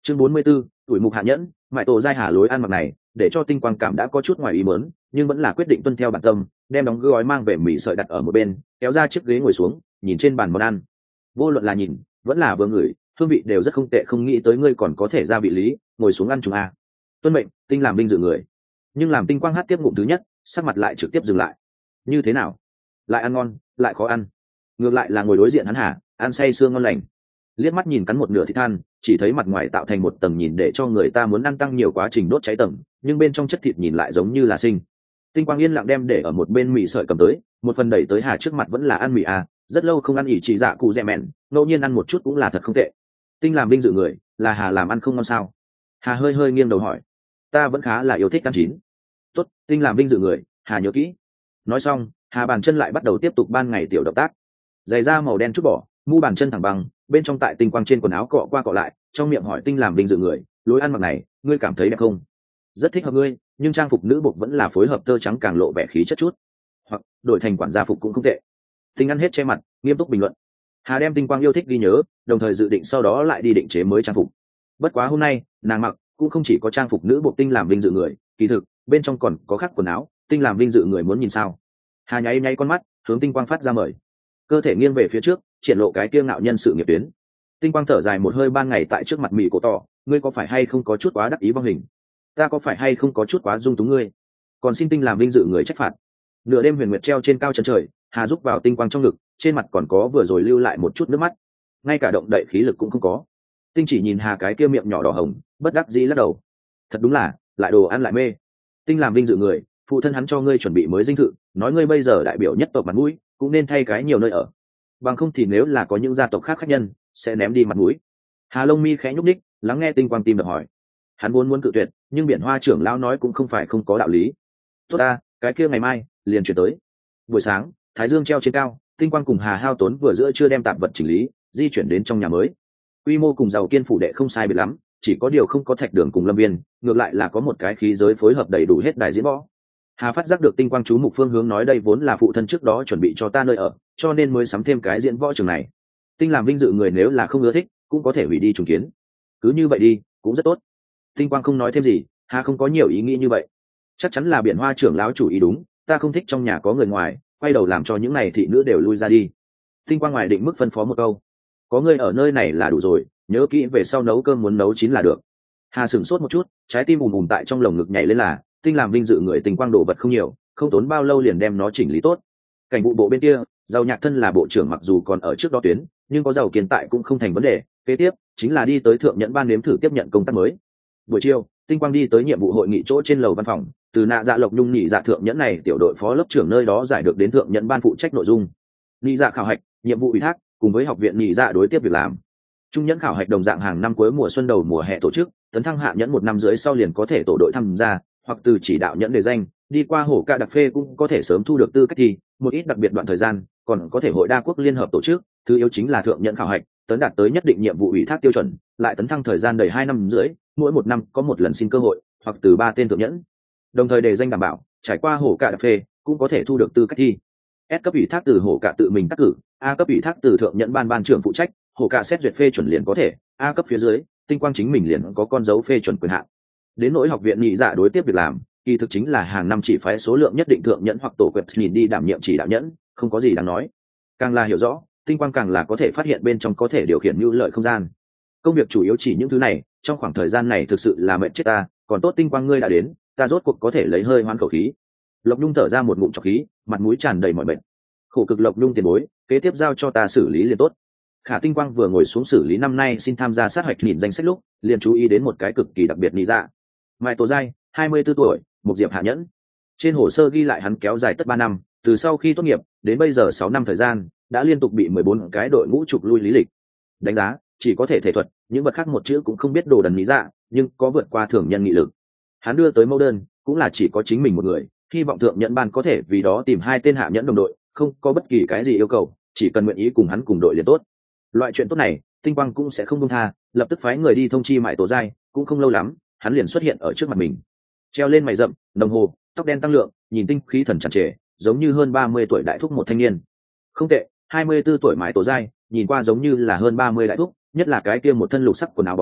Chương 44, tuổi mục hạ nhẫn, mại tổ giai hà lối ăn mặc này, để cho Tinh Quang cảm đã có chút ngoài ý muốn, nhưng vẫn là quyết định tuân theo bản tâm, đem đóng gói mang về mì sợi đặt ở một bên, kéo ra chiếc ghế ngồi xuống, nhìn trên bàn món ăn. Vô luận là nhìn, vẫn là vừa ngửi, hương vị đều rất không tệ, không nghĩ tới ngươi còn có thể ra vị lý, ngồi xuống ăn chúng a. Tuân mệnh, Tinh làm binh dự người. Nhưng làm Tinh Quang hát tiếp ngụm thứ nhất, sắc mặt lại trực tiếp dừng lại. Như thế nào? Lại ăn ngon, lại khó ăn. Ngược lại là ngồi đối diện hắn hả, ăn say sương ngon lành. Liếc mắt nhìn cắn một nửa thịt than, chỉ thấy mặt ngoài tạo thành một tầng nhìn để cho người ta muốn ăn tăng nhiều quá trình đốt cháy tầng, nhưng bên trong chất thịt nhìn lại giống như là sinh. Tinh Quang yên lặng đem để ở một bên mì sợi cầm tới, một phần đẩy tới Hà trước mặt, vẫn là ăn mì à, rất lâu không ăn ỉ chỉ dạ cụ dẹ mẹn, ngẫu nhiên ăn một chút cũng là thật không tệ. Tinh làm binh dự người, là Hà làm ăn không ngon sao? Hà hơi hơi nghiêng đầu hỏi. Ta vẫn khá là yêu thích ăn chín. Tốt, Tinh làm binh dự người, Hà nhớ kỹ. Nói xong, Hà bàn chân lại bắt đầu tiếp tục ban ngày tiểu động tác. Giày da màu đen chút bỏ, mu bàn chân thẳng bằng, bên trong tại Tinh Quang trên quần áo cọ qua cọ lại, trong miệng hỏi Tinh làm binh dự người, lối ăn mặc này, ngươi cảm thấy đẹp không? Rất thích hợp ngươi, nhưng trang phục nữ buộc vẫn là phối hợp tơ trắng càng lộ vẻ khí chất chút, hoặc đổi thành quản gia phục cũng không tệ. Tinh ăn hết che mặt, nghiêm túc bình luận. Hà đem Tinh Quang yêu thích ghi nhớ, đồng thời dự định sau đó lại đi định chế mới trang phục. Bất quá hôm nay nàng mặc cũng không chỉ có trang phục nữ buộc Tinh làm vinh dự người, kỳ thực bên trong còn có khác quần áo. Tinh làm vinh dự người muốn nhìn sao? Hà nháy nháy con mắt, hướng Tinh Quang phát ra mời. Cơ thể nghiêng về phía trước, triển lộ cái kiêu ngạo nhân sự nghiệp tuyến. Tinh Quang thở dài một hơi, ban ngày tại trước mặt mị cổ tỏ, ngươi có phải hay không có chút quá đắc ý vong hình? Ta có phải hay không có chút quá dung túng ngươi? Còn xin Tinh làm vinh dự người trách phạt. Nửa đêm huyền nguyệt treo trên cao chân trời, Hà rúc vào Tinh Quang trong ngực, trên mặt còn có vừa rồi lưu lại một chút nước mắt, ngay cả động đậy khí lực cũng không có. Tinh chỉ nhìn Hà cái kia miệng nhỏ đỏ hồng, bất đắc dĩ lắc đầu. Thật đúng là, lại đồ ăn lại mê. Tinh làm vinh dự người, phụ thân hắn cho ngươi chuẩn bị mới dinh thự, nói ngươi bây giờ đại biểu nhất tộc mặt mũi, cũng nên thay cái nhiều nơi ở. Bằng không thì nếu là có những gia tộc khác khách nhân, sẽ ném đi mặt mũi. Hà lông mi khẽ nhúc nhích, lắng nghe Tinh Quang tim đập hỏi. Hắn vốn muốn cự tuyệt, nhưng Biển Hoa trưởng lão nói cũng không phải không có đạo lý. Tốt ta, cái kia ngày mai liền chuyển tới. Buổi sáng, thái dương treo trên cao, Tinh Quang cùng Hà hao tốn vừa giữa chưa đem tạp vật chỉnh lý, di chuyển đến trong nhà mới. Quy mô cùng giàu kiên phủ đệ không sai biệt lắm, chỉ có điều không có thạch đường cùng lâm viên, ngược lại là có một cái khí giới phối hợp đầy đủ hết đài diễn võ. Hà phát giác được Tinh Quang chú mục phương hướng, nói đây vốn là phụ thân trước đó chuẩn bị cho ta nơi ở, cho nên mới sắm thêm cái diễn võ trường này. Tinh làm vinh dự người nếu là không ưa thích, cũng có thể hủy đi trùng kiến. Cứ như vậy đi, cũng rất tốt. Tinh Quang không nói thêm gì, Hà không có nhiều ý nghĩ như vậy. Chắc chắn là Biển Hoa trưởng lão chủ ý đúng, ta không thích trong nhà có người ngoài, quay đầu làm cho những này thị nữ đều lui ra đi. Tinh Quang ngoài định mức phân phó một câu, có người ở nơi này là đủ rồi, nhớ kỹ về sau nấu cơm muốn nấu chín là được. Hà sửng sốt một chút, trái tim ùm ùm tại trong lồng ngực nhảy lên, là Tinh làm vinh dự người Tinh Quang đồ vật không nhiều, không tốn bao lâu liền đem nó chỉnh lý tốt. Cảnh vụ bộ bên kia, Giàu Nhạc thân là bộ trưởng, mặc dù còn ở trước đó tuyến, nhưng có Giàu Kiên tại cũng không thành vấn đề. Kế tiếp chính là đi tới thượng nhẫn ban nếm thử tiếp nhận công tác mới. Buổi chiều, Tinh Quang đi tới nhiệm vụ hội nghị chỗ trên lầu văn phòng, từ Nạ Dạ Lộc Nhung nhị dạ thượng nhẫn này tiểu đội phó lớp trưởng nơi đó giải được đến thượng nhẫn ban phụ trách nội dung. Nhị dạ khảo hạch, nhiệm vụ ủy thác, cùng với học viện nhị dạ đối tiếp việc làm. Trung nhẫn khảo hạch đồng dạng hàng năm cuối mùa xuân đầu mùa hè tổ chức, tấn thăng hạ nhẫn 1 năm dưới sau liền có thể tổ đội tham gia, hoặc từ chỉ đạo nhẫn đề danh, đi qua hổ ca đặc phê cũng có thể sớm thu được tư cách thi, một ít đặc biệt đoạn thời gian, còn có thể hội đa quốc liên hợp tổ chức. Thứ yếu chính là thượng nhẫn khảo hạch, tấn đạt tới nhất định nhiệm vụ ủy thác tiêu chuẩn, lại tấn thăng thời gian đầy 2 năm rưỡi, mỗi 1 năm có 1 lần xin cơ hội, hoặc từ 3 tên thượng nhẫn. Đồng thời đề danh đảm bảo, trải qua hổ cả đặc phê, cũng có thể thu được tư cách thi. S cấp ủy thác từ hổ cả tự mình tác cử, A cấp ủy thác từ thượng nhẫn ban trưởng phụ trách, hổ cả xét duyệt phê chuẩn liền có thể, A cấp phía dưới, Tinh Quang chính mình liền có con dấu phê chuẩn quyền hạn. Đến nỗi học viện nhị dạ đối tiếp việc làm, kỳ thực chính là hàng năm chỉ phái số lượng nhất định thượng nhẫn hoặc tổ quẹp nhìn đi đảm nhiệm chỉ đạo nhẫn, không có gì đáng nói. Càng là hiểu rõ, Tinh Quang càng là có thể phát hiện bên trong có thể điều khiển nhu lợi không gian. Công việc chủ yếu chỉ những thứ này, trong khoảng thời gian này thực sự là mệt chết ta, còn tốt Tinh Quang ngươi đã đến, ta rốt cuộc có thể lấy hơi hoán khẩu khí. Lộc Nhung thở ra một ngụm trọc khí, mặt mũi tràn đầy mỏi mệt. Khổ cực Lộc Nhung tiền bối, kế tiếp giao cho ta xử lý liền tốt. Khả Tinh Quang vừa ngồi xuống xử lý năm nay xin tham gia sát hạch nhìn danh sách lúc, liền chú ý đến một cái cực kỳ đặc biệt lý dạ. Mai Tổ Giai, 24 tuổi, một diệp hạ nhẫn. Trên hồ sơ ghi lại hắn kéo dài tất 3 năm, từ sau khi tốt nghiệp đến bây giờ 6 năm thời gian, đã liên tục bị 14 cái đội ngũ trục lui lý lịch. Đánh giá, chỉ có thể thể thuật, những vật khác một chữ cũng không biết đồ đần lý dạ, nhưng có vượt qua thường nhân nghị lực. Hắn đưa tới mẫu đơn, cũng là chỉ có chính mình một người, hy vọng thượng nhẫn ban có thể vì đó tìm 2 tên hạ nhẫn đồng đội, không có bất kỳ cái gì yêu cầu, chỉ cần nguyện ý cùng hắn cùng đội liền tốt. Loại chuyện tốt này, Tinh Quang cũng sẽ không buông tha, lập tức phái người đi thông chi Mại Tổ Giai, cũng không lâu lắm, hắn liền xuất hiện ở trước mặt mình. Treo lên mày rậm, đồng hồ, tóc đen tăng lượng, nhìn tinh khí thần tràn trề, giống như hơn 30 tuổi đại thúc một thanh niên. Không tệ, 24 tuổi Mại Tổ Giai, nhìn qua giống như là hơn 30 đại thúc, nhất là cái kia một thân lục sắc quần áo bó,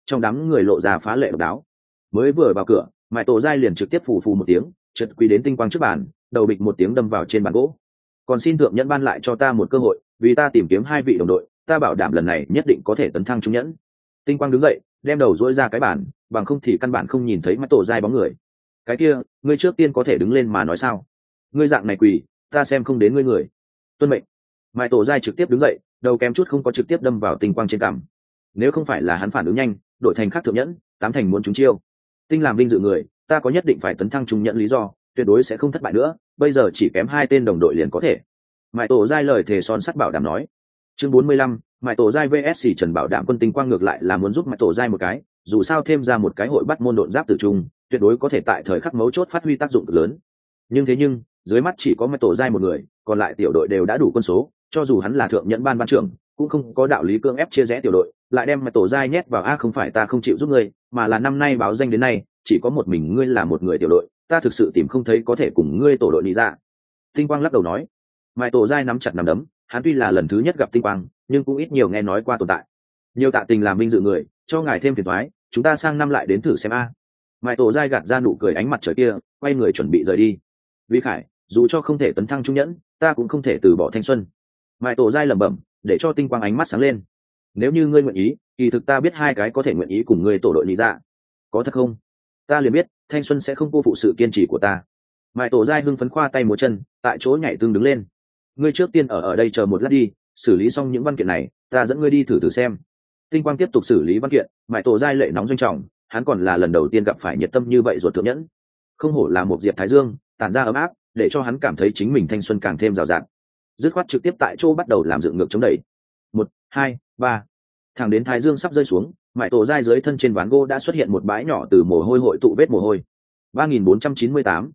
trong đám người lộ ra phá lệ độc đáo. Mới vừa vào cửa, mãi tổ dai liền trực tiếp phù phù một tiếng, chợt quỳ đến tinh quang trước bàn, đầu bịch một tiếng đâm vào trên bàn gỗ. Còn xin thượng nhẫn ban lại cho ta một cơ hội, vì ta tìm kiếm 2 vị đồng đội, ta bảo đảm lần này nhất định có thể tấn thăng trung nhẫn. Tinh quang đứng dậy, đem đầu duỗi ra cái bàn, bằng không thì căn bản không nhìn thấy mãi tổ dai bóng người. Cái kia, ngươi trước tiên có thể đứng lên mà nói sao? Ngươi dạng này quỳ, ta xem không đến ngươi người. Tuân mệnh. Mãi tổ dai trực tiếp đứng dậy, đầu kém chút không có trực tiếp đâm vào tinh quang trên cằm. Nếu không phải là hắn phản ứng nhanh, đội thành khác thượng nhẫn, 8 thành muốn trúng chiêu. Tinh làm vinh dự người, ta có nhất định phải tấn thăng trung nhẫn lý do, tuyệt đối sẽ không thất bại nữa, bây giờ chỉ kém 2 tên đồng đội liền có thể. Mãi tổ dai lời thề son sắt bảo đảm nói. Chương 45, Mãi tổ dai vs Trần Bảo Đảm. Quân Tinh Quang ngược lại là muốn giúp Mãi tổ dai một cái, dù sao thêm ra một cái hội bắt môn độn giáp tử trung, tuyệt đối có thể tại thời khắc mấu chốt phát huy tác dụng cực lớn. Nhưng dưới mắt chỉ có Mãi tổ dai một người, còn lại tiểu đội đều đã đủ quân số, cho dù hắn là thượng nhẫn ban trưởng, cũng không có đạo lý cưỡng ép chia rẽ tiểu đội, lại đem Mãi tổ dai nhét vào không phải ta không chịu giúp ngươi, mà là năm nay báo danh đến nay, chỉ có một mình ngươi là một người tiểu đội, ta thực sự tìm không thấy có thể cùng ngươi tổ đội đi ra. Tinh Quang lắc đầu nói. Mãi tổ dai nắm chặt nắm đấm, hắn tuy là lần thứ nhất gặp Tinh Quang, nhưng cũng ít nhiều nghe nói qua tồn tại. Nhiều tạ tình làm vinh dự người, cho ngài thêm phiền toái, chúng ta sang năm lại đến thử xem a. Mãi tổ dai gạt ra nụ cười ánh mặt trời kia, quay người chuẩn bị rời đi. Vĩ Khải, dù cho không thể tấn thăng trung nhẫn, ta cũng không thể từ bỏ thanh xuân. Mãi tổ dai lẩm bẩm, để cho Tinh Quang ánh mắt sáng lên. Nếu như ngươi nguyện ý, kỳ thực ta biết 2 cái có thể nguyện ý cùng ngươi tổ đội lý dạ. Có thật không? Ta liền biết, thanh xuân sẽ không cô phụ sự kiên trì của ta. Mãi tổ dai hưng phấn khoa tay múa chân, tại chỗ nhảy tương đứng lên. Ngươi trước tiên ở đây chờ một lát đi, xử lý xong những văn kiện này, ta dẫn ngươi đi thử xem. Tinh Quang tiếp tục xử lý văn kiện, Mãi tổ dai lệ nóng doanh trọng, hắn còn là lần đầu tiên gặp phải nhiệt tâm như vậy ruột thượng nhẫn. Không hổ là một diệp thái dương, tản ra ấm áp, để cho hắn cảm thấy chính mình thanh xuân càng thêm rào rạt. Dứt khoát trực tiếp tại chỗ bắt đầu làm dựng ngược chống đẩy. 1, 2, 3. Thẳng đến thái dương sắp rơi xuống, Mãi tổ dai dưới thân trên ván gỗ đã xuất hiện một bãi nhỏ từ mồ hôi hội tụ vết mồ hôi. 3498,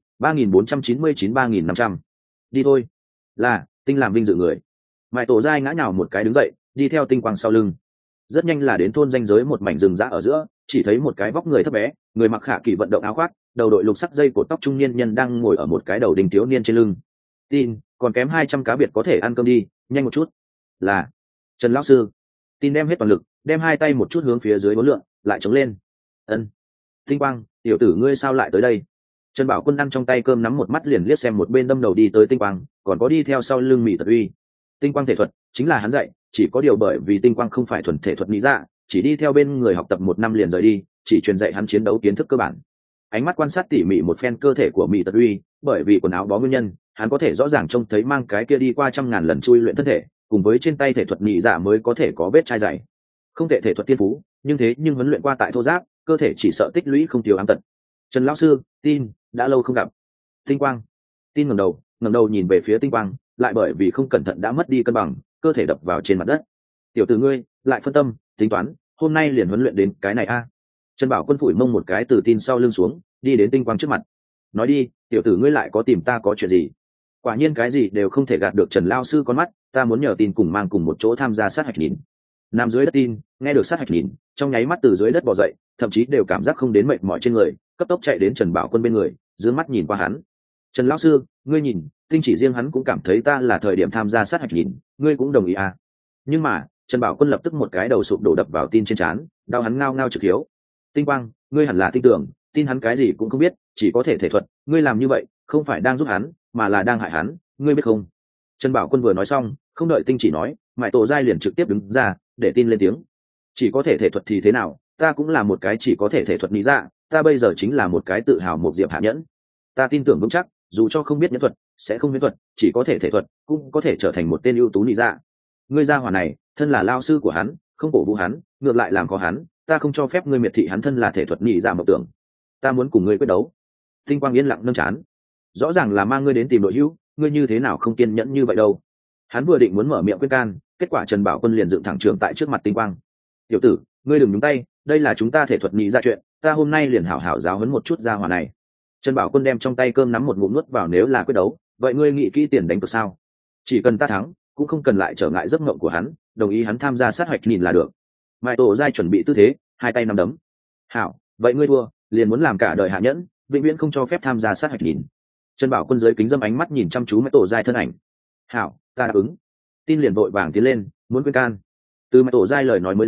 3499, 3500. Đi thôi. Là Tinh làm vinh dự người. Mãi tổ dai ngã nhào một cái đứng dậy, đi theo Tinh Quang sau lưng. Rất nhanh là đến thôn ranh giới một mảnh rừng rã ở giữa, chỉ thấy một cái vóc người thấp bé, người mặc khả kỳ vận động áo khoác, đầu đội lục sắc dây cột tóc trung niên nhân đang ngồi ở một cái đầu đình thiếu niên trên lưng. Tin, còn kém 200 cá biệt có thể ăn cơm đi, nhanh một chút. Là Trần lão sư. Tin đem hết toàn lực, đem 2 tay một chút hướng phía dưới bốn lượng, lại chống lên. Ân. Tinh Quang, tiểu tử ngươi sao lại tới đây? Trần Bảo Quân ăn trong tay cơm nắm một mắt liền liếc xem một bên đâm đầu đi tới Tinh Quang, còn có đi theo sau lưng Mị Tật Uy. Tinh Quang thể thuật chính là hắn dạy, chỉ có điều bởi vì Tinh Quang không phải thuần thể thuật lý dạ, chỉ đi theo bên người học tập 1 năm liền rời đi, chỉ truyền dạy hắn chiến đấu kiến thức cơ bản. Ánh mắt quan sát tỉ mỉ một phen cơ thể của Mị Tật Uy, bởi vì quần áo bó nguyên nhân, hắn có thể rõ ràng trông thấy mang cái kia đi qua 100.000 lần chui luyện thân thể, cùng với trên tay thể thuật nhị dạ mới có thể có vết chai dày. Không thể thể thuật tiên phú, nhưng huấn luyện qua tại thô giáp, cơ thể chỉ sợ tích lũy không thiếu ám tật. Trần lão sư, Tin, đã lâu không gặp. Tinh Quang. Tin ngẩng đầu nhìn về phía Tinh Quang, lại bởi vì không cẩn thận đã mất đi cân bằng, cơ thể đập vào trên mặt đất. Tiểu tử ngươi lại phân tâm tính toán, hôm nay liền huấn luyện đến cái này a. Trần Bảo Quân phủi mông một cái từ Tin sau lưng xuống, đi đến Tinh Quang trước mặt. Nói đi, tiểu tử ngươi lại có tìm ta có chuyện gì? Quả nhiên cái gì đều không thể gạt được Trần lão sư con mắt, ta muốn nhờ Tin cùng mang cùng một chỗ tham gia sát hạch nhìn. Nằm dưới đất Tin nghe được sát hạch nhìn, trong nháy mắt từ dưới đất bò dậy, thậm chí đều cảm giác không đến mệt mỏi trên người, cấp tốc chạy đến Trần Bảo Quân bên người, dương mắt nhìn qua hắn. Trần lão sư, ngươi nhìn, Tinh chỉ riêng hắn cũng cảm thấy ta là thời điểm tham gia sát hạch nhìn, ngươi cũng đồng ý à? Nhưng mà Trần Bảo Quân lập tức một cái đầu sụp đổ đập vào Tin trên trán, đau hắn ngao ngao trực hiếu. Tinh Quang, ngươi hẳn là tin tưởng, Tin hắn cái gì cũng không biết, chỉ có thể thể thuật, ngươi làm như vậy không phải đang giúp hắn, mà là đang hại hắn, ngươi biết không? Trần Bảo Quân vừa nói xong, không đợi Tinh chỉ nói, Mại Tổ Giai liền trực tiếp đứng ra, để Tin lên tiếng. Chỉ có thể thể thuật thì thế nào, ta cũng là một cái chỉ có thể thể thuật lý dạ, ta bây giờ chính là một cái tự hào một diệp hạ nhẫn. Ta tin tưởng vững chắc, dù cho không biết nhẫn thuật, sẽ không huyễn thuật, chỉ có thể thể thuật, cũng có thể trở thành một tên ưu tú lý dạ. Ngươi gia hỏa này, thân là lao sư của hắn, không cổ vũ hắn, ngược lại làm khó hắn, ta không cho phép ngươi miệt thị hắn thân là thể thuật nhị dạ mộng tưởng. Ta muốn cùng ngươi quyết đấu. Tinh Quang yên lặng nâng chán. Rõ ràng là mang ngươi đến tìm đội hữu, ngươi như thế nào không kiên nhẫn như vậy đâu? Hắn vừa định muốn mở miệng khuyên can, kết quả Trần Bảo Quân liền dựng thẳng trường tại trước mặt Tinh Quang. Tiểu tử, ngươi đừng nhúng tay, đây là chúng ta thể thuật nhị dạ chuyện, ta hôm nay liền hảo hảo giáo huấn một chút gia hỏa này. Trần Bảo Quân đem trong tay cơm nắm một ngụm nuốt vào, nếu là quyết đấu, vậy ngươi nghĩ kỹ tiền đánh cược sao? Chỉ cần ta thắng, cũng không cần lại trở ngại giấc mộng của hắn, đồng ý hắn tham gia sát hạch nhìn là được. Mai Tổ Giai chuẩn bị tư thế, hai tay nắm đấm. Hảo, vậy ngươi thua, liền muốn làm cả đời hạ nhẫn, vĩnh viễn không cho phép tham gia sát hạch nhìn. Trần Bảo Quân dưới kính dâm ánh mắt nhìn chăm chú Mai Tổ Giai thân ảnh. Hảo, ta đáp ứng. Tin liền vội vàng tiến lên, muốn khuyên can. Từ Mai Tổ Giai lời nói mới rồi,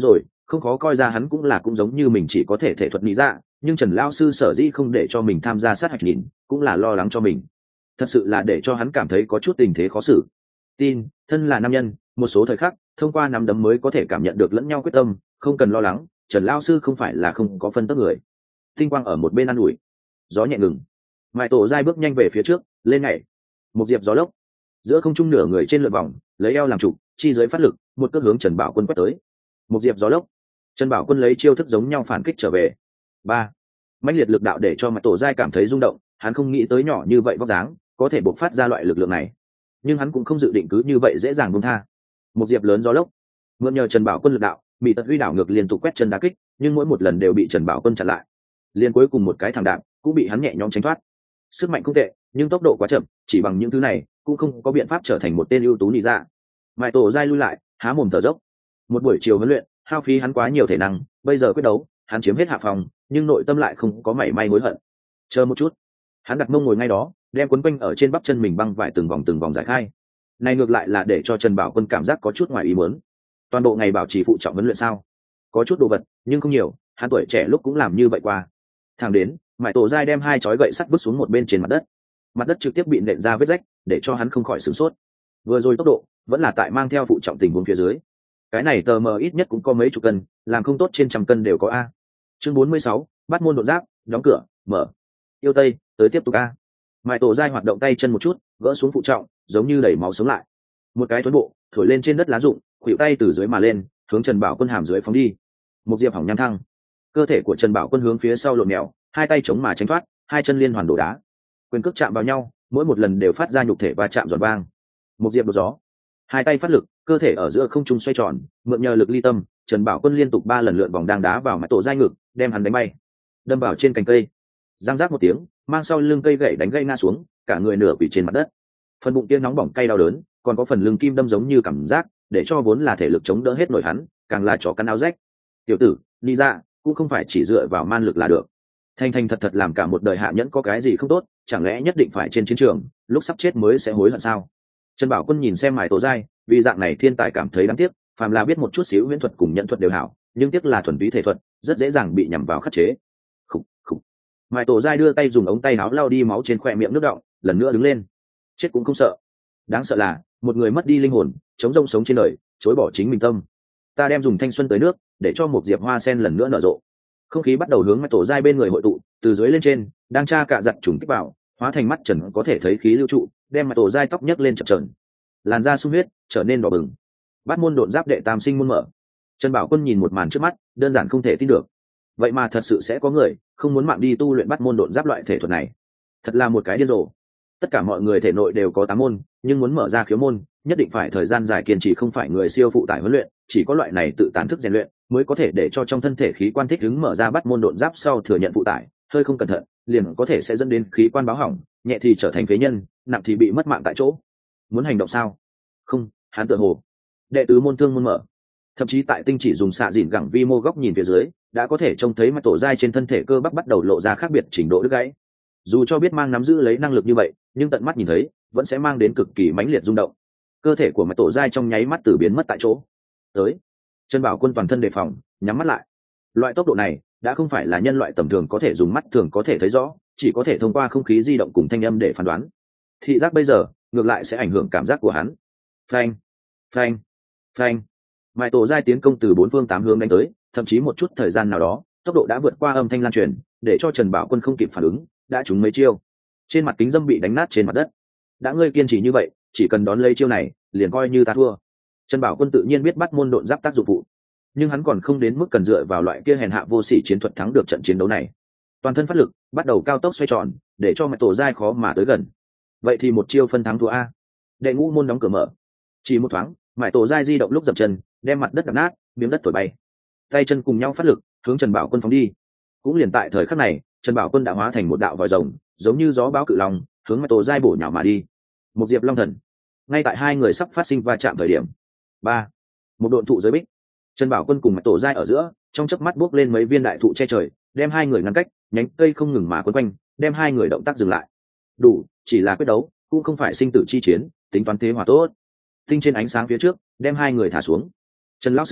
không khó coi ra hắn cũng giống như mình chỉ có thể thể thuật lý dạ, nhưng Trần lão sư sở dĩ không để cho mình tham gia sát hạch nhìn cũng là lo lắng cho mình, thật sự là để cho hắn cảm thấy có chút tình thế khó xử. Tin, thân là nam nhân, một số thời khắc thông qua nắm đấm mới có thể cảm nhận được lẫn nhau quyết tâm, không cần lo lắng, Trần lão sư không phải là không có phân tấp người. Tinh quang ở một bên ăn ủi. Gió nhẹ ngừng, mại tổ dai bước nhanh về phía trước, lên nhảy. Một diệp gió lốc, giữa không trung nửa người trên lượn vòng, lấy eo làm trụ, chi dưới phát lực, một cước hướng Trần Bảo Quân quét tới. Một diệp gió lốc, Trần Bảo Quân lấy chiêu thức giống nhau phản kích trở về. Ba, mãnh liệt lực đạo để cho mại tổ dai cảm thấy rung động, hắn không nghĩ tới nhỏ như vậy vóc dáng có thể bộc phát ra loại lực lượng này, nhưng hắn cũng không dự định cứ như vậy dễ dàng buông tha. Một diệp lớn gió lốc, mượn nhờ Trần Bảo Quân lực đạo, Mỹ Tật Huy đảo ngược liên tục quét chân đá kích, nhưng mỗi một lần đều bị Trần Bảo Quân chặn lại. Liên cuối cùng một cái thẳng đạp cũng bị hắn nhẹ nhõm tránh thoát. Sức mạnh không tệ, nhưng tốc độ quá chậm, chỉ bằng những thứ này cũng không có biện pháp trở thành một tên ưu tú nị dạ. Mại tổ dai lui lại, há mồm thở dốc. Một buổi chiều huấn luyện hao phí hắn quá nhiều thể năng, bây giờ quyết đấu hắn chiếm hết hạ phòng, nhưng nội tâm lại không có mảy may hối hận. Chờ một chút, hắn đặt mông ngồi ngay đó, đem quấn quanh ở trên bắp chân mình băng vải từng vòng giải khai. Này ngược lại là để cho Trần Bảo Quân cảm giác có chút ngoài ý muốn. Toàn bộ ngày bảo trì phụ trọng huấn luyện sao? Có chút đồ vật, nhưng không nhiều, hắn tuổi trẻ lúc cũng làm như vậy qua. Thẳng đến mại tổ dai đem hai chói gậy sắt vứt xuống một bên trên mặt đất trực tiếp bị nện ra vết rách, để cho hắn không khỏi sửng sốt. Vừa rồi tốc độ vẫn là tại mang theo phụ trọng tình huống phía dưới, cái này tờ mờ ít nhất cũng có mấy chục cân, làm không tốt trên trăm cân đều có a. Chương 46, bắt môn đột giáp, đóng cửa, mở. Yêu tây, tới tiếp tục a. Mại tổ dai hoạt động tay chân một chút, gỡ xuống phụ trọng, giống như đẩy máu sống lại. Một cái tuấn bộ, thổi lên trên đất lá rụng, khuỷu tay từ dưới mà lên, hướng Trần Bảo Quân hàm dưới phóng đi. Một diệp hỏng nham thăng, cơ thể của Trần Bảo Quân hướng phía sau lộn mèo, hai tay chống mà tránh thoát, hai chân liên hoàn đổ đá, quyền cước chạm vào nhau, mỗi một lần đều phát ra nhục thể va chạm giòn vang. Một diệp đột gió, hai tay phát lực, cơ thể ở giữa không trung xoay tròn, mượn nhờ lực ly tâm, Trần Bảo Quân liên tục 3 lần lượn vòng đang đá vào mái tổ dai ngực, đem hắn đánh bay, đâm vào trên cành cây, giang rác một tiếng, mang sau lưng cây gậy đánh gãy ngã xuống, cả người nửa quỳ trên mặt đất. Phần bụng kia nóng bỏng cay đau đớn, còn có phần lưng kim đâm giống như cảm giác, để cho vốn là thể lực chống đỡ hết nổi hắn, càng là chó cắn áo rách. Tiểu tử, đi ra, cũng không phải chỉ dựa vào man lực là được. Thành thành thật thật làm cả một đời hạ nhẫn có cái gì không tốt, chẳng lẽ nhất định phải trên chiến trường lúc sắp chết mới sẽ hối hận sao? Trần Bảo Quân nhìn xem mài tổ dai, vì dạng này thiên tài cảm thấy đáng tiếc, phàm là biết một chút xíu huyễn thuật cùng nhận thuật đều hảo, nhưng tiếc là thuần túy thể thuật, rất dễ dàng bị nhằm vào khắc chế. Khục khục. Mài tổ dai đưa tay dùng ống tay áo lau đi máu trên khóe miệng nước đọng, lần nữa đứng lên. Chết cũng không sợ. Đáng sợ là một người mất đi linh hồn, chống rông sống trên đời, chối bỏ chính mình tâm. Ta đem dùng thanh xuân tới nước, để cho một diệp hoa sen lần nữa nở rộ. Không khí bắt đầu hướng mái tổ dai bên người hội tụ, từ dưới lên trên đang tra cạ giặt trùng kích vào, hóa thành mắt trần có thể thấy khí lưu trụ, đem mái tổ dai tóc nhấc lên chập chờn, làn da sung huyết trở nên đỏ bừng. Bát môn độn giáp đệ tam sinh môn mở. Trần Bảo Quân nhìn một màn trước mắt, đơn giản không thể tin được. Vậy mà thật sự sẽ có người không muốn mạng đi tu luyện bát môn độn giáp loại thể thuật này, thật là một cái điên rồ. Tất cả mọi người thể nội đều có 8 môn, nhưng muốn mở ra khiếu môn, nhất định phải thời gian dài kiên trì, không phải người siêu phụ tải huấn luyện, chỉ có loại này tự tán thức rèn luyện mới có thể để cho trong thân thể khí quan thích ứng mở ra bát môn độn giáp sau thừa nhận phụ tải, hơi không cẩn thận, liền có thể sẽ dẫn đến khí quan báo hỏng, nhẹ thì trở thành phế nhân, nặng thì bị mất mạng tại chỗ. Muốn hành động sao? Không, hắn tựa hồ đệ tứ môn thương môn mở. Thậm chí tại tinh chỉ dùng xạ dìn gẳng vi mô góc nhìn phía dưới, đã có thể trông thấy mặt tổ dai trên thân thể cơ bắp bắt đầu lộ ra khác biệt trình độ đứt gãy. Dù cho biết mang nắm giữ lấy năng lực như vậy, nhưng tận mắt nhìn thấy vẫn sẽ mang đến cực kỳ mãnh liệt rung động. Cơ thể của mặt tổ dai trong nháy mắt từ biến mất tại chỗ. Tới, Trần Bảo Quân toàn thân đề phòng, nhắm mắt lại. Loại tốc độ này đã không phải là nhân loại tầm thường có thể dùng mắt thường có thể thấy rõ, chỉ có thể thông qua không khí di động cùng thanh âm để phán đoán. Thị giác bây giờ ngược lại sẽ ảnh hưởng cảm giác của hắn. Phanh, phanh, phanh. Mại tổ dai tiến công từ 4 phương 8 hướng đánh tới, thậm chí một chút thời gian nào đó, tốc độ đã vượt qua âm thanh lan truyền, để cho Trần Bảo Quân không kịp phản ứng, đã trúng mấy chiêu. Trên mặt kính dâm bị đánh nát trên mặt đất. Đã ngươi kiên trì như vậy, chỉ cần đón lấy chiêu này, liền coi như ta thua. Trần Bảo Quân tự nhiên biết bắt môn độn giáp tác dụng phụ, nhưng hắn còn không đến mức cần dựa vào loại kia hèn hạ vô sỉ chiến thuật thắng được trận chiến đấu này. Toàn thân phát lực, bắt đầu cao tốc xoay tròn, để cho mạch tổ dai khó mà tới gần. Vậy thì một chiêu phân thắng thua a. Đệ ngũ môn đóng cửa mở. Chỉ một thoáng, mạch tổ dai di động lúc dập chân, đem mặt đất đập nát, miếng đất thổi bay. Tay chân cùng nhau phát lực, hướng Trần Bảo Quân phóng đi. Cũng liền tại thời khắc này, Trần Bảo Quân đã hóa thành một đạo vòi rồng, giống như gió bão cự long, hướng mạch tổ dai bổ nhào mà đi. Một diệp long thần. Ngay tại hai người sắp phát sinh va chạm thời điểm, một độn thụ giới bích. Trần Bảo Quân cùng mạch tổ dai ở giữa, trong chớp mắt bước lên mấy viên đại thụ che trời, đem hai người ngăn cách, nhánh cây không ngừng mà quấn quanh, đem hai người động tác dừng lại. Đủ, chỉ là quyết đấu, cũng không phải sinh tử chi chiến, tính toán thế hòa tốt. Tinh trên ánh sáng phía trước, đem hai người thả xuống. Trần lão sư,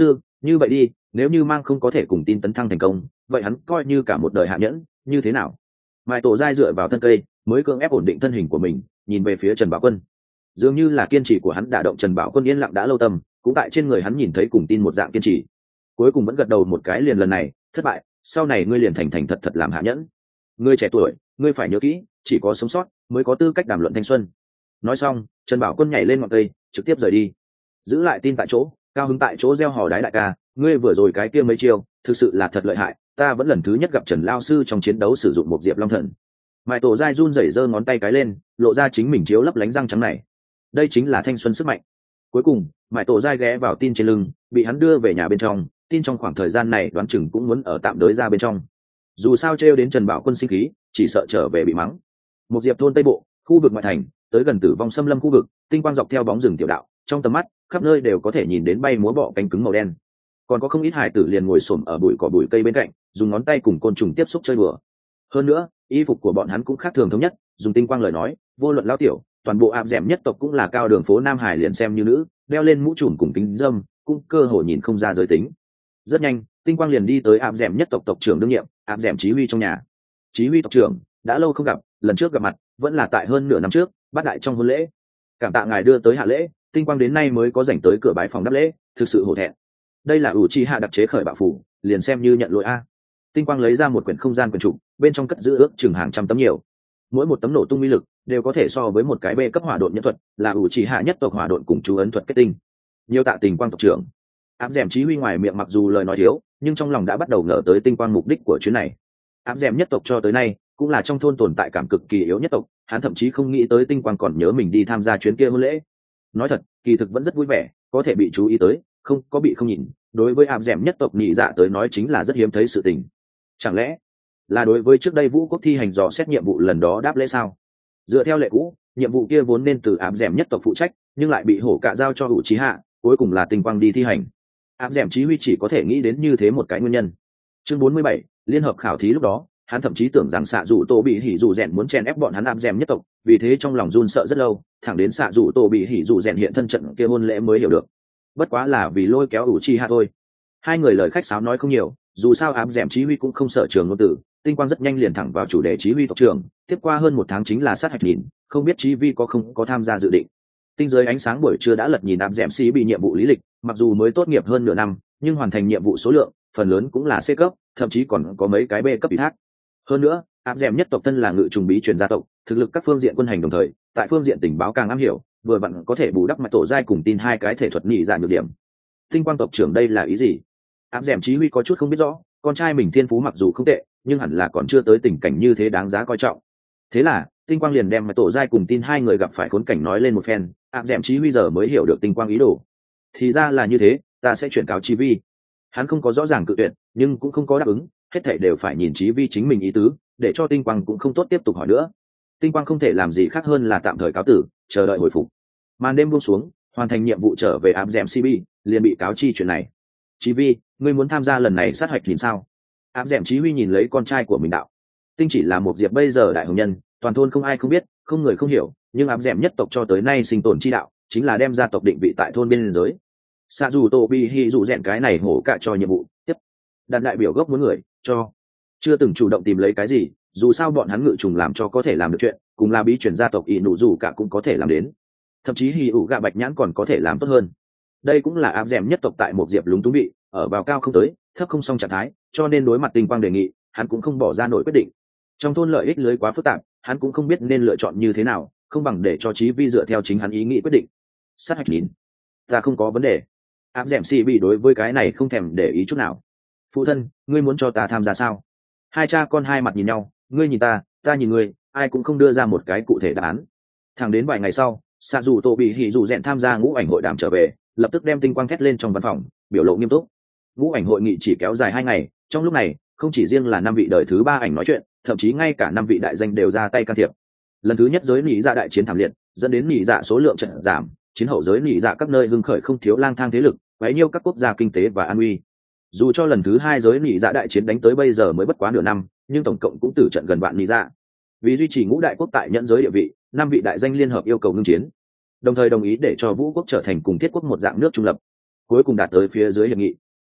Như vậy đi, nếu như mang không có thể cùng tin tấn thăng thành công, vậy hắn coi như cả một đời hạ nhẫn, như thế nào? Mại Tổ Giai dựa vào thân cây, mới cưỡng ép ổn định thân hình của mình, nhìn về phía Trần Bảo Quân. Dường như là kiên trì của hắn đả động Trần Bảo Quân yên lặng đã lâu tâm, cũng tại trên người hắn nhìn thấy cùng tin một dạng kiên trì. Cuối cùng vẫn gật đầu một cái liền lần này, thất bại, sau này ngươi liền thành thành thật thật làm hạ nhẫn. Ngươi trẻ tuổi, ngươi phải nhớ kỹ, chỉ có sống sót mới có tư cách đàm luận thanh xuân. Nói xong, Trần Bảo Quân nhảy lên ngọn cây, trực tiếp rời đi. Giữ lại tin tại chỗ, cao hứng tại chỗ gieo hò đái đại ca, ngươi vừa rồi cái kia mấy chiêu, thực sự là thật lợi hại, ta vẫn lần thứ nhất gặp Trần lao sư trong chiến đấu sử dụng một diệp long thần. Mại Tổ Giai run rẩy giơ ngón tay cái lên, lộ ra chính mình chiếu lấp lánh răng trắng này. Đây chính là thanh xuân sức mạnh. Cuối cùng, Mại Tổ Giai ghé vào tin trên lưng, bị hắn đưa về nhà bên trong, tin trong khoảng thời gian này đoán chừng cũng muốn ở tạm đới ra bên trong. Dù sao trêu đến Trần Bảo Quân sinh khí, chỉ sợ trở về bị mắng. Một diệp thôn Tây Bộ, khu vực ngoại thành, tới gần Tử Vong Xâm Lâm khu vực, tinh quang dọc theo bóng rừng tiểu đạo, trong tầm mắt, khắp nơi đều có thể nhìn đến bay múa bọ cánh cứng màu đen. Còn có không ít hải tử liền ngồi xổm ở bụi cỏ bụi cây bên cạnh, dùng ngón tay cùng côn trùng tiếp xúc chơi bừa. Hơn nữa, y phục của bọn hắn cũng khác thường thống nhất, dùng tinh quang lời nói, vô luận lão tiểu, toàn bộ áp dẻm nhất tộc cũng là cao đường phố Nam Hải liền xem như nữ, đeo lên mũ trùm cùng kính dâm, cũng cơ hội nhìn không ra giới tính. Rất nhanh, tinh quang liền đi tới áp dẻm nhất tộc tộc trưởng đương nhiệm, áp dẻm chí huy trong nhà. Chí huy tộc trưởng, đã lâu không gặp, lần trước gặp mặt vẫn là tại hơn nửa năm trước, bát đại trong hôn lễ. Cảm tạ ngài đưa tới hạ lễ, tinh quang đến nay mới có rảnh tới cửa bái phòng đáp lễ, thực sự hổ thẹn. Đây là ủ chi hạ đặc chế khởi bạo phủ, liền xem như nhận lỗi a. Tinh quang lấy ra một quyển không gian quyển trục, bên trong cất giữ ước chừng hàng trăm tấm nhiều. Mỗi một tấm nổ tung uy lực đều có thể so với một cái bê cấp hỏa độn nhân thuật, là ủ chi hạ nhất tộc hỏa độn cùng chú ấn thuật kết tinh. Nhiều tạ tình quang tộc trưởng. Áp dẻm chí huy ngoài miệng mặc dù lời nói thiếu, nhưng trong lòng đã bắt đầu ngờ tới tinh quang mục đích của chuyến này. Áp dẻm nhất tộc cho tới nay cũng là trong thôn tồn tại cảm cực kỳ yếu nhất tộc, hắn thậm chí không nghĩ tới tinh quang còn nhớ mình đi tham gia chuyến kia hôn lễ. Nói thật, kỳ thực vẫn rất vui vẻ, có thể bị chú ý tới, không có bị không nhìn, đối với áp dẻm nhất tộc nhị dạ tới nói chính là rất hiếm thấy sự tình. Chẳng lẽ là đối với trước đây Vũ Quốc thi hành dò xét nhiệm vụ lần đó đáp lễ sao? Dựa theo lệ cũ, nhiệm vụ kia vốn nên từ áp dẻm nhất tộc phụ trách, nhưng lại bị hổ cạ giao cho hữu trí hạ, cuối cùng là tinh quang đi thi hành. Áp dẻm chí huy chỉ có thể nghĩ đến như thế một cái nguyên nhân. Chương 47, liên hợp khảo thí lúc đó, hắn thậm chí tưởng rằng xạ dù tô bị hỉ dù rèn muốn chen ép bọn hắn áp dẻm nhất tộc, vì thế trong lòng run sợ rất lâu, thẳng đến xạ dù tô bị hỉ dù rèn hiện thân trận kia hôn lễ mới hiểu được. Bất quá là vì lôi kéo ủ chi hạ thôi. Hai người lời khách sáo nói không nhiều, dù sao áp dẻm chí huy cũng không sợ trường ngôn tử, tinh quang rất nhanh liền thẳng vào chủ đề chí huy tộc trưởng. Tiếp qua hơn một tháng chính là sát hạch nhìn, không biết chí vi không có tham gia dự định. Tinh giới ánh sáng buổi trưa đã lật nhìn áp dẻm sĩ bị nhiệm vụ lý lịch, mặc dù mới tốt nghiệp hơn nửa năm, nhưng hoàn thành nhiệm vụ số lượng phần lớn cũng là C cấp, thậm chí còn có mấy cái B cấp ủy thác. Hơn nữa, áp dẻm nhất tộc thân là ngự trùng bí truyền gia tộc, thực lực các phương diện quân hành đồng thời, tại phương diện tình báo càng am hiểu, vừa vặn có thể bù đắp Mại Tổ Giai cùng tin hai cái thể thuật nhị dạ nhược điểm. Tinh quang tộc trưởng đây là ý gì? Áp dẻm chí huy có chút không biết rõ, con trai mình thiên phú mặc dù không tệ, nhưng hẳn là còn chưa tới tình cảnh như thế đáng giá coi trọng. Thế là tinh quang liền đem Mại Tổ Giai cùng tin hai người gặp phải khốn cảnh nói lên một phen. Áp dẻm chí huy giờ mới hiểu được tinh quang ý đồ. Thì ra là như thế, ta sẽ chuyển cáo chí vi. Hắn không có rõ ràng cự tuyệt, nhưng cũng không có đáp ứng, hết thảy đều phải nhìn chí vi chính mình ý tứ, để cho tinh quang cũng không tốt tiếp tục hỏi nữa. Tinh quang không thể làm gì khác hơn là tạm thời cáo tử, chờ đợi hồi phục. Màn đêm buông xuống, hoàn thành nhiệm vụ trở về áp dẻm cb, liền bị cáo chi chuyện này. Chí vi, ngươi muốn tham gia lần này sát hạch nhìn sao? Áp dẻm chí huy nhìn lấy con trai của mình đạo. Tinh chỉ là một diệp bây giờ đại hồng nhân, toàn thôn không ai không biết, không người không hiểu, nhưng áp dẻm nhất tộc cho tới nay sinh tồn chi đạo chính là đem gia tộc định vị tại thôn biên giới. Xạ dù tô bi hi dù rèn cái này hổ cạ cho nhiệm vụ tiếp đặt đại biểu gốc muốn người cho chưa từng chủ động tìm lấy cái gì, dù sao bọn hắn ngự trùng làm cho có thể làm được chuyện, cùng là bí truyền gia tộc ỷ nụ dù cả cũng có thể làm đến, thậm chí hì ủ gạ bạch nhãn còn có thể làm tốt hơn. Đây cũng là áp dẻm nhất tộc tại một diệp lúng túng bị ở vào cao không tới thấp không xong trạng thái, cho nên đối mặt tinh quang đề nghị hắn cũng không bỏ ra nổi quyết định. Trong thôn lợi ích lưới quá phức tạp, hắn cũng không biết nên lựa chọn như thế nào, không bằng để cho chí vi dựa theo chính hắn ý nghĩ quyết định. Sát hạch nhìn ta không có vấn đề. Áp dẻm xì bị đối với cái này không thèm để ý chút nào. Phụ thân, ngươi muốn cho ta tham gia sao? Hai cha con hai mặt nhìn nhau, ngươi nhìn ta nhìn ngươi, ai cũng không đưa ra một cái cụ thể đáp án. Thẳng đến vài ngày sau, xạ dù tổ bị hỉ dù rèn tham gia ngũ ảnh hội đàm trở về, lập tức đem tinh quang thét lên trong văn phòng, biểu lộ nghiêm túc. Ngũ ảnh hội nghị chỉ kéo dài 2 ngày, trong lúc này không chỉ riêng là 5 vị đời thứ 3 ảnh nói chuyện, thậm chí ngay cả 5 vị đại danh đều ra tay can thiệp. Lần thứ nhất giới nỉ dạ đại chiến thảm liệt, dẫn đến nỉ dạ số lượng trận giảm, chiến hậu giới nỉ dạ các nơi hưng khởi không thiếu lang thang thế lực, quấy nhiêu các quốc gia kinh tế và an uy. Dù cho lần thứ 2 giới nỉ dạ đại chiến đánh tới bây giờ mới bất quá nửa năm, nhưng tổng cộng cũng tử trận gần vạn nỉ dạ. Vì duy trì ngũ đại quốc tại nhận giới địa vị, 5 vị đại danh liên hợp yêu cầu ngưng chiến, đồng thời đồng ý để cho Vũ quốc trở thành cùng Thiết quốc một dạng nước trung lập, cuối cùng đạt tới phía dưới hiệp nghị.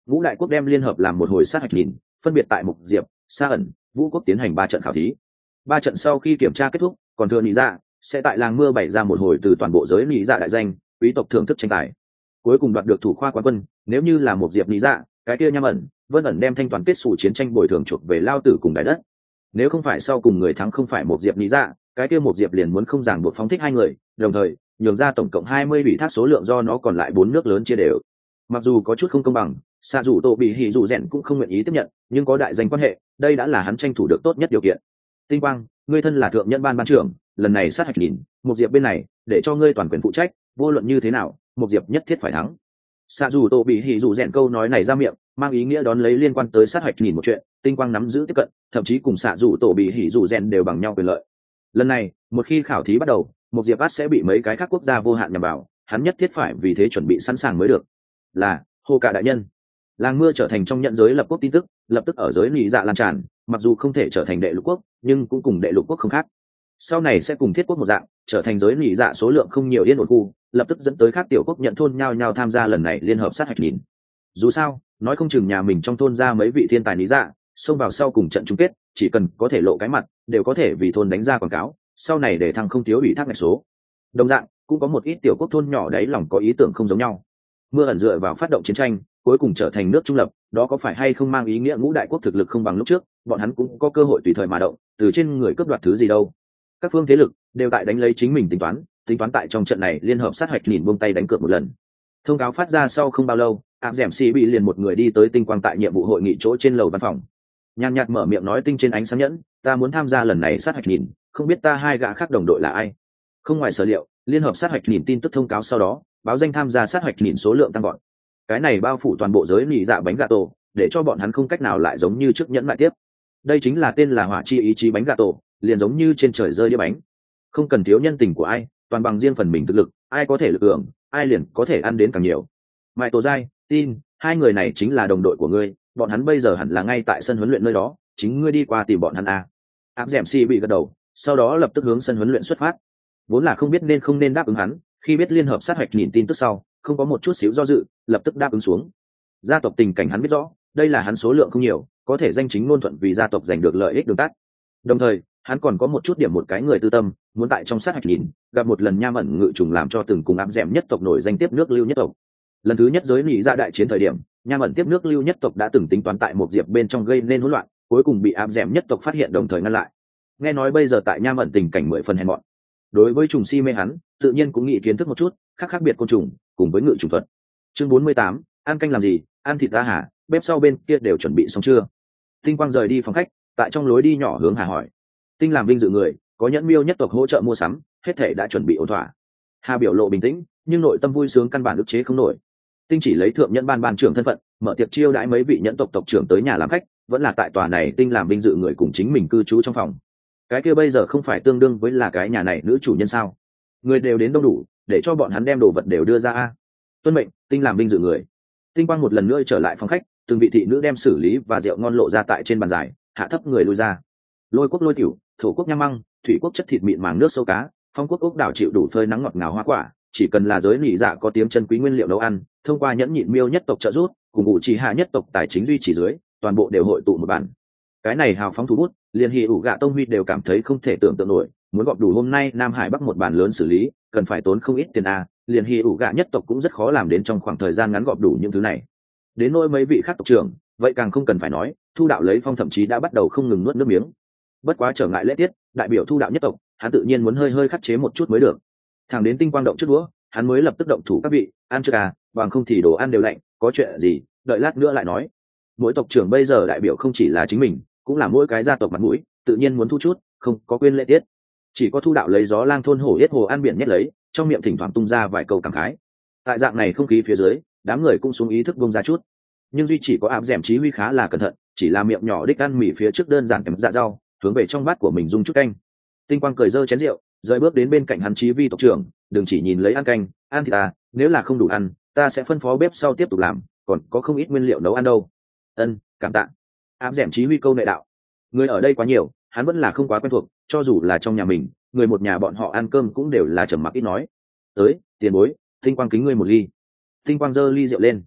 Ngũ đại quốc đem liên hợp làm một hồi sát hạch nhìn, phân biệt tại Mục Diệp, Sa ẩn, Vũ quốc tiến hành 3 trận khảo thí. 3 trận sau khi kiểm tra kết thúc, còn thừa Nị Dạ sẽ tại làng mưa bày ra một hồi từ toàn bộ giới Nị Dạ đại danh, quý tộc thưởng thức tranh tài. Cuối cùng đoạt được thủ khoa quán quân, nếu như là Mục Diệp Nị Dạ, cái kia Nham ẩn, Vân ẩn đem thanh toàn kết sủ chiến tranh bồi thường chuộc về lao tử cùng đại đất. Nếu không phải sau cùng người thắng không phải Mục Diệp Nị Dạ, cái kia Mục Diệp liền muốn không ràng buộc phóng thích 2 người, đồng thời nhường ra tổng cộng 20 bị thác số lượng do nó còn lại 4 nước lớn chia đều. Mặc dù có chút không công bằng, xạ dù tổ bị hỉ dù rèn cũng không nguyện ý tiếp nhận, nhưng có đại danh quan hệ, đây đã là hắn tranh thủ được tốt nhất điều kiện. Tinh Quang, ngươi thân là thượng nhân ban trưởng, lần này sát hạch nhìn, Mục Diệp bên này để cho ngươi toàn quyền phụ trách, vô luận như thế nào, Mục Diệp nhất thiết phải thắng. Xạ dù tổ bị hỉ dù rèn câu nói này ra miệng, mang ý nghĩa đón lấy liên quan tới sát hạch nhìn một chuyện, Tinh Quang nắm giữ tiếp cận, thậm chí cùng xạ dù tổ bị hỉ dù rèn đều bằng nhau quyền lợi. Lần này, một khi khảo thí bắt đầu, Mục Diệp ắt sẽ bị mấy cái khác quốc gia vô hạn nhằm vào, hắn nhất thiết phải vì thế chuẩn bị sẵn sàng mới được. Là Hồ Cả đại nhân. Làng mưa trở thành trong nhận giới lập quốc tin tức, lập tức ở giới Nị Dạ lan tràn, mặc dù không thể trở thành đệ lục quốc, nhưng cũng cùng đệ lục quốc không khác. Sau này sẽ cùng thiết quốc một dạng, trở thành giới Nị Dạ số lượng không nhiều yên ổn khu, lập tức dẫn tới các tiểu quốc nhận thôn nhau nhau tham gia lần này liên hợp sát hạch nhìn. Dù sao, nói không chừng nhà mình trong thôn ra mấy vị thiên tài Nị Dạ, xông vào sau cùng trận chung kết, chỉ cần có thể lộ cái mặt, đều có thể vì thôn đánh ra quảng cáo, sau này để thăng không thiếu ủy thác ngạch số. Đồng dạng, cũng có một ít tiểu quốc thôn nhỏ đấy lòng có ý tưởng không giống nhau. Mưa ẩn dựa vào phát động chiến tranh, cuối cùng trở thành nước trung lập, đó có phải hay không mang ý nghĩa ngũ đại quốc thực lực không bằng lúc trước, bọn hắn cũng có cơ hội tùy thời mà động, từ trên người cướp đoạt thứ gì đâu. Các phương thế lực đều tại đánh lấy chính mình tính toán tại trong trận này liên hợp sát hạch nhìn buông tay đánh cược một lần. Thông cáo phát ra sau không bao lâu, áp dẻm xì bị liền một người đi tới Tinh Quang tại nhiệm vụ hội nghị chỗ trên lầu văn phòng. Nhàn nhạt mở miệng nói: Tinh trên ánh sáng nhẫn, ta muốn tham gia lần này sát hạch nhìn, không biết ta 2 gã khác đồng đội là ai. Không ngoài sở liệu, liên hợp sát hạch nhìn tin tức thông cáo sau đó, báo danh tham gia sát hạch nhìn số lượng tăng gọn. Cái này bao phủ toàn bộ giới Nị Dạ bánh gà tổ, để cho bọn hắn không cách nào lại giống như trước nhẫn lại tiếp. Đây chính là tên là hỏa chi ý chí bánh gà tổ, liền giống như trên trời rơi đĩa bánh, không cần thiếu nhân tình của ai, toàn bằng riêng phần mình thực lực, ai có thể lực lượng, ai liền có thể ăn đến càng nhiều. Mại Tổ Giai, tin 2 người này chính là đồng đội của ngươi, bọn hắn bây giờ hẳn là ngay tại sân huấn luyện nơi đó, chính ngươi đi qua tìm bọn hắn à. Áp dẻm si bị gật đầu, sau đó lập tức hướng sân huấn luyện xuất phát. Vốn là không biết nên không nên đáp ứng hắn, khi biết liên hợp sát hạch nhìn tin tức sau, không có một chút xíu do dự, lập tức đáp ứng xuống. Gia tộc tình cảnh hắn biết rõ, đây là hắn số lượng không nhiều, có thể danh chính ngôn thuận vì gia tộc giành được lợi ích đường tắt. Đồng thời, hắn còn có một chút điểm một cái người tư tâm, muốn tại trong sát hạch nhìn, gặp một lần Nham ẩn ngự trùng làm cho từng cùng áp dẻm nhất tộc nổi danh tiếp nước lưu nhất tộc. Lần thứ nhất giới Nị Dạ đại chiến thời điểm, Nham ẩn tiếp nước lưu nhất tộc đã từng tính toán tại một diệp bên trong gây nên hỗn loạn, cuối cùng bị áp dẻm nhất tộc phát hiện đồng thời ngăn lại. Nghe nói bây giờ tại Nham ẩn tình cảnh 10 phần hèn mọn. Đối với trùng si mê hắn, tự nhiên cũng nghĩ kiến thức một chút khác biệt côn trùng cùng với ngự trùng thuật. Chương 48, ăn canh làm gì, ăn thịt ta hả, bếp sau bên kia đều chuẩn bị xong chưa? Tinh Quang rời đi phòng khách, tại trong lối đi nhỏ hướng Hà hỏi. Tinh làm vinh dự người, có nhẫn miêu nhất tộc hỗ trợ mua sắm, hết thể đã chuẩn bị ổn thỏa. Hà biểu lộ bình tĩnh, nhưng nội tâm vui sướng căn bản ức chế không nổi. Tinh chỉ lấy thượng nhẫn ban trưởng thân phận, mở tiệc chiêu đãi mấy vị nhẫn tộc tộc trưởng tới nhà làm khách, vẫn là tại tòa này Tinh làm vinh dự người cùng chính mình cư trú trong phòng. Cái kia bây giờ không phải tương đương với là cái nhà này nữ chủ nhân sao? Người đều đến đông đủ, để cho bọn hắn đem đồ vật đều đưa ra a. Tuân mệnh, Tinh làm vinh dự người. Tinh Quang một lần nữa trở lại phòng khách, từng vị thị nữ đem xử lý và rượu ngon lộ ra tại trên bàn dài, hạ thấp người lui ra. Lôi quốc lôi tiểu, thổ quốc nham măng, thủy quốc chất thịt mịn màng nước sâu cá, phong quốc ốc đảo chịu đủ phơi nắng ngọt ngào hoa quả, chỉ cần là giới Nị Dạ có tiếng chân quý nguyên liệu nấu ăn, thông qua nhẫn nhịn miêu nhất tộc trợ giúp, cùng ngụ chỉ hạ nhất tộc tài chính duy trì dưới, toàn bộ đều hội tụ một bản. Cái này hào phóng thủ bút, liền Hỉ ủ gạ tông huy đều cảm thấy không thể tưởng tượng nổi, muốn gọp đủ hôm nay Nam Hải Bắc một bản lớn xử lý, cần phải tốn không ít tiền a, liền Hỉ ủ gạ nhất tộc cũng rất khó làm đến trong khoảng thời gian ngắn gọp đủ những thứ này. Đến nỗi mấy vị khác tộc trưởng, vậy càng không cần phải nói, Thu Đạo lấy phong thậm chí đã bắt đầu không ngừng nuốt nước miếng. Bất quá trở ngại lễ tiết, đại biểu Thu Đạo nhất tộc, hắn tự nhiên muốn hơi khắc chế một chút mới được. Thẳng đến Tinh Quang động trước đũa, hắn mới lập tức động thủ các vị, ăn chưa à, bằng không thì đồ ăn đều lạnh, có chuyện gì, đợi lát nữa lại nói. Mỗi tộc trưởng bây giờ đại biểu không chỉ là chính mình, cũng là mỗi cái gia tộc mặt mũi, tự nhiên muốn thu chút, không có quên lễ tiết. Chỉ có Thu Đạo lấy gió lang thôn hổ yết hồ ăn biển nhét lấy, trong miệng thỉnh thoảng tung ra vài câu cảm khái. Tại dạng này không khí phía dưới, đám người cũng xuống ý thức bông ra chút, nhưng duy chỉ có áp dẻm chí huy khá là cẩn thận, chỉ là miệng nhỏ đích ăn mì phía trước đơn giản kèm dạ rau, hướng về trong bát của mình dung chút canh. Tinh Quang cười dơ chén rượu, rời bước đến bên cạnh hắn chí vi tộc trưởng, đừng chỉ nhìn lấy ăn canh, ăn thì ta, nếu là không đủ ăn, ta sẽ phân phó bếp sau tiếp tục làm, còn có không ít nguyên liệu nấu ăn đâu. Ân, cảm tạ. Áp dẻm chí huy câu nệ đạo. Người ở đây quá nhiều, hắn vẫn là không quá quen thuộc, cho dù là trong nhà mình, người một nhà bọn họ ăn cơm cũng đều là trầm mặc ít nói. Tới, tiền bối, Tinh Quang kính ngươi một ly. Tinh Quang giơ ly rượu lên.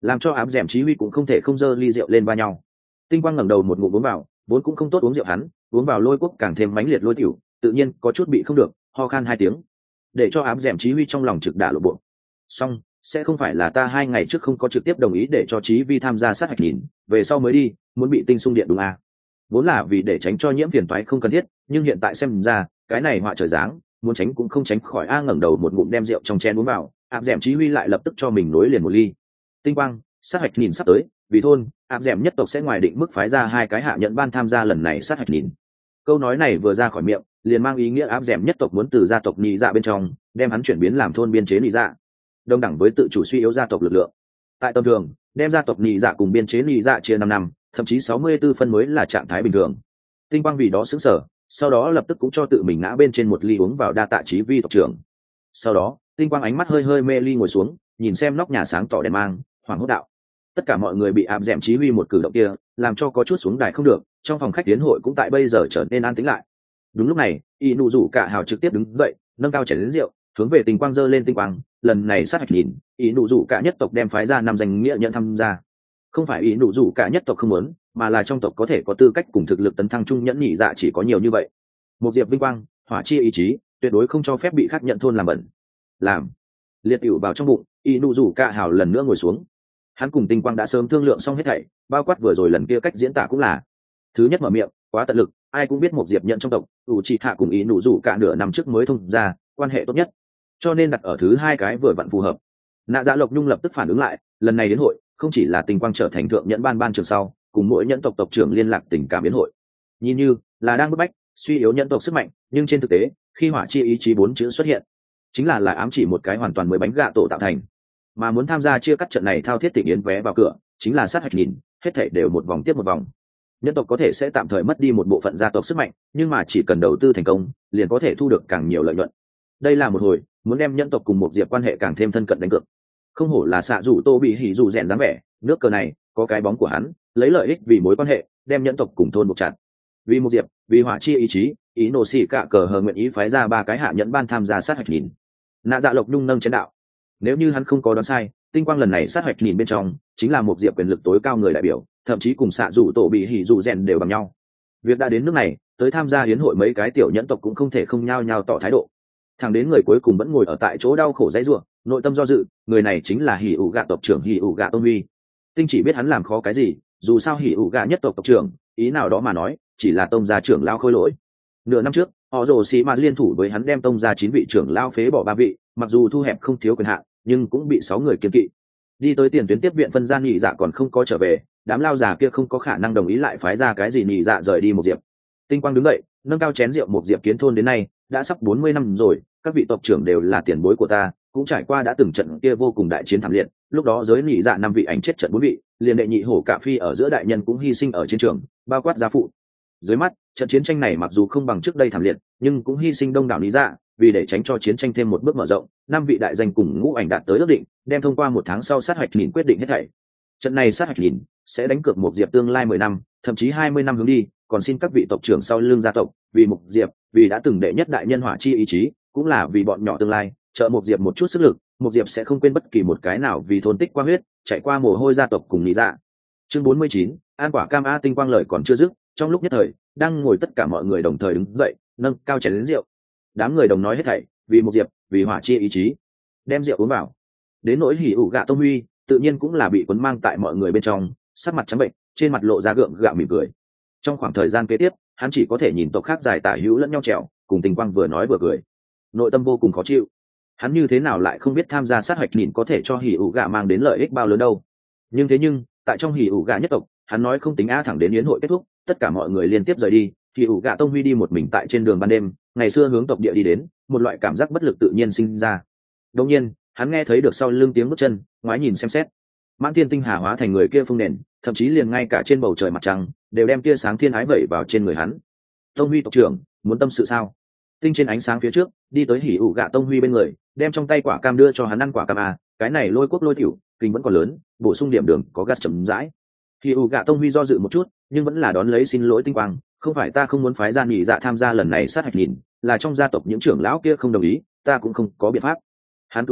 làm cho áp dẻm chí huy cũng không thể không dơ ly rượu lên va nhau. Tinh quang ngẩng đầu một ngụm uống vào, vốn cũng không tốt uống rượu hắn, uống vào lôi quốc càng thêm mãnh liệt lôi tiểu, tự nhiên có chút bị không được, ho khan 2 tiếng, để cho áp dẻm chí huy trong lòng trực đả lộ bộ. Xong, sẽ không phải là ta 2 ngày trước không có trực tiếp đồng ý để cho chí vi tham gia sát hạch nhìn, về sau mới đi, muốn bị tinh xung điện đúng à? Vốn là vì để tránh cho nhiễm phiền toái không cần thiết, nhưng hiện tại xem ra, cái này họa trời dáng, muốn tránh cũng không tránh khỏi. A ngẩng đầu một ngụm đem rượu trong chén uống vào, áp dẻm chí huy lại lập tức cho mình nối liền một ly. Tinh quang, sát hạch nhìn sắp tới, vì thôn áp dẻm nhất tộc sẽ ngoài định mức phái ra 2 cái hạ nhận ban tham gia lần này sát hạch nhìn. Câu nói này vừa ra khỏi miệng, liền mang ý nghĩa áp dẻm nhất tộc muốn từ gia tộc nhị dạ bên trong đem hắn chuyển biến làm thôn biên chế nhị dạ, đồng đẳng với tự chủ suy yếu gia tộc lực lượng. Tại tầm thường, đem gia tộc nhị dạ cùng biên chế nhị dạ chia 5 năm, thậm chí 64 phân mới là trạng thái bình thường. Tinh quang vì đó sững sờ, sau đó lập tức cũng cho tự mình ngã bên trên một ly uống vào, đa tạ chí vi tộc trưởng. Sau đó tinh quang ánh mắt hơi hơi mê ly ngồi xuống, nhìn xem nóc nhà sáng tỏ đèn mang, hoảng hốt đạo. Tất cả mọi người bị áp dẻm chí huy một cử động kia làm cho có chút xuống đài không được, trong phòng khách tiến hội cũng tại bây giờ trở nên an tĩnh lại. Đúng lúc này y nụ rủ cả hào trực tiếp đứng dậy, nâng cao chén đến rượu, hướng về tinh quang giơ lên. Tinh quang, lần này sát hạch nhìn, y nụ rủ cả nhất tộc đem phái ra 5 danh nghĩa nhận tham gia. Không phải y nụ rủ cả nhất tộc không muốn, mà là trong tộc có thể có tư cách cùng thực lực tấn thăng trung nhẫn nhị dạ chỉ có nhiều như vậy. Một diệp vinh quang, hỏa chi ý chí, tuyệt đối không cho phép bị khác nhận thôn làm bẩn. Làm liệt tiểu vào trong bụng, y nụ rủ cả hào lần nữa ngồi xuống. Hắn cùng tinh quang đã sớm thương lượng xong hết thảy, bao quát vừa rồi lần kia cách diễn tả cũng là. Thứ nhất mở miệng, quá tận lực, ai cũng biết một diệp nhận trong tộc ủ trị hạ cùng ý nụ rủ cả nửa năm trước mới thông ra quan hệ tốt nhất, cho nên đặt ở thứ 2 cái vừa vặn phù hợp. Nạ Dạ Lộc Nhung lập tức phản ứng lại, lần này đến hội không chỉ là tinh quang trở thành thượng nhẫn ban trường sau cùng mỗi nhẫn tộc tộc trưởng liên lạc tình cảm biến hội, nhìn như là đang bức bách suy yếu nhẫn tộc sức mạnh, nhưng trên thực tế khi hỏa chi ý chí 4 chữ xuất hiện, chính là ám chỉ một cái hoàn toàn mới bánh gạ tổ tạo thành. Mà muốn tham gia chia cắt trận này thao thiết tịnh yến vé vào cửa chính là sát hạch nhìn, hết thảy đều một vòng tiếp một vòng. Nhân tộc có thể sẽ tạm thời mất đi một bộ phận gia tộc sức mạnh, nhưng mà chỉ cần đầu tư thành công liền có thể thu được càng nhiều lợi nhuận. Đây là một hồi muốn đem nhân tộc cùng một diệp quan hệ càng thêm thân cận đánh cược. Không hổ là xạ rủ tô bị hỉ rủ rèn dáng vẻ, nước cờ này có cái bóng của hắn, lấy lợi ích vì mối quan hệ đem nhân tộc cùng thôn buộc chặt. Vì một diệp, vì hỏa chi ý chí, ý nổ xỉ cả cờ hờ nguyện ý phái ra 3 cái hạ nhẫn ban tham gia sát hạch nhìn. Nạ Dạ Lộc Nhung nâng chén đạo, nếu như hắn không có đoán sai, tinh quang lần này sát hạch nhìn bên trong chính là một diệp quyền lực tối cao người đại biểu, thậm chí cùng xạ rủ tổ bị hỉ rủ rèn đều bằng nhau. Việc đã đến nước này, tới tham gia hiến hội mấy cái tiểu nhẫn tộc cũng không thể không nhao nhao tỏ thái độ. Thằng đến người cuối cùng vẫn ngồi ở tại chỗ đau khổ dãy rủa, nội tâm do dự, người này chính là hỉ ủ gạ tộc trưởng hỉ ủ gạ tôn huy. Tinh chỉ biết hắn làm khó cái gì, dù sao hỉ ủ gạ nhất tộc tộc trưởng, ý nào đó mà nói chỉ là tông gia trưởng lao khôi lỗi. Nửa năm trước họ rồ xì mà liên thủ với hắn đem tông gia 9 vị trưởng lao phế bỏ 3 vị, mặc dù thu hẹp không thiếu quyền hạn, nhưng cũng bị 6 người kiêng kỵ. Đi tới tiền tuyến tiếp viện phân gian nhị dạ còn không có trở về, đám lao già kia không có khả năng đồng ý lại phái ra cái gì nhị dạ rời đi một diệp. Tinh quang đứng dậy, nâng cao chén rượu. Một diệp kiến thôn đến nay đã sắp 40 năm rồi, các vị tộc trưởng đều là tiền bối của ta, cũng trải qua đã từng trận kia vô cùng đại chiến thảm liệt, lúc đó giới nhị dạ 5 vị ảnh chết trận 4 vị, liền đệ nhị hổ cả phi ở giữa đại nhân cũng hy sinh ở chiến trường, bao quát gia phụ. Dưới mắt trận chiến tranh này mặc dù không bằng trước đây thảm liệt, nhưng cũng hy sinh đông đảo nhị dạ, vì để tránh cho chiến tranh thêm một bước mở rộng, 5 vị đại danh cùng ngũ ảnh đạt tới ước định, đem thông qua 1 tháng sau sát hạch nhìn quyết định hết thảy. Trận này sát hạch nhìn sẽ đánh cược một diệp tương lai 10 năm, thậm chí 20 năm hướng đi, còn xin các vị tộc trưởng sau lưng gia tộc, vì một diệp, vì đã từng đệ nhất đại nhân hỏa chi ý chí, cũng là vì bọn nhỏ tương lai, trợ một diệp một chút sức lực. Một diệp sẽ không quên bất kỳ một cái nào vì thôn tích qua huyết, chạy qua mồ hôi gia tộc cùng nhị dạ. Chương 49, an quả cam. A tinh quang lời còn chưa dứt, trong lúc nhất thời đang ngồi tất cả mọi người đồng thời đứng dậy, nâng cao chén đến rượu. Đám người đồng nói hết thảy, vì một diệp, vì hỏa chi ý chí, đem rượu uống vào. Đến nỗi hỉ ủ gạ tông huy tự nhiên cũng là bị cuốn mang tại mọi người bên trong, sắc mặt trắng bệnh, trên mặt lộ ra gượng gạo mỉm cười. Trong khoảng thời gian kế tiếp hắn chỉ có thể nhìn tộc khác giải tả hữu lẫn nhau trèo, cùng Tinh quang vừa nói vừa cười, nội tâm vô cùng khó chịu. Hắn như thế nào lại không biết tham gia sát hạch nhìn có thể cho hỉ ủ gạ mang đến lợi ích bao lớn đâu. Nhưng tại trong hỉ ủ gạ nhất tộc, hắn nói không tính a. Thẳng đến yến hội kết thúc, tất cả mọi người liên tiếp rời đi, hỉ ủ gạ tông huy đi một mình tại trên đường ban đêm, ngày xưa hướng tộc địa đi đến, một loại cảm giác bất lực tự nhiên sinh ra. Đột nhiên hắn nghe thấy được sau lưng tiếng bước chân, ngoái nhìn xem xét, mãn thiên tinh hà hóa thành người kia phông nền, thậm chí liền ngay cả trên bầu trời mặt trăng đều đem tia sáng thiên ái vẩy vào trên người hắn. Tông huy tộc trưởng, muốn tâm sự sao? Tinh trên ánh sáng phía trước đi tới hỉ ủ gạ tông huy bên người, đem trong tay quả cam đưa cho hắn ăn. Quả cam à, cái này lôi quốc lôi tiểu kinh vẫn còn lớn, bổ sung điểm đường có gas chấm dãi. Hỉ ủ gạ tông huy do dự một chút, nhưng vẫn là đón lấy. Xin lỗi Tinh quang, không phải ta không muốn phái ra nhị dạ tham gia lần này sát hạch nhìn, là trong gia tộc những trưởng lão kia không đồng ý, ta cũng không có biện pháp. Hắn cúi đầu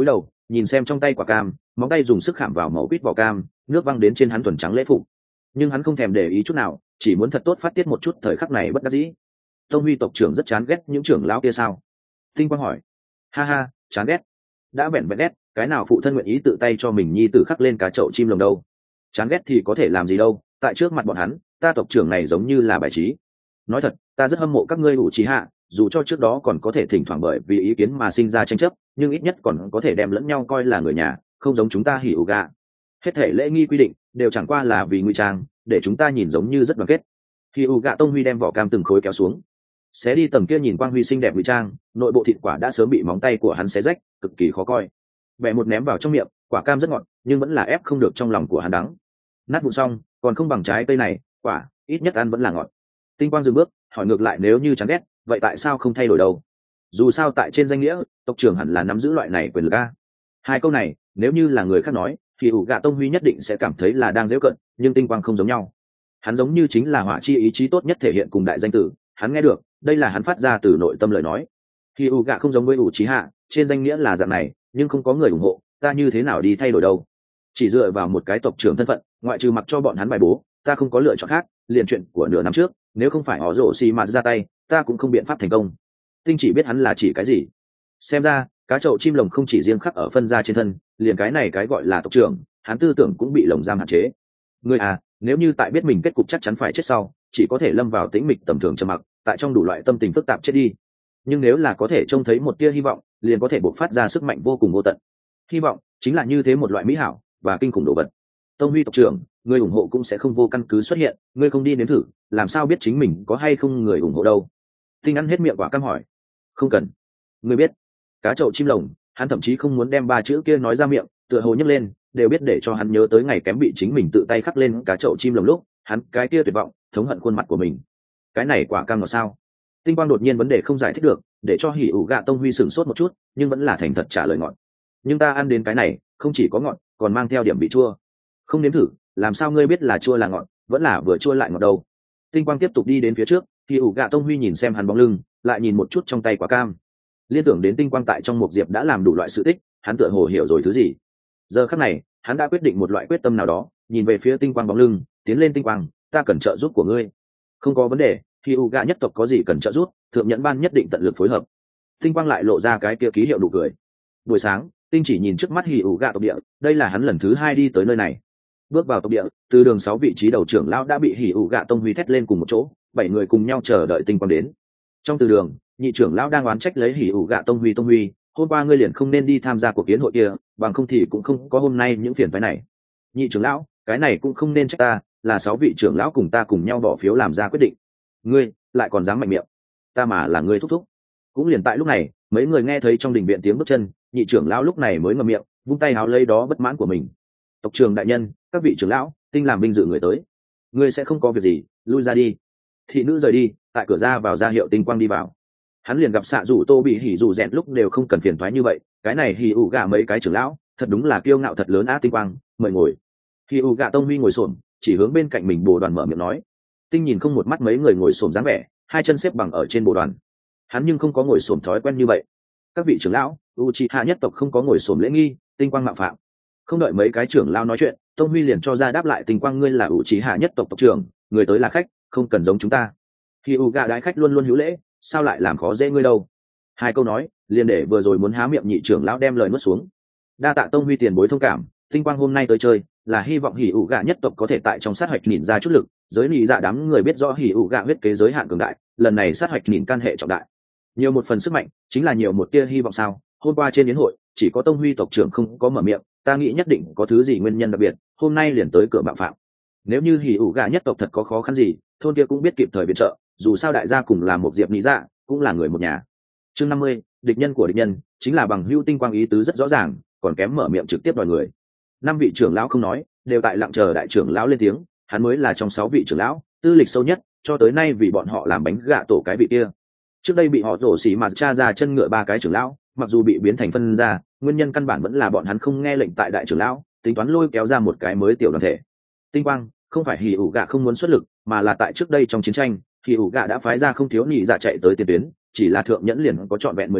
nhìn xem trong tay quả cam, móng tay dùng sức khảm vào màu quýt vỏ cam, nước văng đến trên hắn thuần trắng lễ phục. Nhưng hắn không thèm để ý chút nào, chỉ muốn thật tốt phát tiết một chút thời khắc này bất đắc dĩ. Tông Huy tộc trưởng rất chán ghét những trưởng lão kia sao? Tinh Quang hỏi. Ha ha, chán ghét. Đã vẹn vẹn ghét, cái nào phụ thân nguyện ý tự tay cho mình nhi tử khắc lên cá chậu chim lồng đâu? Chán ghét thì có thể làm gì đâu, tại trước mặt bọn hắn, ta tộc trưởng này giống như là bài trí. Nói thật, ta rất hâm mộ các ngươi Uchiha, dù cho trước đó còn có thể thỉnh thoảng bởi vì ý kiến mà sinh ra tranh chấp, nhưng ít nhất còn có thể đem lẫn nhau coi là người nhà, không giống chúng ta Hyuga. Hết thể lễ nghi quy định đều chẳng qua là vì ngụy trang, để chúng ta nhìn giống như rất đoàn kết. Hyuga Tông Huy đem vỏ cam từng khối kéo xuống, xé đi tầng kia nhìn quang huy xinh đẹp ngụy trang, nội bộ thịt quả đã sớm bị móng tay của hắn xé rách, cực kỳ khó coi. Bẻ một ném vào trong miệng, quả cam rất ngọt, nhưng vẫn là ép không được trong lòng của hắn đắng. Nát vụn xong, còn không bằng trái cây này, quả ít nhất ăn vẫn là ngọt. Tinh Quang dừng bước, hỏi ngược lại, nếu như chán ghét, vậy tại sao không thay đổi đâu? Dù sao tại trên danh nghĩa, tộc trưởng hẳn là nắm giữ loại này quyền lực a. Hai câu này, nếu như là người khác nói, thì ủ gạ Tông Huy nhất định sẽ cảm thấy là đang giễu cợt, nhưng Tinh Quang không giống nhau. Hắn giống như chính là hỏa chi ý chí tốt nhất thể hiện cùng đại danh tử, hắn nghe được, đây là hắn phát ra từ nội tâm lời nói. Thì ủ gạ không giống với ủ trí hạ, trên danh nghĩa là dạng này, nhưng không có người ủng hộ, ta như thế nào đi thay đổi đâu? Chỉ dựa vào một cái tộc trưởng thân phận, ngoại trừ mặc cho bọn hắn bài bố, ta không có lựa chọn khác. Liền chuyện của nửa năm trước, nếu không phải họ rổ xì mà ra tay, ta cũng không biện pháp thành công. Tinh chỉ biết hắn là chỉ cái gì. Xem ra cá chậu chim lồng không chỉ riêng khắc ở phân gia trên thân, liền cái này cái gọi là tộc trưởng, hắn tư tưởng cũng bị lồng giam hạn chế. Người à, nếu như tại biết mình kết cục chắc chắn phải chết sau, chỉ có thể lâm vào tĩnh mịch tầm thường trầm mặc, tại trong đủ loại tâm tình phức tạp chết đi. Nhưng nếu là có thể trông thấy một tia hy vọng, liền có thể bộc phát ra sức mạnh vô cùng vô tận. Hy vọng chính là như thế một loại mỹ hảo và kinh khủng đồ vật. Tông Huy tộc trưởng, người ủng hộ cũng sẽ không vô căn cứ xuất hiện, ngươi không đi nếm thử, làm sao biết chính mình có hay không người ủng hộ đâu? Tinh ăn hết miệng quả cam hỏi. Không cần. Ngươi biết, cá chậu chim lồng, hắn thậm chí không muốn đem ba chữ kia nói ra miệng, tựa hồ nhấc lên, đều biết để cho hắn nhớ tới ngày kém bị chính mình tự tay khắc lên cá chậu chim lồng lúc, hắn cái kia tuyệt vọng, thống hận khuôn mặt của mình. Cái này quả cam là sao? Tinh Quang đột nhiên vấn đề không giải thích được, để cho Hỉ ủ gạ Tông Huy sửng sốt một chút, nhưng vẫn là thành thật trả lời ngọt. Nhưng ta ăn đến cái này, không chỉ có ngọt, còn mang theo điểm vị chua. Không nếm thử, làm sao ngươi biết là chua là ngọt, vẫn là vừa chua lại ngọt đâu? Tinh Quang tiếp tục đi đến phía trước, Hỉ ủ gạ Tông Huy nhìn xem hắn bóng lưng, lại nhìn một chút trong tay quả cam. Liên tưởng đến Tinh Quang tại trong một diệp đã làm đủ loại sự tích, hắn tựa hồ hiểu rồi thứ gì. Giờ khắc này, hắn đã quyết định một loại quyết tâm nào đó, nhìn về phía Tinh Quang bóng lưng, tiến lên. Tinh Quang, ta cần trợ giúp của ngươi. Không có vấn đề, khi u gạ nhất tộc có gì cần trợ giúp, thượng nhẫn ban nhất định tận lực phối hợp. Tinh Quang lại lộ ra cái kia ký hiệu nụ cười. Buổi sáng, Tinh chỉ nhìn trước mắt hỉ ủ gạ tộc địa, đây là hắn lần thứ 2 đi tới nơi này. Bước vào tộc địa, từ đường 6 vị trí đầu trưởng lão đã bị hỉ ủ gạ Tông Huy thét lên cùng một chỗ, 7 người cùng nhau chờ đợi Tinh Quang đến. Trong từ đường, nhị trưởng lão đang oán trách lấy hỉ ủ gạ Tông Huy, hôm qua ngươi liền không nên đi tham gia cuộc kiến hội kia, bằng không thì cũng không có hôm nay những phiền phức này. Nhị trưởng lão, cái này cũng không nên trách ta, là 6 vị trưởng lão cùng ta cùng nhau bỏ phiếu làm ra quyết định. Ngươi lại còn dám mạnh miệng, ta mà là ngươi thúc thúc. Cũng liền tại lúc này, mấy người nghe thấy trong đình viện tiếng bước chân, nhị trưởng lão lúc này mới ngậm miệng, vung tay háo lấy đó bất mãn của mình. Tộc trưởng đại nhân, các vị trưởng lão, Tinh làm binh dự người tới, ngươi sẽ không có việc gì, lui ra đi. Thị nữ rời đi, tại cửa ra vào ra hiệu Tinh Quang đi vào. Hắn liền gặp xạ rủ Tô bị hỉ rủ rèn lúc đều không cần phiền toái như vậy, cái này hỉ ủ gạ mấy cái trưởng lão, thật đúng là kiêu ngạo thật lớn á. Tinh Quang, mời ngồi. Hỉ ủ gạ Tông Huy ngồi xổm, chỉ hướng bên cạnh mình bồ đoàn mở miệng nói. Tinh nhìn không một mắt mấy người ngồi xổm dáng vẻ, hai chân xếp bằng ở trên bồ đoàn. Hắn nhưng không có ngồi xổm thói quen như vậy. Các vị trưởng lão, Uchiha nhất tộc không có ngồi xổm lễ nghi, Tinh Quang mạo phạm. Không đợi mấy cái trưởng lão nói chuyện, Tông Huy liền cho ra đáp lại. Tinh Quang, ngươi là Uchiha nhất tộc tộc trưởng, người tới là khách, không cần giống chúng ta. Hỉ ủ gạ đái khách luôn luôn hữu lễ, sao lại làm khó dễ ngươi đâu? Hai câu nói liền để vừa rồi muốn há miệng nhị trưởng lão đem lời nuốt xuống. Đa tạ Tông Huy tiền bối thông cảm, Tinh Quang hôm nay tới chơi là hy vọng hỉ ủ gạ nhất tộc có thể tại trong sát hạch nhìn ra chút lực, giới nị dạ đám người biết rõ hỉ ủ gạ huyết kế giới hạn cường đại, lần này sát hạch nhìn can hệ trọng đại, nhiều một phần sức mạnh chính là nhiều một tia hy vọng. Sao hôm qua trên yến hội chỉ có Tông Huy tộc trưởng không có mở miệng, ta nghĩ nhất định có thứ gì nguyên nhân đặc biệt, hôm nay liền tới cửa bạo phạm. Nếu như hỉ ủ gạ nhất tộc thật có khó khăn gì, thôn kia cũng biết kịp thời viện trợ, dù sao đại gia cùng là một diệp nị dạ, cũng là người một nhà. Chương 50, địch nhân của địch nhân chính là bằng hữu. Tinh Quang ý tứ rất rõ ràng, còn kém mở miệng trực tiếp đòi người. 5 vị trưởng lão không nói, đều tại lặng chờ đại trưởng lão lên tiếng. Hắn mới là trong 6 vị trưởng lão tư lịch sâu nhất, cho tới nay vì bọn họ làm bánh gạ tổ cái vị kia. Trước đây bị họ rổ xỉ mà tra ra chân ngựa 3 cái trưởng lão, mặc dù bị biến thành phân ra, nguyên nhân căn bản vẫn là bọn hắn không nghe lệnh tại đại trưởng lão, tính toán lôi kéo ra một cái mới tiểu đoàn thể. Tinh Quang, không phải hỉ ủ gạ không muốn xuất lực, mà là tại trước đây trong chiến tranh, hỉ ủ gạ đã phái ra không thiếu nhị dạ chạy tới tiền tuyến, chỉ là thượng nhẫn liền có trọn vẹn 10 người,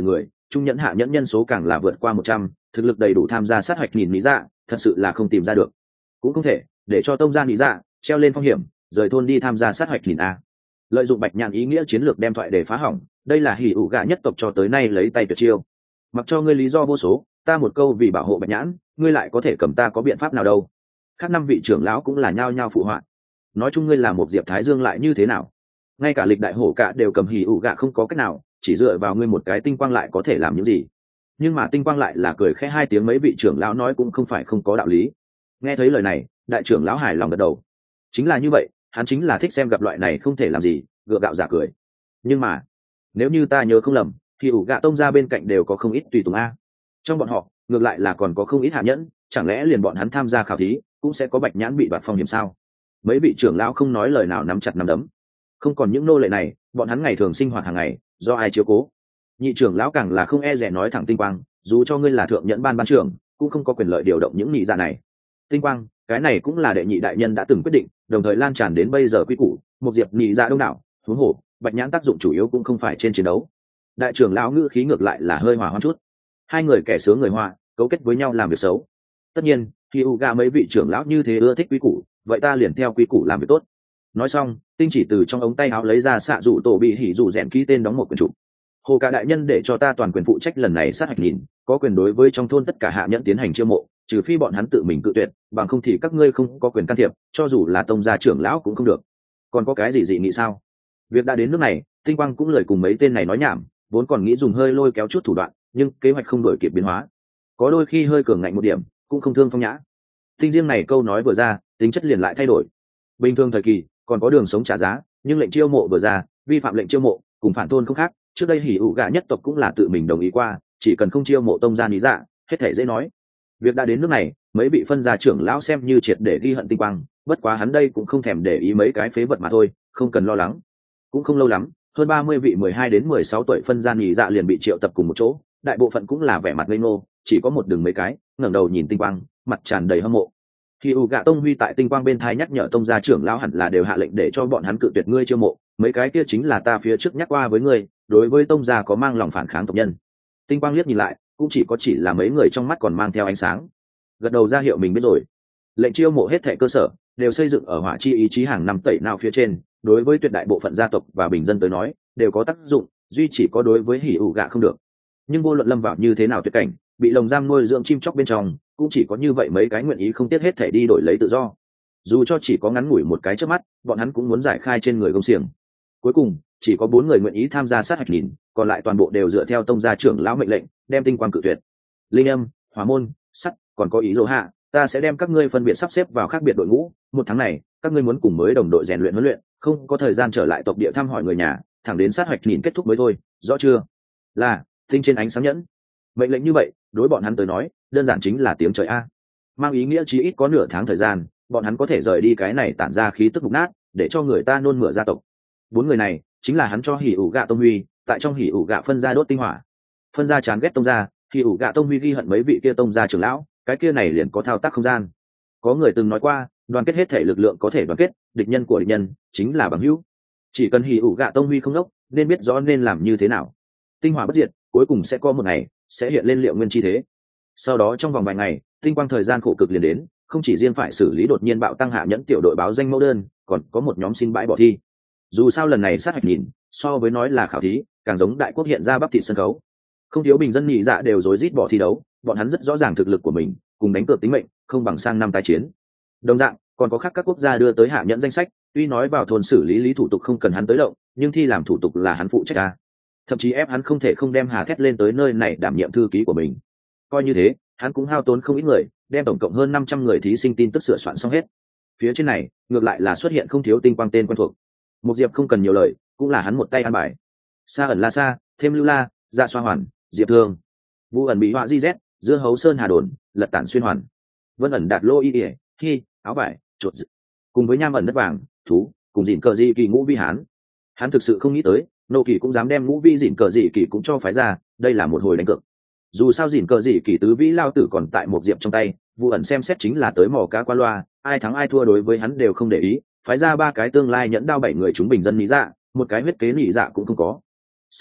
trung nhẫn hạ nhẫn nhân số càng là vượt qua 100, thực lực đầy đủ tham gia sát hạch nhìn lý dạ thật sự là không tìm ra được. Cũng không thể để cho tông gia lý dạ treo lên phong hiểm rời thôn đi tham gia sát hạch nhìn a. Lợi dụng bạch nhãn ý nghĩa chiến lược đem thoại để phá hỏng, đây là hỉ ủ gạ nhất tộc cho tới nay lấy tay tuyệt chiêu. Mặc cho ngươi lý do vô số, ta một câu vì bảo hộ bạch nhãn, ngươi lại có thể cầm ta có biện pháp nào đâu. Khác 5 vị trưởng lão cũng là nhao nhao phụ họa. Nói chung ngươi là một diệp thái dương lại như thế nào, ngay cả lịch đại hổ cả đều cầm hỉ ủ gạ không có cách nào, chỉ dựa vào ngươi một cái tinh quang lại có thể làm những gì. Nhưng mà tinh quang lại là cười khẽ 2 tiếng, mấy vị trưởng lão nói cũng không phải không có đạo lý. Nghe thấy lời này, đại trưởng lão hài lòng gật đầu. Chính là như vậy, hắn chính là thích xem gặp loại này không thể làm gì gượng gạo giả cười. Nhưng mà nếu như ta nhớ không lầm thì ủ gạ tông ra bên cạnh đều có không ít tùy tùng a, trong bọn họ ngược lại là còn có không ít hạ nhẫn, chẳng lẽ liền bọn hắn tham gia khảo thí cũng sẽ có bạch nhãn bị đoạt phong hiểm sao? Mấy vị trưởng lão không nói lời nào, nắm chặt nắm đấm. Không còn những nô lệ này, bọn hắn ngày thường sinh hoạt hàng ngày do ai chiếu cố? Nhị trưởng lão càng là không e dè nói thẳng, tinh quang, dù cho ngươi là thượng nhẫn ban trưởng cũng không có quyền lợi điều động những nhị dạ này. Tinh quang, cái này cũng là đệ nhị đại nhân đã từng quyết định, đồng thời lan tràn đến bây giờ quy củ, một diệp nhị dạ đông đảo, huống hồ bạch nhãn tác dụng chủ yếu cũng không phải trên chiến đấu. Đại trưởng lão ngữ khí ngược lại là hơi hòa hoãn chút. 2 người kẻ sướng người họa cấu kết với nhau làm việc xấu. Tất nhiên khi Uga mấy vị trưởng lão như thế ưa thích quy củ, vậy ta liền theo quy củ làm việc tốt. Nói xong, tinh chỉ từ trong ống tay áo lấy ra xạ dụ tổ bị hỉ dụ rèn ký tên đóng một quyển trục. Hồ cả đại nhân để cho ta toàn quyền phụ trách lần này sát hạch nhìn, có quyền đối với trong thôn tất cả hạ nhẫn tiến hành chiêu mộ, trừ phi bọn hắn tự mình cự tuyệt, bằng không thì các ngươi không có quyền can thiệp, cho dù là tông gia trưởng lão cũng không được. Còn có cái gì dị nghị sao? Việc đã đến nước này, tinh quang cũng lời cùng mấy tên này nói nhảm, vốn còn nghĩ dùng hơi lôi kéo chút thủ đoạn, nhưng kế hoạch không đổi kịp biến hóa, có đôi khi hơi cường ngạnh một điểm cũng không thương phong nhã. Tinh riêng này câu nói vừa ra, tính chất liền lại thay đổi. Bình thường thời kỳ còn có đường sống trả giá, nhưng lệnh chiêu mộ vừa ra, vi phạm lệnh chiêu mộ cùng phản thôn không khác. Trước đây hỉ ủ gạ nhất tộc cũng là tự mình đồng ý qua, chỉ cần không chiêu mộ tông gia lý dạ, hết thể dễ nói. Việc đã đến nước này, mấy vị phân gia trưởng lão xem như triệt để ghi hận tinh quang, bất quá hắn đây cũng không thèm để ý mấy cái phế vật mà thôi, không cần lo lắng. Cũng không lâu lắm, hơn 30 vị 12 đến 16 tuổi phân gia nhị dạ liền bị triệu tập cùng một chỗ, đại bộ phận cũng là vẻ mặt ngây ngô, chỉ có một đường mấy cái ngẩng đầu nhìn tinh quang, mặt tràn đầy hâm mộ. Khi U Gạ Tông Huy tại tinh quang bên thái nhắc nhở tông gia trưởng lão hẳn là đều hạ lệnh để cho bọn hắn cự tuyệt ngươi chiêu mộ, mấy cái kia chính là ta phía trước nhắc qua với ngươi, đối với tông gia có mang lòng phản kháng tộc nhân. Tinh quang liếc nhìn lại, cũng chỉ là mấy người trong mắt còn mang theo ánh sáng, gật đầu ra hiệu mình biết rồi. Lệnh chiêu mộ hết thảy cơ sở đều xây dựng ở hỏa chi ý chí hàng năm tẩy nào phía trên, đối với tuyệt đại bộ phận gia tộc và bình dân tới nói đều có tác dụng, duy chỉ có đối với hỉ ủ gạ không được. Nhưng vô luận lâm vào như thế nào tuyệt cảnh, bị lồng giam nuôi dưỡng chim chóc bên trong, cũng chỉ có như vậy mấy cái nguyện ý không tiếc hết thể đi đổi lấy tự do, dù cho chỉ có ngắn ngủi một cái trước mắt, bọn hắn cũng muốn giải khai trên người gông xiềng. Cuối cùng chỉ có 4 người nguyện ý tham gia sát hạch nhìn, còn lại toàn bộ đều dựa theo tông gia trưởng lão mệnh lệnh đem tinh quang cự tuyệt. Linh âm, hỏa môn, sắt, còn có ý dỗ hạ, ta sẽ đem các ngươi phân biệt sắp xếp vào khác biệt đội ngũ. 1 tháng này các ngươi muốn cùng mới đồng đội rèn luyện huấn luyện, không có thời gian trở lại tộc địa thăm hỏi người nhà, thẳng đến sát hạch nhìn kết thúc mới thôi, rõ chưa? Là tinh trên ánh sáng nhẫn. Mệnh lệnh như vậy đối bọn hắn tới nói đơn giản chính là tiếng trời a, mang ý nghĩa chí ít có nửa tháng thời gian bọn hắn có thể rời đi cái này tản ra khí tức mục nát, để cho người ta nôn mửa gia tộc. 4 người này chính là hắn cho hỉ ủ gạ tông huy tại trong hỉ ủ gạ phân gia đốt tinh hỏa. Phân gia chán ghét tông gia, hỉ ủ gạ tông huy ghi hận mấy vị kia tông gia trưởng lão, cái kia này liền có thao tác không gian. Có người từng nói qua, đoàn kết hết thể lực lượng có thể đoàn kết, địch nhân của địch nhân chính là bằng hữu. Chỉ cần hỉ ủ gạ tông huy không đốc, nên biết rõ nên làm như thế nào. Tinh hỏa bất diệt, cuối cùng sẽ có một ngày sẽ hiện lên liệu nguyên chi thế. Sau đó trong vòng vài ngày, tinh quang thời gian khổ cực liền đến, không chỉ riêng phải xử lý đột nhiên bạo tăng hạ nhẫn tiểu đội báo danh mẫu đơn, còn có một nhóm xin bãi bỏ thi. Dù sao lần này sát hạch nhìn, so với nói là khảo thí, càng giống đại quốc hiện ra bắp thịt sân khấu. Không thiếu bình dân nhị dạ đều rối rít bỏ thi đấu, bọn hắn rất rõ ràng thực lực của mình, cùng đánh cược tính mệnh, không bằng sang năm tái chiến. Đồng dạng, còn có khác các quốc gia đưa tới hạ nhẫn danh sách, tuy nói vào thôn xử lý lý thủ tục không cần hắn tới động, nhưng thi làm thủ tục là hắn phụ trách a. Thậm chí ép hắn không thể không đem Hà Thét lên tới nơi này đảm nhiệm thư ký của mình. Coi như thế, hắn cũng hao tốn không ít người, đem tổng cộng hơn 500 người thí sinh tin tức sửa soạn xong hết. Phía trên này ngược lại là xuất hiện không thiếu tinh quang tên quen thuộc. Một Diệp không cần nhiều lời, cũng là hắn một tay ăn bài. Sa ẩn La Sa, thêm Lưu La, Dạ Xoa Hoàn, Diệp Thương, Vũ ẩn bị họa di z, dưa hấu sơn hà đồn, lật tản xuyên hoàn, Vân ẩn đạt lô y ỉa, hi, áo vải, chuột dị. Cùng với nham ẩn đất vàng, thú, cùng dìn cờ dị kỳ ngũ vi hán. Hắn thực sự không nghĩ tới, nô kỳ cũng dám đem ngũ vi dìn cờ dị kỳ cũng cho phái ra, đây là một hồi đánh cược. Dù sao dìn cờ dị kỳ tứ vĩ lao tử còn tại một Diệp trong tay, Vũ ẩn xem xét chính là tới mò cá qua loa, ai thắng ai thua đối với hắn đều không để ý, phái ra 3 cái tương lai nhẫn đao 7 người chúng bình dân lý dạ, một cái huyết kế lý dạ cũng không có. Sa ẩn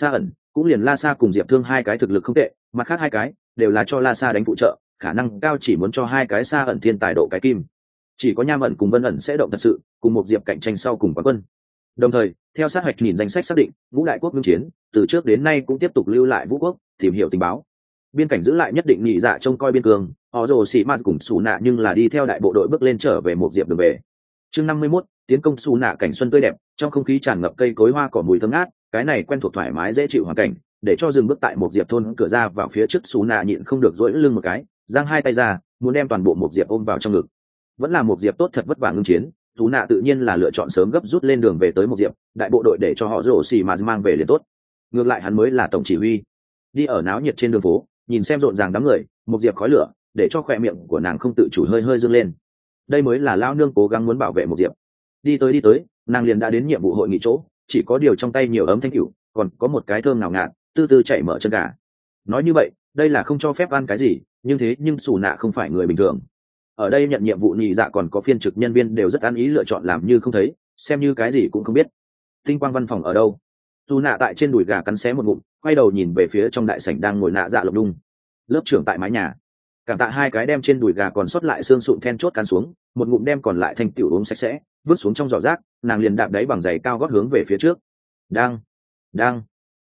cũng liền La Sa cùng Diệp Thương hai cái thực lực không tệ, mặt khác hai cái đều là cho La Sa đánh phụ trợ, khả năng cao chỉ muốn cho hai cái Sa ẩn thiên tài độ cái kim. Chỉ có Nham ẩn cùng Vân ẩn sẽ động thật sự, cùng một Diệp cạnh tranh sau cùng quán quân. Đồng thời, theo sát hoạch nhìn danh sách xác định, ngũ đại quốc ngưng chiến, từ trước đến nay cũng tiếp tục lưu lại vũ quốc, tìm hiểu tình báo. Biên cảnh giữ lại nhất định nhị dạ trông coi biên cương, họ rồ xì ma cùng xù nạ nhưng là đi theo đại bộ đội bước lên trở về một Diệp đường về. Chương 51, tiến công xù nạ cảnh xuân tươi đẹp, trong không khí tràn ngập cây cối hoa cỏ mùi thơm ngát, cái này quen thuộc thoải mái dễ chịu hoàn cảnh, để cho dừng bước tại một Diệp thôn cửa ra vào phía trước xù nạ nhịn không được duỗi lưng một cái, giang hai tay ra, muốn đem toàn bộ một Diệp ôm vào trong ngực. Vẫn là một Diệp tốt thật vất vả ngưng chiến, xù nạ tự nhiên là lựa chọn sớm gấp rút lên đường về tới một Diệp, đại bộ đội để cho họ rồ xì mà mang về liền tốt. Ngược lại hắn mới là tổng chỉ huy. Đi ở náo nhiệt trên đường phố, nhìn xem rộn ràng đám người, một Diệp khói lửa, để cho khóe miệng của nàng không tự chủ hơi hơi dương lên. Đây mới là lão nương cố gắng muốn bảo vệ một Diệp. Đi tới, nàng liền đã đến nhiệm vụ hội nghị chỗ, chỉ có điều trong tay nhiều ấm thanh cửu, còn có một cái thơm ngào ngạt, từ từ chảy mở chân gà. Nói như vậy, đây là không cho phép ăn cái gì, nhưng xù nạ không phải người bình thường. Ở đây nhận nhiệm vụ nhị dạ còn có phiên trực nhân viên đều rất ăn ý lựa chọn làm như không thấy, xem như cái gì cũng không biết. Tinh quang văn phòng ở đâu? Xù nạ tại trên đùi gà cắn xé một ngụm, quay đầu nhìn về phía trong đại sảnh đang ngồi Nạ Dạ Lộc Nhung. Lớp trưởng tại mái nhà. Cảm tạ hai cái đem trên đùi gà còn sót lại xương sụn then chốt cắn xuống, một ngụm đem còn lại thanh tiểu uống sạch sẽ, vứt xuống trong giỏ rác, nàng liền đạp đáy bằng giày cao gót hướng về phía trước. Đang.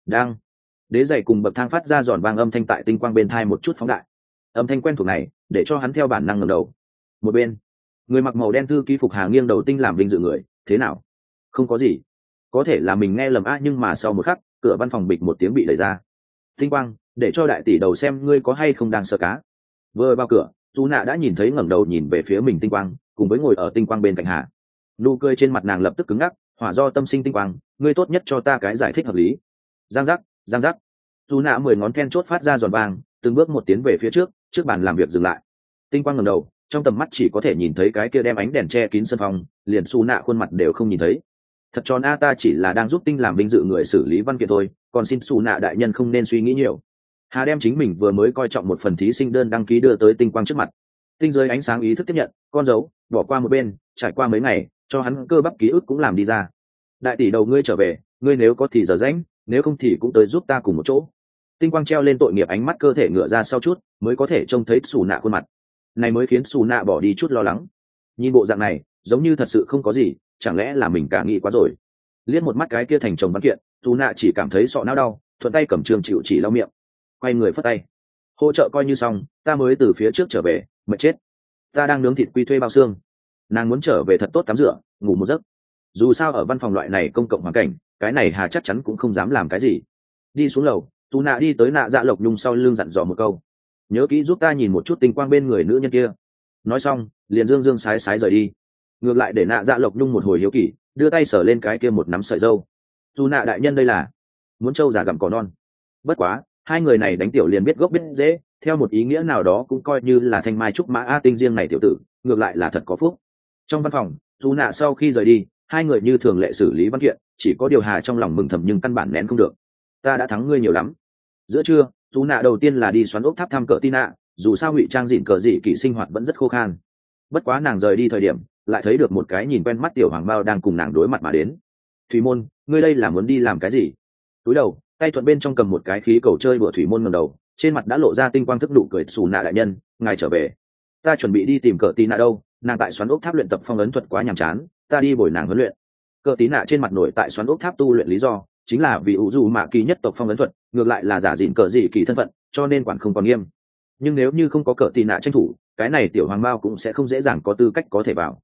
Đế giày cùng bậc thang phát ra giòn vang âm thanh tại tinh quang bên thai một chút phóng đại. Âm thanh quen thuộc này, để cho hắn theo bản năng ngẩng đầu. Một bên, người mặc màu đen thư ký phục Hà nghiêng đầu tinh làm vinh dự người, thế nào? Không có gì. Có thể là mình nghe lầm nhưng mà sau một khắc, cửa văn phòng bịch một tiếng bị đẩy ra. Tinh quang, để cho đại tỷ đầu xem ngươi có hay không đang sợ cá. Vừa vào cửa, Tú Nạ đã nhìn thấy ngẩng đầu nhìn về phía mình tinh quang, cùng với ngồi ở tinh quang bên cạnh Hà. Nụ cười trên mặt nàng lập tức cứng ngắc, hỏa do tâm sinh tinh quang, ngươi tốt nhất cho ta cái giải thích hợp lý. Giang giác. Tú Nạ 10 ngón then chốt phát ra giòn vàng, từng bước một tiến về phía trước bàn làm việc dừng lại. Tinh quang ngẩng đầu, trong tầm mắt chỉ có thể nhìn thấy cái kia đem ánh đèn che kín sân phòng, liền Tú Nạ khuôn mặt đều không nhìn thấy. Thật tròn ta chỉ là đang giúp tinh làm vinh dự người xử lý văn kiện thôi, còn xin Tú Nạ đại nhân không nên suy nghĩ nhiều. Hà đem chính mình vừa mới coi trọng một phần thí sinh đơn đăng ký đưa tới tinh quang trước mặt. Tinh giới ánh sáng ý thức tiếp nhận, con dấu bỏ qua một bên, trải qua mấy ngày cho hắn cơ bắp ký ức cũng làm đi ra. Đại tỷ đầu ngươi trở về, ngươi nếu có thì giờ rảnh, nếu không thì cũng tới giúp ta cùng một chỗ. Tinh quang treo lên tội nghiệp ánh mắt cơ thể ngựa ra sau chút, mới có thể trông thấy Xù Nạ khuôn mặt này, mới khiến Xù Nạ bỏ đi chút lo lắng. Nhìn bộ dạng này giống như thật sự không có gì, chẳng lẽ là mình cả nghĩ quá rồi. Liếc một mắt cái kia thành chồng văn kiện, Xù Nạ chỉ cảm thấy sọ não đau, thuận tay cầm trường chịu chỉ lau miệng, quay người phất tay, hỗ trợ coi như xong, ta mới từ phía trước trở về, mệt chết, ta đang nướng thịt quy thuê bao xương. Nàng muốn trở về thật tốt tắm rửa, ngủ một giấc. Dù sao ở văn phòng loại này công cộng hoàn cảnh, cái này Hà chắc chắn cũng không dám làm cái gì. Đi xuống lầu, Tú Nạ đi tới Nạ Dạ Lộc Nhung sau lưng dặn dò một câu, nhớ kỹ giúp ta nhìn một chút tinh quang bên người nữ nhân kia. Nói xong liền dương sái rời đi. Ngược lại để Nạ Dạ Lộc Nhung một hồi hiếu kỳ, đưa tay sờ lên cái kia một nắm sợi dâu. Tú Nạ đại nhân đây là muốn trâu già gặm cỏ non. Bất quá hai người này đánh tiểu liền biết gốc biết dễ, theo một ý nghĩa nào đó cũng coi như là thanh mai trúc mã a tinh riêng này tiểu tử, ngược lại là thật có phúc. Trong văn phòng, Tú Nạ sau khi rời đi, hai người như thường lệ xử lý văn kiện, chỉ có điều Hà trong lòng mừng thầm nhưng căn bản nén không được. Ta đã thắng ngươi nhiều lắm. Giữa trưa, Tú Nạ đầu tiên là đi xoắn ốc tháp thăm cờ tin nạ, dù sao ngụy trang dịn cờ dị kỳ sinh hoạt vẫn rất khô khan. Bất quá nàng rời đi thời điểm, lại thấy được một cái nhìn quen mắt tiểu hoàng bao đang cùng nàng đối mặt mà đến. Thủy Môn, ngươi đây là muốn đi làm cái gì? Túi đầu, tay thuận bên trong cầm một cái khí cầu chơi bừa. Thủy Môn ngẩng đầu, trên mặt đã lộ ra tinh quang thức nụ cười. Xù Nạ đại nhân, ngài trở về. Ta chuẩn bị đi tìm cờ tí nạ đâu, nàng tại xoắn ốc tháp luyện tập phong ấn thuật quá nhàm chán, ta đi bồi nàng huấn luyện. Cờ tí nạ trên mặt nổi tại xoắn ốc tháp tu luyện lý do chính là vì ủ dù mạ kỳ nhất tộc phong ấn thuật, ngược lại là giả dịn cờ dị kỳ thân phận, cho nên quản không còn nghiêm. Nhưng nếu như không có cờ tí nạ tranh thủ, cái này tiểu hoàng bao cũng sẽ không dễ dàng có tư cách có thể vào.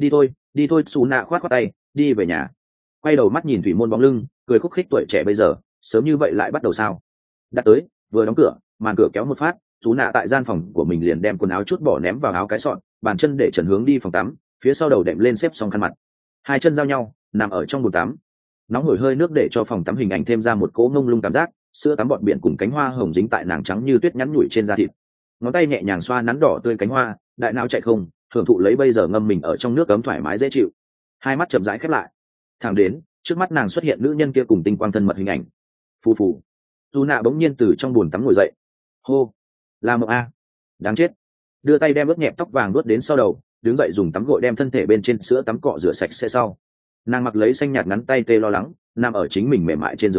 Đi thôi. Xù Nạ khoát tay, đi về nhà. Quay đầu mắt nhìn Thủy Môn bóng lưng, cười khúc khích, tuổi trẻ bây giờ sớm như vậy lại bắt đầu sao? Đặt tới, vừa đóng cửa, màn cửa kéo một phát, Xù Nạ tại gian phòng của mình liền đem quần áo chút bỏ ném vào áo cái sọn, bàn chân để trần hướng đi phòng tắm, phía sau đầu đệm lên xếp xong khăn mặt, hai chân giao nhau nằm ở trong bồn tắm. Nóng hổi hơi nước để cho phòng tắm hình ảnh thêm ra một cỗ ngông lung cảm giác, sữa tắm bọt biển cùng cánh hoa hồng dính tại nàng trắng như tuyết nhắn nhủi trên da thịt. Ngón tay nhẹ nhàng xoa nắn đỏ tươi cánh hoa, đại não chạy không hưởng thụ lấy bây giờ ngâm mình ở trong nước ấm thoải mái dễ chịu. Hai mắt chậm rãi khép lại, thẳng đến trước mắt nàng xuất hiện nữ nhân kia cùng tinh quang thân mật hình ảnh. Phù Tú Nạ bỗng nhiên từ trong bồn tắm ngồi dậy. Hô, là mộng a, đáng chết. Đưa tay đem ướt nhẹp tóc vàng đuốt đến sau đầu, đứng dậy dùng tắm gội đem thân thể bên trên sữa tắm cọ rửa sạch sẽ sau. Nàng mặc lấy xanh nhạt ngắn tay tê lo lắng, nằm ở chính mình mềm mại trên giường lớn,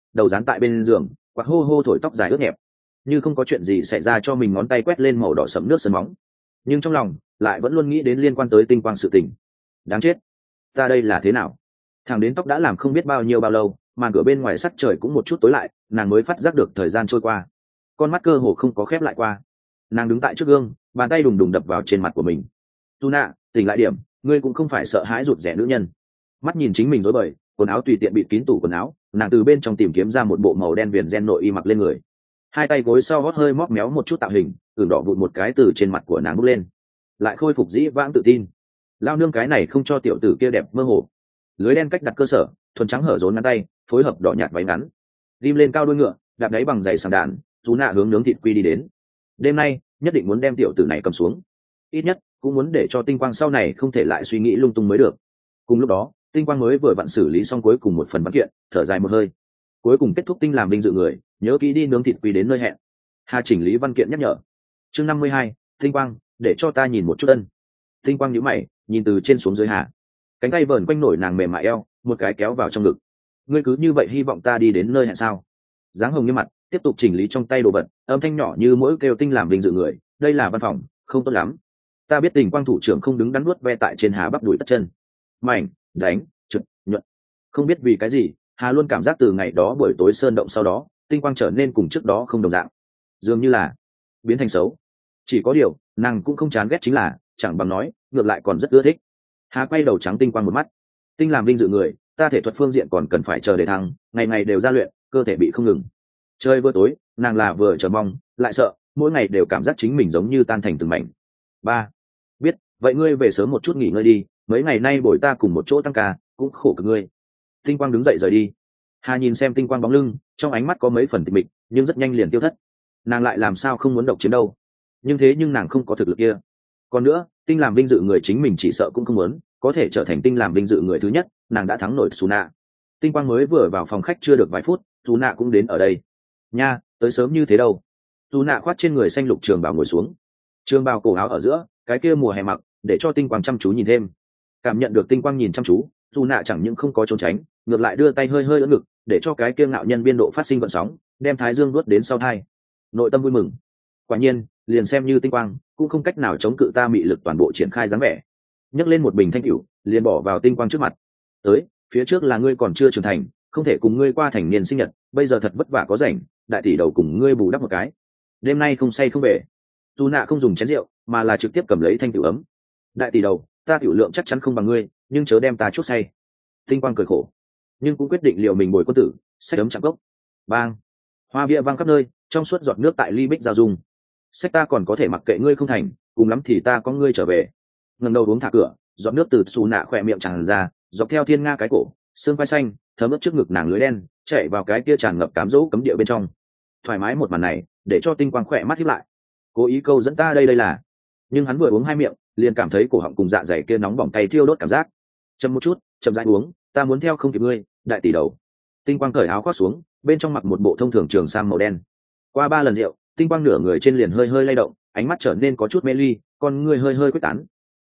đầu dán tại bên giường, quạt hô hô thổi tóc dài ướt nhẹp, như không có chuyện gì xảy ra cho mình ngón tay quét lên màu đỏ sẫm nước sân móng, nhưng trong lòng lại vẫn luôn nghĩ đến liên quan tới tinh quang sự tình. Đáng chết, ta đây là thế nào? Thằng đến tóc đã làm không biết bao lâu, màn cửa bên ngoài sắc trời cũng một chút tối lại, nàng mới phát giác được thời gian trôi qua, con mắt cơ hồ không có khép lại qua. Nàng đứng tại trước gương, bàn tay đùng đùng đập vào trên mặt của mình. Tuna, tỉnh lại điểm, ngươi cũng không phải sợ hãi rụt rẻ nữ nhân. Mắt nhìn chính mình rối bời, quần áo tùy tiện bịt kín tủ quần áo, nàng từ bên trong tìm kiếm ra một bộ màu đen viền ren nội y mặc lên người. Hai tay gối sau gót hơi móc méo một chút tạo hình, ửng đỏ vụn một cái từ trên mặt của nàng bốc lên, lại khôi phục dĩ vãng tự tin. Lao nương cái này không cho tiểu tử kia đẹp mơ hồ. Lưới đen cách đặt cơ sở, thuần trắng hở rốn ngắn tay, phối hợp đỏ nhạt váy ngắn, rim lên cao đuôi ngựa, đạp đáy bằng giày sàng đạn, chú nạ hướng nướng thịt quy đi đến. Đêm nay nhất định muốn đem tiểu tử này cầm xuống, ít nhất cũng muốn để cho tinh quang sau này không thể lại suy nghĩ lung tung mới được. Cùng lúc đó tinh quang mới vừa vặn xử lý xong cuối cùng một phần văn kiện, thở dài một hơi. Cuối cùng kết thúc tinh làm vinh dự người, nhớ kỹ đi nướng thịt quy đến nơi hẹn. Hà chỉnh lý văn kiện nhắc nhở. Chương 52, tinh quang, để cho ta nhìn một chút ân. Tinh quang nhíu mày, nhìn từ trên xuống dưới Hà, cánh tay vờn quanh nổi nàng mềm mại eo, một cái kéo vào trong ngực. Ngươi cứ như vậy hy vọng ta đi đến nơi hẹn sao? Dáng hồng như mặt, tiếp tục chỉnh lý trong tay đồ vật, âm thanh nhỏ như mỗi kêu tinh làm vinh dự người, đây là văn phòng, không tốt lắm. Ta biết tình quang thủ trưởng không đứng đắn nuốt ve tại trên Hà bắp đùi tất chân, mảnh, đánh, trực, nhuận. Không biết vì cái gì, Hà luôn cảm giác từ ngày đó buổi tối sơn động sau đó, tinh quang trở nên cùng trước đó không đồng dạng, dường như là biến thành xấu. Chỉ có điều, nàng cũng không chán ghét chính là, chẳng bằng nói, ngược lại còn rất ưa thích. Hà quay đầu trắng tinh quang một mắt. Tinh làm vinh dự người, ta thể thuật phương diện còn cần phải chờ để thăng, ngày ngày đều ra luyện, cơ thể bị không ngừng. Chơi vừa tối, nàng là vừa chờ mong, lại sợ, mỗi ngày đều cảm giác chính mình giống như tan thành từng mảnh. Ba, biết, vậy ngươi về sớm một chút nghỉ ngơi đi, mấy ngày nay bồi ta cùng một chỗ tăng ca, cũng khổ cực ngươi. Tinh quang đứng dậy rời đi. Hà nhìn xem tinh quang bóng lưng, trong ánh mắt có mấy phần tịch mịch, nhưng rất nhanh liền tiêu thất. Nàng lại làm sao không muốn độc chiếm đâu? Nhưng nàng không có thực lực kia. Còn nữa, tinh làm vinh dự người chính mình chỉ sợ cũng không muốn, có thể trở thành tinh làm vinh dự người thứ nhất, nàng đã thắng nổi Suna. Tinh quang mới vừa vào phòng khách chưa được vài phút, Suna cũng đến ở đây. Nha, tới sớm như thế đâu? Suna khoác trên người xanh lục trường bào ngồi xuống. Trường bào cổ áo ở giữa, cái kia mùa hè mặc, để cho tinh quang chăm chú nhìn thêm. Cảm nhận được tinh quang nhìn chăm chú, Suna chẳng những không có trốn tránh, ngược lại đưa tay hơi hơi ưỡn ngực, để cho cái kia ngạo nhân biên độ phát sinh vận sóng, đem thái dương vuốt đến sau thai. Nội tâm vui mừng. Quả nhiên, liền xem như tinh quang, cũng không cách nào chống cự ta mị lực toàn bộ triển khai dáng vẻ. Nhấc lên một bình thanh cửu, liền bỏ vào tinh quang trước mặt. Tới, phía trước là ngươi còn chưa trưởng thành, không thể cùng ngươi qua thành niên sinh nhật, bây giờ thật vất vả có rảnh, đại tỷ đầu cùng ngươi bù đắp một cái. Đêm nay không say không về. Tu nạ không dùng chén rượu, mà là trực tiếp cầm lấy thanh cửu ấm. Đại tỷ đầu, ta tiểu lượng chắc chắn không bằng ngươi, nhưng chớ đem ta chút say. Tinh quang cười khổ, nhưng cũng quyết định liệu mình bồi quân tử, sách ấm chạm gốc. Bang, hoa bia văng khắp nơi, trong suốt giọt nước tại ly bích giao dung. Sách ta còn có thể mặc kệ ngươi không thành, cùng lắm thì ta có ngươi trở về. Ngẩng đầu uống thả cửa, giọt nước từ xù nạ khỏe miệng tràn ra, dọc theo thiên nga cái cổ, xương vai xanh thấm ướt trước ngực nàng lưới đen, chạy vào cái kia tràn ngập cám dỗ cấm địa bên trong. Thoải mái một màn này, để cho tinh quang khỏe mắt híp lại. Cố ý câu dẫn ta đây là. Nhưng hắn vừa uống hai miệng, liền cảm thấy cổ họng cùng dạ dày kia nóng bỏng tay thiêu đốt cảm giác. Chậm một chút, chậm rãi uống, ta muốn theo không kịp ngươi, đại tỷ đầu. Tinh quang cởi áo khoác xuống, bên trong mặc một bộ thông thường trường sam màu đen. Qua 3 lần rượu, tinh quang nửa người trên liền hơi hơi lay động, ánh mắt trở nên có chút mê ly, con ngươi hơi hơi quyết tán.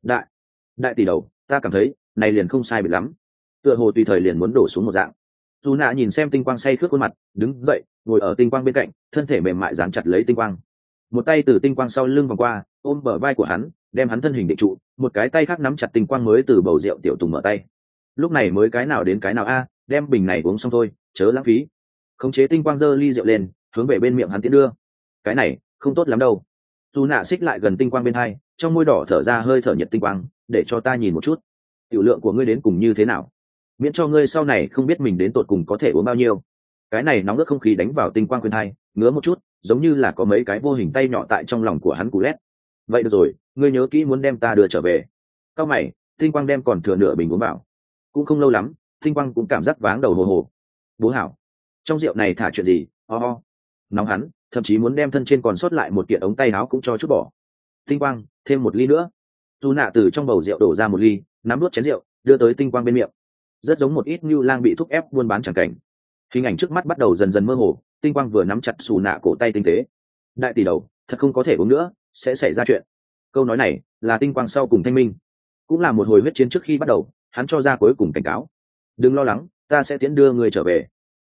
Đại tỷ đầu, ta cảm thấy này liền không sai biệt lắm, tựa hồ tùy thời liền muốn đổ xuống một dạng. Dù nạ nhìn xem tinh quang say khướt khuôn mặt, đứng dậy, ngồi ở tinh quang bên cạnh, thân thể mềm mại dán chặt lấy tinh quang. Một tay từ tinh quang sau lưng vòng qua, ôm bờ vai của hắn, đem hắn thân hình định trụ, một cái tay khác nắm chặt tinh quang mới từ bầu rượu tiểu tùng mở tay. Lúc này mới cái nào đến cái nào a, đem bình này uống xong thôi, chớ lãng phí. Khống chế tinh quang giơ ly rượu lên, hướng về bên miệng hắn tiến đưa. Cái này không tốt lắm đâu. Dù nạ xích lại gần tinh quang bên hai, trong môi đỏ thở ra hơi thở nhiệt tinh quang, để cho ta nhìn một chút tiểu lượng của ngươi đến cùng như thế nào, miễn cho ngươi sau này không biết mình đến tột cùng có thể uống bao nhiêu. Cái này nóng ướt không khí đánh vào tinh quang bên hai, ngứa một chút, giống như là có mấy cái vô hình tay nhỏ tại trong lòng của hắn cú lét. Vậy được rồi, ngươi nhớ kỹ muốn đem ta đưa trở về. Cao mày, tinh quang đem còn thừa nửa bình uống vào. Cũng không lâu lắm, tinh quang cũng cảm giác váng đầu hồ hồ. Bố hảo, trong rượu này thả chuyện gì? Ho. Nóng hắn, thậm chí muốn đem thân trên còn sót lại một kiện ống tay áo cũng cho chút bỏ. Tinh quang, thêm một ly nữa. Dù nạ từ trong bầu rượu đổ ra một ly, nắm nuốt chén rượu, đưa tới tinh quang bên miệng. Rất giống một ít như lang bị thúc ép buôn bán chẳng cảnh. Hình ảnh trước mắt bắt đầu dần dần mơ hồ, tinh quang vừa nắm chặt xù nạ cổ tay tinh tế. Đại tỷ đầu, thật không có thể uống nữa, sẽ xảy ra chuyện. Câu nói này là tinh quang sau cùng thanh minh, cũng là một hồi huyết chiến trước khi bắt đầu, hắn cho ra cuối cùng cảnh cáo. Đừng lo lắng, ta sẽ tiễn đưa người trở về.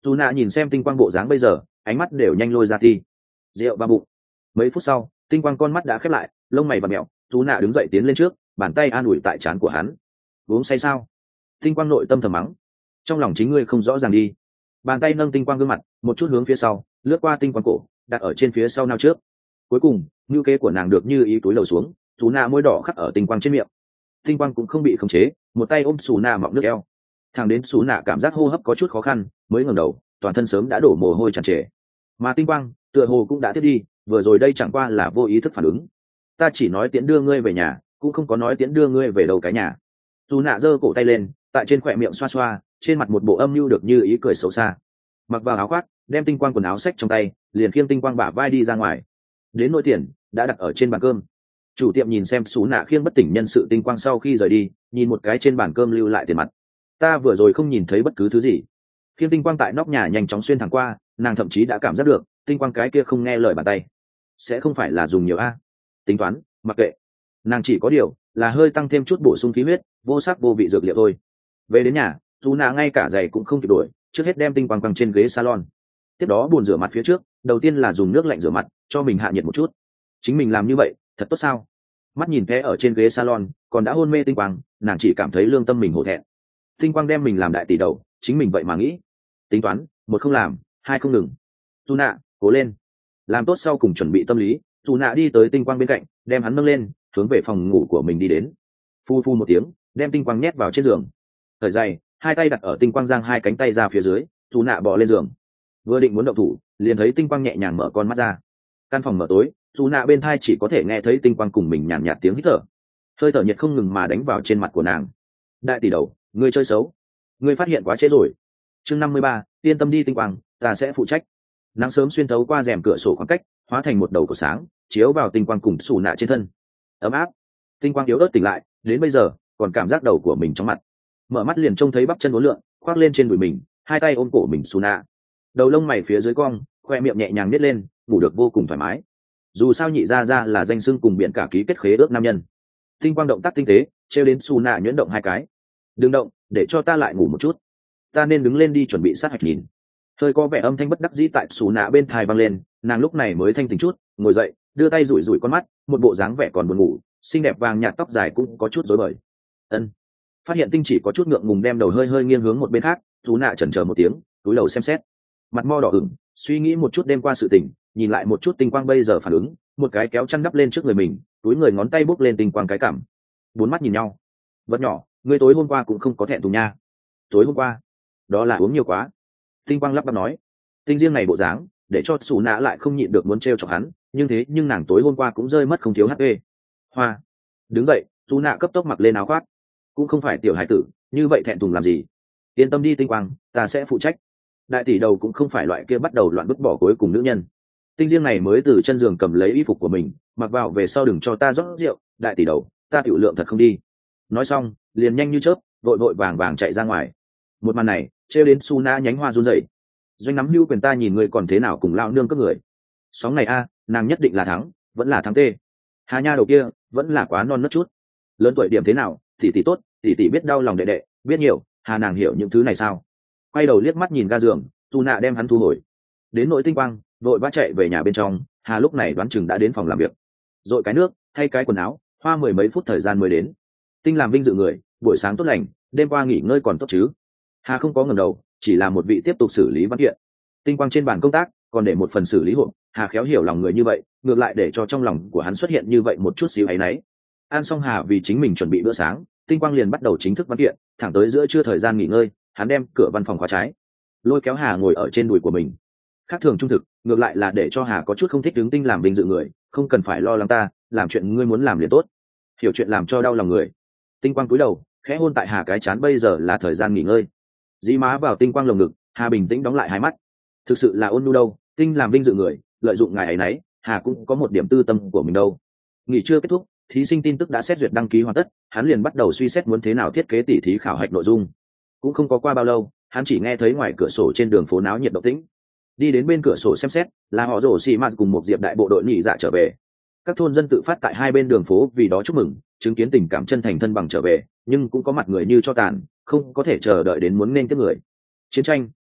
dù nạ nhìn xem tinh quang bộ dáng bây giờ, ánh mắt đều nhanh lôi ra thi rượu ba bụng. Mấy phút sau tinh quang con mắt đã khép lại, lông mày và mẹo, dù nạ đứng dậy tiến lên trước, bàn tay an ủi tại trán của hắn. Uống say sao? Tinh quang nội tâm thầm mắng, trong lòng chính ngươi không rõ ràng đi. Bàn tay nâng tinh quang gương mặt một chút hướng phía sau, lướt qua tinh quang cổ, đặt ở trên phía sau nao trước. Cuối cùng ngữ kế của nàng được như ý túi lầu xuống, dù nạ môi đỏ khắc ở tinh quang trên miệng. Tinh quang cũng không bị khống chế, một tay ôm xù nạ mọng nước eo. Thằng đến xù nạ cảm giác hô hấp có chút khó khăn, mới ngẩng đầu, toàn thân sớm đã đổ mồ hôi tràn trề. Mà tinh quang tựa hồ cũng đã tiếp đi, vừa rồi đây chẳng qua là vô ý thức phản ứng. Ta chỉ nói tiễn đưa ngươi về nhà, cũng không có nói tiễn đưa ngươi về đầu cái nhà. Dù nạ giơ cổ tay lên, tại trên khỏe miệng xoa xoa, trên mặt một bộ âm mưu được như ý cười xấu xa. Mặc vào áo khoác, đem tinh quang quần áo xách trong tay, liền khiêng tinh quang bả vai đi ra ngoài. Đến nỗi tiền đã đặt ở trên bàn cơm. Chủ tiệm nhìn xem xú nạ khiêng bất tỉnh nhân sự tinh quang sau khi rời đi, nhìn một cái trên bàn cơm lưu lại tiền mặt. Ta vừa rồi không nhìn thấy bất cứ thứ gì. Khiêng tinh quang tại nóc nhà nhanh chóng xuyên thẳng qua, nàng thậm chí đã cảm giác được tinh quang cái kia không nghe lời bàn tay, sẽ không phải là dùng nhiều a. Tính toán, mặc kệ. Nàng chỉ có điều là hơi tăng thêm chút bổ sung khí huyết, vô sắc vô vị dược liệu thôi. Về đến nhà, dù nạ ngay cả giày cũng không kịp đuổi, trước hết đem tinh quang quăng trên ghế salon. Tiếp đó bồn rửa mặt phía trước, đầu tiên là dùng nước lạnh rửa mặt, cho mình hạ nhiệt một chút. Chính mình làm như vậy thật tốt sao? Mắt nhìn thế ở trên ghế salon còn đã hôn mê tinh quang, nàng chỉ cảm thấy lương tâm mình hổ thẹn. Tinh quang đem mình làm đại tỷ đầu, chính mình vậy mà nghĩ. Tính toán, một không làm, hai không ngừng. Dù nạ, cố lên. Làm tốt sau cùng chuẩn bị tâm lý, dù nạ đi tới tinh quang bên cạnh, đem hắn nâng lên, hướng về phòng ngủ của mình đi đến. Phu phu một tiếng, đem tinh quang nhét vào trên giường. Thời dày, hai tay đặt ở tinh quang, giang hai cánh tay ra phía dưới, dù nạ bò lên giường. Vừa định muốn động thủ, liền thấy tinh quang nhẹ nhàng mở con mắt ra. Căn phòng mở tối, dù nạ bên thai chỉ có thể nghe thấy tinh quang cùng mình nhàn nhạt tiếng hít thở. Hơi thở nhiệt không ngừng mà đánh vào trên mặt của nàng. Đại tỷ đầu, ngươi chơi xấu, ngươi phát hiện quá trễ rồi. Chương 53, yên tâm đi tinh quang, ta sẽ phụ trách. Nắng sớm xuyên thấu qua rèm cửa sổ khoảng cách, hóa thành một đầu cổ sáng, chiếu vào tinh quang cùng xù nạ trên thân. Ấm áp. Tinh quang yếu ớt tỉnh lại, đến bây giờ còn cảm giác đầu của mình trong mặt. Mở mắt liền trông thấy bắp chân uốn lượn, khoác lên trên đùi mình, hai tay ôm cổ mình xù nạ. Đầu lông mày phía dưới cong, khoe miệng nhẹ nhàng nít lên, ngủ được vô cùng thoải mái. Dù sao nhị ra ra là danh xưng cùng biển cả ký kết khế ước nam nhân. Tinh quang động tác tinh tế, treo đến xù nạ nhuyễn động hai cái. Đừng động, để cho ta lại ngủ một chút. Ta nên đứng lên đi chuẩn bị sát hạch nhìn. Hơi có vẻ âm thanh bất đắc dĩ tại xù nạ bên thai vang lên, nàng lúc này mới thanh tỉnh chút, ngồi dậy, đưa tay rủi rủi con mắt, một bộ dáng vẻ còn buồn ngủ, xinh đẹp vàng nhạt tóc dài cũng có chút rối bời. Ân. Phát hiện tinh chỉ có chút ngượng ngùng đem đầu hơi hơi nghiêng hướng một bên khác, xù nạ chần chờ một tiếng, cúi đầu xem xét. Mặt mo đỏ ửng, suy nghĩ một chút đêm qua sự tình, nhìn lại một chút tinh quang bây giờ phản ứng, một cái kéo chăn đắp lên trước người mình, túi người ngón tay bốc lên tinh quang cái cảm. Bốn mắt nhìn nhau. Vật nhỏ, ngươi tối hôm qua cũng không có thẹn thùng nha. Tối hôm qua, đó là uống nhiều quá. Tinh quang lắp bắp nói. Tinh riêng này bộ dáng, để cho xù nạ lại không nhịn được muốn trêu chọc hắn, nhưng nàng tối hôm qua cũng rơi mất không thiếu HP. Hoa. Đứng dậy, xù nạ cấp tốc mặc lên áo khoác. Cũng không phải tiểu hải tử, như vậy thẹn thùng làm gì? Yên tâm đi tinh quang, ta sẽ phụ trách. Đại tỷ đầu cũng không phải loại kia bắt đầu loạn vứt bỏ cuối cùng nữ nhân. Tinh riêng này mới từ chân giường cầm lấy y phục của mình, mặc vào về sau đừng cho ta rót rượu. Đại tỷ đầu, ta tiểu lượng thật không đi. Nói xong, liền nhanh như chớp, vội vội vàng vàng chạy ra ngoài. Một màn này trêu đến su na nhánh hoa run rẩy. Doanh nắm hưu quyền ta nhìn người còn thế nào cùng lao nương các người. Sóng này a, nàng nhất định là thắng, vẫn là thắng tê. Hà nha đầu kia vẫn là quá non nớt chút. Lớn tuổi điểm thế nào, tỷ tỷ tốt, tỷ tỷ biết đau lòng đệ đệ, biết nhiều. Hà nàng hiểu những thứ này sao? Quay đầu liếc mắt nhìn ga giường, tu nạ đem hắn thu hồi. Đến nội tinh quang vội vã chạy về nhà bên trong. Hà lúc này đoán chừng đã đến phòng làm việc, dội cái nước, thay cái quần áo, hoa mười mấy phút thời gian mới đến. Tinh làm vinh dự người, buổi sáng tốt lành, đêm qua nghỉ ngơi còn tốt chứ? Hà không có ngẩng đầu, chỉ là một vị tiếp tục xử lý văn kiện. Tinh quang trên bàn công tác còn để một phần xử lý hộp. Hà khéo hiểu lòng người như vậy, ngược lại để cho trong lòng của hắn xuất hiện như vậy một chút xíu áy náy. Ăn xong Hà vì chính mình chuẩn bị bữa sáng, tinh quang liền bắt đầu chính thức văn kiện, thẳng tới giữa trưa thời gian nghỉ ngơi, hắn đem cửa văn phòng khóa trái, lôi kéo Hà ngồi ở trên đùi của mình. Khác thường trung thực, ngược lại là để cho Hà có chút không thích đứng Tinh làm vinh dự người, không cần phải lo lắng ta, làm chuyện ngươi muốn làm liền tốt, hiểu chuyện làm cho đau lòng người. Tinh quang cúi đầu, khẽ hôn tại Hà cái chán, bây giờ là thời gian nghỉ ngơi. Dí má vào tinh quang lồng ngực, Hà bình tĩnh đóng lại hai mắt. Thực sự là ôn nhu đâu, Tinh làm vinh dự người, lợi dụng ngài ấy nấy, Hà cũng có một điểm tư tâm của mình đâu. Nghỉ trưa kết thúc, thí sinh tin tức đã xét duyệt đăng ký hoàn tất, hắn liền bắt đầu suy xét muốn thế nào thiết kế tỉ thí khảo hạch nội dung. Cũng không có qua bao lâu, hắn chỉ nghe thấy ngoài cửa sổ trên đường phố náo nhiệt động tĩnh. Đi đến bên cửa sổ xem xét, là họ rổ xì mạt cùng một diệp đại bộ đội nhị dạ trở về. Các thôn dân tự phát tại hai bên đường phố vì đó chúc mừng, chứng kiến tình cảm chân thành thân bằng trở về, nhưng cũng có mặt người như cho tàn, không có thể chờ đợi đến muốn nên tiếp người. Chiến tranh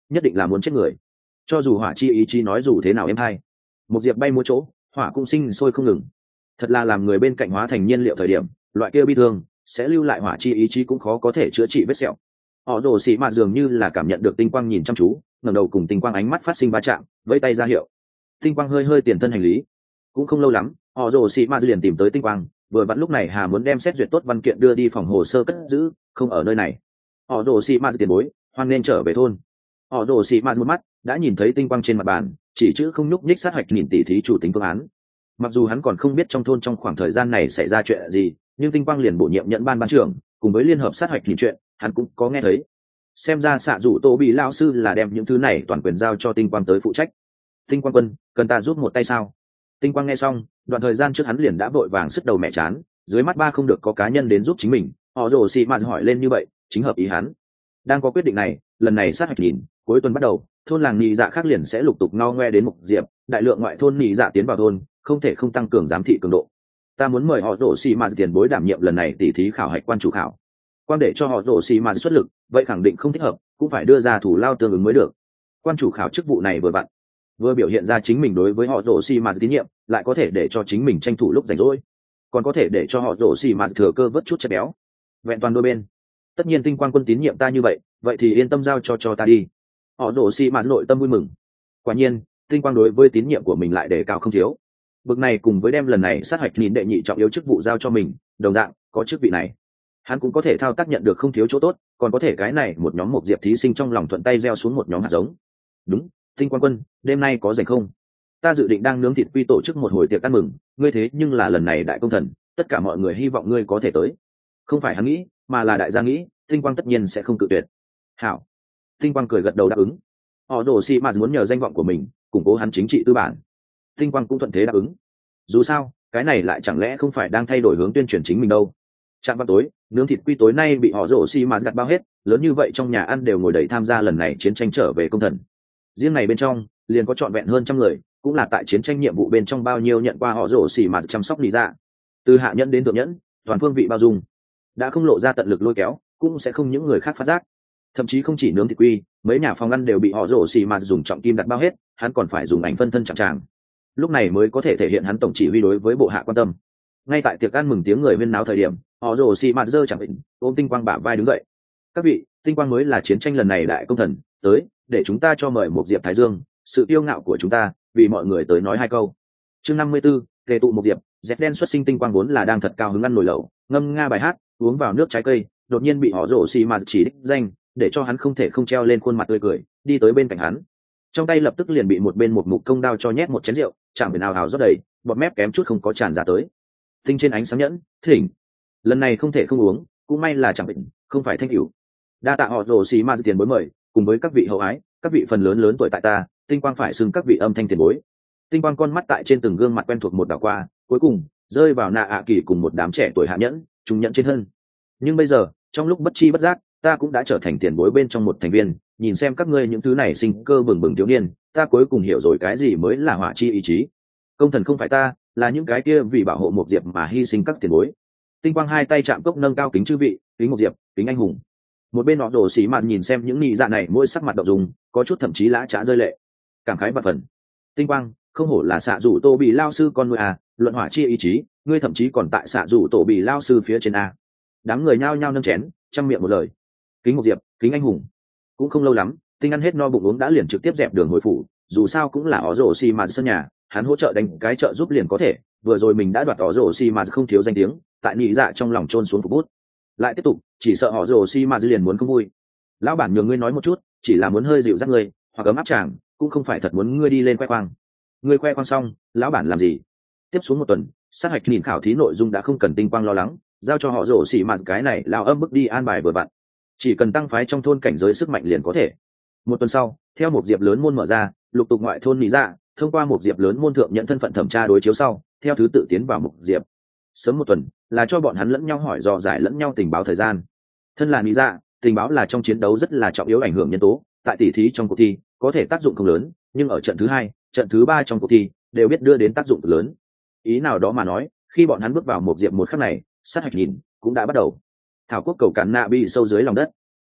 nhất định là muốn chết người. Cho dù hỏa chi ý chí nói dù thế nào em hay, một diệp bay múa chỗ, hỏa cũng sinh sôi không ngừng. Thật là làm người bên cạnh hóa thành nhiên liệu thời điểm, loại kia bi thương sẽ lưu lại hỏa chi ý chí cũng khó có thể chữa trị vết sẹo. Họ rồ xì mạt dường như là cảm nhận được tinh quang nhìn chăm chú, ngẩng đầu cùng tinh quang ánh mắt phát sinh va chạm, vẫy tay ra hiệu. Tinh quang hơi hơi tiền thân hành lý. Cũng không lâu lắm, họ rồ xì mạt liền tìm tới tinh quang, vừa vặn lúc này Hà muốn đem xét duyệt tốt văn kiện đưa đi phòng hồ sơ cất giữ, không ở nơi này. Họ rồ xì mạt tiền bối, hoan nên trở về thôn. Họ rồ xì mạt một mắt đã nhìn thấy tinh quang trên mặt bàn, chỉ chữ không nhúc nhích sát hoạch nhìn tỉ thí chủ tính phương án. Mặc dù hắn còn không biết trong thôn trong khoảng thời gian này xảy ra chuyện gì, nhưng tinh quang liền bổ nhiệm nhận ban trưởng, cùng với liên hợp sát hoạch nhìn chuyện, hắn cũng có nghe thấy. Xem ra xạ dụ tô bị lao sư là đem những thứ này toàn quyền giao cho tinh quang tới phụ trách. Tinh quang quân, cần ta giúp một tay sao? Tinh quang nghe xong, đoạn thời gian trước hắn liền đã vội vàng sứt đầu mẹ chán, dưới mắt ba không được có cá nhân đến giúp chính mình, họ rồ xì mạt hỏi lên như vậy chính hợp ý hắn. Đang có quyết định này, lần này sát hạch nhìn cuối tuần bắt đầu, thôn làng nhị dạ khác liền sẽ lục tục no ngoe đến mục diệp, đại lượng ngoại thôn nhị dạ tiến vào thôn, không thể không tăng cường giám thị cường độ. Ta muốn mời họ rồ xì mạt tiền bối đảm nhiệm lần này tỉ thí khảo hạch quan chủ khảo. Quan để cho họ rồ xì mạt xuất lực, vậy khẳng định không thích hợp, cũng phải đưa ra thủ lao tương ứng mới được. Quan chủ khảo chức vụ này vừa vặn, vừa biểu hiện ra chính mình đối với họ rồ xì mạt tín nhiệm, lại có thể để cho chính mình tranh thủ lúc rảnh rỗi, còn có thể để cho họ rồ xì mạt thừa cơ vớt chút chất béo, vẹn toàn đôi bên. Tất nhiên tinh quang quân tín nhiệm ta như vậy, vậy thì yên tâm giao cho ta đi. Họ rồ xì mạt nội tâm vui mừng. Quả nhiên tinh quang đối với tín nhiệm của mình lại đề cao không thiếu. Bực này cùng với đem lần này sát hạch nhìn đệ nhị trọng yếu chức vụ giao cho mình, đồng dạng có chức vị này, hắn cũng có thể thao tác nhận được không thiếu chỗ tốt, còn có thể cái này một nhóm một diệp thí sinh trong lòng thuận tay gieo xuống một nhóm hạt giống. Đúng, tinh quang quân, đêm nay có rảnh không? Ta dự định đang nướng thịt quy tổ chức một hồi tiệc ăn mừng, ngươi thế nhưng là lần này đại công thần, tất cả mọi người hy vọng ngươi có thể tới. Không phải hắn nghĩ, mà là đại gia nghĩ, tinh quang tất nhiên sẽ không cự tuyệt. Hảo. Tinh quang cười gật đầu đáp ứng. Họ đổ xì mà muốn nhờ danh vọng của mình củng cố hắn chính trị tư bản, tinh quang cũng thuận thế đáp ứng. Dù sao cái này lại chẳng lẽ không phải đang thay đổi hướng tuyên truyền chính mình đâu. Trạm vào tối, nướng thịt quy tối nay bị họ rổ xi mà gặt bao hết, lớn như vậy trong nhà ăn đều ngồi đầy tham gia lần này chiến tranh trở về công thần. Riêng này bên trong liền có trọn vẹn hơn trăm người, cũng là tại chiến tranh nhiệm vụ bên trong bao nhiêu nhận qua họ rổ xi mà chăm sóc lý ra. Từ hạ nhẫn đến thượng nhẫn, toàn phương vị bao dung, đã không lộ ra tận lực lôi kéo, cũng sẽ không những người khác phát giác. Thậm chí không chỉ nướng thịt quy, mấy nhà phòng ăn đều bị họ rổ xi mà dùng trọng kim đặt bao hết, hắn còn phải dùng ảnh phân thân chẳng tràng. Lúc này mới có thể thể hiện hắn tổng chỉ huy đối với bộ hạ quan tâm. Ngay tại tiệc ăn mừng tiếng người huyên náo thời điểm, họ rồ xì mạt dơ chẳng định ôm tinh quang bả vai đứng dậy. Các vị, tinh quang mới là chiến tranh lần này đại công thần tới, để chúng ta cho mời một diệp thái dương, sự kiêu ngạo của chúng ta, vì mọi người tới nói hai câu. Chương 54, tề tụ một diệp. Dẹp đen xuất sinh tinh quang vốn là đang thật cao hứng ăn nồi lẩu, ngâm nga bài hát, uống vào nước trái cây, đột nhiên bị họ rồ xì mạt chỉ đích danh, để cho hắn không thể không treo lên khuôn mặt tươi cười, đi tới bên cạnh hắn. Trong tay lập tức liền bị một bên một mục công đao cho nhét một chén rượu, chẳng biển nào hào rót đầy, bọt mép kém chút không có tràn ra tới. Tinh trên ánh sáng nhẫn, thỉnh. Lần này không thể không uống, cũng may là chẳng bệnh, không phải thanh cửu. Đa tạ họ rồ xì ma tiền bối mời, cùng với các vị hậu ái, các vị phần lớn lớn tuổi tại ta, tinh quang phải xưng các vị âm thanh tiền bối. Tinh quang con mắt tại trên từng gương mặt quen thuộc một đảo qua, cuối cùng rơi vào nạ ạ kỳ cùng một đám trẻ tuổi hạ nhẫn, chúng nhận trên thân. Nhưng bây giờ, trong lúc bất chi bất giác, ta cũng đã trở thành tiền bối bên trong một thành viên, nhìn xem các ngươi những thứ này sinh cơ bừng bừng thiếu niên, ta cuối cùng hiểu rồi cái gì mới là hỏa chi ý chí. Công thần không phải ta, là những cái kia vì bảo hộ một diệp mà hy sinh các tiền bối. Tinh quang hai tay chạm cốc nâng cao kính chư vị, kính một diệp, kính anh hùng. Một bên họ đổ xỉ mạt nhìn xem những nhị dạ này mỗi sắc mặt đậu dùng, có chút thậm chí lã chã rơi lệ, cảm khái vạn phần. Tinh quang không hổ là xạ rủ tô bị lao sư con nuôi à, luận hỏa chi ý chí, ngươi thậm chí còn tại xạ rủ tổ bị lao sư phía trên a. Đám người nhao nhao nâng chén, trăm miệng một lời. Kính một diệp, kính anh hùng. Cũng không lâu lắm, tinh ăn hết no bụng uống đã liền trực tiếp dẹp đường hồi phủ, dù sao cũng là họ rổ xì mà sân nhà, hắn hỗ trợ đánh cái trợ giúp liền có thể. Vừa rồi mình đã đoạt họ rổ xì mà không thiếu danh tiếng, tại nhị dạ trong lòng trôn xuống phục bút. Lại tiếp tục, chỉ sợ họ rổ xì mà liền muốn không vui. Lão bản nhường ngươi nói một chút, chỉ là muốn hơi dịu dắt ngươi, hoặc ấm áp chàng, cũng không phải thật muốn ngươi đi lên khoe khoang. Ngươi khoe khoang xong, lão bản làm gì? Tiếp xuống một tuần, sát hạch nhìn khảo thí nội dung đã không cần tinh quang lo lắng, giao cho họ rổ xì mà cái này lao âm bức đi an bài vừa vặn. Chỉ cần tăng phái trong thôn cảnh giới sức mạnh liền có thể. Một tuần sau, theo một diệp lớn môn mở ra, lục tục ngoại thôn lý dạ thông qua một diệp lớn môn thượng nhận thân phận thẩm tra đối chiếu sau, theo thứ tự tiến vào một diệp. Sớm một tuần là cho bọn hắn lẫn nhau hỏi dò giải lẫn nhau tình báo thời gian. Thân là lý dạ, tình báo là trong chiến đấu rất là trọng yếu ảnh hưởng nhân tố, tại tỷ thí trong cuộc thi có thể tác dụng không lớn, nhưng ở trận thứ hai, trận thứ ba trong cuộc thi đều biết đưa đến tác dụng lớn. Ý nào đó mà nói, khi bọn hắn bước vào một diệp một khắc này, sát hạch nhìn cũng đã bắt đầu. Thảo quốc cầu cản nạ bị sâu dưới lòng đất.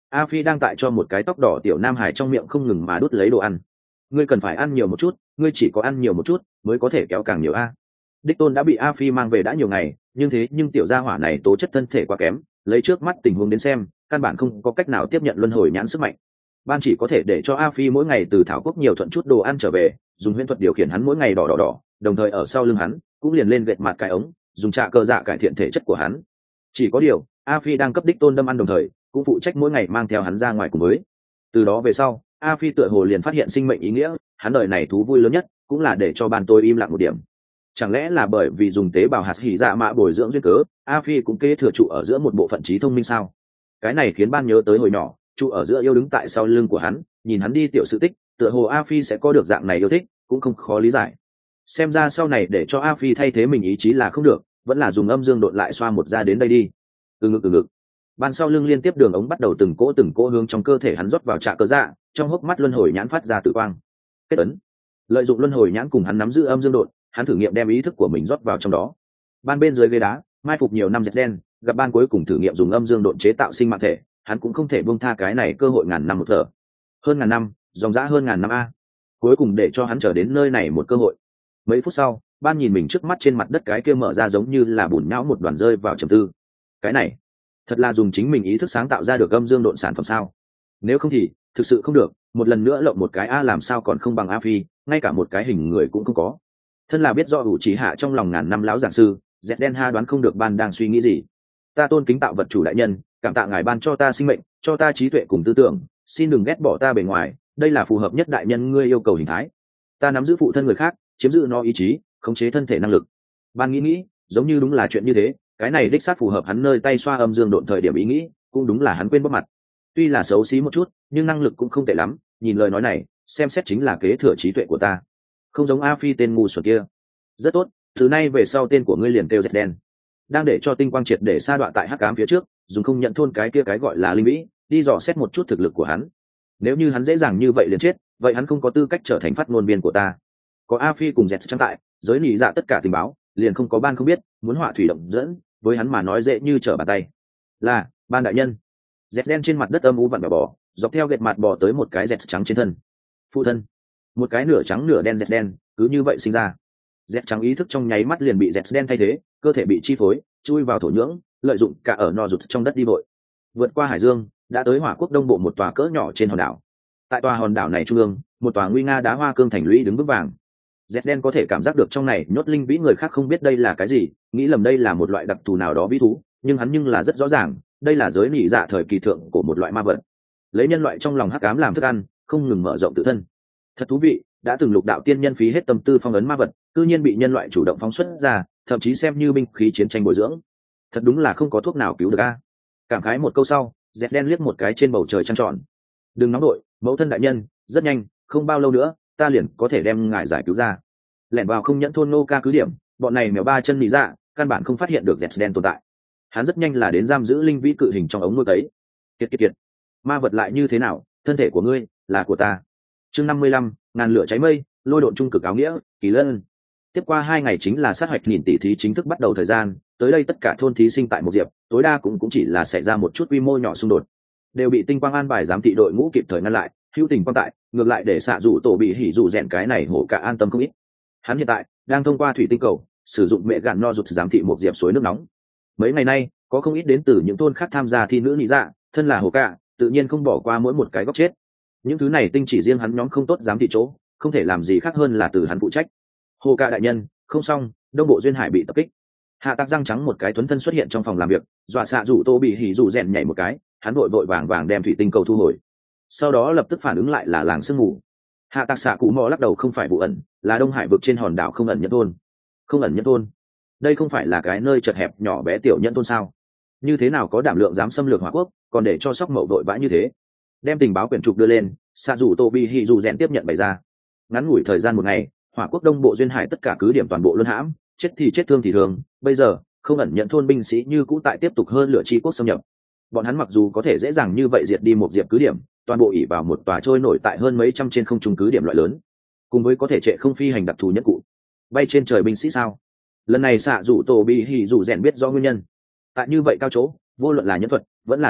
A Phi đang tại cho một cái tóc đỏ tiểu nam hải trong miệng không ngừng mà đút lấy đồ ăn. Ngươi cần phải ăn nhiều một chút, ngươi chỉ có ăn nhiều một chút mới có thể kéo càng nhiều a. Đích Tôn đã bị A Phi mang về đã nhiều ngày, nhưng tiểu gia hỏa này tố chất thân thể quá kém, lấy trước mắt tình huống đến xem, căn bản không có cách nào tiếp nhận luân hồi nhãn sức mạnh. Ban chỉ có thể để cho A Phi mỗi ngày từ thảo quốc nhiều thuận chút đồ ăn trở về, dùng huyễn thuật điều khiển hắn mỗi ngày đỏ đỏ đỏ, đồng thời ở sau lưng hắn cũng liền lên gạch mặt cái ống, dùng trạ cơ dạ cải thiện thể chất của hắn. Chỉ có điều, A Phi đang cấp Đích Tôn đâm ăn đồng thời, cũng phụ trách mỗi ngày mang theo hắn ra ngoài cùng với. Từ đó về sau, A Phi tựa hồ liền phát hiện sinh mệnh ý nghĩa, hắn đời này thú vui lớn nhất cũng là để cho ban tôi im lặng một điểm. Chẳng lẽ là bởi vì dùng tế bào hạt hỉ dạ mạ bồi dưỡng duyên cớ, A Phi cũng kế thừa trụ ở giữa một bộ phận trí thông minh sao? Cái này khiến ban nhớ tới hồi nhỏ, trụ ở giữa yêu đứng tại sau lưng của hắn, nhìn hắn đi tiểu sự tích, tựa hồ A Phi sẽ có được dạng này yêu thích, cũng không khó lý giải. Xem ra sau này để cho A Phi thay thế mình ý chí là không được, vẫn là dùng âm dương độn lại xoa một ra đến đây đi. Từ ngực. Ban sau lưng liên tiếp đường ống bắt đầu từng cỗ hướng trong cơ thể hắn rót vào trạ cơ dạ, trong hốc mắt luân hồi nhãn phát ra tự quang. Kết ấn. Lợi dụng luân hồi nhãn cùng hắn nắm giữ âm dương độn, hắn thử nghiệm đem ý thức của mình rót vào trong đó. Ban bên dưới ghế đá, mai phục nhiều năm dẹt đen, gặp ban cuối cùng thử nghiệm dùng âm dương độn chế tạo sinh mạng thể, hắn cũng không thể buông tha cái này cơ hội ngàn năm một thở. Hơn ngàn năm, dòng dã hơn ngàn năm a. Cuối cùng để cho hắn trở đến nơi này một cơ hội. Mấy phút sau, ban nhìn mình trước mắt trên mặt đất cái kia mở ra giống như là bùn nhão một đoàn rơi vào trầm tư. Cái này, thật là dùng chính mình ý thức sáng tạo ra được âm dương độn sản phẩm sao? Nếu không thì thực sự không được, một lần nữa lộng một cái a làm sao còn không bằng A Phi, ngay cả một cái hình người cũng không có. Thân là biết do ủ trí hạ trong lòng ngàn năm lão giảng sư, dẹt đen ha đoán không được ban đang suy nghĩ gì. Ta tôn kính tạo vật chủ đại nhân, cảm tạ ngài ban cho ta sinh mệnh, cho ta trí tuệ cùng tư tưởng, xin đừng ghét bỏ ta bề ngoài, đây là phù hợp nhất đại nhân ngươi yêu cầu hình thái. Ta nắm giữ phụ thân người khác, chiếm giữ nó ý chí, khống chế thân thể năng lực. Ban nghĩ, giống như đúng là chuyện như thế, cái này đích xác phù hợp hắn nơi tay xoa âm dương độn thời điểm ý nghĩ, cũng đúng là hắn quên bóp mặt. Tuy là xấu xí một chút, nhưng năng lực cũng không tệ lắm, nhìn lời nói này, xem xét chính là kế thừa trí tuệ của ta. Không giống A Phi tên ngu xuẩn kia. Rất tốt, từ nay về sau tên của ngươi liền kêu dẹt đen. Đang để cho tinh quang triệt để sa đọa tại hắc ám phía trước, dùng không nhận thôn cái kia cái gọi là linh vĩ, đi dò xét một chút thực lực của hắn. Nếu như hắn dễ dàng như vậy liền chết, vậy hắn không có tư cách trở thành phát ngôn viên của ta. Có A Phi cùng dẹt trang tại, giới nỉ dạ tất cả tình báo, liền không có ban không biết, muốn họa thủy động dẫn, với hắn mà nói dễ như trở bàn tay. Là ban đại nhân. Dẹt đen trên mặt đất âm u vặn bèo bò, dọc theo gệt mặt bò tới một cái dẹt trắng trên thân. Phụ thân. Một cái nửa trắng nửa đen dẹt đen, cứ như vậy sinh ra. Dẹt trắng ý thức trong nháy mắt liền bị dẹt đen thay thế, cơ thể bị chi phối, chui vào thổ nhưỡng, lợi dụng cả ở no rụt trong đất đi vội. Vượt qua hải dương, đã tới hỏa quốc đông bộ một tòa cỡ nhỏ trên hòn đảo. Tại tòa hòn đảo này trung ương, một tòa nguy nga đá hoa cương thành lũy đứng vững vàng. Dẹt đen có thể cảm giác được trong này nhốt linh vĩ, người khác không biết đây là cái gì, nghĩ lầm đây là một loại đặc thù nào đó vĩ thú, nhưng hắn là rất rõ ràng, đây là giới nỉ dạ thời kỳ thượng của một loại ma vật, lấy nhân loại trong lòng hắc ám làm thức ăn, không ngừng mở rộng tự thân. Thật thú vị, đã từng lục đạo tiên nhân phí hết tâm tư phong ấn ma vật, cư nhiên bị nhân loại chủ động phóng xuất ra, thậm chí xem như binh khí chiến tranh bồi dưỡng. Thật đúng là không có thuốc nào cứu được a. Cảm khái một câu sau, dẹt đen liếc một cái trên bầu trời trăng tròn. Đừng nóng đội, mẫu thân đại nhân, rất nhanh, không bao lâu nữa, ta liền có thể đem ngài giải cứu ra. Lẻn vào không nhẫn thôn nô ca cứ điểm, bọn này mèo ba chân nỉ dạ, căn bản không phát hiện được dẹt đen tồn tại. Hắn rất nhanh là đến giam giữ linh vĩ cự hình trong ống nuôi cấy. Kiệt. Ma vật lại như thế nào, thân thể của ngươi là của ta. Chương 55, ngàn lửa cháy mây, lôi độn trung cực áo nghĩa, Kỳ Lân. Tiếp qua 2 ngày chính là sát hoạch nhìn tỷ thí chính thức bắt đầu thời gian, tới đây tất cả thôn thí sinh tại một diệp, tối đa cũng chỉ là xảy ra một chút quy mô nhỏ xung đột, đều bị tinh quang an bài giám thị đội ngũ kịp thời ngăn lại, hữu tình quan tại, ngược lại để xạ dụ tổ bị hỉ dụ rèn cái này hổ cả an tâm không ít. Hắn hiện tại đang thông qua thủy tinh cầu, sử dụng mẹ gạn no rụt giám thị một diệp suối nước nóng. Mấy ngày nay, có không ít đến từ những thôn khác tham gia thi nữ lý dạ, thân là hổ cả, tự nhiên không bỏ qua mỗi một cái góc chết. Những thứ này tinh chỉ riêng hắn nhóm không tốt giám thị chỗ, không thể làm gì khác hơn là từ hắn phụ trách. Hồ ca đại nhân, không xong, đông bộ duyên hải bị tập kích. Hạ tạc răng trắng một cái tuấn thân xuất hiện trong phòng làm việc, dọa xạ rủ tô bị hỉ rủ rèn nhảy một cái, hắn vội vàng đem thủy tinh cầu thu hồi, sau đó lập tức phản ứng lại là làng sương mù. Hạ tạc xạ cụ mò lắc đầu, không phải vụ ẩn, là đông hải vực trên hòn đảo không ẩn nhẫn thôn. Không ẩn nhẫn thôn, đây không phải là cái nơi chật hẹp nhỏ bé tiểu nhẫn thôn sao? Như thế nào có đảm lượng dám xâm lược Hỏa Quốc, còn để cho sóc mậu vội vã như thế? Đem tình báo quyển trục đưa lên, xạ rủ tô bị hỉ rủ rèn tiếp nhận bày ra. Ngắn ngủi thời gian một ngày, Hỏa Quốc đông bộ duyên hải tất cả cứ điểm toàn bộ luân hãm, chết thì chết, thương thì thương. Bây giờ không ẩn nhận thôn binh sĩ như cũ tại tiếp tục hơn lửa chi quốc xâm nhập. Bọn hắn mặc dù có thể dễ dàng như vậy diệt đi một diệp cứ điểm, toàn bộ ỉ vào một tòa trôi nổi tại hơn mấy trăm trên không trung cứ điểm loại lớn, cùng với có thể trệ không phi hành đặc thù nhất cụ, bay trên trời binh sĩ sao? Lần này xạ rủ tổ bị hỉ rủ rèn biết do nguyên nhân. Tại như vậy cao chỗ, vô luận là nhân thuật vẫn là nhất cụ,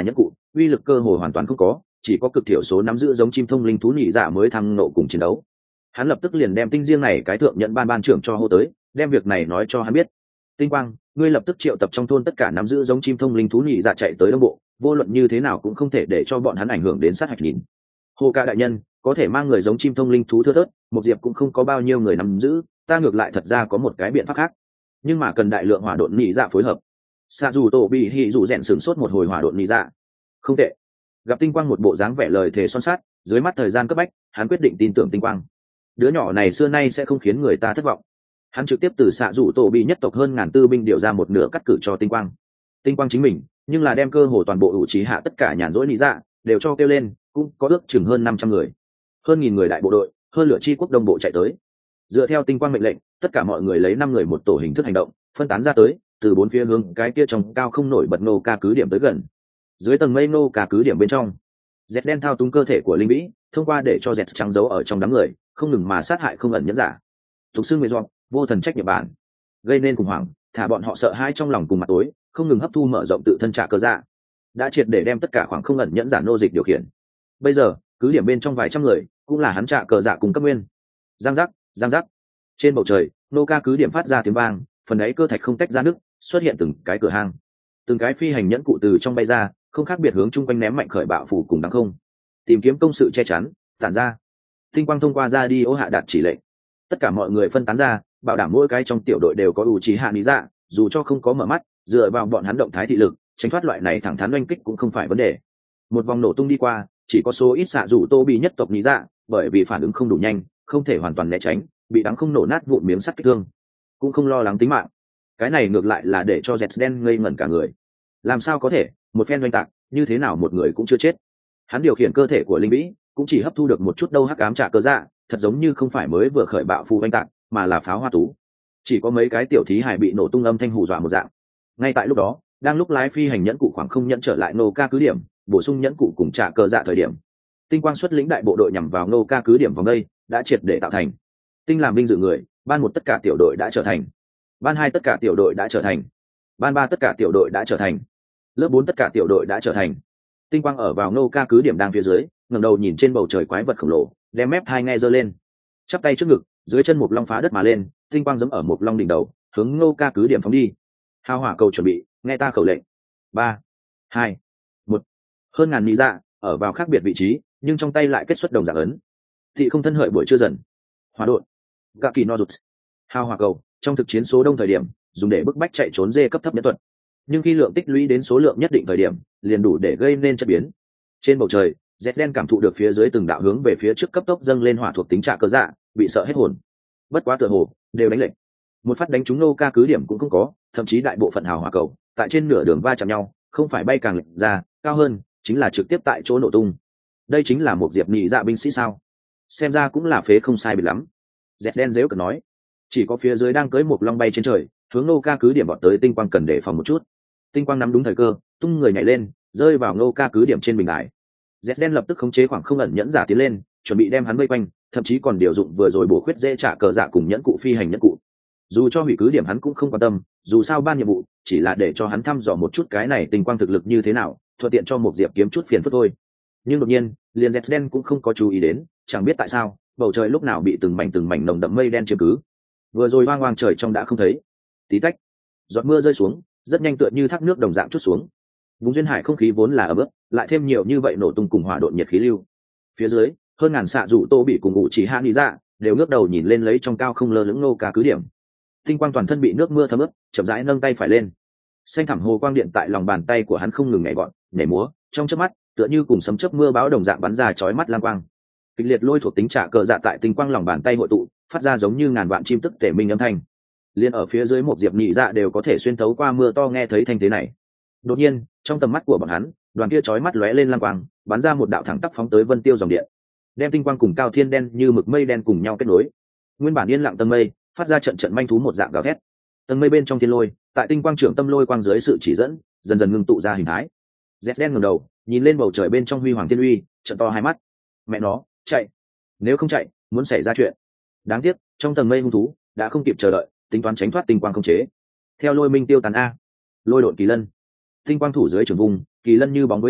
uy lực cơ hồ hoàn toàn không có, chỉ có cực thiểu số nắm giữ giống chim thông linh thú nhị dạ mới tham nộ cùng chiến đấu. Hắn lập tức liền đem tinh riêng này cái thượng nhận ban trưởng cho hô tới, đem việc này nói cho hắn biết. Tinh Quang, ngươi lập tức triệu tập trong thôn tất cả nắm giữ giống chim thông linh thú nhị dạ chạy tới đông bộ, vô luận như thế nào cũng không thể để cho bọn hắn ảnh hưởng đến sát hạch nhìn. Hồ ca đại nhân, có thể mang người giống chim thông linh thú thưa thớt, một diệp cũng không có bao nhiêu người nắm giữ, ta ngược lại thật ra có một cái biện pháp khác, nhưng mà cần đại lượng hỏa độn nhị dạ phối hợp. Sa dù tổ bị hỉ dù rèn sửng sốt một hồi hỏa độn nhị dạ. Không tệ. Gặp Tinh Quang một bộ dáng vẻ lời thề son sát, dưới mắt thời gian cấp bách, hắn quyết định tin tưởng Tinh Quang. Đứa nhỏ này xưa nay sẽ không khiến người ta thất vọng. Hắn trực tiếp từ xạ rủ tổ bị nhất tộc hơn ngàn tư binh điều ra một nửa cắt cử cho Tinh Quang. Tinh Quang chính mình, nhưng là đem cơ hồ toàn bộ ủ trí hạ tất cả nhàn rỗi lý dạ đều cho kêu lên, cũng có ước chừng hơn 500 người, hơn 1000 người đại bộ đội, hơn lửa chi quốc đông bộ chạy tới. Dựa theo Tinh Quang mệnh lệnh, tất cả mọi người lấy 5 người một tổ hình thức hành động, phân tán ra tới, từ 4 phía hướng cái kia trong cao không nổi bật nô ca cứ điểm tới gần. Dưới tầng mây nô ca cứ điểm bên trong, dẹt đen thao túng cơ thể của linh vĩ, thông qua để cho dẹt trắng giấu ở trong đám người, không ngừng mà sát hại không ẩn nhẫn giả. Thuộc sư Nguyệt Doan, vô thần trách nhiệm bản, gây nên khủng hoảng, thả bọn họ sợ hãi trong lòng cùng mặt tối, không ngừng hấp thu mở rộng tự thân trả cơ dạ, đã triệt để đem tất cả khoảng không ẩn nhẫn giả nô dịch điều khiển. Bây giờ cứ điểm bên trong vài trăm người cũng là hắn trả cờ dạ cùng cấp nguyên. Giang giác trên bầu trời nô ca cứ điểm phát ra tiếng vang, phần ấy cơ thạch không tách ra nước, xuất hiện từng cái cửa hang, từng cái phi hành nhẫn cụ từ trong bay ra, không khác biệt hướng chung quanh ném mạnh khởi bạo phủ cùng đằng không, tìm kiếm công sự che chắn tản ra. Tinh Quang thông qua ra đi ô hạ đạt chỉ lệnh, tất cả mọi người phân tán ra, bảo đảm mỗi cái trong tiểu đội đều có ủ trí hạ lý dạ, dù cho không có mở mắt, dựa vào bọn hắn động thái thị lực tránh thoát loại này thẳng thắn oanh kích cũng không phải vấn đề. Một vòng nổ tung đi qua, chỉ có số ít xạ rủ tô bị nhất tộc lý dạ, bởi vì phản ứng không đủ nhanh, không thể hoàn toàn né tránh, bị đắng không nổ nát vụn miếng sắt kích thương, cũng không lo lắng tính mạng. Cái này ngược lại là để cho dẹt đen ngây ngẩn cả người. Làm sao có thể, một phen oanh tạc như thế nào một người cũng chưa chết. Hắn điều khiển cơ thể của linh vĩ cũng chỉ hấp thu được một chút đâu hắc ám trả cơ dạ, thật giống như không phải mới vừa khởi bạo phù oanh tạc, mà là pháo hoa tú. Chỉ có mấy cái tiểu thí hài bị nổ tung âm thanh hù dọa một dạng. Ngay tại lúc đó, đang lúc lái phi hành nhẫn cụ khoảng không nhẫn trở lại nô ca cứ điểm, bổ sung nhẫn cụ cùng trả cơ dạ thời điểm, Tinh Quang xuất lĩnh đại bộ đội nhằm vào nô ca cứ điểm vòng đây đã triệt để tạo thành. Tinh làm binh dự người, ban một tất cả tiểu đội đã trở thành, ban hai tất cả tiểu đội đã trở thành, ban ba tất cả tiểu đội đã trở thành, lớp 4 tất cả tiểu đội đã trở thành. Tinh Quang ở vào nô ca cứ điểm đang phía dưới, ngẩng đầu nhìn trên bầu trời quái vật khổng lồ, đem mép hai nghe giơ lên, chắp tay trước ngực, dưới chân một long phá đất mà lên, Tinh Quang giẫm ở một long đỉnh đầu, hướng nô ca cứ điểm phóng đi. Hào hỏa cầu chuẩn bị, nghe ta khẩu lệnh. 3, 2, 1. Hơn ngàn lý dạ ở vào khác biệt vị trí, nhưng trong tay lại kết xuất đồng dạng ấn. Thị không thân hợi buổi chưa dần. Hỏa độn, gạ kỳ no rụt. Hào hỏa cầu trong thực chiến số đông thời điểm dùng để bức bách chạy trốn dê cấp thấp nhất thuật, nhưng khi lượng tích lũy đến số lượng nhất định thời điểm liền đủ để gây nên chất biến. Trên bầu trời dẹt đen cảm thụ được phía dưới từng đạo hướng về phía trước cấp tốc dâng lên hỏa thuộc tính trả cơ dạ, bị sợ hết hồn. Bất quá tựa hồ đều đánh lệnh, một phát đánh trúng nô ca cứ điểm cũng không có, thậm chí đại bộ phận hào hỏa cầu tại trên nửa đường va chạm nhau, không phải bay càng lệch ra cao hơn, chính là trực tiếp tại chỗ nổ tung. Đây chính là một diệp nhị dạ binh sĩ sao? Xem ra cũng là phế không sai biệt lắm. Dẹt đen dễu cợt nói. Chỉ có phía dưới đang cưỡi một long bay trên trời, hướng nô ca cứ điểm bọn tới. Tinh Quang cần đề phòng một chút. Tinh Quang nắm đúng thời cơ, tung người nhảy lên, rơi vào nô ca cứ điểm trên bình đài. Dẹt đen lập tức khống chế khoảng không ẩn nhẫn giả tiến lên, chuẩn bị đem hắn vây quanh, thậm chí còn điều dụng vừa rồi bổ khuyết dễ trả cờ dạ cùng nhẫn cụ phi hành nhẫn cụ. Dù cho hủy cứ điểm hắn cũng không quan tâm, dù sao ban nhiệm vụ chỉ là để cho hắn thăm dò một chút cái này Tinh Quang thực lực như thế nào, thuận tiện cho một diệp kiếm chút phiền phức thôi. Nhưng đột nhiên liền dẹt đen cũng không có chú ý đến, chẳng biết tại sao bầu trời lúc nào bị từng mảnh nồng đậm mây đen chiếm cứ. Vừa rồi hoang hoang trời trong đã không thấy. Tí tách, giọt mưa rơi xuống, rất nhanh tựa như thác nước đồng dạng chút xuống. Vùng duyên hải không khí vốn là ẩm ướt, lại thêm nhiều như vậy nổ tung cùng hỏa độn nhiệt khí lưu. Phía dưới hơn ngàn xạ rủ tô bị cùng ngụ chỉ hạ nghĩ ra, đều ngước đầu nhìn lên lấy trong cao không lơ lửng nô ca cứ điểm. Tinh Quang toàn thân bị nước mưa thấm ướt, chậm rãi nâng tay phải lên, xanh thẳm hồ quang điện tại lòng bàn tay của hắn không ngừng nhảy vọt, nhảy múa, trong chớp mắt tựa như cùng sấm chớp mưa bão đồng dạng bắn ra chói mắt lam quang. Kịch liệt lôi thuộc tính trả cờ dạ tại Tinh Quang lòng bàn tay hội tụ, phát ra giống như ngàn vạn chim tức tể minh âm thanh. Liên ở phía dưới một diệp nhị dạ đều có thể xuyên thấu qua mưa to nghe thấy thanh thế này. Đột nhiên trong tầm mắt của bọn hắn, đoàn kia chói mắt lóe lên lam quang, bắn ra một đạo thẳng tắp phóng tới vân tiêu dòng điện, đem Tinh Quang cùng cao thiên đen như mực mây đen cùng nhau kết nối. Nguyên bản yên lặng tầng mây phát ra trận trận manh thú một dạng gào thét. Tầng mây bên trong thiên lôi tại Tinh Quang trưởng tâm lôi quang dưới sự chỉ dẫn dần dần ngưng tụ ra hình thái. Dẹt đen ngẩng đầu nhìn lên bầu trời bên trong huy hoàng thiên uy, trợn to hai mắt. Mẹ nó, chạy! Nếu không chạy muốn xảy ra chuyện. Đáng tiếc trong tầng mây hung thú đã không kịp chờ đợi, tính toán tránh thoát Tinh Quang không chế. Theo lôi minh tiêu tán a, lôi độn kỳ lân. Tinh Quang thủ dưới trường vùng, kỳ lân như bóng với hình,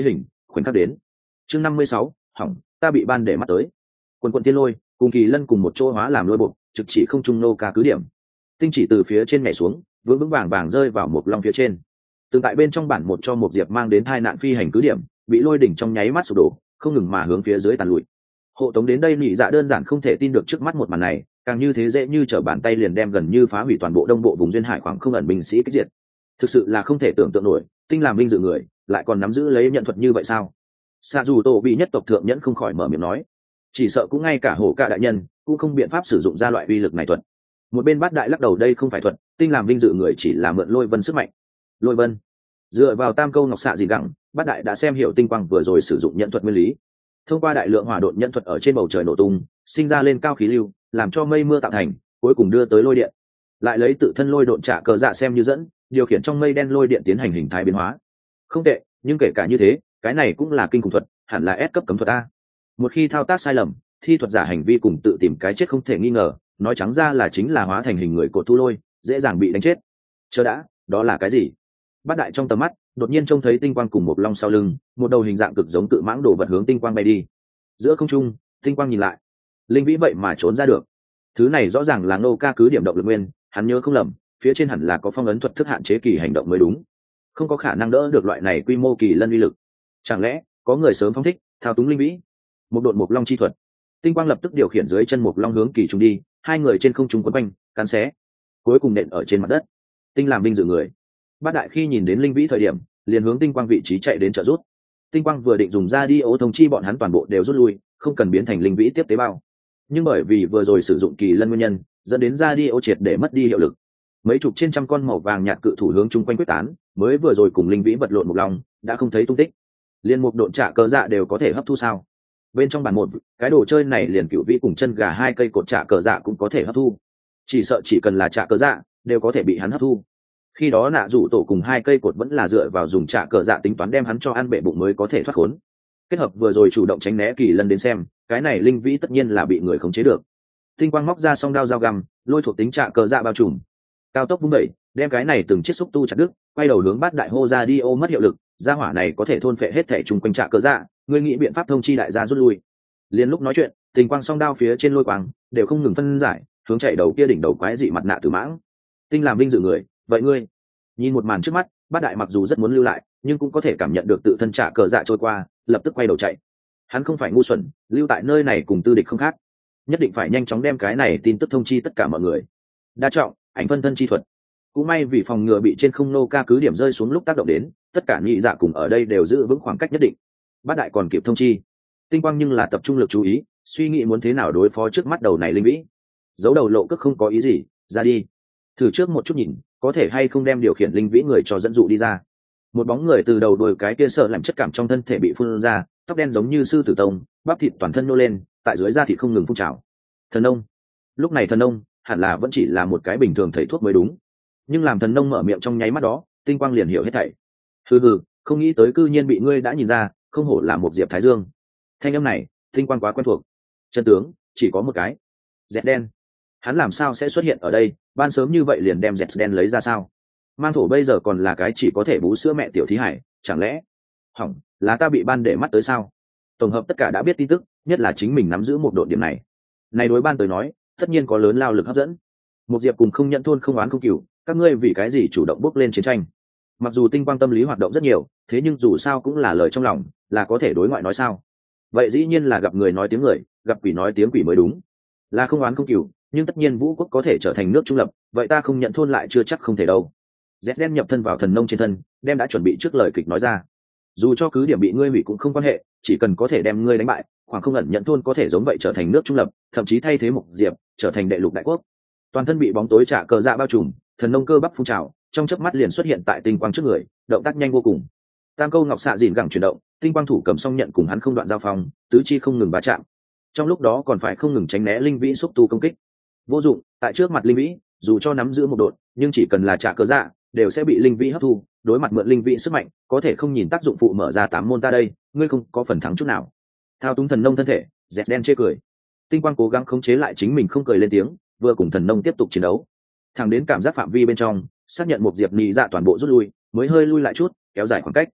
khoảnh khắc đến. Chương 56, hỏng, ta bị ban để mắt tới. Quần quần tiên lôi, cùng kỳ lân cùng một chỗ hóa làm lôi bộ, trực chỉ không trung nô ca cứ điểm. Tinh chỉ từ phía trên nhảy xuống, vững vững vàng vàng rơi vào một long phía trên. Từng tại bên trong bản một cho một diệp mang đến tai nạn phi hành cứ điểm, bị lôi đỉnh trong nháy mắt sụp đổ, không ngừng mà hướng phía dưới tàn lụi. Hộ tống đến đây nhị dạ đơn giản không thể tin được trước mắt một màn này, càng như thế dễ như trở bàn tay liền đem gần như phá hủy toàn bộ đông bộ vùng duyên hải khoảng không ẩn binh sĩ kích diệt. Thực sự là không thể tưởng tượng nổi, tinh làm linh dự người lại còn nắm giữ lấy nhận thuật như vậy sao? Sa dù tổ bị nhất tộc thượng nhẫn không khỏi mở miệng nói, chỉ sợ cũng ngay cả hổ ca đại nhân cũng không biện pháp sử dụng ra loại uy lực này thuật. Một bên bát đại lắc đầu, đây không phải thuật, tinh làm linh dự người chỉ là mượn lôi vân sức mạnh. Lôi vân, dựa vào tam câu ngọc xạ gì gẳng, bát đại đã xem hiểu tinh quang vừa rồi sử dụng nhận thuật nguyên lý. Thông qua đại lượng hỏa độn nhận thuật ở trên bầu trời nổ tung, sinh ra lên cao khí lưu, làm cho mây mưa tạo thành, cuối cùng đưa tới lôi điện. Lại lấy tự thân lôi độn trả cờ dạ xem như dẫn, điều khiển trong mây đen lôi điện tiến hành hình thái biến hóa. Không tệ, nhưng kể cả như thế, cái này cũng là kinh khủng thuật, hẳn là S cấp cấm thuật a. Một khi thao tác sai lầm, thi thuật giả hành vi cùng tự tìm cái chết không thể nghi ngờ, nói trắng ra là chính là hóa thành hình người cột thu lôi, dễ dàng bị đánh chết. Chờ đã, đó là cái gì? Bát đại trong tầm mắt đột nhiên trông thấy tinh quang cùng một long sau lưng, một đầu hình dạng cực giống cự mãng đổ vật hướng tinh quang bay đi. Giữa không trung, tinh quang nhìn lại, linh vĩ vậy mà trốn ra được. Thứ này rõ ràng là nô ca cứ điểm động lực nguyên, hắn nhớ không lầm, phía trên hẳn là có phong ấn thuật thức hạn chế kỳ hành động mới đúng, không có khả năng đỡ được loại này quy mô kỳ lân uy lực. Chẳng lẽ có người sớm phóng thích thao túng linh vĩ? Một độn một long chi thuật, tinh quang lập tức điều khiển dưới chân một long hướng kỳ trùng đi, hai người trên không trung quấn quanh cắn xé, cuối cùng nện ở trên mặt đất. Tinh làm binh dự người bát đại khi nhìn đến linh vĩ thời điểm liền hướng tinh quang vị trí chạy đến trợ rút. Tinh quang vừa định dùng ra đi ố thông chi bọn hắn toàn bộ đều rút lui, không cần biến thành linh vĩ tiếp tế bao, nhưng bởi vì vừa rồi sử dụng kỳ lân nguyên nhân dẫn đến ra đi ô triệt để mất đi hiệu lực. Mấy chục trên trăm con màu vàng nhạt cự thủ hướng chung quanh quyết tán, mới vừa rồi cùng linh vĩ vật lộn một lòng đã không thấy tung tích. Liên mục độn trả cờ dạ đều có thể hấp thu sao? Bên trong bản một cái đồ chơi này liền cựu vĩ cùng chân gà hai cây cột trả cờ dạ cũng có thể hấp thu, chỉ sợ chỉ cần là trả cờ dạ đều có thể bị hắn hấp thu. Khi đó nạ rủ tổ cùng hai cây cột vẫn là dựa vào dùng trả cờ dạ tính toán đem hắn cho ăn bệ bụng mới có thể thoát khốn. Kết hợp vừa rồi chủ động tránh né kỳ lân đến xem, cái này linh vĩ tất nhiên là bị người khống chế được. Tinh quang móc ra song đao dao găm, lôi thuộc tính trả cờ dạ bao trùm, cao tốc vung đẩy, đem cái này từng chiếc xúc tu chặt đứt, quay đầu hướng bát đại hô ra đi ô mất hiệu lực, gia hỏa này có thể thôn phệ hết thể chung quanh trả cờ dạ, ngươi nghĩ biện pháp thông chi đại gia rút lui. Liên lúc nói chuyện, tình quang song đao phía trên lôi quang đều không ngừng phân giải, hướng chạy đầu kia đỉnh đầu quái dị mặt nạ tử mãng. Tinh làm linh dự người, vậy ngươi? Nhìn một màn trước mắt, bát đại mặc dù rất muốn lưu lại, nhưng cũng có thể cảm nhận được tự thân trả cờ dạ trôi qua, lập tức quay đầu chạy. Hắn không phải ngu xuẩn, lưu tại nơi này cùng tư địch không khác, nhất định phải nhanh chóng đem cái này tin tức thông chi tất cả mọi người. Đa trọng ảnh phân thân chi thuật, cũng may vì phòng ngừa bị trên không nô ca cứ điểm rơi xuống lúc tác động đến, tất cả nhị dạ cùng ở đây đều giữ vững khoảng cách nhất định. Bát đại còn kịp thông chi tinh quang, nhưng là tập trung lực chú ý, suy nghĩ muốn thế nào đối phó trước mắt đầu này linh vĩ. Giấu đầu lộ cước không có ý gì, ra đi thử trước một chút nhìn có thể hay không đem điều khiển linh vĩ người cho dẫn dụ đi ra. Một bóng người từ đầu đuôi cái kia sợ làm chất cảm trong thân thể bị phun ra, tóc đen giống như sư tử tông, bắp thịt toàn thân nô lên, tại dưới da thịt không ngừng phun trào. Thần nông. Lúc này thần nông hẳn là vẫn chỉ là một cái bình thường thầy thuốc mới đúng, nhưng làm thần nông mở miệng trong nháy mắt đó, tinh quang liền hiểu hết thảy. Hừ, không nghĩ tới cư nhiên bị ngươi đã nhìn ra, không hổ là một diệp thái dương. Thanh âm này tinh quang quá quen thuộc, chân tướng chỉ có một cái, dẹt đen. Hắn làm sao sẽ xuất hiện ở đây, ban sớm như vậy liền đem dẹt đen lấy ra sao? Mang thổ bây giờ còn là cái chỉ có thể bú sữa mẹ tiểu thí hải, chẳng lẽ hỏng là ta bị ban để mắt tới sao? Tổng hợp tất cả đã biết tin tức, nhất là chính mình nắm giữ một độ điểm này đối ban tới nói tất nhiên có lớn lao lực hấp dẫn. Một diệp cùng không nhận thôn không oán không cừu, các ngươi vì cái gì chủ động bước lên chiến tranh? Mặc dù tinh quang tâm lý hoạt động rất nhiều, thế nhưng dù sao cũng là lời trong lòng, là có thể đối ngoại nói sao? Vậy dĩ nhiên là gặp người nói tiếng người, gặp quỷ nói tiếng quỷ mới đúng. Là không oán không cừu, nhưng tất nhiên vũ quốc có thể trở thành nước trung lập, vậy ta không nhận thôn lại chưa chắc không thể đâu. Dẹt đen nhập thân vào thần nông trên thân, đem đã chuẩn bị trước lời kịch nói ra. Dù cho cứ điểm bị ngươi hủy cũng không quan hệ, chỉ cần có thể đem ngươi đánh bại, khoảng không ẩn nhận thôn có thể giống vậy trở thành nước trung lập, thậm chí thay thế mục diệp trở thành đệ lục đại quốc. Toàn thân bị bóng tối trả cờ dạ bao trùm, thần nông cơ bắp phun trào, trong chớp mắt liền xuất hiện tại tinh quang trước người, động tác nhanh vô cùng. Tam câu ngọc xạ dìn gẳng chuyển động, tinh quang thủ cầm song nhận cùng hắn không đoạn giao phong, tứ chi không ngừng va chạm, trong lúc đó còn phải không ngừng tránh né linh vĩ xúc tu công kích. Vô dụng, tại trước mặt linh vĩ, dù cho nắm giữ một đột, nhưng chỉ cần là trả cờ dạ đều sẽ bị linh vĩ hấp thu. Đối mặt mượn linh vĩ sức mạnh, có thể không nhìn tác dụng phụ mở ra 8 môn ta đây, ngươi không có phần thắng chút nào. Thao túng thần nông thân thể, dẹt đen chê cười. Tinh quang cố gắng khống chế lại chính mình không cười lên tiếng, vừa cùng thần nông tiếp tục chiến đấu, thẳng đến cảm giác phạm vi bên trong xác nhận một diệp nhị dạ toàn bộ rút lui, mới hơi lui lại chút, kéo dài khoảng cách.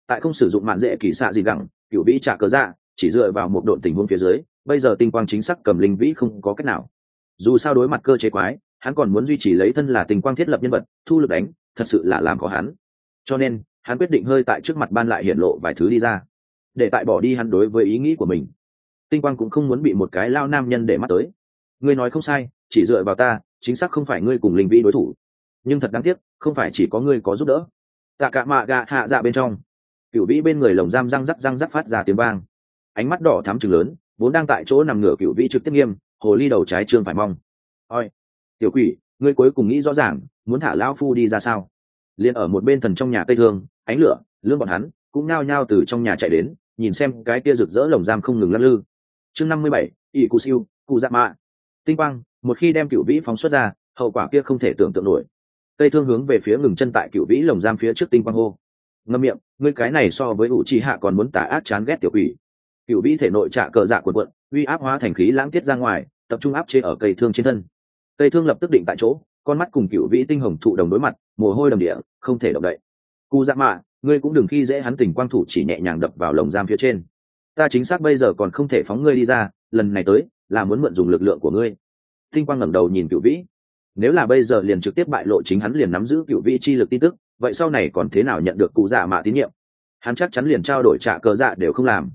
tại không sử dụng mạn dễ kỳ xạ gì gẳng, cựu vĩ trả cờ dạ chỉ dựa vào một độn tình huống phía dưới, bây giờ tinh quang chính xác cầm linh vĩ không có cách nào. Dù sao đối mặt cơ chế quái, hắn còn muốn duy trì lấy thân là tình quang thiết lập nhân vật, thu lực đánh thật sự là làm khó hắn. Cho nên hắn quyết định hơi tại trước mặt ban lại hiện lộ vài thứ đi ra, để tại bỏ đi hắn đối với ý nghĩ của mình. Tinh quang cũng không muốn bị một cái lao nam nhân để mắt tới. Ngươi nói không sai, chỉ dựa vào ta chính xác không phải ngươi cùng linh vĩ đối thủ, nhưng thật đáng tiếc không phải chỉ có ngươi có giúp đỡ. Tạ cả mạ gạ hạ dạ bên trong, cựu vĩ bên người lồng giam răng rắc phát ra tiếng vang, ánh mắt đỏ thắm trừng lớn, vốn đang tại chỗ nằm ngửa cựu vĩ trực tiếp nghiêm, hồ ly đầu trái trương phải mong. Oi, tiểu quỷ, ngươi cuối cùng nghĩ rõ ràng muốn thả lão phu đi ra sao? Liên ở một bên thần trong nhà cây thương, ánh lửa lương bọn hắn cũng nhao nhao từ trong nhà chạy đến, nhìn xem cái kia rực rỡ lồng giam không ngừng lăn lư. Chương 57, ỷ cụ siêu cụ dạ mạ. Tinh quang một khi đem cựu vĩ phóng xuất ra, hậu quả kia không thể tưởng tượng nổi. Cây thương hướng về phía ngừng chân tại cựu vĩ lồng giam phía trước tinh quang hô: ngâm miệng, ngươi cái này so với ủ trì hạ còn muốn tà ác chán ghét tiểu quỷ. Cựu vĩ thể nội trả cờ dạ cuộn cuộn, uy áp hóa thành khí lãng tiết ra ngoài, tập trung áp chế ở cây thương trên thân. Cây thương lập tức định tại chỗ, con mắt cùng cựu vĩ tinh hồng thụ đồng đối mặt, mồ hôi đầm địa, không thể động đậy. Cụ dạ mạ, ngươi cũng đừng khi dễ hắn, tình quang thủ chỉ nhẹ nhàng đập vào lồng giam phía trên. Ta chính xác bây giờ còn không thể phóng ngươi đi ra, lần này tới là muốn mượn dùng lực lượng của ngươi. Tinh quang ngẩng đầu nhìn cựu vĩ, nếu là bây giờ liền trực tiếp bại lộ chính hắn liền nắm giữ cựu vĩ chi lực tin tức, vậy sau này còn thế nào nhận được cụ dạ mạ tín nhiệm? Hắn chắc chắn liền trao đổi trả cờ dạ đều không làm.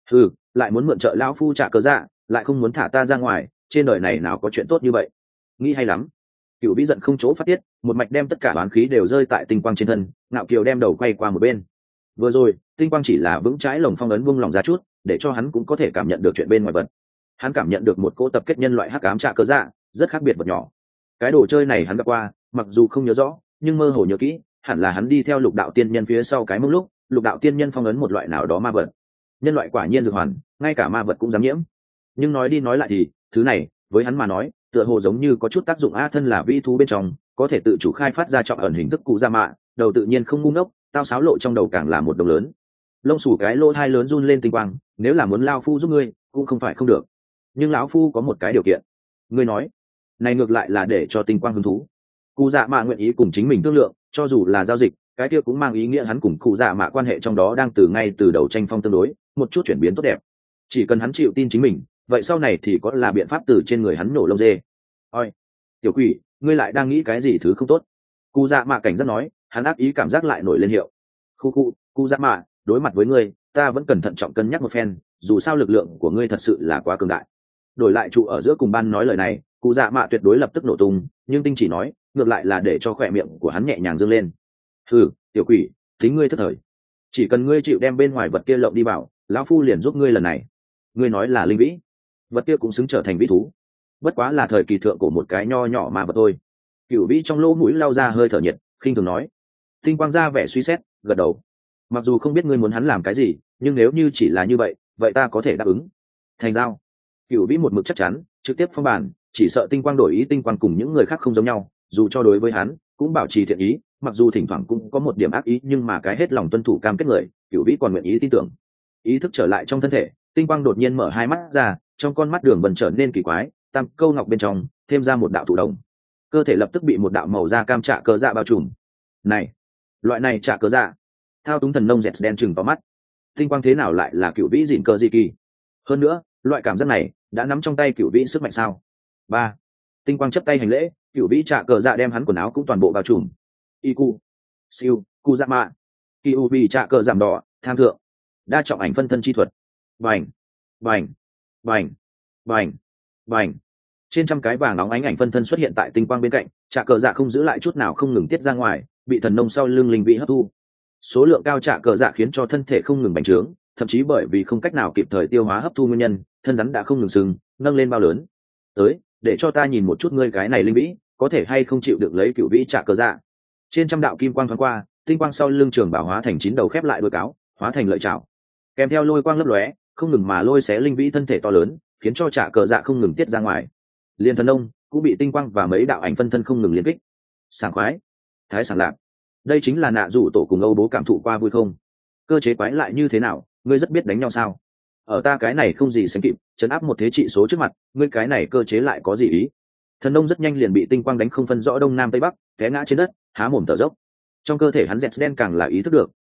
Lại muốn mượn trợ lão phu trả cờ dạ, lại không muốn thả ta ra ngoài, trên đời này nào có chuyện tốt như vậy? Nghĩ hay lắm. Cựu vĩ giận không chỗ phát tiết, một mạch đem tất cả oán khí đều rơi tại tinh quang trên thân, ngạo kiều đem đầu quay qua một bên. Vừa rồi tinh quang chỉ là vững trái lồng phong ấn buông lòng ra chút, để cho hắn cũng có thể cảm nhận được chuyện bên ngoài vật. Hắn cảm nhận được một cỗ tập kết nhân loại hắc ám trả cờ dạ, rất khác biệt vật nhỏ. Cái đồ chơi này hắn gặp qua, mặc dù không nhớ rõ, nhưng mơ hồ nhớ kỹ, hẳn là hắn đi theo lục đạo tiên nhân phía sau cái mông lúc, lục đạo tiên nhân phong ấn một loại nào đó ma vật. Nhân loại quả nhiên dược hoàn, ngay cả ma vật cũng dám nhiễm. Nhưng nói đi nói lại thì thứ này với hắn mà nói tựa hồ giống như có chút tác dụng. A thân là vĩ thú bên trong có thể tự chủ khai phát ra trọng ẩn hình thức cụ dạ mạ, đầu tự nhiên không ngu ngốc, tao xáo lộ trong đầu càng là một đồng lớn. Lông xù cái lỗ thai lớn run lên tinh quang, nếu là muốn lao phu giúp ngươi cũng không phải không được, nhưng lão phu có một cái điều kiện. Ngươi nói này ngược lại là để cho tinh quang hứng thú. Cụ dạ mạ nguyện ý cùng chính mình thương lượng, cho dù là giao dịch, cái kia cũng mang ý nghĩa hắn cùng cụ dạ mạ quan hệ trong đó đang ngay từ đầu tranh phong tương đối, một chút chuyển biến tốt đẹp. Chỉ cần hắn chịu tin chính mình, vậy sau này thì có là biện pháp từ trên người hắn nổ lông dê. Oi, tiểu quỷ, ngươi lại đang nghĩ cái gì thứ không tốt? Cụ dạ mạ cảnh giác nói, hắn ác ý cảm giác lại nổi lên hiệu. Cụ dạ mạ, đối mặt với ngươi, ta vẫn cần thận trọng cân nhắc một phen, dù sao lực lượng của ngươi thật sự là quá cường đại. Đổi lại trụ ở giữa cùng ban nói lời này, cụ dạ mạ tuyệt đối lập tức nổ tung, nhưng tinh chỉ nói ngược lại là để cho khỏe miệng của hắn nhẹ nhàng dương lên. Tiểu quỷ, tính ngươi thất thời, chỉ cần ngươi chịu đem bên ngoài vật kia lộng đi vào, lão phu liền giúp ngươi lần này. Ngươi nói là linh vĩ, vật kia cũng xứng trở thành vĩ thú, bất quá là thời kỳ thượng của một cái nho nhỏ mà vật thôi. Cửu vĩ trong lỗ mũi lao ra hơi thở nhiệt, khinh thường nói. Tinh quang ra vẻ suy xét, gật đầu. Mặc dù không biết ngươi muốn hắn làm cái gì, nhưng nếu như chỉ là như vậy, vậy ta có thể đáp ứng. Thành giao. Cửu vĩ một mực chắc chắn, trực tiếp phong bản, chỉ sợ tinh quang đổi ý. Tinh quang cùng những người khác không giống nhau, dù cho đối với hắn cũng bảo trì thiện ý, mặc dù thỉnh thoảng cũng có một điểm ác ý, nhưng mà cái hết lòng tuân thủ cam kết người, Cửu vĩ còn nguyện ý tin tưởng. Ý thức trở lại trong thân thể, tinh quang đột nhiên mở hai mắt ra, trong con mắt đường bần trở nên kỳ quái, tam câu ngọc bên trong thêm ra một đạo thụ đồng, cơ thể lập tức bị một đạo màu da cam trạ cờ dạ bao trùm. Này, loại này trạ cờ dạ, thao túng thần nông dẹt đen chừng vào mắt. Tinh quang thế nào lại là Cửu vĩ dịn cờ gì kỳ? Hơn nữa loại cảm giác này đã nắm trong tay Cửu vĩ sức mạnh sao? Ba, tinh quang chấp tay hành lễ, Cửu vĩ trạ cờ dạ đem hắn quần áo cũng toàn bộ bao trùm. Iku siêu cu dạ mạ Kiu bị trạ cờ giảm đỏ tham thượng đa trọng ảnh phân thân chi thuật. Bành bành bành bành bành, trên trăm cái vàng óng ánh ảnh phân thân xuất hiện tại tinh quang bên cạnh, trạ cờ dạ không giữ lại chút nào không ngừng tiết ra ngoài, bị thần nông sau lưng linh vĩ hấp thu. Số lượng cao trạ cờ dạ khiến cho thân thể không ngừng bành trướng, thậm chí bởi vì không cách nào kịp thời tiêu hóa hấp thu nguyên nhân, thân rắn đã không ngừng sưng nâng lên bao lớn. Tới, để cho ta nhìn một chút ngươi cái này linh vĩ có thể hay không chịu được lấy Cửu vĩ trạ cờ dạ. Trên trăm đạo kim quang thoáng qua, tinh quang sau lưng trường bảo hóa thành 9 đầu khép lại đuôi cáo, hóa thành lợi chảo, kèm theo lôi quang lấp lóe, không ngừng mà lôi xé linh vĩ thân thể to lớn, khiến cho trạ cờ dạ không ngừng tiết ra ngoài. Liên thần nông cũng bị tinh quang và mấy đạo ảnh phân thân không ngừng liên kích. Sảng khoái, thái sảng lạc, đây chính là nạ rủ tổ cùng Âu bố cảm thụ qua vui không? Cơ chế quái lại như thế nào, ngươi rất biết đánh nhau sao? Ở ta cái này không gì sánh kịp, chấn áp một thế trị số trước mặt, ngươi cái này cơ chế lại có gì ý? Thần nông rất nhanh liền bị tinh quang đánh không phân rõ đông nam tây bắc, té ngã trên đất, há mồm thở dốc. Trong cơ thể hắn dẹt đen càng là ý thức được,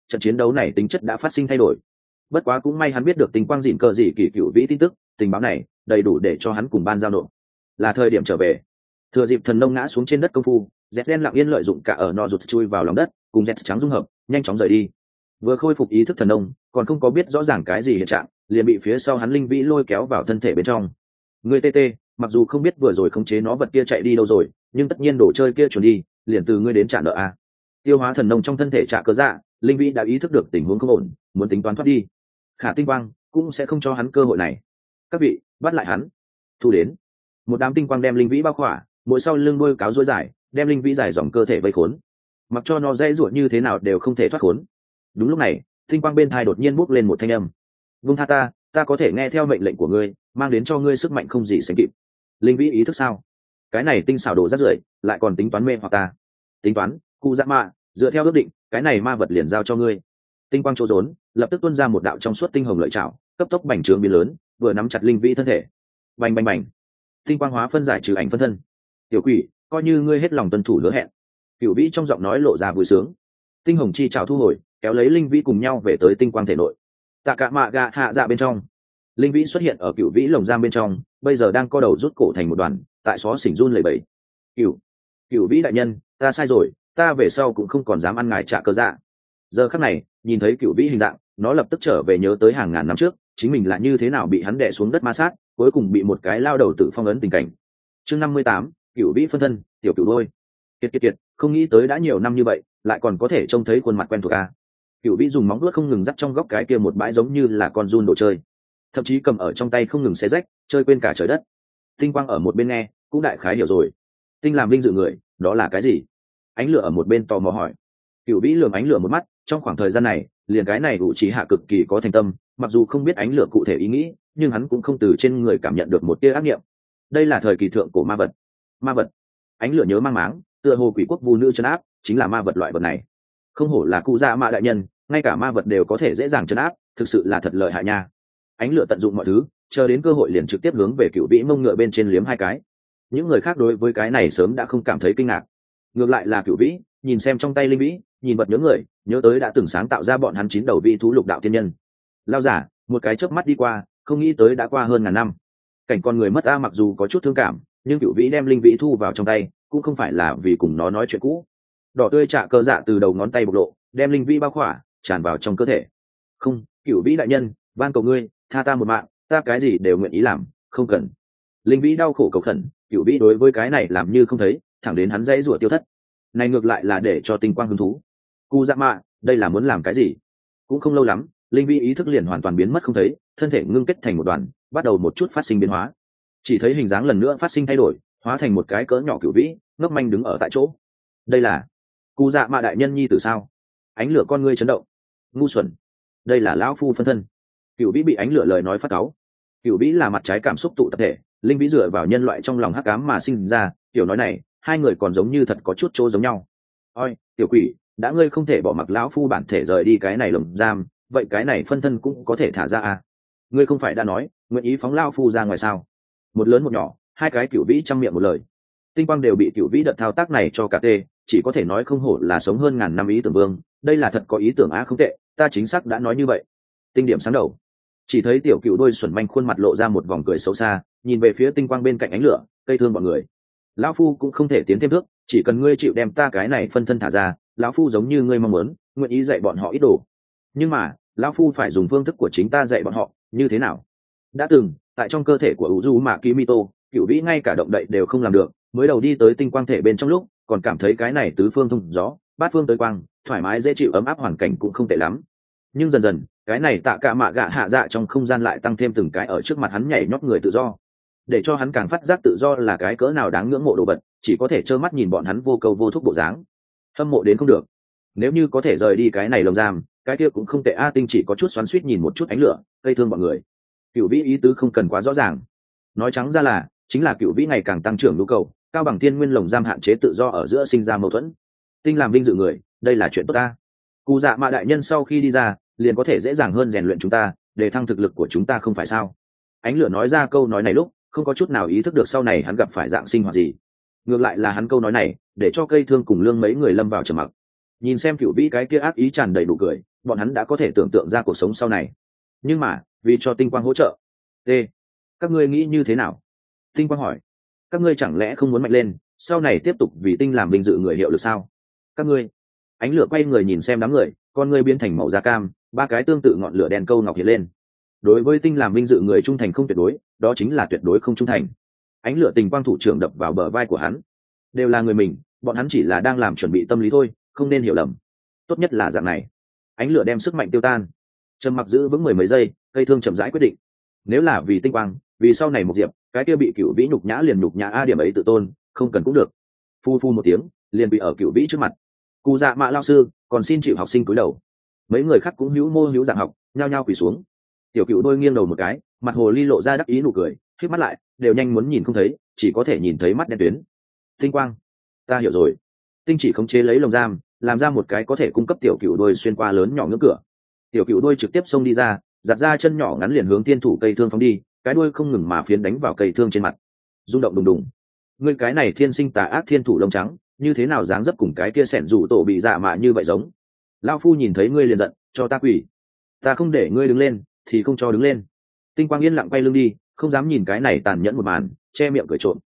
trận chiến đấu này tính chất đã phát sinh thay đổi. Bất quá cũng may hắn biết được tinh quang dịn cờ dị kỳ cựu vĩ tin tức, tình báo này đầy đủ để cho hắn cùng ban giao nộp. Là thời điểm trở về. Thừa dịp thần nông ngã xuống trên đất công phu, dẹt đen lặng yên lợi dụng cả ở nọ rụt chui vào lòng đất, cùng dẹt trắng dung hợp, nhanh chóng rời đi. Vừa khôi phục ý thức thần nông, còn không có biết rõ ràng cái gì hiện trạng, liền bị phía sau hắn linh vĩ lôi kéo vào thân thể bên trong. Người TT, mặc dù không biết vừa rồi khống chế nó vật kia chạy đi đâu rồi, nhưng tất nhiên đồ chơi kia chuẩn đi, liền từ ngươi đến trả nợ a. Tiêu hóa thần nông trong thân thể trả cơ dạ, linh vĩ đã ý thức được tình huống không ổn, muốn tính toán thoát đi. Khả tinh quang cũng sẽ không cho hắn cơ hội này. Các vị, bắt lại hắn. Thu đến. Một đám tinh quang đem linh vĩ bao khỏa, mỗi sau lưng đuôi cáo rối dài, đem linh vĩ dài dòng cơ thể vây khốn. Mặc cho nó dãy ruột như thế nào đều không thể thoát khốn. Đúng lúc này, tinh quang bên thai đột nhiên bốc lên một thanh âm. Vung tha ta, ta có thể nghe theo mệnh lệnh của ngươi, mang đến cho ngươi sức mạnh không gì sánh kịp. Linh vĩ ý thức sao? Cái này tinh xảo đồ rất rưởi, lại còn tính toán mê hoặc ta. Tính toán, cụ dạ mạ, dựa theo ước định, cái này ma vật liền giao cho ngươi. Tinh quang chỗ rốn, lập tức tuôn ra một đạo trong suốt tinh hồng lợi trảo, cấp tốc bành trướng biến lớn, vừa nắm chặt linh vĩ thân thể. Bành bành bành. Tinh quang hóa phân giải trừ ảnh phân thân. Tiểu quỷ, coi như ngươi hết lòng tuân thủ hứa hẹn. Cửu vĩ trong giọng nói lộ ra vui sướng. Tinh hồng chi trảo thu hồi, kéo lấy linh vĩ cùng nhau về tới tinh quang thể nội. Tạ cả mạ gạ hạ dạ bên trong, linh vĩ xuất hiện ở cửu vĩ lồng giam bên trong, bây giờ đang co đầu rút cổ thành một đoàn, tại xó xỉnh run lẩy bẩy. Cửu vĩ đại nhân, ta sai rồi, ta về sau cũng không còn dám ăn ngài trả cơ dạ. Giờ khắc này, nhìn thấy cửu vĩ hình dạng, nó lập tức trở về nhớ tới hàng ngàn năm trước, chính mình là như thế nào bị hắn đè xuống đất ma sát, cuối cùng bị một cái lao đầu tự phong ấn tình cảnh. Chương 58, cửu vĩ phân thân, tiểu cửu đôi. Kiệt, không nghĩ tới đã nhiều năm như vậy, lại còn có thể trông thấy khuôn mặt quen thuộc a. Cửu vĩ dùng móng vuốt không ngừng dắt trong góc cái kia một bãi giống như là con giun đồ chơi, thậm chí cầm ở trong tay không ngừng xé rách, chơi quên cả trời đất. Tinh quang ở một bên nghe, cũng đại khái hiểu rồi. Tinh làm vinh dự người, đó là cái gì? Ánh lửa ở một bên tò mò hỏi. Cửu vĩ lườm ánh lửa một mắt, trong khoảng thời gian này, liền cái này ủ trí hạ cực kỳ có thành tâm, mặc dù không biết ánh lửa cụ thể ý nghĩ, nhưng hắn cũng không từ trên người cảm nhận được một tia ác niệm. Đây là thời kỳ thượng cổ ma vật. Ma vật? Ánh lửa nhớ mang máng, tựa hồ quỷ quốc vu nữ trấn áp, chính là ma vật loại vật này. Không hổ là cụ dạ mạ đại nhân, ngay cả ma vật đều có thể dễ dàng trấn áp, thực sự là thật lợi hại nha. Ánh lửa tận dụng mọi thứ, chờ đến cơ hội liền trực tiếp hướng về cửu vĩ mông ngựa bên trên liếm hai cái. Những người khác đối với cái này sớm đã không cảm thấy kinh ngạc, ngược lại là cửu vĩ nhìn xem trong tay linh vĩ, nhìn vật nhớ người, nhớ tới đã từng sáng tạo ra bọn hắn 9 đầu vị thú lục đạo tiên nhân. Lao giả một cái chớp mắt đi qua, không nghĩ tới đã qua hơn ngàn năm. Cảnh con người mất a, mặc dù có chút thương cảm, nhưng cửu vĩ đem linh vĩ thu vào trong tay, cũng không phải là vì cùng nó nói chuyện cũ. Đỏ tươi trả cơ dạ từ đầu ngón tay bộc lộ, đem linh vĩ bao khỏa, tràn vào trong cơ thể. Không, cửu vĩ đại nhân, van cầu ngươi, tha ta một mạng, ta cái gì đều nguyện ý làm, không cần. Linh vĩ đau khổ cầu khẩn, cửu vĩ đối với cái này làm như không thấy, thẳng đến hắn dãy rủa tiêu thất. Này ngược lại là để cho tinh quang hứng thú. Cụ dạ mạ, đây là muốn làm cái gì? Cũng không lâu lắm, linh vĩ ý thức liền hoàn toàn biến mất không thấy, thân thể ngưng kết thành một đoàn, bắt đầu một chút phát sinh biến hóa. Chỉ thấy hình dáng lần nữa phát sinh thay đổi, hóa thành một cái cỡ nhỏ cửu vĩ, ngốc manh đứng ở tại chỗ. Đây là cụ dạ mạ đại nhân nhi tử sao? Ánh lửa con ngươi chấn động. Ngu xuẩn, đây là lão phu phân thân. Cửu vĩ bị ánh lửa lời nói phát cáu. Cửu vĩ là mặt trái cảm xúc tụ tập thể, linh vĩ dựa vào nhân loại trong lòng hắc ám mà sinh ra, tiểu nói này, hai người còn giống như thật có chút chỗ giống nhau. Ôi, tiểu quỷ, đã ngươi không thể bỏ mặc lão phu bản thể rời đi cái này lồng giam, vậy cái này phân thân cũng có thể thả ra à? Ngươi không phải đã nói nguyện ý phóng lão phu ra ngoài sao? Một lớn một nhỏ, hai cái cửu vĩ trăm miệng một lời. Tinh quang đều bị cửu vĩ đợt thao tác này cho cả tê, chỉ có thể nói không hổ là sống hơn ngàn năm ý tưởng vương, đây là thật có ý tưởng á, không tệ, ta chính xác đã nói như vậy. Tinh điểm sáng đầu. Chỉ thấy tiểu cựu đôi xuẩn manh khuôn mặt lộ ra một vòng cười xấu xa, nhìn về phía tinh quang bên cạnh ánh lửa, cây thương bọn người. Lão phu cũng không thể tiến thêm bước, chỉ cần ngươi chịu đem ta cái này phân thân thả ra, lão phu giống như ngươi mong muốn, nguyện ý dạy bọn họ ít đồ. Nhưng mà lão phu phải dùng phương thức của chính ta dạy bọn họ, như thế nào? Đã từng tại trong cơ thể của Uzumaki Kimito, cựu vĩ ngay cả động đậy đều không làm được, mới đầu đi tới tinh quang thể bên trong lúc, còn cảm thấy cái này tứ phương thông gió, bát phương tới quang, thoải mái dễ chịu ấm áp, hoàn cảnh cũng không tệ lắm. Nhưng dần dần, cái này tạ cả mạ gạ hạ dạ trong không gian lại tăng thêm từng cái ở trước mặt hắn nhảy nhót người tự do, để cho hắn càng phát giác tự do là cái cỡ nào đáng ngưỡng mộ đồ vật, chỉ có thể trơ mắt nhìn bọn hắn vô câu vô thúc bộ dáng, hâm mộ đến không được. Nếu như có thể rời đi cái này lồng giam, cái kia cũng không tệ a. Tinh chỉ có chút xoắn xuýt nhìn một chút ánh lửa, gây thương bọn người. Cửu vĩ ý tứ không cần quá rõ ràng, nói trắng ra là chính là cửu vĩ ngày càng tăng trưởng nhu cầu, cao bằng thiên nguyên lồng giam hạn chế tự do ở giữa sinh ra mâu thuẫn. Tinh làm vinh dự người, đây là chuyện tốt ta. Cụ dạ mạ đại nhân sau khi đi ra, liền có thể dễ dàng hơn rèn luyện chúng ta, để thăng thực lực của chúng ta, không phải sao? Ánh lửa nói ra câu nói này lúc, không có chút nào ý thức được sau này hắn gặp phải dạng sinh hoạt gì. Ngược lại là hắn câu nói này, để cho cây thương cùng lương mấy người lâm vào trầm mặc. Nhìn xem cựu vĩ cái kia ác ý tràn đầy đủ cười, bọn hắn đã có thể tưởng tượng ra cuộc sống sau này. Nhưng mà vì cho tinh quang hỗ trợ. T, các ngươi nghĩ như thế nào? Tinh quang hỏi. Các ngươi chẳng lẽ không muốn mạnh lên, sau này tiếp tục vì tinh làm vinh dự người hiệu lực sao? Các ngươi. Ánh lửa quay người nhìn xem đám người, con ngươi biến thành màu da cam, ba cái tương tự ngọn lửa đen câu ngọc hiện lên. Đối với tinh làm vinh dự người trung thành không tuyệt đối, đó chính là tuyệt đối không trung thành. Ánh lửa tình quang thủ trưởng đập vào bờ vai của hắn. Đều là người mình, bọn hắn chỉ là đang làm chuẩn bị tâm lý thôi, không nên hiểu lầm. Tốt nhất là dạng này. Ánh lửa đem sức mạnh tiêu tan. Trầm mặc giữ vững mười mấy giây, cây thương chậm rãi quyết định. Nếu là vì tinh quang, vì sau này một diệp, cái kia bị cửu vĩ nhục nhã liền nhục nhã a, điểm ấy tự tôn không cần cũng được. Phu phu một tiếng, liền bị ở cửu vĩ trước mặt. Cụ dạ mạ lao sư, còn xin chịu học sinh cúi đầu. Mấy người khác cũng hữu mô hữu dạng học, nhao nhao quỳ xuống. Tiểu cửu đôi nghiêng đầu một cái, mặt hồ ly lộ ra đắc ý nụ cười, khép mắt lại, đều nhanh muốn nhìn không thấy, chỉ có thể nhìn thấy mắt đen tuyến. Tinh quang, ta hiểu rồi. Tinh chỉ khống chế lấy lồng giam, làm ra một cái có thể cung cấp tiểu cửu đôi xuyên qua lớn nhỏ ngưỡng cửa. Tiểu cửu đôi trực tiếp xông đi ra, giặt ra chân nhỏ ngắn liền hướng thiên thủ cây thương phóng đi, cái đuôi không ngừng mà phiến đánh vào cây thương trên mặt, rung động đùng đùng. Ngươi cái này thiên sinh tà ác thiên thủ lông trắng, như thế nào dáng dấp cùng cái kia sẻn rủ tổ bị dạ mạ như vậy giống? Lão phu nhìn thấy ngươi liền giận, cho ta quỷ. Ta không để ngươi đứng lên, thì không cho đứng lên. Tinh quang yên lặng quay lưng đi, không dám nhìn cái này tàn nhẫn một màn, che miệng cười trộm.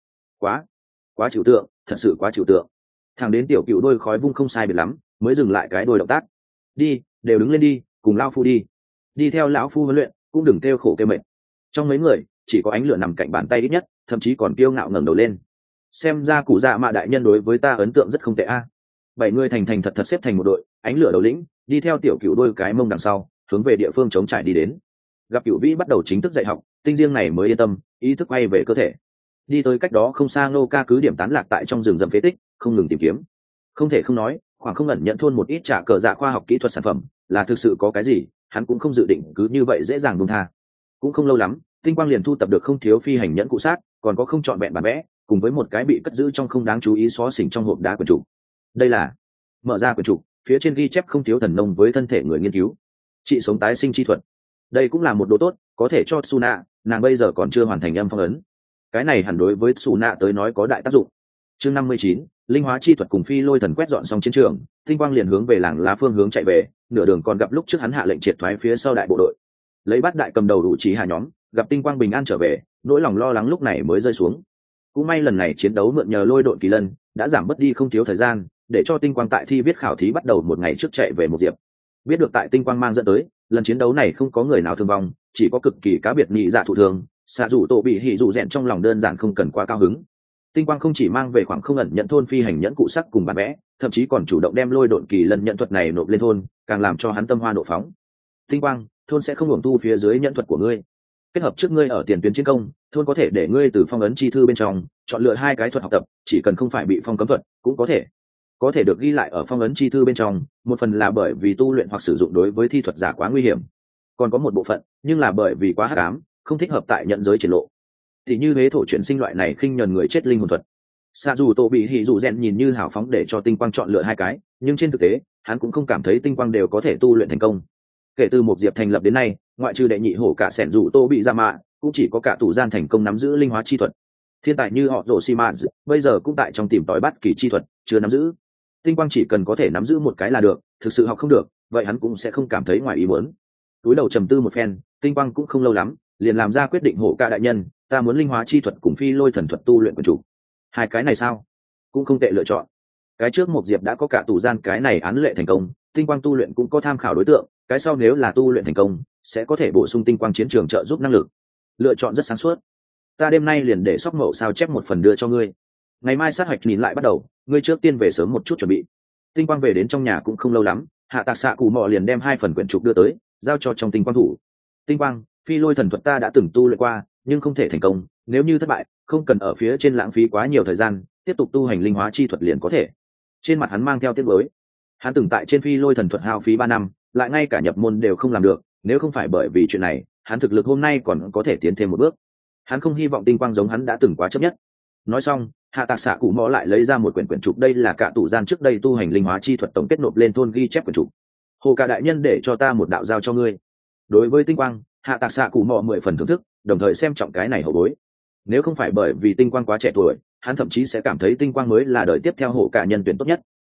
Quá trừu tượng, thật sự quá trừu tượng. Thằng đến tiểu cựu đôi khói vung không sai biệt lắm, mới dừng lại cái đôi động tác. Đi, đều đứng lên đi, cùng lão phu đi theo lão phu huấn luyện, cũng đừng kêu khổ kêu mệt. Trong mấy người chỉ có ánh lửa nằm cạnh bàn tay ít nhất, thậm chí còn kiêu ngạo ngẩng đầu lên. Xem ra cụ dạ mạ đại nhân đối với ta ấn tượng rất không tệ a. Bảy người thành thành thật thật xếp thành một đội, ánh lửa đầu lĩnh đi theo tiểu cựu đôi cái mông đằng sau, hướng về địa phương chống trải đi đến. Gặp cựu vĩ bắt đầu chính thức dạy học, tinh riêng này mới yên tâm, ý thức quay về cơ thể. Đi tới cách đó không xa Ngô Ca cứ điểm tán lạc tại trong rừng rậm phế tích, không ngừng tìm kiếm. Không thể không nói, khoảng không ẩn nhận thôn một ít trả cờ dạ khoa học kỹ thuật sản phẩm, là thực sự có cái gì, hắn cũng không dự định cứ như vậy dễ dàng buông tha. Cũng không lâu lắm, tinh quang liền thu tập được không thiếu phi hành nhẫn cụ sát, còn có không trọn vẹn bản vẽ, cùng với một cái bị cất giữ trong không đáng chú ý xó xỉnh trong hộp đá quyển trục. Đây là mở ra quyển trục, phía trên ghi chép không thiếu thần nông với thân thể người nghiên cứu, trị sống tái sinh chi thuật. Đây cũng là một đồ tốt, có thể cho Suna, nàng bây giờ còn chưa hoàn thành âm phong ấn. Cái này hẳn đối với Suna tới nói có đại tác dụng. Chương 59, linh hóa chi thuật cùng phi lôi thần quét dọn xong chiến trường, tinh quang liền hướng về làng lá phương hướng chạy về, nửa đường còn gặp lúc trước hắn hạ lệnh triệt thoái phía sau đại bộ đội. Lấy Bát đại cầm đầu đủ trí hạ nhóm, gặp tinh quang bình an trở về, nỗi lòng lo lắng lúc này mới rơi xuống. Cũng may lần này chiến đấu mượn nhờ lôi độn kỳ lân, đã giảm bớt đi không thiếu thời gian, để cho tinh quang tại thi viết khảo thí bắt đầu một ngày trước chạy về một diệp. Biết được tại tinh quang mang dẫn tới, lần chiến đấu này không có người nào thương vong, chỉ có cực kỳ cá biệt nhị dạ thụ thương, xạ rủ tổ bị hỉ rủ rèn trong lòng đơn giản không cần quá cao hứng. Tinh quang không chỉ mang về khoảng không ẩn nhận thôn phi hành nhẫn cụ sắc cùng bản vẽ, thậm chí còn chủ động đem lôi độn kỳ lân nhận thuật này nộp lên thôn, càng làm cho hắn tâm hoa nộ phóng. Tinh quang, thôn sẽ không hưởng thu phía dưới nhận thuật của ngươi. Kết hợp trước ngươi ở tiền tuyến chiến công, thôn có thể để ngươi từ phong ấn chi thư bên trong chọn lựa hai cái thuật học tập, chỉ cần không phải bị phong cấm thuật, cũng có thể được ghi lại ở phong ấn chi thư bên trong. Một phần là bởi vì tu luyện hoặc sử dụng đối với thi thuật giả quá nguy hiểm, còn có một bộ phận nhưng là bởi vì quá hắc ám, không thích hợp tại nhận giới triển lộ. Thì như thế thổ chuyển sinh loại này khinh nhờn người chết linh hồn thuật. Xạ dù tổ bị hỉ dù rèn nhìn như hào phóng để cho tinh quang chọn lựa hai cái, nhưng trên thực tế hắn cũng không cảm thấy tinh quang đều có thể tu luyện thành công. Kể từ một diệp thành lập đến nay, ngoại trừ đệ nhị hổ cả sẻn dù tô bị ra mạ, cũng chỉ có cả tủ gian thành công nắm giữ linh hóa chi thuật. Thiên tài như họ rổ xi mã bây giờ cũng tại trong tìm tòi bắt kỳ chi thuật, chưa nắm giữ. Tinh quang chỉ cần có thể nắm giữ một cái là được, thực sự học không được, vậy hắn cũng sẽ không cảm thấy ngoài ý muốn. Túi đầu trầm tư một phen, tinh quang cũng không lâu lắm, liền làm ra quyết định. Hổ ca đại nhân, ta muốn linh hóa chi thuật cùng phi lôi thần thuật tu luyện của chủ. Hai cái này sao? Cũng không tệ lựa chọn. Cái trước một diệp đã có cả tủ gian cái này án lệ thành công, tinh quang tu luyện cũng có tham khảo đối tượng, cái sau nếu là tu luyện thành công sẽ có thể bổ sung tinh quang chiến trường trợ giúp năng lực. Lựa chọn rất sáng suốt. Ta đêm nay liền để sóc mậu sao chép một phần đưa cho ngươi, ngày mai sát hoạch nhìn lại bắt đầu, ngươi trước tiên về sớm một chút chuẩn bị. Tinh quang về đến trong nhà cũng không lâu lắm, hạ tạc xạ cụ mò liền đem hai phần quyển trục đưa tới, giao cho trong tinh quang thủ. Tinh quang, phi lôi thần thuật ta đã từng tu luyện qua, nhưng không thể thành công, nếu như thất bại không cần ở phía trên lãng phí quá nhiều thời gian, tiếp tục tu hành linh hóa chi thuật liền có thể. Trên mặt hắn mang theo tiếc nuối, hắn từng tại trên phi lôi thần thuật hao phí 3 năm, lại ngay cả nhập môn đều không làm được, nếu không phải bởi vì chuyện này, hắn thực lực hôm nay còn có thể tiến thêm một bước. Hắn không hy vọng tinh quang giống hắn đã từng quá chấp nhất. Nói xong, hạ tạc xạ cụ mò lại lấy ra một quyển trục, đây là cả tủ gian trước đây tu hành linh hóa chi thuật tổng kết nộp lên thôn ghi chép quyển trục. Hồ cả đại nhân để cho ta một đạo giao cho ngươi. Đối với tinh quang, hạ tạc xạ cụ mò 10 phần thưởng thức, đồng thời xem trọng cái này hậu bối. Nếu không phải bởi vì tinh quang quá trẻ tuổi, hắn thậm chí sẽ cảm thấy tinh quang mới là đời tiếp theo hộ cả nhân tuyển tốt nhất.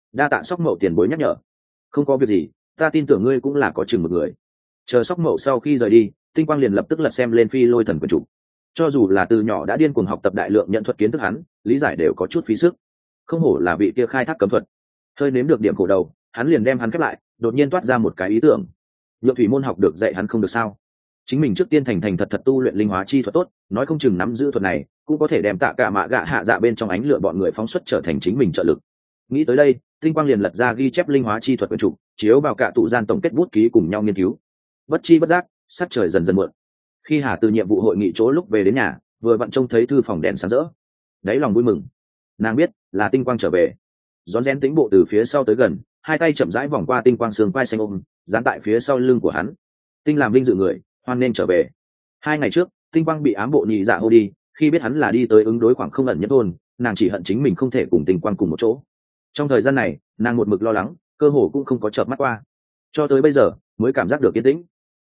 Đa tạ Sóc Mậu tiền bối nhắc nhở. Không có việc gì, ta tin tưởng ngươi cũng là có chừng một người. Chờ Sóc Mậu sau khi rời đi, Tinh Quang liền lập tức lật xem lên Phi Lôi Thần quyển trục. Cho dù là từ nhỏ đã điên cuồng học tập đại lượng nhận thuật kiến thức hắn, lý giải đều có chút phí sức. Không hổ là vị kia khai thác cấm thuật. Hơi nếm được điểm khổ đầu, hắn liền đem hắn khép lại, đột nhiên toát ra một cái ý tưởng. Nhược thủy môn học được dạy hắn không được sao? Chính mình trước tiên thành thật tu luyện linh hóa chi thuật tốt, nói không chừng nắm giữ thuật này, cũng có thể đem Tạ Cả Mạ Gạ hạ dạ bên trong ánh lửa bọn người phóng xuất trở thành chính mình trợ lực. Nghĩ tới đây, Tinh Quang liền lật ra ghi chép linh hóa chi thuật quyển trục, chiếu vào cả tụ gian tổng kết bút ký cùng nhau nghiên cứu. Bất chi bất giác, sắc trời dần dần muộn. Khi Hà từ nhiệm vụ hội nghị chỗ lúc về đến nhà, vừa vặn trông thấy thư phòng đèn sáng rỡ, đáy lòng vui mừng. Nàng biết là Tinh Quang trở về. Rón rén tĩnh bộ từ phía sau tới gần, hai tay chậm rãi vòng qua Tinh Quang sườn quai xanh ôm, dán tại phía sau lưng của hắn. Tinh làm vinh dự người, hoan nên trở về. 2 ngày trước, Tinh Quang bị ám bộ nhị dạ hô đi, khi biết hắn là đi tới ứng đối khoảng không ẩn nhất thôn, nàng chỉ hận chính mình không thể cùng Tinh Quang cùng một chỗ. Trong thời gian này, nàng một mực lo lắng, cơ hồ cũng không có chợp mắt qua. Cho tới bây giờ, mới cảm giác được yên tĩnh.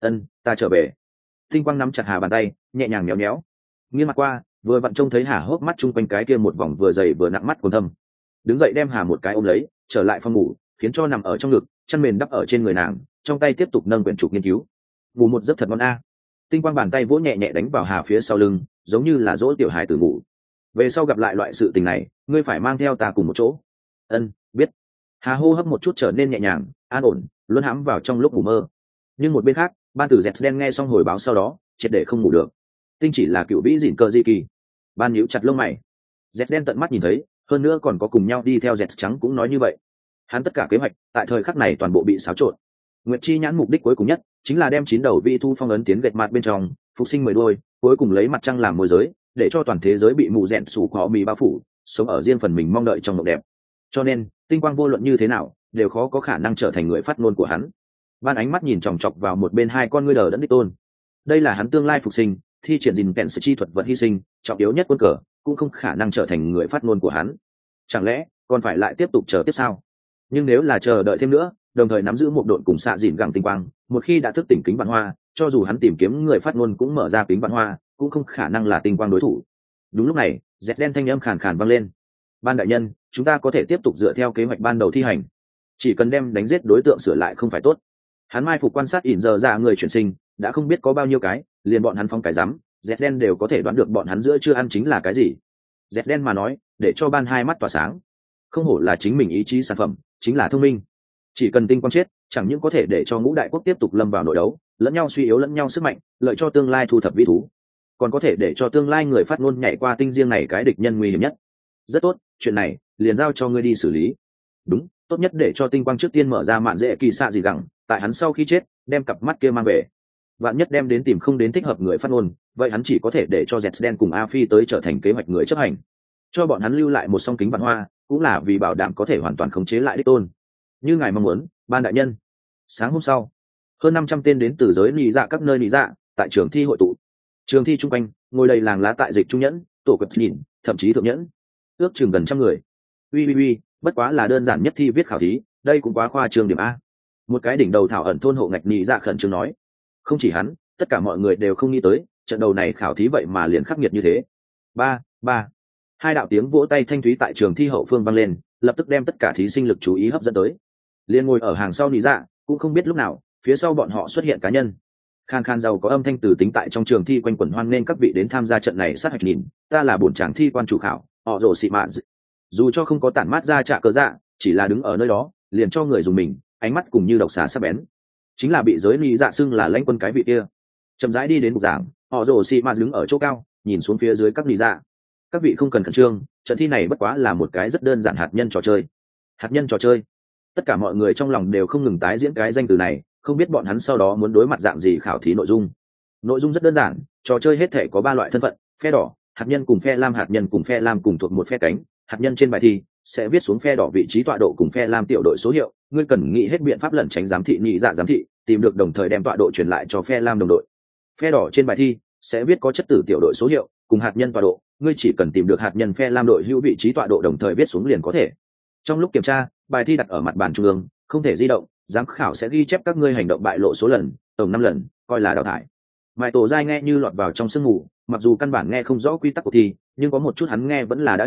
Ta trở về. Tinh Quang nắm chặt Hà bàn tay, nhẹ nhàng méo méo. Nghiêng mặt qua, vừa vặn trông thấy Hà hốc mắt chung quanh cái kia một vòng vừa dày vừa nặng mắt còn thâm. Đứng dậy đem Hà một cái ôm lấy, trở lại phòng ngủ, khiến cho nằm ở trong ngực, chăn mền đắp ở trên người nàng, trong tay tiếp tục nâng quyển trục nghiên cứu. Ngủ một giấc thật ngon a. Tinh Quang bàn tay vỗ nhẹ nhẹ đánh vào Hà phía sau lưng, giống như là dỗ tiểu hài tử ngủ. Về sau gặp lại loại sự tình này, ngươi phải mang theo ta cùng một chỗ. Biết. Hà hô hấp một chút trở nên nhẹ nhàng, an ổn, luôn hãm vào trong lúc ngủ mơ. Nhưng một bên khác, ban tử dẹt đen nghe xong hồi báo sau đó, triệt để không ngủ được. Tinh chỉ là cựu vĩ dịn cờ di kỳ. Ban nhíu chặt lông mày. Dẹt đen tận mắt nhìn thấy, hơn nữa còn có cùng nhau đi theo dẹt trắng cũng nói như vậy. Hắn tất cả kế hoạch tại thời khắc này toàn bộ bị xáo trộn. Nguyệt chi nhãn mục đích cuối cùng nhất chính là đem 9 đầu vi thu phong ấn tiến gạch mặt bên trong, phục sinh 10 đôi, cuối cùng lấy mặt trăng làm môi giới, để cho toàn thế giới bị mù rẹn sủ khó mì bao phủ, sống ở riêng phần mình mong đợi trong mộng đẹp. Cho nên, Tinh Quang vô luận như thế nào, đều khó có khả năng trở thành người phát ngôn của hắn. Ban ánh mắt nhìn chòng chọc vào một bên hai con ngươi đờ đẫn đích tôn. Đây là hắn tương lai phục sinh, thi triển gìn kèn sự chi thuật vật hy sinh, trọng yếu nhất quân cờ, cũng không khả năng trở thành người phát ngôn của hắn. Chẳng lẽ còn phải lại tiếp tục chờ tiếp sao? Nhưng nếu là chờ đợi thêm nữa, đồng thời nắm giữ một đội cùng xạ dìn gẳng Tinh Quang, một khi đã thức tỉnh kính vạn hoa, cho dù hắn tìm kiếm người phát ngôn cũng mở ra kính vạn hoa, cũng không khả năng là Tinh Quang đối thủ. Đúng lúc này, dẹt đen thanh âm khàn khàn vang lên. Ban đại nhân, chúng ta có thể tiếp tục dựa theo kế hoạch ban đầu thi hành, chỉ cần đem đánh giết đối tượng sửa lại không phải tốt. Hắn mai phục quan sát ỉn giờ ra người chuyển sinh, đã không biết có bao nhiêu cái, liền bọn hắn phong cái rắm, dẹt đen đều có thể đoán được bọn hắn giữa chưa ăn chính là cái gì. Dẹt đen mà nói, để cho ban hai mắt tỏa sáng. Không hổ là chính mình ý chí sản phẩm, chính là thông minh. Chỉ cần Tinh Quang chết, chẳng những có thể để cho ngũ đại quốc tiếp tục lâm vào nội đấu, lẫn nhau suy yếu lẫn nhau sức mạnh, lợi cho tương lai thu thập vĩ thú, còn có thể để cho tương lai người phát ngôn nhảy qua tinh riêng này cái địch nhân nguy hiểm nhất. Rất tốt, chuyện này liền giao cho ngươi đi xử lý. Đúng, tốt nhất để cho Tinh Quang trước tiên mở ra mạn dễ kỳ xạ gì gẳng, tại hắn sau khi chết đem cặp mắt kia mang về. Vạn nhất đem đến tìm không đến thích hợp người phát ngôn, vậy hắn chỉ có thể để cho dẹt đen cùng A Phi tới trở thành kế hoạch người chấp hành, cho bọn hắn lưu lại một song kính vạn hoa, cũng là vì bảo đảm có thể hoàn toàn khống chế lại đích tôn. Như ngài mong muốn, ban đại nhân. Sáng hôm sau, hơn 500 tên đến từ giới nị dạ các nơi nị dạ tại trường thi hội tụ. Trường thi trung quanh ngồi đầy làng lá tại dịch trung nhẫn, tổ quật nhìn, thậm chí thượng nhẫn, ước chừng gần trăm người. Uy, bất quá là đơn giản nhất thi viết khảo thí, đây cũng quá khoa trương điểm a. Một cái đỉnh đầu thảo ẩn thôn hộ ngạch nị dạ khẩn trương nói. Không chỉ hắn, tất cả mọi người đều không nghĩ tới, trận đầu này khảo thí vậy mà liền khắc nghiệt như thế. Ba. Hai đạo tiếng vỗ tay thanh thúy tại trường thi hậu phương vang lên, lập tức đem tất cả thí sinh lực chú ý hấp dẫn tới. Liên ngồi ở hàng sau nị dạ, cũng không biết lúc nào, phía sau bọn họ xuất hiện cá nhân. Khan giàu có âm thanh từ tính tại trong trường thi quanh quẩn hoan nên các vị đến tham gia trận này sát hạch nhìn, ta là bổn tràng thi quan chủ khảo, họ rồ xị mạ. Dù cho không có tản mát ra trạ cờ dạ, chỉ là đứng ở nơi đó, liền cho người dùng mình, ánh mắt cùng như độc xà sắc bén. Chính là bị giới nị dạ xưng là lãnh quân cái vị kia. Chậm rãi đi đến bục giảng, họ rồ xị mạ đứng ở chỗ cao, nhìn xuống phía dưới các nị dạ. Các vị không cần khẩn trương, trận thi này bất quá là một cái rất đơn giản hạt nhân trò chơi. Hạt nhân trò chơi. Tất cả mọi người trong lòng đều không ngừng tái diễn cái danh từ này, không biết bọn hắn sau đó muốn đối mặt dạng gì khảo thí nội dung. Nội dung rất đơn giản, trò chơi hết thể có 3 loại thân phận, phe đỏ, hạt nhân cùng phe lam, hạt nhân cùng phe lam cùng thuộc một phe cánh. Hạt nhân trên bài thi sẽ viết xuống phe đỏ vị trí tọa độ cùng phe lam tiểu đội số hiệu, ngươi cần nghĩ hết biện pháp lẩn tránh giám thị nhị dạ giám thị, tìm được đồng thời đem tọa độ truyền lại cho phe lam đồng đội. Phe đỏ trên bài thi sẽ viết có chất tử tiểu đội số hiệu cùng hạt nhân tọa độ, ngươi chỉ cần tìm được hạt nhân phe lam đội hữu vị trí tọa độ đồng thời viết xuống liền có thể. Trong lúc kiểm tra, bài thi đặt ở mặt bàn trung ương, không thể di động, giám khảo sẽ ghi chép các ngươi hành động bại lộ số lần, tổng 5 lần, coi là đào thải. Mại Tổ Giai nghe như lọt vào trong sương mù, mặc dù căn bản nghe không rõ quy tắc của thi, nhưng có một chút hắn nghe vẫn là đã hiểu,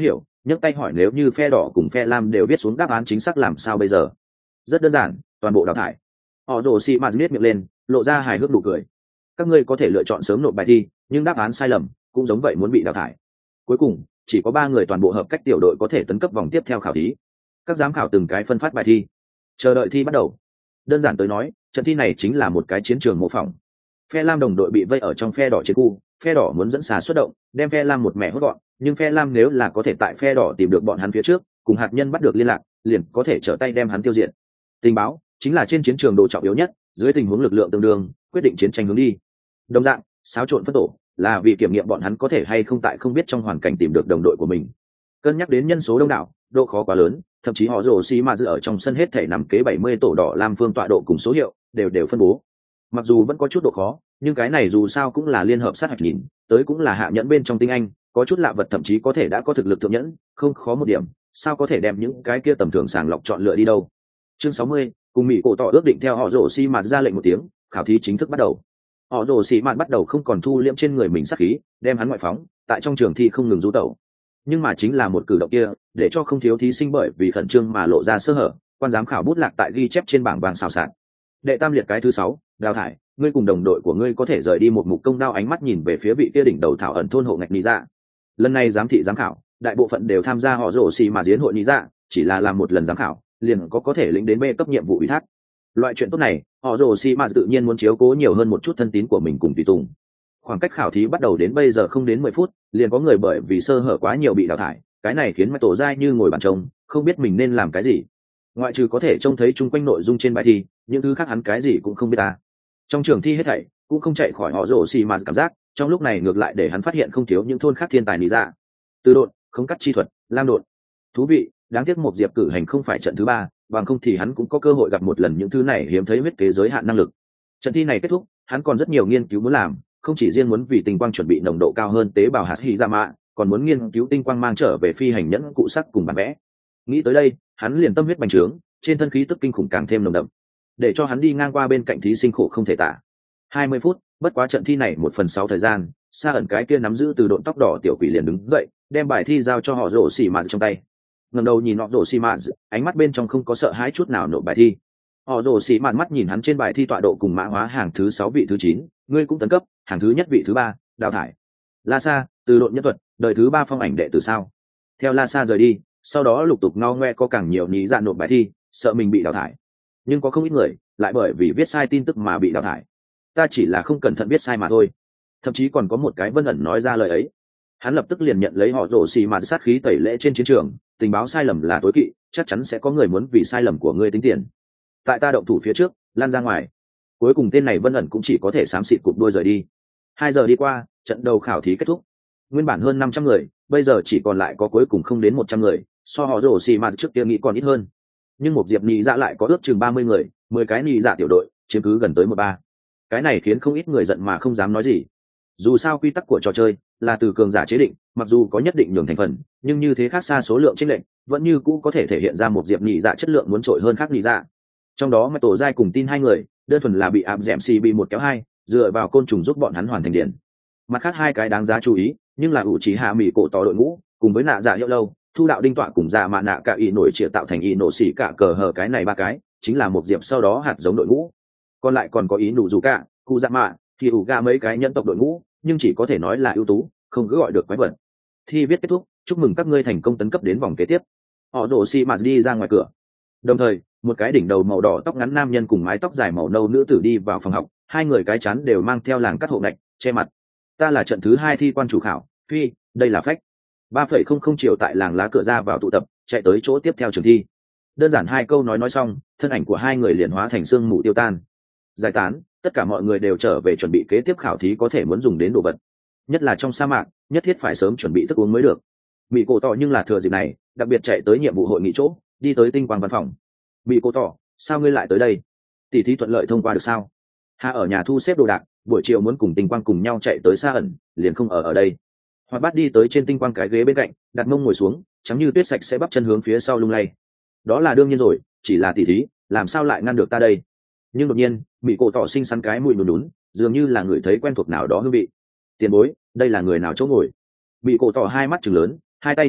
nhấc tay hỏi nếu như phe đỏ cùng phe lam đều viết xuống đáp án chính xác làm sao bây giờ. Rất đơn giản, toàn bộ đào thải. Họ đổ xì mà miết miệng lên, lộ ra hài hước nụ cười. Các ngươi có thể lựa chọn sớm nộp bài thi, nhưng đáp án sai lầm cũng giống vậy muốn bị đào thải. Cuối cùng chỉ có 3 người toàn bộ hợp cách tiểu đội có thể tấn cấp vòng tiếp theo khảo thí. Các giám khảo từng cái phân phát bài thi, chờ đợi thi bắt đầu. Đơn giản tới nói, trận thi này chính là một cái chiến trường mô phỏng. Phe lam đồng đội bị vây ở trong phe đỏ chiến khu, phe đỏ muốn dẫn xà xuất động đem phe lam một mẹ hốt gọn, nhưng phe lam nếu là có thể tại phe đỏ tìm được bọn hắn phía trước, cùng hạt nhân bắt được liên lạc, liền có thể trở tay đem hắn tiêu diệt. Tình báo chính là trên chiến trường đồ trọng yếu nhất, dưới tình huống lực lượng tương đương quyết định chiến tranh hướng đi. Đồng dạng, xáo trộn phân tổ là vì kiểm nghiệm bọn hắn có thể hay không tại không biết trong hoàn cảnh tìm được đồng đội của mình. Cân nhắc đến nhân số đông đảo, độ khó quá lớn, thậm chí họ rồ xi mà dự ở trong sân hết thể nằm kế 70 tổ đỏ lam phương tọa độ cùng số hiệu đều phân bố. Mặc dù vẫn có chút độ khó, nhưng cái này dù sao cũng là liên hợp sát hạch nhìn tới, cũng là hạ nhẫn bên trong tinh anh, có chút lạ vật thậm chí có thể đã có thực lực thượng nhẫn, không khó một điểm, sao có thể đem những cái kia tầm thường sàng lọc chọn lựa đi đâu. Chương 60, cùng mỹ cổ tỏ ước định theo họ rồ xi mà ra lệnh một tiếng, khảo thí chính thức bắt đầu. Họ rồ xi mà bắt đầu không còn thu liễm trên người mình sát khí, đem hắn ngoại phóng, tại trong trường thi không ngừng du tẩu. Nhưng mà chính là một cử động kia, để cho không thiếu thí sinh bởi vì khẩn trương mà lộ ra sơ hở, quan giám khảo bút lạc tại ghi chép trên bảng vàng xào xạc. Đệ tam liệt cái thứ 6, đào thải, ngươi cùng đồng đội của ngươi có thể rời đi một mục công đao. Ánh mắt nhìn về phía vị kia đỉnh đầu thảo ẩn thôn hộ ngạch lý dạ. Lần này giám thị giám khảo đại bộ phận đều tham gia họ rổ xì mà diễn hội lý dạ, chỉ là làm một lần giám khảo liền có thể lĩnh đến B cấp nhiệm vụ ủy thác. Loại chuyện tốt này họ rổ xì mà tự nhiên muốn chiếu cố nhiều hơn một chút thân tín của mình cùng tùy tùng. Khoảng cách khảo thí bắt đầu đến bây giờ không đến 10 phút, liền có người bởi vì sơ hở quá nhiều bị đào thải, cái này khiến Mạch Tổ Giai như ngồi bàn trông, không biết mình nên làm cái gì. Ngoại trừ có thể trông thấy chung quanh nội dung trên bài thi, những thứ khác hắn cái gì cũng không biết ta. Trong trường thi hết thảy cũng không chạy khỏi họ rổ xì mà cảm giác, trong lúc này ngược lại để hắn phát hiện không thiếu những thôn khác thiên tài lý dạ. Từ độn, không cắt chi thuật, lam độn. Thú vị, đáng tiếc một diệp cử hành không phải trận thứ 3, bằng không thì hắn cũng có cơ hội gặp một lần những thứ này hiếm thấy huyết kế giới hạn năng lực. Trận thi này kết thúc, hắn còn rất nhiều nghiên cứu muốn làm, không chỉ riêng muốn vì tinh quang chuẩn bị nồng độ cao hơn tế bào hạt hy ra mạ, còn muốn nghiên cứu tinh quang mang trở về phi hành nhẫn cụ sắc cùng bản vẽ. Nghĩ tới đây, hắn liền tâm huyết bành trướng, trên thân khí tức kinh khủng càng thêm nồng đậm, để cho hắn đi ngang qua bên cạnh thí sinh khổ không thể tả. 20 phút, bất quá trận thi này 1/6 thời gian, Sa ẩn cái kia nắm giữ từ độn tóc đỏ tiểu quỷ liền đứng dậy, đem bài thi giao cho họ rổ xì mạt trong tay. Ngẩng đầu nhìn họ rổ xì mạt, ánh mắt bên trong không có sợ hãi chút nào nộp bài thi. Họ rổ xì mạt mắt nhìn hắn trên bài thi tọa độ cùng mã hóa hàng thứ 6 vị thứ 9, ngươi cũng tấn cấp, hàng thứ nhất vị thứ 3, đào thải. La Sa, từ độn nhân thuật, đời thứ 3 phong ảnh đệ tử sao? Theo La Sa rời đi, sau đó lục tục ngao ngoe có càng nhiều nhí dạ nộp bài thi, sợ mình bị đào thải. Nhưng có không ít người lại bởi vì viết sai tin tức mà bị đào thải. Ta chỉ là không cẩn thận viết sai mà thôi. Thậm chí còn có một cái Vân ẩn nói ra lời ấy. Hắn lập tức liền nhận lấy họ rổ xì mà sát khí tẩy lễ trên chiến trường, tình báo sai lầm là tối kỵ, chắc chắn sẽ có người muốn vì sai lầm của ngươi tính tiền. Tại ta động thủ phía trước, lan ra ngoài. Cuối cùng tên này Vân ẩn cũng chỉ có thể xám xịt cụp đuôi rời đi. 2 giờ đi qua, trận đầu khảo thí kết thúc. Nguyên bản hơn 500 người, bây giờ chỉ còn lại có cuối cùng không đến 100 người, so họ rổ xì mà trước kia nghĩ còn ít hơn. Nhưng một diệp nhị dạ lại có ước chừng 30 người, 10 cái nhị dạ tiểu đội chiếm cứ gần tới 1/3. Cái này khiến không ít người giận mà không dám nói gì. Dù sao quy tắc của trò chơi là từ cường giả chế định, mặc dù có nhất định nhường thành phần, nhưng như thế khác xa số lượng chênh lệch, vẫn như cũ có thể thể hiện ra một diệp nhị dạ chất lượng muốn trội hơn khác nhị dạ. Trong đó Mạch Tổ Giai cùng tin 2 người, đơn thuần là bị áp dẻm xì bị một kéo hai, dựa vào côn trùng giúp bọn hắn hoàn thành điển. Mặt khác 2 cái đáng giá chú ý, nhưng là ủ trí hạ mỹ cổ tỏ đội ngũ, cùng với nạ dạ hiệu lâu, thu đạo đinh tọa cùng dạ mạ nạ cả ý nổi triệt tạo thành ý nổ xỉ cả cờ hờ, cái này 3 cái chính là một diệp sau đó hạt giống đội ngũ. Còn lại còn có ý nụ dù cả cụ dạ mạ thì ủ ga mấy cái nhân tộc đội ngũ, nhưng chỉ có thể nói là ưu tú, không cứ gọi được quái vật. Thi viết kết thúc, chúc mừng các ngươi thành công tấn cấp đến vòng kế tiếp. Họ đổ xi mạt đi ra ngoài cửa, đồng thời một cái đỉnh đầu màu đỏ tóc ngắn nam nhân cùng mái tóc dài màu nâu nữ tử đi vào phòng học, 2 người cái chắn đều mang theo làng cắt hộ ngạch che mặt. Ta là trận thứ 2 thi quan chủ khảo phi, đây là phách. 3,00 triệu tại làng lá cửa ra vào tụ tập, chạy tới chỗ tiếp theo trường thi. Đơn giản 2 câu nói xong, thân ảnh của 2 người liền hóa thành sương mù tiêu tan. Giải tán, tất cả mọi người đều trở về chuẩn bị kế tiếp khảo thí có thể muốn dùng đến đồ vật. Nhất là trong sa mạc, nhất thiết phải sớm chuẩn bị thức uống mới được. Mỹ cổ tỏ nhưng là thừa dịp này, đặc biệt chạy tới nhiệm vụ hội nghị chỗ, đi tới tinh quang văn phòng. Mỹ cổ tỏ, sao ngươi lại tới đây? Tỷ thí thuận lợi thông qua được sao? Hà ở nhà thu xếp đồ đạc, buổi chiều muốn cùng tinh quang cùng nhau chạy tới Sa ẩn, liền không ở đây. Hoạt bát đi tới trên tinh quang cái ghế bên cạnh, đặt mông ngồi xuống, trắng như tuyết sạch sẽ bắp chân hướng phía sau lung lay. Đó là đương nhiên rồi, chỉ là tỷ thí, làm sao lại ngăn được ta đây? Nhưng đột nhiên, Mỹ cổ tỏ xinh xắn cái mũi lùn lún, dường như là người thấy quen thuộc nào đó hương vị. Tiền bối, đây là người nào chỗ ngồi? Mỹ cổ tỏ 2 mắt trừng lớn, 2 tay chống lạnh,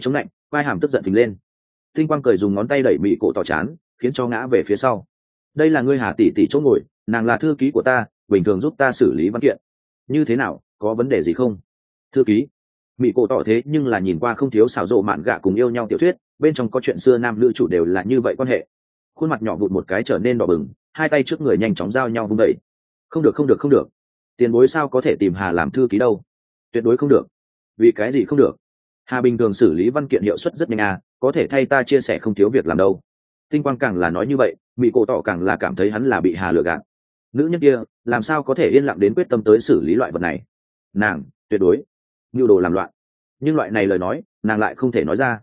vai hàm tức giận phình lên. Tinh quang cười dùng ngón tay đẩy mỹ cổ tỏ chán, khiến cho ngã về phía sau. Đây là ngươi Hà tỷ tỷ chỗ ngồi, nàng là thư ký của ta, bình thường giúp ta xử lý văn kiện. Như thế nào, có vấn đề gì không? Thư ký? Mỹ cổ tỏ thế nhưng là nhìn qua không thiếu xảo rộ mạn gạ cùng yêu nhau tiểu thuyết, bên trong có chuyện xưa nam nữ chủ đều là như vậy quan hệ. Khuôn mặt nhỏ vụn một cái trở nên đỏ bừng, hai tay trước người nhanh chóng giao nhau vung đẩy. Không được không được không được, tiền bối sao có thể tìm Hà làm thư ký đâu? Tuyệt đối không được. Vì cái gì không được? Hà bình thường xử lý văn kiện hiệu suất rất nhanh à, có thể thay ta chia sẻ không thiếu việc làm đâu. Tinh quang càng là nói như vậy, mỹ cổ tỏ càng là cảm thấy hắn là bị Hà lừa gạt. Nữ nhân kia làm sao có thể yên lặng đến quyết tâm tới xử lý loại vật này? Nàng tuyệt đối nhu đồ làm loạn, nhưng loại này lời nói nàng lại không thể nói ra.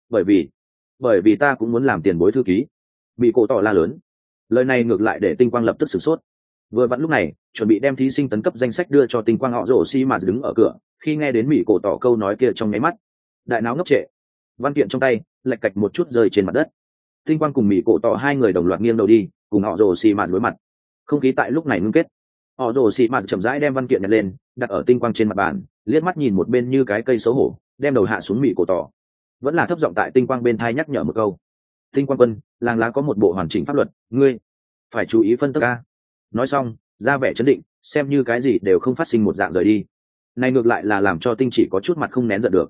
Bởi vì ta cũng muốn làm tiền bối thư ký. Mỹ cổ tỏ la lớn. Lời này ngược lại để tinh quang lập tức sửng sốt. Vừa vặn lúc này chuẩn bị đem thí sinh tấn cấp danh sách đưa cho tinh quang, họ rổ xi mà đứng ở cửa, khi nghe đến mỹ cổ tỏ câu nói kia trong nháy mắt đại não ngốc trệ, văn kiện trong tay lạch cạch một chút rơi trên mặt đất. Tinh quang cùng mỹ cổ tỏ hai người đồng loạt nghiêng đầu đi, cùng họ rồ xì mạt đối mặt. Không khí tại lúc này ngưng kết. Họ rồ xì mạt chậm rãi đem văn kiện nhặt lên, đặt ở tinh quang trên mặt bàn, liếc mắt nhìn một bên như cái cây xấu hổ, đem đầu hạ xuống mỹ cổ tỏ. Vẫn là thấp giọng tại tinh quang bên thai nhắc nhở một câu. Tinh quang quân, làng lá có một bộ hoàn chỉnh pháp luật, ngươi phải chú ý phân tích a. Nói xong ra vẻ chấn định, xem như cái gì đều không phát sinh một dạng rời đi. Này ngược lại là làm cho tinh chỉ có chút mặt không nén giận được.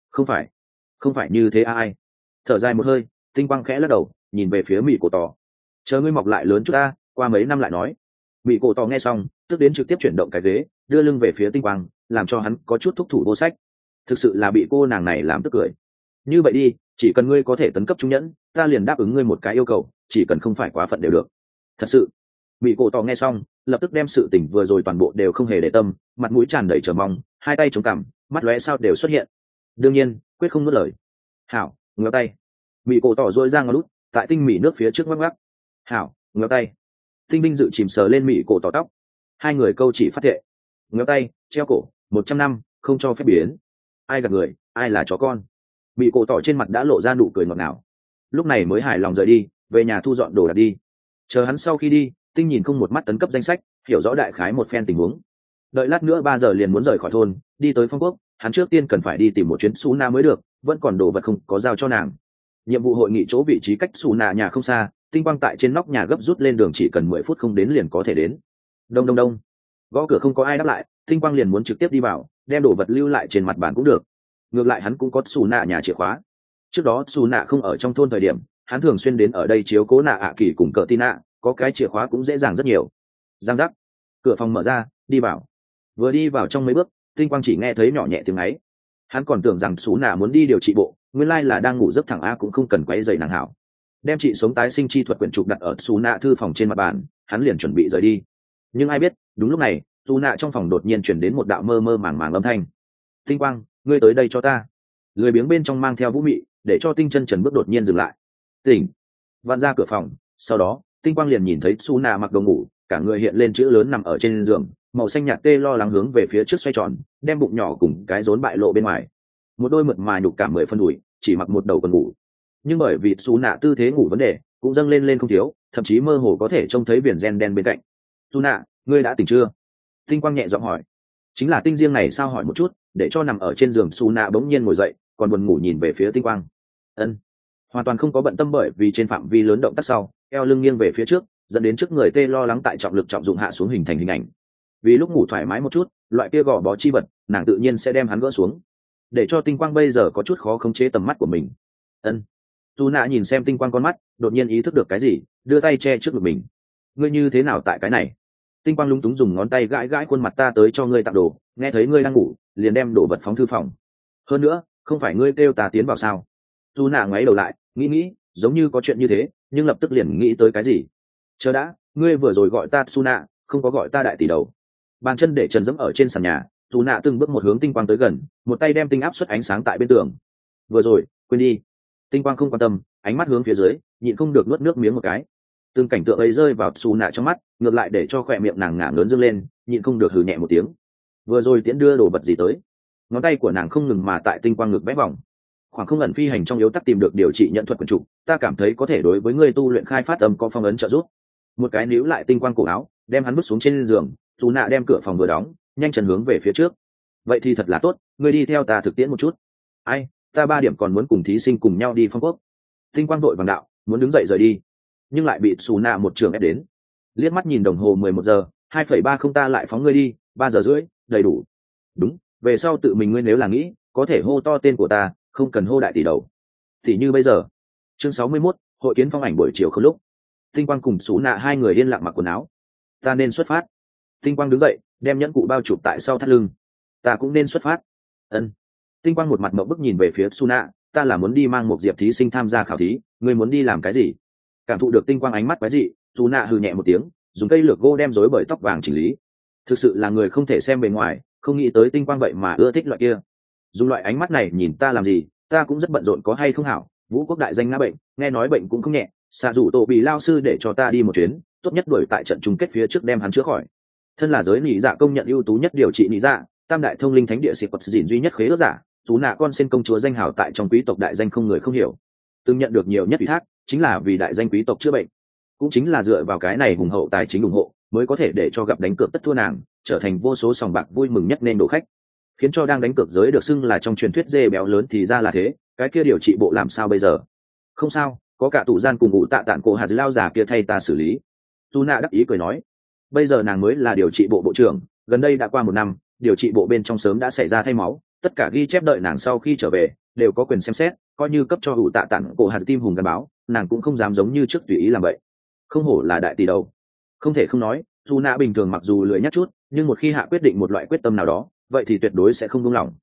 Không phải như thế ai. Thở dài một hơi, tinh quang khẽ lắc đầu, nhìn về phía mỹ cổ tỏ. Chờ ngươi mọc lại lớn chút ta, qua mấy năm lại nói. Mỹ cổ tỏ nghe xong tức đến trực tiếp chuyển động cái ghế, đưa lưng về phía tinh quang, làm cho hắn có chút thúc thủ vô sách. Thực sự là bị cô nàng này làm tức cười. Như vậy đi, chỉ cần ngươi có thể tấn cấp trung nhẫn, ta liền đáp ứng ngươi một cái yêu cầu, chỉ cần không phải quá phận đều được. Thật sự? Mỹ cổ tỏ nghe xong lập tức đem sự tình vừa rồi toàn bộ đều không hề để tâm, mặt mũi tràn đầy chờ mong, hai tay chống cằm, mắt lóe sao đều xuất hiện. Đương nhiên quyết không nuốt lời. Hảo, ngéo tay. Mỹ cổ tỏ dội ra ngón lút tại tinh mỹ nước phía trước ngoắc ngoắc. Hảo, ngéo tay. Tinh binh dự chìm sờ lên mỹ cổ tỏ tóc. Hai người câu chỉ phát thệ. Ngéo tay, treo cổ, 100 năm không cho phép biến. Ai gạt người, ai là chó con. Mỹ cổ tỏ trên mặt đã lộ ra nụ cười ngọt ngào. Lúc này mới hài lòng rời đi, về nhà thu dọn đồ đạc đi. Chờ hắn sau khi đi, tinh nhìn không một mắt tấn cấp danh sách, hiểu rõ đại khái một phen tình huống. Đợi lát nữa 3 giờ liền muốn rời khỏi thôn, đi tới Phong Quốc, hắn trước tiên cần phải đi tìm một chuyến Suna mới được, vẫn còn đồ vật không có giao cho nàng. Nhiệm vụ hội nghị chỗ vị trí cách Suna nhà không xa, tinh quang tại trên nóc nhà gấp rút lên đường, chỉ cần 10 phút không đến liền có thể đến. Đông đông đông. Gõ cửa không có ai đáp lại, tinh quang liền muốn trực tiếp đi vào, đem đồ vật lưu lại trên mặt bàn cũng được. Ngược lại hắn cũng có Suna nhà chìa khóa. Trước đó Suna không ở trong thôn thời điểm, hắn thường xuyên đến ở đây chiếu cố nạ ạ kỳ cùng cờ tin nạ, có cái chìa khóa cũng dễ dàng rất nhiều. Giang giác, cửa phòng mở ra, đi vào. Vừa đi vào trong mấy bước, tinh quang chỉ nghe thấy nhỏ nhẹ tiếng ấy. Hắn còn tưởng rằng Sú Nạ muốn đi điều trị bộ, nguyên lai là đang ngủ giấc, thẳng a cũng không cần quấy rầy nàng hảo. Đem trị sống tái sinh chi thuật quyển trục đặt ở Sú Nạ thư phòng trên mặt bàn, hắn liền chuẩn bị rời đi. Nhưng ai biết, đúng lúc này, Sú Nạ trong phòng đột nhiên truyền đến một đạo mơ mơ màng màng âm thanh. Tinh quang, ngươi tới đây cho ta. Lười biếng bên trong mang theo vũ mị, để cho tinh chân trần bước đột nhiên dừng lại. Tỉnh. Vặn ra cửa phòng, sau đó tinh quang liền nhìn thấy Sú Nạ mặc đồ ngủ, cả người hiện lên chữ lớn nằm ở trên giường, màu xanh nhạt tê lo lắng hướng về phía trước xoay tròn, đem bụng nhỏ cùng cái rốn bại lộ bên ngoài. Một đôi mượt mà nhục cảm 10 phân đùi, chỉ mặc một đầu quần ngủ. Nhưng bởi vì Sú Nạ tư thế ngủ vấn đề, cũng dâng lên không thiếu, thậm chí mơ hồ có thể trông thấy viền gen đen bên cạnh. Sú Nạ, ngươi đã tỉnh chưa? Tinh quang nhẹ giọng hỏi. Chính là tinh riêng này sao hỏi một chút, để cho nằm ở trên giường Sú Nạ bỗng nhiên ngồi dậy, còn buồn ngủ nhìn về phía tinh quang. Ân. Hoàn toàn không có bận tâm, bởi vì trên phạm vi lớn động tác sau, eo lưng nghiêng về phía trước, dẫn đến trước người tê lo lắng tại trọng lực trọng dụng hạ xuống hình thành hình ảnh. Vì lúc ngủ thoải mái một chút, loại kia gò bó chi vật nàng tự nhiên sẽ đem hắn gỡ xuống, để cho tinh quang bây giờ có chút khó khống chế tầm mắt của mình. Ân. Dù nạ nhìn xem tinh quang con mắt, đột nhiên ý thức được cái gì, đưa tay che trước ngực mình. Ngươi như thế nào tại cái này? Tinh quang lúng túng dùng ngón tay gãi gãi khuôn mặt. Ta tới cho ngươi tặng đồ, nghe thấy ngươi đang ngủ liền đem đồ vật phóng thư phòng. Hơn nữa không phải ngươi kêu ta tiến vào sao? Dù nạ ngoáy đầu lại, nghĩ giống như có chuyện như thế, nhưng lập tức liền nghĩ tới cái gì. Chờ đã, ngươi vừa rồi gọi ta Suna, không có gọi ta đại tỷ đầu. Bàn chân để trần dẫm ở trên sàn nhà, dù nạ từng bước một hướng tinh quang tới gần, một tay đem tinh áp suất ánh sáng tại bên tường. Vừa rồi quên đi. Tinh quang không quan tâm, ánh mắt hướng phía dưới, nhịn không được nuốt nước miếng một cái. Từng cảnh tượng ấy rơi vào xù nạ trong mắt, ngược lại để cho khỏe miệng nàng ngả lớn dâng lên, nhịn không được hừ nhẹ một tiếng. Vừa rồi tiễn đưa đồ vật gì tới? Ngón tay của nàng không ngừng mà tại tinh quang ngực vẽ vòng. Khoảng không ẩn phi hành trong yếu tắc tìm được điều trị nhận thuật quần chủ, ta cảm thấy có thể đối với ngươi tu luyện khai phát âm có phong ấn trợ giúp. Một cái níu lại tinh quang cổ áo, đem hắn vứt xuống trên giường, dù nạ đem cửa phòng vừa đóng, nhanh chân hướng về phía trước. Vậy thì thật là tốt, ngươi đi theo ta thực tiễn một chút. Ai, ta 3 điểm còn muốn cùng thí sinh cùng nhau đi Phong Quốc. Tinh quang đội vàng đạo muốn đứng dậy rời đi, nhưng lại bị xù nạ một trường ép đến. Liếc mắt nhìn đồng hồ 11 giờ, 2,30 ta lại phóng ngươi đi, 3 giờ rưỡi, đầy đủ. Đúng, về sau tự mình ngươi nếu là nghĩ, có thể hô to tên của ta, không cần hô đại tỷ đầu. Thì như bây giờ. Chương 61, hội kiến phong ảnh buổi chiều không lúc. Tinh quang cùng xù nạ hai người yên lặng mặc quần áo. Ta nên xuất phát. Tinh quang đứng dậy, đem nhẫn cụ bao chụp tại sau thắt lưng. Ta cũng nên xuất phát. Ân. Tinh quang một mặt mộng bức nhìn về phía Suna, ta là muốn đi mang một diệp thí sinh tham gia khảo thí, ngươi muốn đi làm cái gì? Cảm thụ được tinh quang ánh mắt quái dị, Suna hừ nhẹ một tiếng, dùng cây lược gỗ đem rối bởi tóc vàng chỉnh lý. Thực sự là người không thể xem bề ngoài, không nghĩ tới tinh quang vậy mà ưa thích loại kia. Dùng loại ánh mắt này nhìn ta làm gì? Ta cũng rất bận rộn có hay không hảo? Vũ quốc đại danh ngã bệnh, nghe nói bệnh cũng không nhẹ, xạ rủ tổ bị lao sư để cho ta đi một chuyến, tốt nhất đuổi tại trận chung kết phía trước đem hắn chữa khỏi. Thân là giới nhị dạ công nhận ưu tú nhất điều trị nhị dạ, tam đại thông linh thánh địa xịt quật dìn duy nhất khế ước giả, chú nạ con sen công chúa danh hào tại trong quý tộc đại danh không người không hiểu, từng nhận được nhiều nhất ủy thác chính là vì đại danh quý tộc chữa bệnh, cũng chính là dựa vào cái này hùng hậu tài chính ủng hộ mới có thể để cho gặp đánh cược tất thua nàng trở thành vô số sòng bạc vui mừng nhất nên đồ khách, khiến cho đang đánh cược giới được xưng là trong truyền thuyết dê béo lớn thì ra là thế. Cái kia điều trị bộ làm sao bây giờ? Không sao, có cả tủ gian cùng ngụ tạ tạng cổ hà lao già kia thay ta xử lý. Tu nạ đắc ý cười nói, bây giờ nàng mới là điều trị bộ bộ trưởng, gần đây đã qua 1 năm, điều trị bộ bên trong sớm đã xảy ra thay máu, tất cả ghi chép đợi nàng sau khi trở về đều có quyền xem xét, coi như cấp cho hữu tạ tặng cổ hạt tim hùng gắn báo, nàng cũng không dám giống như trước tùy ý làm vậy. Không hổ là đại tỷ đầu. Không thể không nói, dù nạ bình thường mặc dù lười nhắc chút, nhưng một khi hạ quyết định một loại quyết tâm nào đó, vậy thì tuyệt đối sẽ không buông lỏng.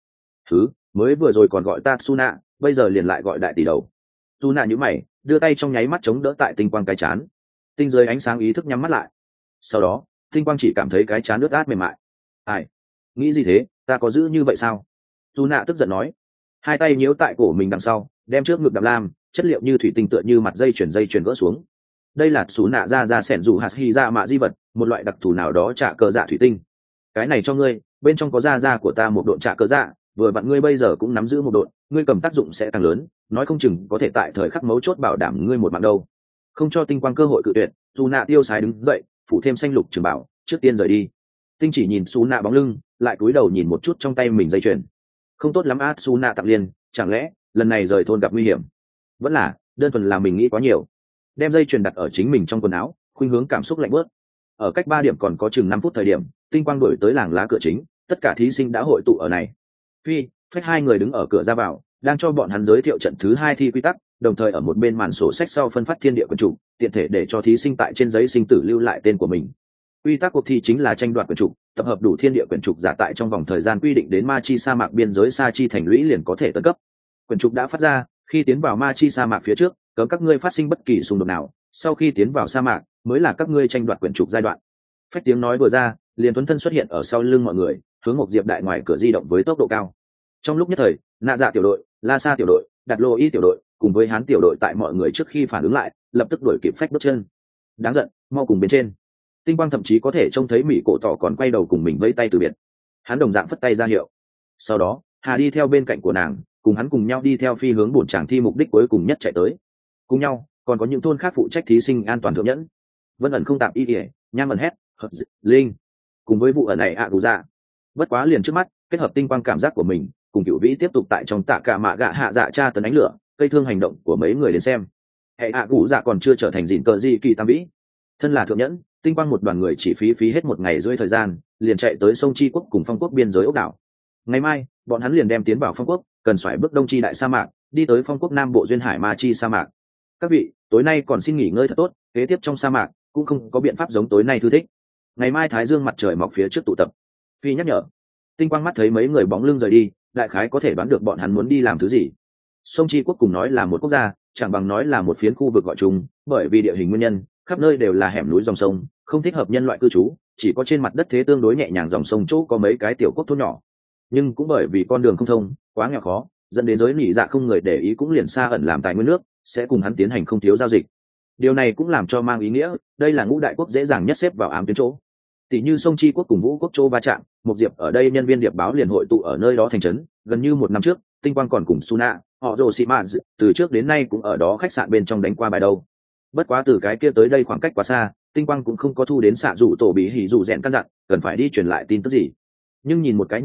Mới vừa rồi còn gọi ta Suna, bây giờ liền lại gọi đại tỷ đầu. Suna nhíu mày, đưa tay trong nháy mắt chống đỡ tại tinh quang cái chán. Tinh dưới ánh sáng ý thức nhắm mắt lại. Sau đó, tinh quang chỉ cảm thấy cái chán ướt át mềm mại. Ai? Nghĩ gì thế, ta có giữ như vậy sao? Suna tức giận nói. Hai tay nhíu tại cổ mình đằng sau, đem trước ngực đạm lam, chất liệu như thủy tinh tựa như mặt dây chuyền gỡ xuống. Đây là Suna ra sẻn dù hạt hy ra mạ di vật, một loại đặc thù nào đó trả cờ dạ thủy tinh. Cái này cho ngươi, bên trong có da của ta một độn trả cờ dạ, vừa vặn ngươi bây giờ cũng nắm giữ một độn, ngươi cầm tác dụng sẽ càng lớn, nói không chừng có thể tại thời khắc mấu chốt bảo đảm ngươi một mạng đâu. Không cho tinh quang cơ hội cự tuyệt, Suna tiêu sái đứng dậy, phủ thêm xanh lục trường bảo, trước tiên rời đi. Tinh chỉ nhìn Suna bóng lưng, lại cúi đầu nhìn một chút trong tay mình dây chuyền. Không tốt lắm á, Suna tặng liên, chẳng lẽ lần này rời thôn gặp nguy hiểm? Vẫn là đơn thuần là mình nghĩ quá nhiều. Đem dây chuyền đặt ở chính mình trong quần áo, khuynh hướng cảm xúc lạnh bớt. Ở cách 3 điểm còn có chừng 5 phút thời điểm, tinh quang đổi tới làng lá cửa chính, tất cả thí sinh đã hội tụ ở này. Phách hai người đứng ở cửa ra vào, đang cho bọn hắn giới thiệu trận thứ 2 thi quy tắc, đồng thời ở một bên màn sổ sách sau phân phát thiên địa quyển trục, tiện thể để cho thí sinh tại trên giấy sinh tử lưu lại tên của mình. Quy tắc cuộc thi chính là tranh đoạt quyển trục, tập hợp đủ thiên địa quyển trục giả tại trong vòng thời gian quy định đến Ma Chi sa mạc biên giới Sa Chi thành lũy liền có thể tấn cấp. Quyển trục đã phát ra, khi tiến vào Ma Chi sa mạc phía trước, cấm các ngươi phát sinh bất kỳ xung đột nào, sau khi tiến vào sa mạc, mới là các ngươi tranh đoạt quyển trục giai đoạn. Phách tiếng nói vừa ra, liền tuấn thân xuất hiện ở sau lưng mọi người, hướng một diệp đại ngoài cửa di động với tốc độ cao. Trong lúc nhất thời, Nạ Dạ tiểu đội, La Sa tiểu đội, Đặt Lô Y tiểu đội, cùng với Hán tiểu đội tại mọi người trước khi phản ứng lại, lập tức đuổi kịp Phách bước chân. Đáng giận, mau cùng bên trên. Tinh quang thậm chí có thể trông thấy mỹ cổ tỏ còn quay đầu cùng mình vẫy tay từ biệt. Hắn đồng dạng phất tay ra hiệu. Sau đó, Hà đi theo bên cạnh của nàng, cùng hắn cùng nhau đi theo phi hướng bổn tràng thi mục đích cuối cùng nhất chạy tới. Cùng nhau, còn có những thôn khác phụ trách thí sinh an toàn thượng nhẫn. Vân ẩn không tạm y ỉa, nham ẩn hét, linh, cùng với vụ ẩn này ạ đủ ra. Bất quá liền trước mắt, kết hợp tinh quang cảm giác của mình, cùng cựu vĩ tiếp tục tại trong tạ cả mạ gạ hạ dạ tra tấn ánh lửa, cây thương hành động của mấy người đến xem. Hệ ạ đủ dạ còn chưa trở thành dịn cờ gì kỳ tam vĩ. Thân là thượng nhẫn, tinh quang một đoàn người chỉ phí hết 1 ngày rưỡi thời gian, liền chạy tới sông Chi quốc cùng Phong quốc biên giới ốc đảo. Ngày mai, bọn hắn liền đem tiến vào Phong quốc, cần phải bước đông chi đại sa mạc, đi tới Phong quốc nam bộ duyên hải Ma Chi sa mạc. Các vị, tối nay còn xin nghỉ ngơi thật tốt, kế tiếp trong sa mạc cũng không có biện pháp giống tối nay thư thích. Ngày mai thái dương mặt trời mọc phía trước tụ tập. Phi nhắc nhở. Tinh quang mắt thấy mấy người bóng lưng rời đi, đại khái có thể đoán được bọn hắn muốn đi làm thứ gì. Sông Chi quốc cùng nói là một quốc gia, chẳng bằng nói là một phiến khu vực gọi chung, bởi vì địa hình nguyên nhân, khắp nơi đều là hẻm núi dòng sông, không thích hợp nhân loại cư trú, chỉ có trên mặt đất thế tương đối nhẹ nhàng dòng sông chỗ có mấy cái tiểu quốc thôn nhỏ. Nhưng cũng bởi vì con đường không thông, quá nghèo khó, dẫn đến giới nỉ dạ không người để ý cũng liền xa ẩn làm tài nguyên nước, sẽ cùng hắn tiến hành không thiếu giao dịch. Điều này cũng làm cho mang ý nghĩa, đây là ngũ đại quốc dễ dàng nhất xếp vào ám tuyến chỗ. Tỷ như sông Chi quốc cùng Vũ quốc chỗ va chạm, một diệp ở đây nhân viên điệp báo liền hội tụ ở nơi đó thành trấn, gần như 1 năm trước, tinh quang còn cùng Suna, họ Roshimas, từ trước đến nay cũng ở đó khách sạn bên trong đánh qua bài đâu. Bất quá từ cái kia tới đây khoảng cách quá xa, tinh quang cũng không có thu đến xạ rủ tổ bí hỉ rủ rèn căn dặn cần phải đi truyền lại tin tức gì. Nhưng nhìn một cái như vậy,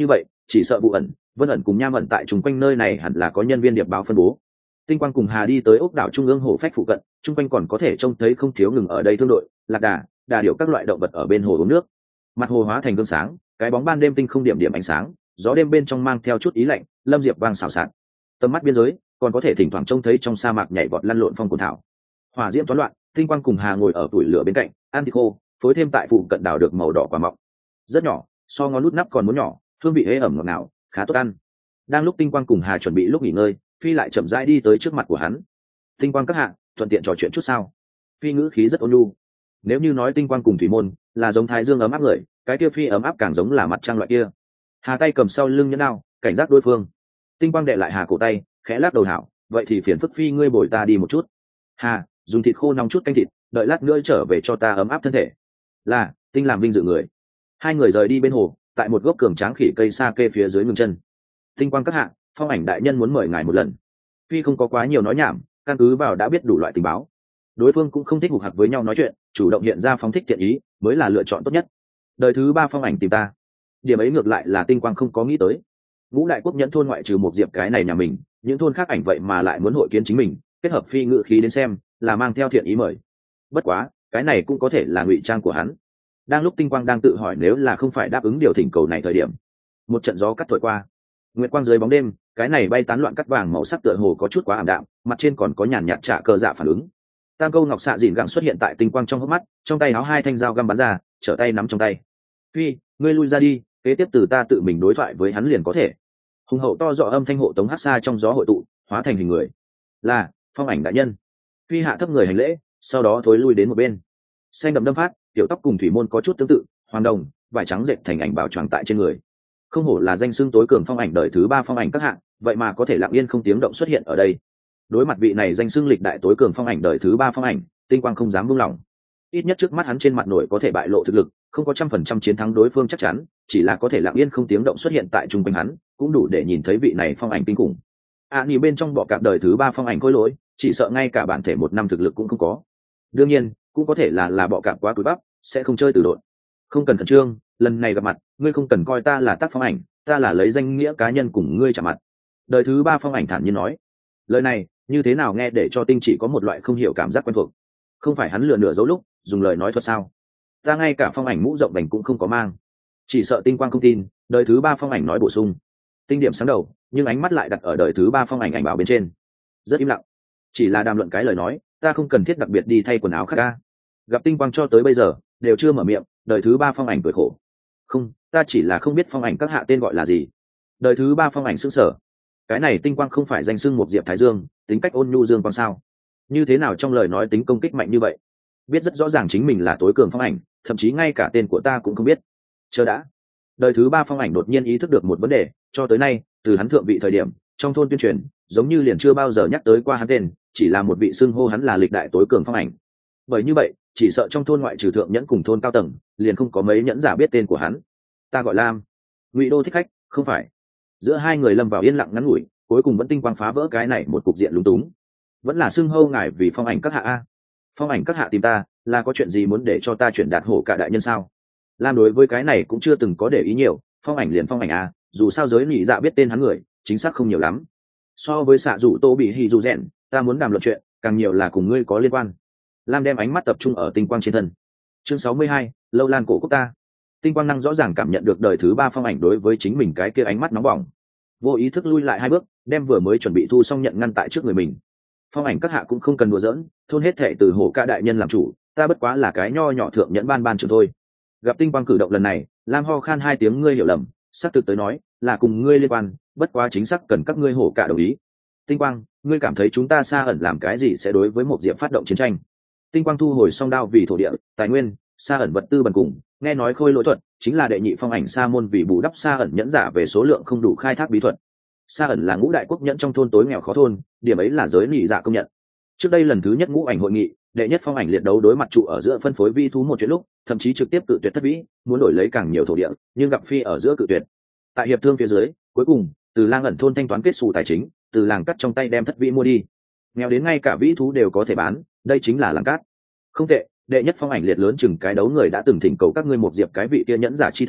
chỉ sợ vụ ẩn, vân ẩn cùng nham ẩn tại chung quanh nơi này hẳn là có nhân viên điệp báo phân bố. Tinh quang cùng Hà đi tới ốc đảo trung ương hồ phách phụ cận, chung quanh còn có thể trông thấy không thiếu ngừng ở đây thương đội, lạc đà, đà điểu các loại động vật ở bên hồ uống nước. Mặt hồ hóa thành gương sáng, cái bóng ban đêm tinh không điểm điểm ánh sáng, gió đêm bên trong mang theo chút ý lạnh, lâm diệp vang xào xạc. Tầm mắt biên giới còn có thể thỉnh thoảng trông thấy trong sa mạc nhảy vọt lăn lộn phong cồn thảo. Hỏa diễm toán loạn, Tinh quang cùng Hà ngồi ở tuổi lửa bên cạnh, ăn thịt khô, phối thêm tại phụ cận đào được màu đỏ quả mọng. Rất nhỏ, so ngón nút nắp còn muốn nhỏ, hương vị hế ẩm ngọt ngào, khá tốt ăn. Đang lúc Tinh quang cùng Hà chuẩn bị lúc nghỉ ngơi, Phi lại chậm rãi đi tới trước mặt của hắn. Tinh quang các hạ, thuận tiện trò chuyện chút sao? Phi ngữ khí rất ôn nhu. Nếu như nói Tinh quang cùng thủy môn là giống thái dương ấm áp người, cái kia Phi ấm áp càng giống là mặt trăng loại kia. Hà tay cầm sau lưng nhẫn đao, cảnh giác đối phương. Tinh quang đệ lại Hà cổ tay, khẽ lắc đầu hảo, vậy thì phiền phức Phi ngươi bồi ta đi một chút. Hà, dùng thịt khô nóng chút canh thịt, đợi lát nữa trở về cho ta ấm áp thân thể. Là, Tinh làm vinh dự người. Hai người rời đi bên hồ, tại một gốc cường tráng khỉ cây sa kê phía dưới ngừng chân. Tinh quang các hạ, Phong ảnh đại nhân muốn mời ngài một lần. Phi không có quá nhiều nói nhảm, căn cứ vào đã biết đủ loại tình báo. Đối phương cũng không thích hục hặc với nhau nói chuyện, chủ động hiện ra phóng thích thiện ý mới là lựa chọn tốt nhất. Đời thứ 3 Phong ảnh tìm ta, điểm ấy ngược lại là Tinh quang không có nghĩ tới. Ngũ đại quốc nhẫn thôn ngoại trừ một diệp cái này nhà mình, những thôn khác ảnh vậy mà lại muốn hội kiến chính mình, kết hợp Phi ngự khí đến xem là mang theo thiện ý mời. Bất quá cái này cũng có thể là ngụy trang của hắn. Đang lúc Tinh quang đang tự hỏi nếu là không phải đáp ứng điều thỉnh cầu này thời điểm, một trận gió cắt thổi qua, nguyệt quang dưới bóng đêm, cái này bay tán loạn cắt vàng màu sắc tựa hồ có chút quá ảm đạm, mặt trên còn có nhàn nhạt trả cờ dạ phản ứng. Tam câu ngọc xạ dìn gẳng xuất hiện tại Tinh quang trong hốc mắt, trong tay áo hai thanh dao găm bắn ra, trở tay nắm trong tay. Phi, ngươi lui ra đi, kế tiếp từ ta tự mình đối thoại với hắn liền có thể. Hùng hậu to rõ âm thanh hộ tống hát xa trong gió hội tụ, hóa thành hình người. Là Phong ảnh đại nhân. Phi hạ thấp người hành lễ, sau đó thối lui đến một bên. Xanh đậm đâm phát, tiểu tóc cùng thủy môn có chút tương tự, hoàng đồng, vải trắng dệt thành ảnh bảo choàng tại trên người. Không hổ là danh xưng tối cường Phong ảnh đời thứ 3 Phong ảnh các hạng, vậy mà có thể lặng yên không tiếng động xuất hiện ở đây. Đối mặt vị này danh xưng lịch đại tối cường Phong ảnh đời thứ 3 Phong ảnh, Tinh quang không dám buông lỏng. Ít nhất trước mắt hắn trên mặt nổi có thể bại lộ thực lực, không có 100% chiến thắng đối phương chắc chắn, chỉ là có thể lặng yên không tiếng động xuất hiện tại trung quanh hắn, cũng đủ để nhìn thấy vị này Phong ảnh kinh khủng. Nhìn bên trong bọ cạp đời thứ 3 Phong ảnh khôi lỗi, chỉ sợ ngay cả bản thể một năm thực lực cũng không có. Đương nhiên cũng có thể là bọ cạp quá cúi bắp, sẽ không chơi từ độn. Không cần khẩn trương, lần này gặp mặt ngươi không cần coi ta là tác Phong ảnh, ta là lấy danh nghĩa cá nhân cùng ngươi chạm mặt. Đời thứ 3 Phong ảnh thản nhiên nói. Lời này như thế nào nghe để cho Tinh chỉ có một loại không hiểu cảm giác quen thuộc. Không phải hắn lừa nửa dấu lúc dùng lời nói thuật sao? Ta ngay cả Phong ảnh mũ rộng vành cũng không có mang. Chỉ sợ Tinh quang không tin, đời thứ 3 Phong ảnh nói bổ sung. Tinh điểm sáng đầu, nhưng ánh mắt lại đặt ở đời thứ 3 Phong ảnh ảnh bảo bên trên. Rất im lặng. Chỉ là đàm luận cái lời nói, ta không cần thiết đặc biệt đi thay quần áo khác ca. Gặp Tinh quang cho tới bây giờ đều chưa mở miệng, đời thứ 3 Phong ảnh cười khổ. Không, ta chỉ là không biết Phong ảnh các hạ tên gọi là gì. Đời thứ 3 Phong ảnh sững sờ. Cái này Tinh quang không phải danh xưng một diệp thái dương, tính cách ôn nhu dương quang sao? Như thế nào trong lời nói tính công kích mạnh như vậy? Biết rất rõ ràng chính mình là tối cường Phong ảnh, thậm chí ngay cả tên của ta cũng không biết. Chờ đã. Đời thứ 3 Phong ảnh đột nhiên ý thức được một vấn đề, cho tới nay từ hắn thượng vị thời điểm trong thôn tuyên truyền giống như liền chưa bao giờ nhắc tới qua hắn tên, chỉ là một vị xưng hô hắn là lịch đại tối cường Phong ảnh. Bởi như vậy chỉ sợ trong thôn ngoại trừ thượng nhẫn cùng thôn cao tầng liền không có mấy nhẫn giả biết tên của hắn. Ta gọi Lam. Ngụy Đô thích khách, không phải. Giữa hai người lâm vào yên lặng ngắn ngủi, cuối cùng vẫn Tinh quang phá vỡ cái này một cục diện lúng túng. Vẫn là xưng hô ngài vì Phong ảnh các hạ a. Phong ảnh các hạ tìm ta là có chuyện gì muốn để cho ta chuyển đạt hổ cả đại nhân sao? Lam đối với cái này cũng chưa từng có để ý nhiều, Phong ảnh liền Phong ảnh a, dù sao giới nhị dạ biết tên hắn người chính xác không nhiều lắm. So với xạ rủ tô bị hì dù rèn, ta muốn đàm luận chuyện càng nhiều là cùng ngươi có liên quan. Lam đem ánh mắt tập trung ở Tinh quang trên thân. Chương 62, lâu lan cổ quốc ta. Tinh quang năng rõ ràng cảm nhận được đời thứ 3 Phong ảnh đối với chính mình cái kia ánh mắt nóng bỏng, vô ý thức lui lại 2 bước, đem vừa mới chuẩn bị thu xong nhận ngăn tại trước người mình. Phong ảnh các hạ cũng không cần đùa giỡn, thôn hết thệ từ hổ ca đại nhân làm chủ, ta bất quá là cái nho nhỏ thượng nhẫn ban trưởng thôi. Gặp Tinh quang cử động lần này, Lam ho khan 2 tiếng, ngươi hiểu lầm, xác thực tới nói là cùng ngươi liên quan, bất quá chính xác cần các ngươi hổ cả đồng ý. Tinh quang, ngươi cảm thấy chúng ta Sa ẩn làm cái gì sẽ đối với một diệp phát động chiến tranh? Tinh quang thu hồi song đao vì thổ địa tài nguyên, Sa ẩn vật tư bần cùng, nghe nói khôi lỗi thuật chính là đệ nhị Phong ảnh Sa môn vì bù đắp Sa ẩn nhẫn giả về số lượng không đủ khai thác bí thuật. Sa ẩn là ngũ đại quốc nhẫn trong thôn tối nghèo khó thôn, điểm ấy là giới nhị dạ công nhận. Trước đây lần thứ nhất ngũ ảnh hội nghị, đệ nhất Phong ảnh liệt đấu đối mặt trụ ở giữa phân phối vi thú một chuyện lúc, thậm chí trực tiếp cự tuyệt thất vĩ, muốn đổi lấy càng nhiều thổ địa, nhưng gặp Phi ở giữa cự tuyệt. Tại hiệp thương phía dưới, cuối cùng từ lang ẩn thôn thanh toán kết xù tài chính, từ làng cắt trong tay đem thất vĩ mua đi. Nghèo đến ngay cả vĩ thú đều có thể bán, đây chính là làng cát. Không tệ, đệ nhất Phong ảnh liệt lớn chừng cái đấu người đã từng thỉnh cầu các ngươi một diệp cái vị kia nhẫn giả chi thần,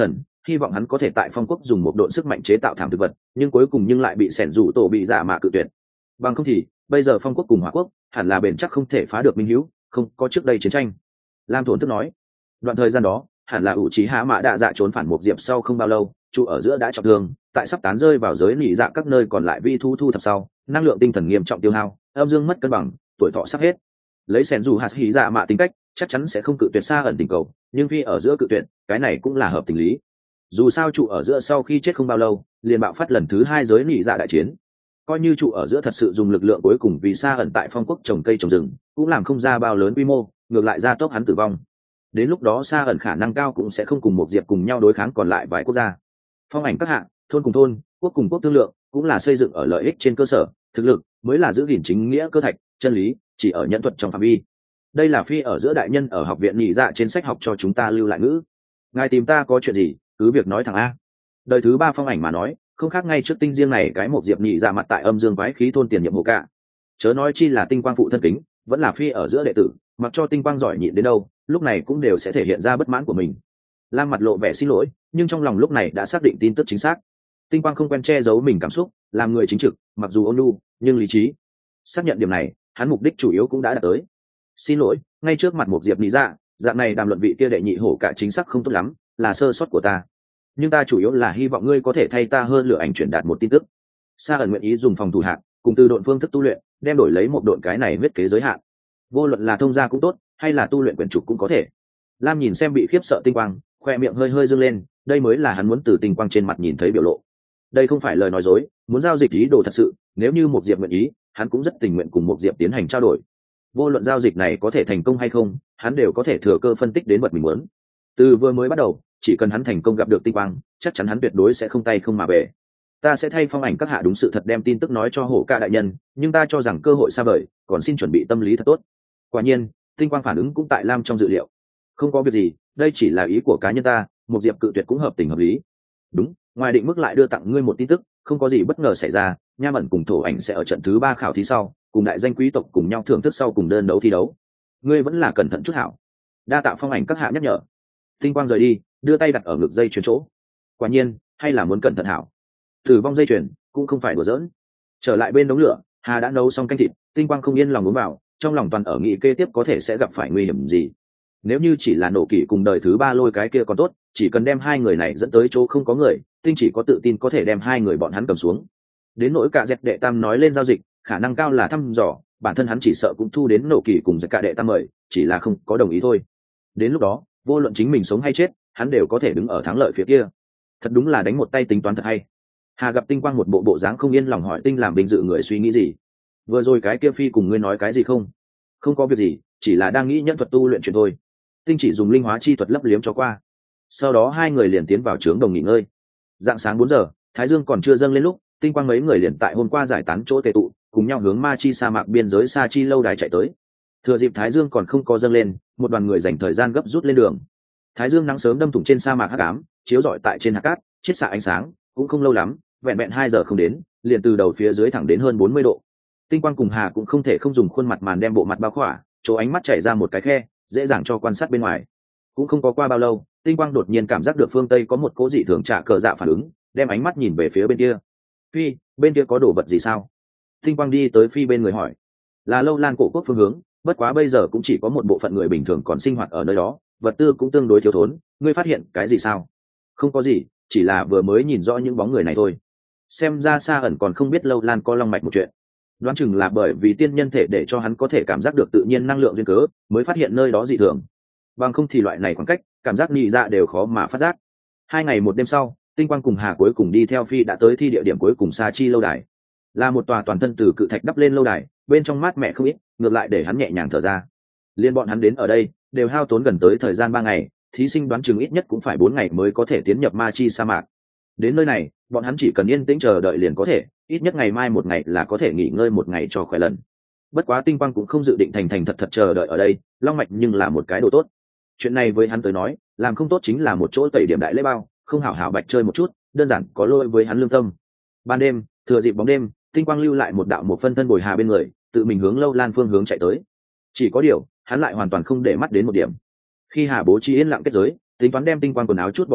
hy vọng hắn có thể tại phong quốc dùng một độn sức mạnh chế tạo thảm thực vật, nhưng cuối cùng lại bị sẻn rủ tổ bị giả mạ cự tuyệt. Bằng không thì bây giờ phong quốc cùng hỏa quốc hẳn là bền chắc không thể phá được minh hữu, không có trước đây chiến tranh. Lam thốn tức nói, đoạn thời gian đó hẳn là ủ trí hạ mạ đạ dạ trốn phản một diệp sau không bao lâu, trụ ở giữa đã trọng thương, tại sắp tán rơi vào giới nỉ dạ các nơi còn lại vi thu thập sau, năng lượng tinh thần nghiêm trọng tiêu hao, âm dương mất cân bằng, tuổi thọ sắp hết. Lấy sẻn dù hạt hỉ dạ mạ tính cách chắc chắn sẽ không cự tuyệt xa ẩn tình cầu, nhưng phi ở giữa cự tuyệt cái này cũng là hợp tình lý. Dù sao trụ ở giữa sau khi chết không bao lâu liền bạo phát lần thứ 2 giới nỉ dạ đại chiến, coi như trụ ở giữa thật sự dùng lực lượng cuối cùng vì xa ẩn tại phong quốc trồng cây trồng rừng cũng làm không ra bao lớn quy mô, ngược lại gia tốc hắn tử vong. Đến lúc đó xa ẩn khả năng cao cũng sẽ không cùng một diệp cùng nhau đối kháng còn lại vài quốc gia. Phong ảnh các hạng, thôn cùng thôn, quốc cùng quốc thương lượng cũng là xây dựng ở lợi ích trên cơ sở thực lực mới là giữ gìn chính nghĩa cơ thạch, chân lý chỉ ở nhẫn thuật trong phạm vi. Đây là phi ở giữa đại nhân ở học viện nhị dạ trên sách học cho chúng ta lưu lại ngữ. Ngài tìm ta có chuyện gì cứ việc nói thẳng a. Đời thứ 3 phong ảnh mà nói không khác ngay trước tinh riêng này cái một diệp nhị dạ mặt tại âm dương quái khí thôn tiền nhiệm hộ cả, chớ nói chi là tinh quang phụ thân kính vẫn là phi ở giữa đệ tử, mặc cho tinh quang giỏi nhịn đến đâu lúc này cũng đều sẽ thể hiện ra bất mãn của mình. Lam mặt lộ vẻ xin lỗi nhưng trong lòng lúc này đã xác định tin tức chính xác. Tinh quang không quen che giấu mình cảm xúc, làm người chính trực mặc dù ôn nhu nhưng lý trí. Xác nhận điểm này hắn mục đích chủ yếu cũng đã đạt tới. Xin lỗi, ngay trước mặt một diệp lý dạ dạng này đàm luận vị kia đệ nhị hổ cả chính xác không tốt lắm, là sơ suất của ta, nhưng ta chủ yếu là hy vọng ngươi có thể thay ta hơn lựa ảnh truyền đạt một tin tức. Sa ẩn nguyện ý dùng phòng thủ hạng cùng từ độn phương thức tu luyện đem đổi lấy một độn cái này huyết kế giới hạn, vô luận là thông gia cũng tốt hay là tu luyện quyển trục cũng có thể. Lam nhìn xem bị khiếp sợ tinh quang, khoe miệng hơi hơi dâng lên, đây mới là hắn muốn từ tinh quang trên mặt nhìn thấy biểu lộ. Đây không phải lời nói dối, muốn giao dịch ý đồ thật sự, nếu như một diệp nguyện ý hắn cũng rất tình nguyện cùng một diệp tiến hành trao đổi. Vô luận giao dịch này có thể thành công hay không hắn đều có thể thừa cơ phân tích đến vật mình muốn. Từ vừa mới bắt đầu chỉ cần hắn thành công gặp được tinh quang chắc chắn hắn tuyệt đối sẽ không tay không mà về. Ta sẽ thay phong ảnh các hạ đúng sự thật đem tin tức nói cho hổ ca đại nhân, nhưng ta cho rằng cơ hội xa vời, còn xin chuẩn bị tâm lý thật tốt. Quả nhiên tinh quang phản ứng cũng tại Lam trong dự liệu. Không có việc gì, đây chỉ là ý của cá nhân ta, một diệp cự tuyệt cũng hợp tình hợp lý. Đúng, ngoài định mức lại đưa tặng ngươi một tin tức, không có gì bất ngờ xảy ra, Nha Mẫn cùng Thổ Ảnh sẽ ở trận thứ 3 khảo thí sau cùng đại danh quý tộc cùng nhau thưởng thức sau cùng đơn đấu thi đấu. Ngươi vẫn là cẩn thận chút hảo. Đa tạ phong ảnh các hạ nhắc nhở. Tinh quang rời đi, đưa tay đặt ở ngực dây chuyền chỗ. Quả nhiên hay là muốn cẩn thận hảo. Tử vong dây chuyền cũng không phải đùa giỡn. Trở lại bên đống lửa, Hà đã nấu xong canh thịt, tinh quang không yên lòng uống vào, trong lòng toàn ở nghĩ kế tiếp có thể sẽ gặp phải nguy hiểm gì. Nếu như chỉ là nổ kỷ cùng đời thứ 3 lôi cái kia còn tốt, chỉ cần đem hai người này dẫn tới chỗ không có người, tinh chỉ có tự tin có thể đem hai người bọn hắn cầm xuống. Đến nỗi cả dẹp đệ tam nói lên giao dịch, khả năng cao là thăm dò, bản thân hắn chỉ sợ cũng thu đến nổ kỷ cùng dẹp cả đệ tam mời, chỉ là không có đồng ý thôi. Đến lúc đó vô luận chính mình sống hay chết hắn đều có thể đứng ở thắng lợi phía kia. Thật đúng là đánh một tay tính toán thật hay. Hà gặp tinh quang một bộ dáng không yên lòng hỏi tinh làm vinh dự người suy nghĩ gì. Vừa rồi cái kia phi cùng ngươi nói cái gì không? Không có việc gì, chỉ là đang nghĩ nhân thuật tu luyện chuyện thôi. Tinh chỉ dùng linh hóa chi thuật lấp liếm cho qua. Sau đó hai người liền tiến vào trướng đồng nghỉ ngơi. Dạng sáng 4 giờ thái dương còn chưa dâng lên lúc tinh quang mấy người liền tại hôm qua giải tán chỗ tề tụ cùng nhau hướng ma chi sa mạc biên giới sa chi lâu đài chạy tới. Thừa dịp thái dương còn không có dâng lên, một đoàn người dành thời gian gấp rút lên đường. Thái dương nắng sớm đâm thủng trên sa mạc hắc ám, chiếu rọi tại trên hạt cát, chiết xạ ánh sáng, cũng không lâu lắm, vẹn vẹn 2 giờ không đến, liền từ đầu phía dưới thẳng đến hơn 40 độ. Tinh quang cùng Hà cũng không thể không dùng khuôn mặt màn đem bộ mặt bao khỏa, chỗ ánh mắt chảy ra một cái khe, dễ dàng cho quan sát bên ngoài. Cũng không có qua bao lâu, tinh quang đột nhiên cảm giác được phương tây có một cố dị thường trả cờ dạ phản ứng, đem ánh mắt nhìn về phía bên kia. Phi, bên kia có đồ vật gì sao? Tinh quang đi tới Phi bên người hỏi. Là Lâu Lan cổ quốc phương hướng, bất quá bây giờ cũng chỉ có một bộ phận người bình thường còn sinh hoạt ở nơi đó, vật tư cũng tương đối thiếu thốn. Ngươi phát hiện cái gì sao? Không có gì, chỉ là vừa mới nhìn rõ những bóng người này thôi. Xem ra Sa ẩn còn không biết Lâu Lan có long mạch một chuyện. Đoán chừng là bởi vì tiên nhân thể để cho hắn có thể cảm giác được tự nhiên năng lượng duyên cớ, mới phát hiện nơi đó dị thường. Bằng không thì loại này khoảng cách, cảm giác nhị dạ đều khó mà phát giác. 2 ngày 1 đêm sau, tinh quang cùng Hà cuối cùng đi theo Phi đã tới thi địa điểm cuối cùng Sa Chi lâu đài. Là một tòa toàn thân từ cự thạch đắp lên lâu đài, bên trong mát mẻ không ít, ngược lại để hắn nhẹ nhàng thở ra. Liên bọn hắn đến ở đây đều hao tốn gần tới thời gian 3 ngày, thí sinh đoán chừng ít nhất cũng phải 4 ngày mới có thể tiến nhập ma chi sa mạc. Đến nơi này bọn hắn chỉ cần yên tĩnh chờ đợi liền có thể, ít nhất ngày mai 1 ngày là có thể nghỉ ngơi 1 ngày cho khỏe lần. Bất quá tinh quang cũng không dự định thành thật chờ đợi ở đây, long mạch nhưng là một cái đồ tốt. Chuyện này với hắn tới nói làm không tốt chính là một chỗ tẩy điểm đại lễ bao, không hảo hảo bạch chơi một chút đơn giản có lỗi với hắn lương tâm. Ban đêm thừa dịp bóng đêm, tinh quang lưu lại một đạo một phân thân bồi Hà bên người, tự mình hướng Lâu Lan phương hướng chạy tới. Chỉ có điều hắn lại hoàn toàn không để mắt đến một điểm. Khi Hà bố trí yên lặng kết giới, tính toán đem tinh quang quần áo chút bỏ lúc,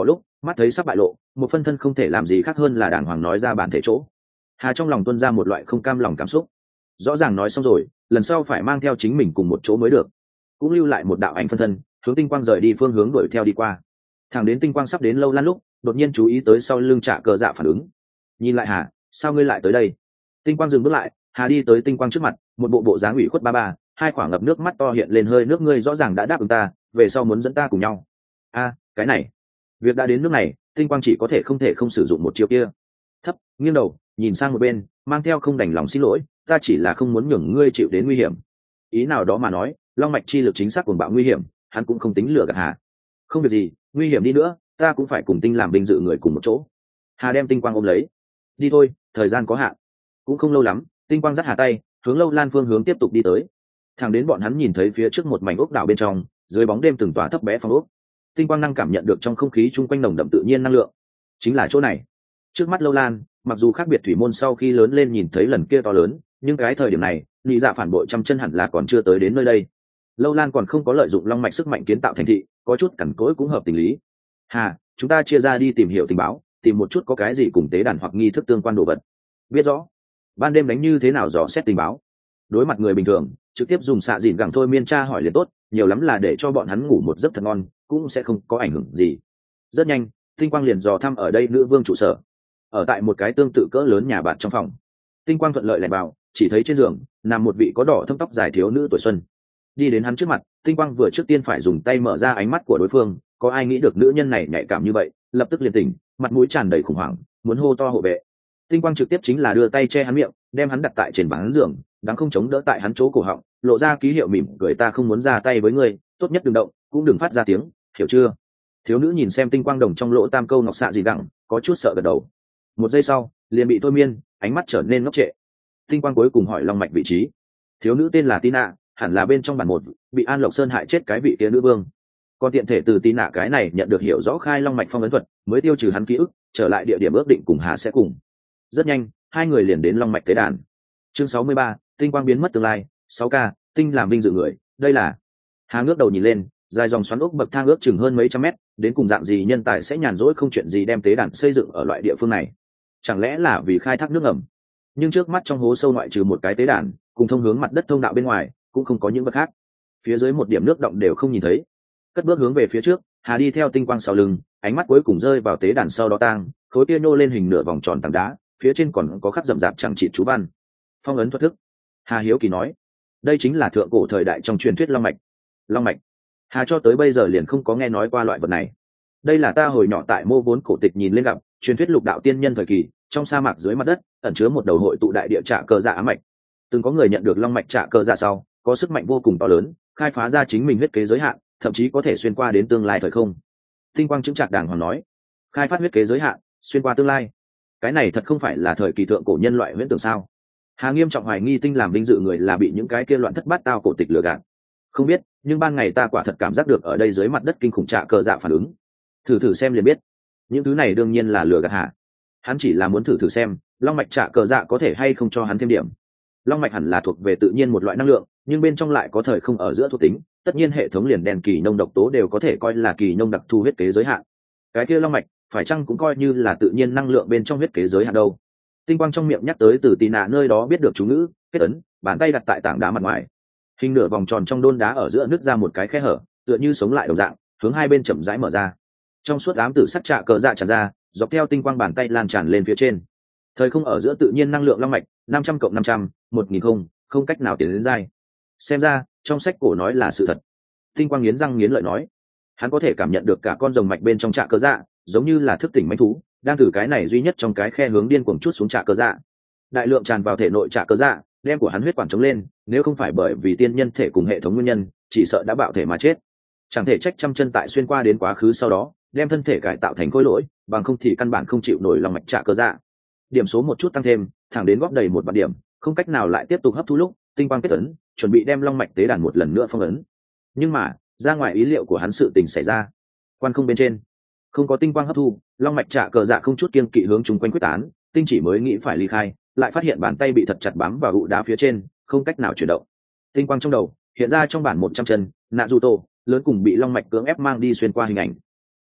Mắt thấy sắp bại lộ, một phân thân không thể làm gì khác hơn là đàng hoàng nói ra bản thể chỗ. Hà trong lòng tuôn ra một loại không cam lòng cảm xúc. Rõ ràng nói xong rồi, lần sau phải mang theo chính mình cùng một chỗ mới được. Cũng lưu lại một đạo ảnh phân thân, hướng tinh quang rời đi phương hướng đuổi theo đi qua. Thẳng đến tinh quang sắp đến Lâu Lan lúc, đột nhiên chú ý tới sau lưng Trạ Cờ Dạ phản ứng. Nhìn lại Hà, sao ngươi lại tới đây? Tinh quang dừng bước lại, Hà đi tới tinh quang trước mặt, một bộ dáng ủy khuất ba ba, hai khoảng ngập nước mắt to hiện lên hơi nước, ngươi rõ ràng đã đáp ứng ta, về sau muốn dẫn ta cùng nhau. A, cái này, việc đã đến nước này, tinh quang chỉ có thể không sử dụng một chiêu kia. Thấp, nghiêng đầu, nhìn sang một bên, mang theo không đành lòng xin lỗi, ta chỉ là không muốn nhường ngươi chịu đến nguy hiểm. Ý nào đó mà nói, long mạch chi lực chính xác cuồng bạo nguy hiểm, hắn cũng không tính lừa gạt Hà. Không việc gì, nguy hiểm đi nữa, ta cũng phải cùng tinh làm binh dự người cùng một chỗ. Hà đem tinh quang ôm lấy. Đi thôi, thời gian có hạn. Cũng không lâu lắm, tinh quang dắt Hà tay, hướng Lâu Lan phương hướng tiếp tục đi tới. Thẳng đến bọn hắn nhìn thấy phía trước một mảnh ốc đảo bên trong, dưới bóng đêm từng tòa thấp bé phong ốc. Tinh quang năng cảm nhận được trong không khí chung quanh nồng đậm tự nhiên năng lượng. Chính là chỗ này. Trước mắt Lâu Lan, mặc dù khác biệt thủy môn sau khi lớn lên nhìn thấy lần kia to lớn, nhưng cái thời điểm này, nhị dạ phản bội trăm chân hẳn là còn chưa tới đến nơi đây. Lâu Lan còn không có lợi dụng long mạch sức mạnh kiến tạo thành thị, có chút cằn cỗi cũng hợp tình lý. Hà, chúng ta chia ra đi tìm hiểu tình báo, tìm một chút có cái gì cùng tế đàn hoặc nghi thức tương quan đồ vật. Biết rõ. Ban đêm đánh như thế nào dò xét tình báo. Đối mặt người bình thường, trực tiếp dùng xạ dịn gẳng thôi miên tra hỏi liền tốt, nhiều lắm là để cho bọn hắn ngủ một giấc thật ngon, cũng sẽ không có ảnh hưởng gì. Rất nhanh, tinh quang liền dò thăm ở đây nữ vương trụ sở. Ở tại một cái tương tự cỡ lớn nhà bạn trong phòng, tinh quang thuận lợi lẻn vào, chỉ thấy trên giường nằm một vị có đỏ thâm tóc dài thiếu nữ tuổi xuân. Đi đến hắn trước mặt, tinh quang vừa trước tiên phải dùng tay mở ra ánh mắt của đối phương, có ai nghĩ được nữ nhân này nhạy cảm như vậy, lập tức liền tỉnh, mặt mũi tràn đầy khủng hoảng, muốn hô to hộ vệ. Tinh quang trực tiếp chính là đưa tay che hắn miệng, đem hắn đặt tại trên ván giường, đáng không chống đỡ tại hắn chỗ cổ họng, lộ ra ký hiệu mỉm cười, ta không muốn ra tay với ngươi, tốt nhất đừng động, cũng đừng phát ra tiếng, hiểu chưa? Thiếu nữ nhìn xem tinh quang đồng trong lỗ tam câu ngọc xạ gì đặng, có chút sợ gật đầu. Một giây sau, liền bị thôi miên, ánh mắt trở nên ngốc trệ. Tinh quang cuối cùng hỏi long mạch vị trí. Thiếu nữ tên là Tina, hẳn là bên trong bản một, bị An Lộc Sơn hại chết cái vị kia nữ vương. Còn tiện thể từ Tina cái này nhận được hiểu rõ khai long mạch phong ấn thuật, mới tiêu trừ hắn ký ức, trở lại địa điểm ước định cùng Hà sẽ cùng. Rất nhanh, hai người liền đến long mạch tế đàn. Chương 63, tinh quang biến mất tương lai. 6K, tinh làm vinh dự người, đây là. Hà ngước đầu nhìn lên, dài dòng xoắn ốc bậc thang ước chừng hơn mấy trăm mét, đến cùng dạng gì nhân tài sẽ nhàn rỗi không chuyện gì đem tế đàn xây dựng ở loại địa phương này? Chẳng lẽ là vì khai thác nước ngầm? Nhưng trước mắt trong hố sâu ngoại trừ một cái tế đàn cùng thông hướng mặt đất thông đạo bên ngoài, cũng không có những vật khác. Phía dưới một điểm nước động đều không nhìn thấy. Cất bước hướng về phía trước, Hà đi theo tinh quang sau lưng, ánh mắt cuối cùng rơi vào tế đàn sau đó tang khối kia nhô lên hình nửa vòng tròn tảng đá, phía trên còn có khắc rậm rạp chẳng chịt chú văn. Phong ấn thuật thức. Hà hiếu kỳ nói, đây chính là thượng cổ thời đại trong truyền thuyết long mạch. Long mạch? Hà cho tới bây giờ liền không có nghe nói qua loại vật này. Đây là ta hồi nhỏ tại mô vốn cổ tịch nhìn lên gặp, truyền thuyết lục đạo tiên nhân thời kỳ, trong sa mạc dưới mặt đất ẩn chứa một đầu hội tụ đại địa Trạ Cờ Dạ ám mạch. Từng có người nhận được long mạch Trạ Cờ Dạ sau, có sức mạnh vô cùng to lớn, khai phá ra chính mình huyết kế giới hạn, thậm chí có thể xuyên qua đến tương lai thời không. Tinh quang chứng trạc đàng hoàng nói, khai phát huyết kế giới hạn, xuyên qua tương lai, cái này thật không phải là thời kỳ thượng cổ nhân loại huyễn tưởng sao? Hà nghiêm trọng hoài nghi tinh làm vinh dự người là bị những cái kia loạn thất bát tao cổ tịch lừa gạt. Không biết, nhưng ban ngày ta quả thật cảm giác được ở đây dưới mặt đất kinh khủng Trạ Cờ Dạ phản ứng. Thử xem liền biết. Những thứ này đương nhiên là lừa gạt Hà. Hắn chỉ là muốn thử xem long mạch Trạ Cờ Dạ có thể hay không cho hắn thêm điểm. Long mạch hẳn là thuộc về tự nhiên một loại năng lượng, nhưng bên trong lại có thời không ở giữa thuộc tính, tất nhiên hệ thống liền đèn kỳ nông độc tố đều có thể coi là kỳ nông đặc thu huyết kế giới hạn. Cái kia long mạch phải chăng cũng coi như là tự nhiên năng lượng bên trong huyết kế giới hạn đâu? Tinh quang trong miệng nhắc tới từ tì nạ nơi đó biết được chú ngữ, kết ấn, bàn tay đặt tại tảng đá mặt ngoài, hình nửa vòng tròn trong đôn đá ở giữa nứt ra một cái khe hở, tựa như sống lại đồng dạng, hướng hai bên chậm rãi mở ra. Trong suốt ám tử sắc Trạ Cờ Dạ tràn ra, dọc theo tinh quang bàn tay lan tràn lên phía trên. Thời không ở giữa tự nhiên năng lượng long mạch 500 + 500, 1000 không cách nào tiến đến giai. Xem ra trong sách cổ nói là sự thật. Tinh quang nghiến răng nghiến lợi nói, hắn có thể cảm nhận được cả con rồng mạch bên trong Trạ Cờ Dạ, giống như là thức tỉnh mãnh thú đang từ cái này duy nhất trong cái khe hướng điên cuồng chút xuống Trạ Cờ Dạ. Đại lượng tràn vào thể nội Trạ Cờ Dạ, đem của hắn huyết quản chống lên, nếu không phải bởi vì tiên nhân thể cùng hệ thống nguyên nhân, chỉ sợ đã bạo thể mà chết. Chẳng thể trách trăm chân tại xuyên qua đến quá khứ sau đó, đem thân thể cải tạo thành khối lỗi, bằng không thì căn bản không chịu nổi lòng mạch Trạ Cờ Dạ. Điểm số một chút tăng thêm, thẳng đến góp đầy một vạn điểm, không cách nào lại tiếp tục hấp thu lúc, tinh quang kết ấn, chuẩn bị đem long mạch tế đàn một lần nữa phong ấn. Nhưng mà, ra ngoài ý liệu của hắn sự tình xảy ra. Quan không bên trên, không có tinh quang hấp thu, long mạch Trạ Cờ Dạ không chút kiêng kỵ hướng chung quanh quyết tán, tinh chỉ mới nghĩ phải ly khai, lại phát hiện bàn tay bị thật chặt bám vào ụ đá phía trên, không cách nào chuyển động. Tinh quang trong đầu hiện ra trong bản 100 chân Naruto lớn cùng bị long mạch cưỡng ép mang đi xuyên qua hình ảnh.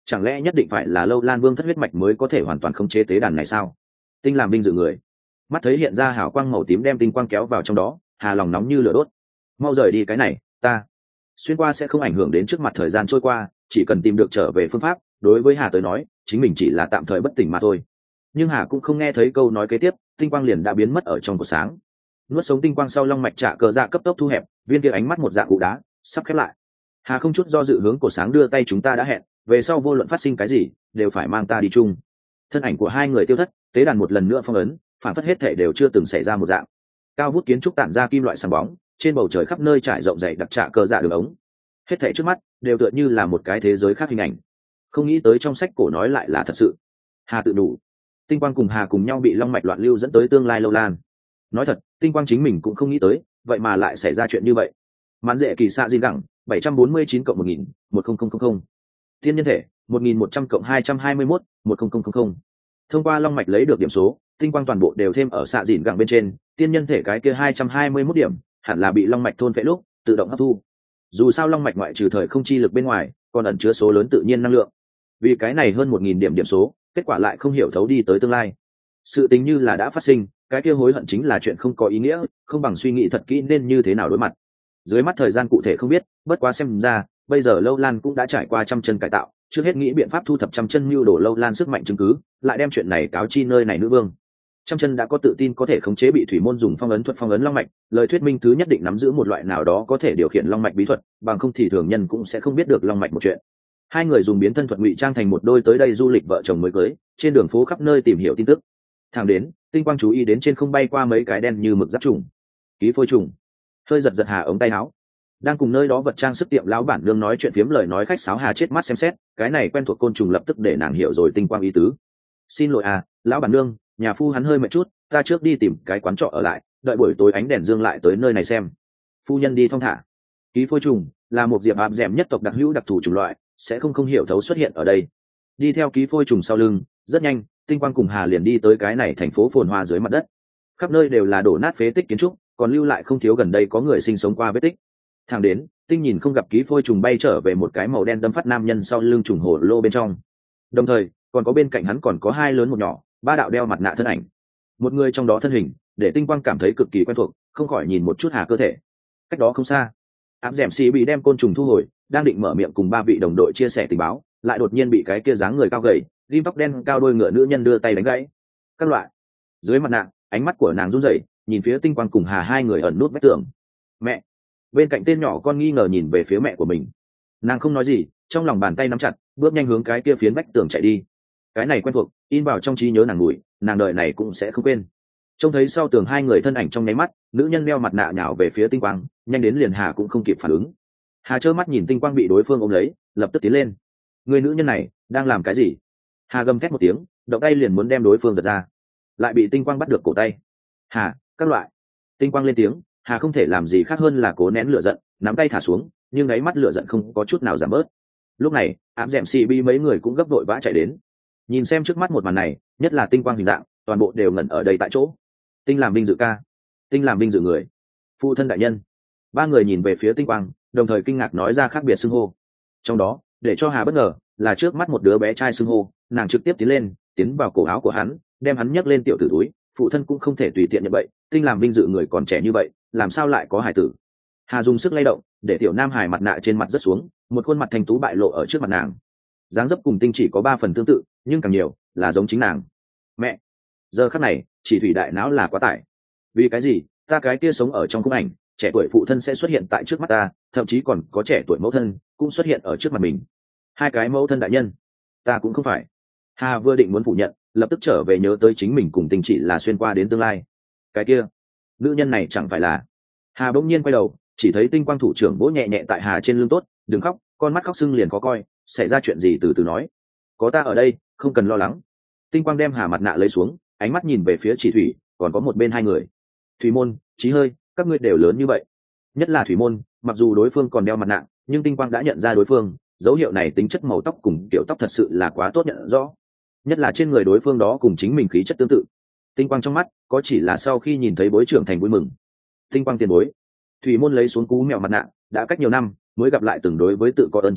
chẳng lẽ nhất định phải là Lâu Lan Vương thất huyết mạch mới có thể hoàn toàn khống chế tế đàn này sao? Tinh làm binh dự người, mắt thấy hiện ra hào quang màu tím đem tinh quang kéo vào trong đó, Hà lòng nóng như lửa đốt. Mau rời đi cái này, ta xuyên qua sẽ không ảnh hưởng đến trước mặt thời gian trôi qua, chỉ cần tìm được trở về phương pháp. Đối với Hà tới nói, chính mình chỉ là tạm thời bất tỉnh mà thôi. Nhưng Hà cũng không nghe thấy câu nói kế tiếp, tinh quang liền đã biến mất ở trong cột sáng. Nuốt sống tinh quang sau, long mạch trả cờ dạ cấp tốc thu hẹp, viên kia ánh mắt một dạng cụ đá sắp khép lại. Hà không chút do dự hướng cột sáng đưa tay, chúng ta đã hẹn, về sau vô luận phát sinh cái gì đều phải mang ta đi chung. Thân ảnh của hai người tiêu thất, tế đàn một lần nữa phong ấn, phản phất hết thể đều chưa từng xảy ra một dạng. Cao vút kiến trúc tản ra kim loại sáng bóng, trên bầu trời khắp nơi trải rộng dày đặc trả cờ dạ đường ống, hết thể trước mắt đều tựa như là một cái thế giới khác hình ảnh. Không nghĩ tới trong sách cổ nói lại là thật sự. Hà tự đủ. Tinh quang cùng Hà cùng nhau bị long mạch loạn lưu dẫn tới tương lai Lâu Lan. Nói thật, tinh quang chính mình cũng không nghĩ tới, vậy mà lại xảy ra chuyện như vậy. Mãn dễ kỳ xạ di gẳng 749 cộng 1000 10000. Thiên nhân thể 1100 cộng 221 10000. Thông qua long mạch lấy được điểm số, tinh quang toàn bộ đều thêm ở xạ dịn gẳng bên trên, tiên nhân thể cái kia 221 điểm hẳn là bị long mạch thôn phệ lúc tự động hấp thu. Dù sao long mạch ngoại trừ thời không chi lực bên ngoài, còn ẩn chứa số lớn tự nhiên năng lượng. Vì cái này hơn 1000 điểm điểm số, kết quả lại không hiểu thấu đi tới tương lai. Sự tình như là đã phát sinh, cái kia hối hận chính là chuyện không có ý nghĩa, không bằng suy nghĩ thật kỹ nên như thế nào đối mặt. Dưới mắt thời gian cụ thể không biết, bất quá xem ra bây giờ Lâu Lan cũng đã trải qua trăm chân cải tạo, trước hết nghĩ biện pháp thu thập trăm chân mưu đồ Lâu Lan sức mạnh chứng cứ, lại đem chuyện này cáo chi nơi này nữ vương. Trăm chân đã có tự tin có thể khống chế bị thủy môn dùng phong ấn thuật phong ấn long mạch, lời thuyết minh thứ nhất định nắm giữ một loại nào đó có thể điều khiển long mạch bí thuật, bằng không thì thường nhân cũng sẽ không biết được long mạch một chuyện. Hai người dùng biến thân thuật ngụy trang thành một đôi tới đây du lịch vợ chồng mới cưới, trên đường phố khắp nơi tìm hiểu tin tức. Thẳng đến tinh quang chú ý đến trên không bay qua mấy cái đen như mực giáp trùng, ký phôi trùng. Hơi giật Hà ống tay áo, đang cùng nơi đó vật trang sức tiệm lão bản nương nói chuyện phiếm, lời nói khách sáo. Hà chết mắt xem xét cái này quen thuộc côn trùng, lập tức để nàng hiểu rồi tinh quang ý tứ. Xin lỗi lão bản nương, nhà phu hắn hơi mệt chút, ta trước đi tìm cái quán trọ ở lại, đợi buổi tối ánh đèn dương lại tới nơi này xem. Phu nhân đi thong thả. Ký phôi trùng là một diệp áp dẻm nhất tộc đặc hữu đặc thù chủng loại, sẽ không hiểu thấu xuất hiện ở đây. Đi theo ký phôi trùng sau lưng, rất nhanh tinh quang cùng Hà liền đi tới cái này thành phố phồn hoa dưới mặt đất. Khắp nơi đều là đổ nát phế tích kiến trúc, còn lưu lại không thiếu gần đây có người sinh sống qua vết tích. Thẳng đến tinh nhìn không gặp ký phôi trùng bay trở về một cái màu đen đâm phát nam nhân sau lưng trùng hồ lô bên trong, đồng thời còn có bên cạnh hắn còn có hai lớn một nhỏ, ba đạo đeo mặt nạ thân ảnh. Một người trong đó thân hình để tinh quang cảm thấy cực kỳ quen thuộc, không khỏi nhìn một chút Hà cơ thể. Cách đó không xa, áp dẻm xì bị đem côn trùng thu hồi, đang định mở miệng cùng ba vị đồng đội chia sẻ tình báo, lại đột nhiên bị cái kia dáng người cao gầy, rim tóc đen cao đôi ngựa nữ nhân đưa tay đánh gãy. Các loại. Dưới mặt nạ, ánh mắt của nàng run rẩy, nhìn phía tinh quang cùng Hà hai người ẩn nút vách tường. Mẹ. Bên cạnh tên nhỏ con nghi ngờ nhìn về phía mẹ của mình. Nàng không nói gì, trong lòng bàn tay nắm chặt, bước nhanh hướng cái kia phiến vách tường chạy đi. Cái này quen thuộc, in vào trong trí nhớ nàng mùi, nàng đợi này cũng sẽ không quên. Trông thấy sau tường hai người thân ảnh trong nháy mắt, nữ nhân đeo mặt nạ nhào về phía tinh quang, nhanh đến liền Hà cũng không kịp phản ứng. Hà trơ mắt nhìn tinh quang bị đối phương ôm lấy, lập tức tiến lên. Người nữ nhân này đang làm cái gì? Hà gầm thét một tiếng, động tay liền muốn đem đối phương giật ra, lại bị tinh quang bắt được cổ tay. Hà, các loại. Tinh quang lên tiếng, Hà không thể làm gì khác hơn là cố nén lửa giận, nắm tay thả xuống, nhưng đáy mắt lửa giận không có chút nào giảm bớt. Lúc này ám dẹm xì bi mấy người cũng gấp đội vã chạy đến, nhìn xem trước mắt một màn này, nhất là tinh quang hình dạng, toàn bộ đều ngẩn ở đây tại chỗ. Tinh làm binh dự ca, tinh làm binh dự người, phụ thân đại nhân. Ba người nhìn về phía tinh quang, đồng thời kinh ngạc nói ra khác biệt xưng hô. Trong đó để cho Hà bất ngờ là trước mắt một đứa bé trai xưng hô, nàng trực tiếp tiến vào cổ áo của hắn, đem hắn nhấc lên tiểu tử túi. Phụ thân cũng không thể tùy tiện như vậy, tinh làm binh dự người còn trẻ như vậy, làm sao lại có hài tử? Hà dùng sức lay động, để tiểu nam hài mặt nạ trên mặt rớt xuống, một khuôn mặt thanh tú bại lộ ở trước mặt nàng. Dáng dấp cùng tinh chỉ có 3 phần tương tự, nhưng càng nhiều là giống chính nàng. Mẹ, giờ khắc này chỉ thủy đại não là quá tải. Vì cái gì ta cái kia sống ở trong khung ảnh, trẻ tuổi phụ thân sẽ xuất hiện tại trước mắt ta, thậm chí còn có trẻ tuổi mẫu thân cũng xuất hiện ở trước mặt mình. Hai cái mẫu thân đại nhân, ta cũng không phải. Hà vừa định muốn phủ nhận, lập tức trở về nhớ tới chính mình cùng tinh chỉ là xuyên qua đến tương lai. Cái kia nữ nhân này chẳng phải là... Hà bỗng nhiên quay đầu, chỉ thấy tinh quang thủ trưởng vỗ nhẹ nhẹ tại Hà trên lưng. Tốt, đừng khóc, con mắt khóc sưng liền khó coi, xảy ra chuyện gì từ từ nói, có ta ở đây, không cần lo lắng. Tinh quang đem Hà mặt nạ lấy xuống, ánh mắt nhìn về phía chỉ thủy, còn có một bên hai người. Thủy môn, Chí hơi, các ngươi đều lớn như vậy. Nhất là thủy môn, mặc dù đối phương còn đeo mặt nạ, nhưng tinh quang đã nhận ra đối phương, dấu hiệu này tính chất màu tóc cùng kiểu tóc thật sự là quá tốt nhận rõ, nhất là trên người đối phương đó cùng chính mình khí chất tương tự. Tinh quang trong mắt có chỉ là sau khi nhìn thấy bối trưởng thành vui mừng. Tinh quang tiền bối. Thủy môn lấy xuống cú mèo mặt nạ, đã cách nhiều năm mới gặp lại, từng đối với tự có ơn chi ngộ,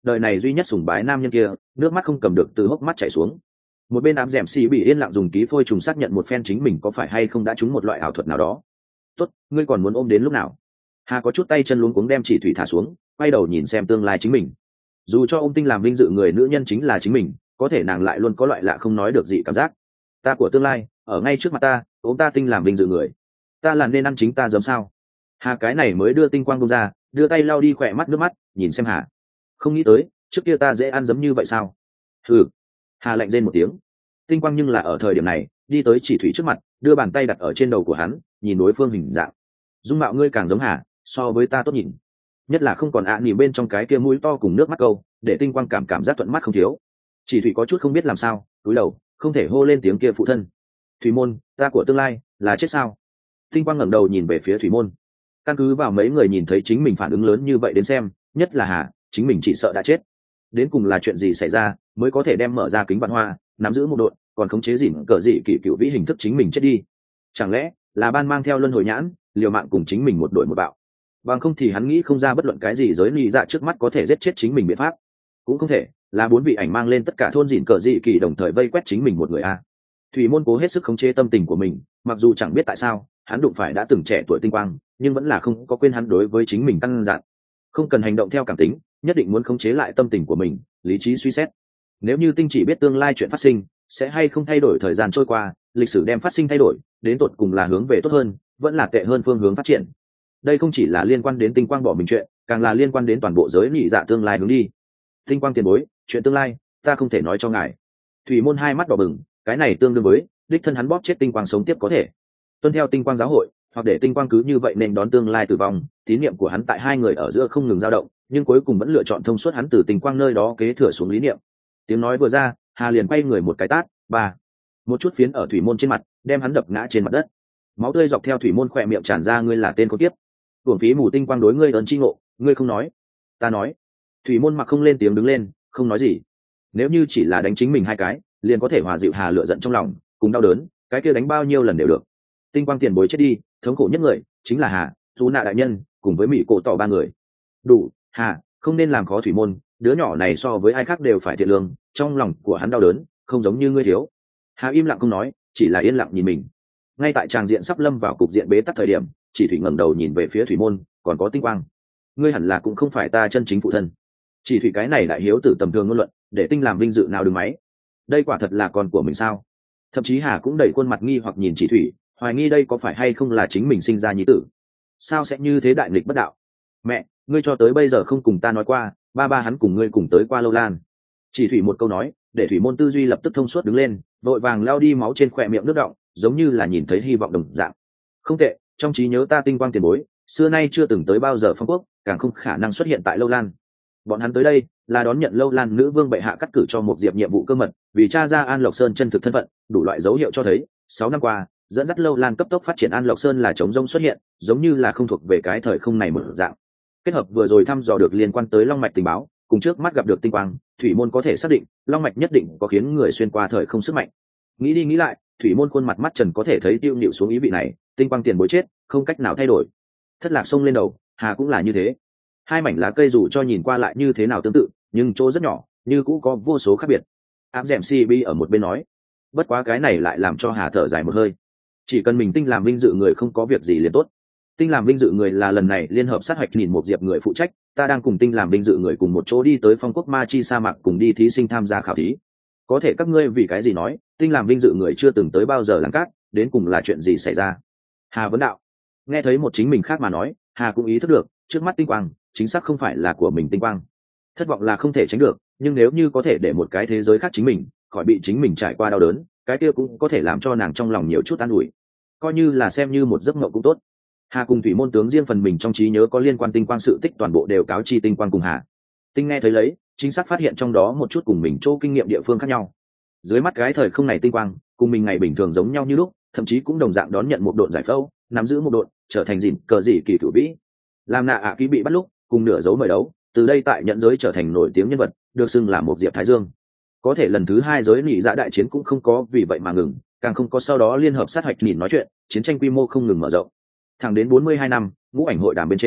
đời này duy nhất sùng bái nam nhân kia, nước mắt không cầm được từ hốc mắt chảy xuống. Một bên ám dẻm xì bị yên lặng dùng ký phôi trùng xác nhận một phen chính mình có phải hay không đã trúng một loại ảo thuật nào đó. Tốt, ngươi còn muốn ôm đến lúc nào? Hà có chút tay chân luống cuống đem chỉ thủy thả xuống, quay đầu nhìn xem tương lai chính mình. Dù cho ôm Tinh làm vinh dự người nữ nhân chính là chính mình, có thể nàng lại luôn có loại lạ không nói được gì cảm giác. Ta của tương lai ở ngay trước mặt ta, ôm ta Tinh làm vinh dự người, ta là nên ăn chính ta giống sao? Hà cái này mới đưa tinh quang bông ra, đưa tay lau đi khỏe mắt nước mắt, nhìn xem Hà. Không nghĩ tới, trước kia ta dễ ăn giống như vậy sao? Ừ. Hà lạnh rên một tiếng. Tinh quang nhưng là ở thời điểm này đi tới chỉ thủy trước mặt, đưa bàn tay đặt ở trên đầu của hắn, nhìn đối phương hình dạng. Dung mạo ngươi càng giống Hà, so với ta tốt nhìn, nhất là không còn nhìn bên trong cái kia mũi to cùng nước mắt câu, để tinh quang cảm giác thuận mắt không thiếu. Chỉ thủy có chút không biết làm sao, cúi đầu không thể hô lên tiếng kia phụ thân. Thủy môn, ta của tương lai là chết sao? Tinh quang ngẩng đầu nhìn về phía thủy môn. Căn cứ vào mấy người nhìn thấy chính mình phản ứng lớn như vậy đến xem, nhất là Hà, chính mình chỉ sợ đã chết. Đến cùng là chuyện gì xảy ra mới có thể đem mở ra kính vạn hoa, nắm giữ một đội, còn khống chế dỉn cờ dị kỷ cựu vĩ hình thức chính mình chết đi? Chẳng lẽ là ban mang theo luân hồi nhãn, liều mạng cùng chính mình một đội một bạo? Bằng không thì hắn nghĩ không ra bất luận cái gì giới lý dạ trước mắt có thể giết chết chính mình biện pháp. Cũng không thể là 4 vị ảnh mang lên tất cả thôn dỉn cờ dị kỳ đồng thời vây quét chính mình một người a. Thủy môn cố hết sức khống chế tâm tình của mình, mặc dù chẳng biết tại sao hắn đụng phải đã từng trẻ tuổi tinh quang, nhưng vẫn là không có quên hắn đối với chính mình căn dặn, không cần hành động theo cảm tính, nhất định muốn khống chế lại tâm tình của mình, lý trí suy xét. Nếu như tinh chỉ biết tương lai chuyện phát sinh sẽ hay không thay đổi thời gian trôi qua, lịch sử đem phát sinh thay đổi, đến tột cùng là hướng về tốt hơn vẫn là tệ hơn phương hướng phát triển. Đây không chỉ là liên quan đến tinh quang bỏ mình chuyện, càng là liên quan đến toàn bộ giới nhị dạ tương lai hướng đi. Tinh quang tiền bối, chuyện tương lai ta không thể nói cho ngài. Thủy môn hai mắt đỏ bừng, cái này tương đương với đích thân hắn bóp chết tinh quang sống tiếp có thể tuân theo tinh quang giáo hội, hoặc để tinh quang cứ như vậy nên đón tương lai tử vong. Tín niệm của hắn tại hai người ở giữa không ngừng dao động, nhưng cuối cùng vẫn lựa chọn thông suốt hắn từ tinh quang nơi đó kế thừa xuống lý niệm. Tiếng nói vừa ra, Hà liền quay người một cái tát, ba, một chút phiến ở thủy môn trên mặt, đem hắn đập ngã trên mặt đất. Máu tươi dọc theo thủy môn khỏe miệng tràn ra, ngươi là tên có tiếp, uổng phí mù tinh quang đối ngươi ơn chi ngộ, ngươi không nói, ta nói. Thủy môn mặc không lên tiếng đứng lên, không nói gì. Nếu như chỉ là đánh chính mình hai cái, liền có thể hòa dịu Hà lựa giận trong lòng, cùng đau đớn, cái kia đánh bao nhiêu lần đều được. Tinh quang tiền bối chết đi, thống khổ nhất người chính là Hà, chú nạ đại nhân cùng với mỹ cổ tỏ ba người. Đủ, Hà, không nên làm khó thủy môn, đứa nhỏ này so với ai khác đều phải thiện lương, trong lòng của hắn đau đớn không giống như ngươi thiếu. Hà im lặng không nói, chỉ là yên lặng nhìn mình. Ngay tại tràng diện sắp lâm vào cục diện bế tắc thời điểm, chỉ thủy ngẩng đầu nhìn về phía thủy môn, còn có tinh quang, ngươi hẳn là cũng không phải ta chân chính phụ thân. Chỉ thủy cái này đại hiếu tử tầm thường ngôn luận, để tinh làm vinh dự nào đứng máy. Đây quả thật là con của mình sao? Thậm chí Hà cũng đẩy khuôn mặt nghi hoặc nhìn chỉ thủy, hoài nghi đây có phải hay không là chính mình sinh ra nhi tử. Sao sẽ như thế đại nghịch bất đạo? Mẹ, ngươi cho tới bây giờ không cùng ta nói qua ba hắn cùng ngươi cùng tới qua Lâu Lan. Chỉ thủy một câu nói để thủy môn tư duy lập tức thông suốt đứng lên, vội vàng lao đi máu trên khỏe miệng nước đọng, giống như là nhìn thấy hy vọng đồng dạng. Không tệ, trong trí nhớ ta tinh quang tiền bối xưa nay chưa từng tới bao giờ phong quốc, càng không khả năng xuất hiện tại Lâu Lan. Bọn hắn tới đây là đón nhận Lâu Lan nữ vương bệ hạ cắt cử cho một diệp nhiệm vụ cơ mật, vì tra ra An Lộc Sơn chân thực thân phận. Đủ loại dấu hiệu cho thấy 6 năm qua dẫn dắt Lâu Lan cấp tốc phát triển An Lộc Sơn là trống rỗng xuất hiện, giống như là không thuộc về cái thời không này một dạng. Kết hợp vừa rồi thăm dò được liên quan tới long mạch tình báo, cùng trước mắt gặp được tinh quang, thủy môn có thể xác định long mạch nhất định có khiến người xuyên qua thời không sức mạnh. Nghĩ đi nghĩ lại, thủy môn khuôn mặt mắt trần có thể thấy tiêu nhịu xuống ý vị này, tinh quang tiền bối chết không cách nào thay đổi. Thất lạc sông lên đầu, Hà cũng là như thế. Hai mảnh lá cây dù cho nhìn qua lại như thế nào tương tự, nhưng chỗ rất nhỏ, như cũng có vô số khác biệt. Ám dẻm CB ở một bên nói, bất quá cái này lại làm cho Hà thở dài một hơi. Chỉ cần mình tinh làm vinh dự người không có việc gì liền tốt. Tinh làm vinh dự người là lần này liên hợp sát hạch nhìn một diệp người phụ trách, ta đang cùng tinh làm vinh dự người cùng một chỗ đi tới phong quốc ma chi sa mạc cùng đi thí sinh tham gia khảo thí. Có thể các ngươi vì cái gì nói tinh làm vinh dự người chưa từng tới bao giờ làng cát, đến cùng là chuyện gì xảy ra? Hà vấn đạo. Nghe thấy một chính mình khác mà nói, Hà cũng ý thức được trước mắt tinh quang chính xác không phải là của mình tinh quang. Thất vọng là không thể tránh được, nhưng nếu như có thể để một cái thế giới khác chính mình khỏi bị chính mình trải qua đau đớn, cái kia cũng có thể làm cho nàng trong lòng nhiều chút an ủi, coi như là xem như một giấc mộng cũng tốt. Hà cùng thủy môn tướng riêng phần mình trong trí nhớ có liên quan tinh quang sự tích toàn bộ đều cáo chi tinh quang cùng Hà. Tinh nghe thấy lấy chính xác phát hiện trong đó một chút cùng mình chỗ kinh nghiệm địa phương khác nhau. Dưới mắt cái thời không này tinh quang cùng mình ngày bình thường giống nhau như lúc, thậm chí cũng đồng dạng đón nhận một độn giải phẫu, nắm giữ một độn trở thành dìn cờ dị kỳ cửu vĩ. Làm nạ ạ ký bị bắt lúc cùng nửa dấu mời đấu, từ đây tại nhận giới trở thành nổi tiếng nhân vật, được xưng là một diệp thái dương. Có thể lần thứ hai giới nị dạ đại chiến cũng không có vì vậy mà ngừng, càng không có sau đó liên hợp sát hạch nhìn nói chuyện, chiến tranh quy mô không ngừng mở rộng. Thẳng đến 42 năm ngũ ảnh hội đàm bên trên,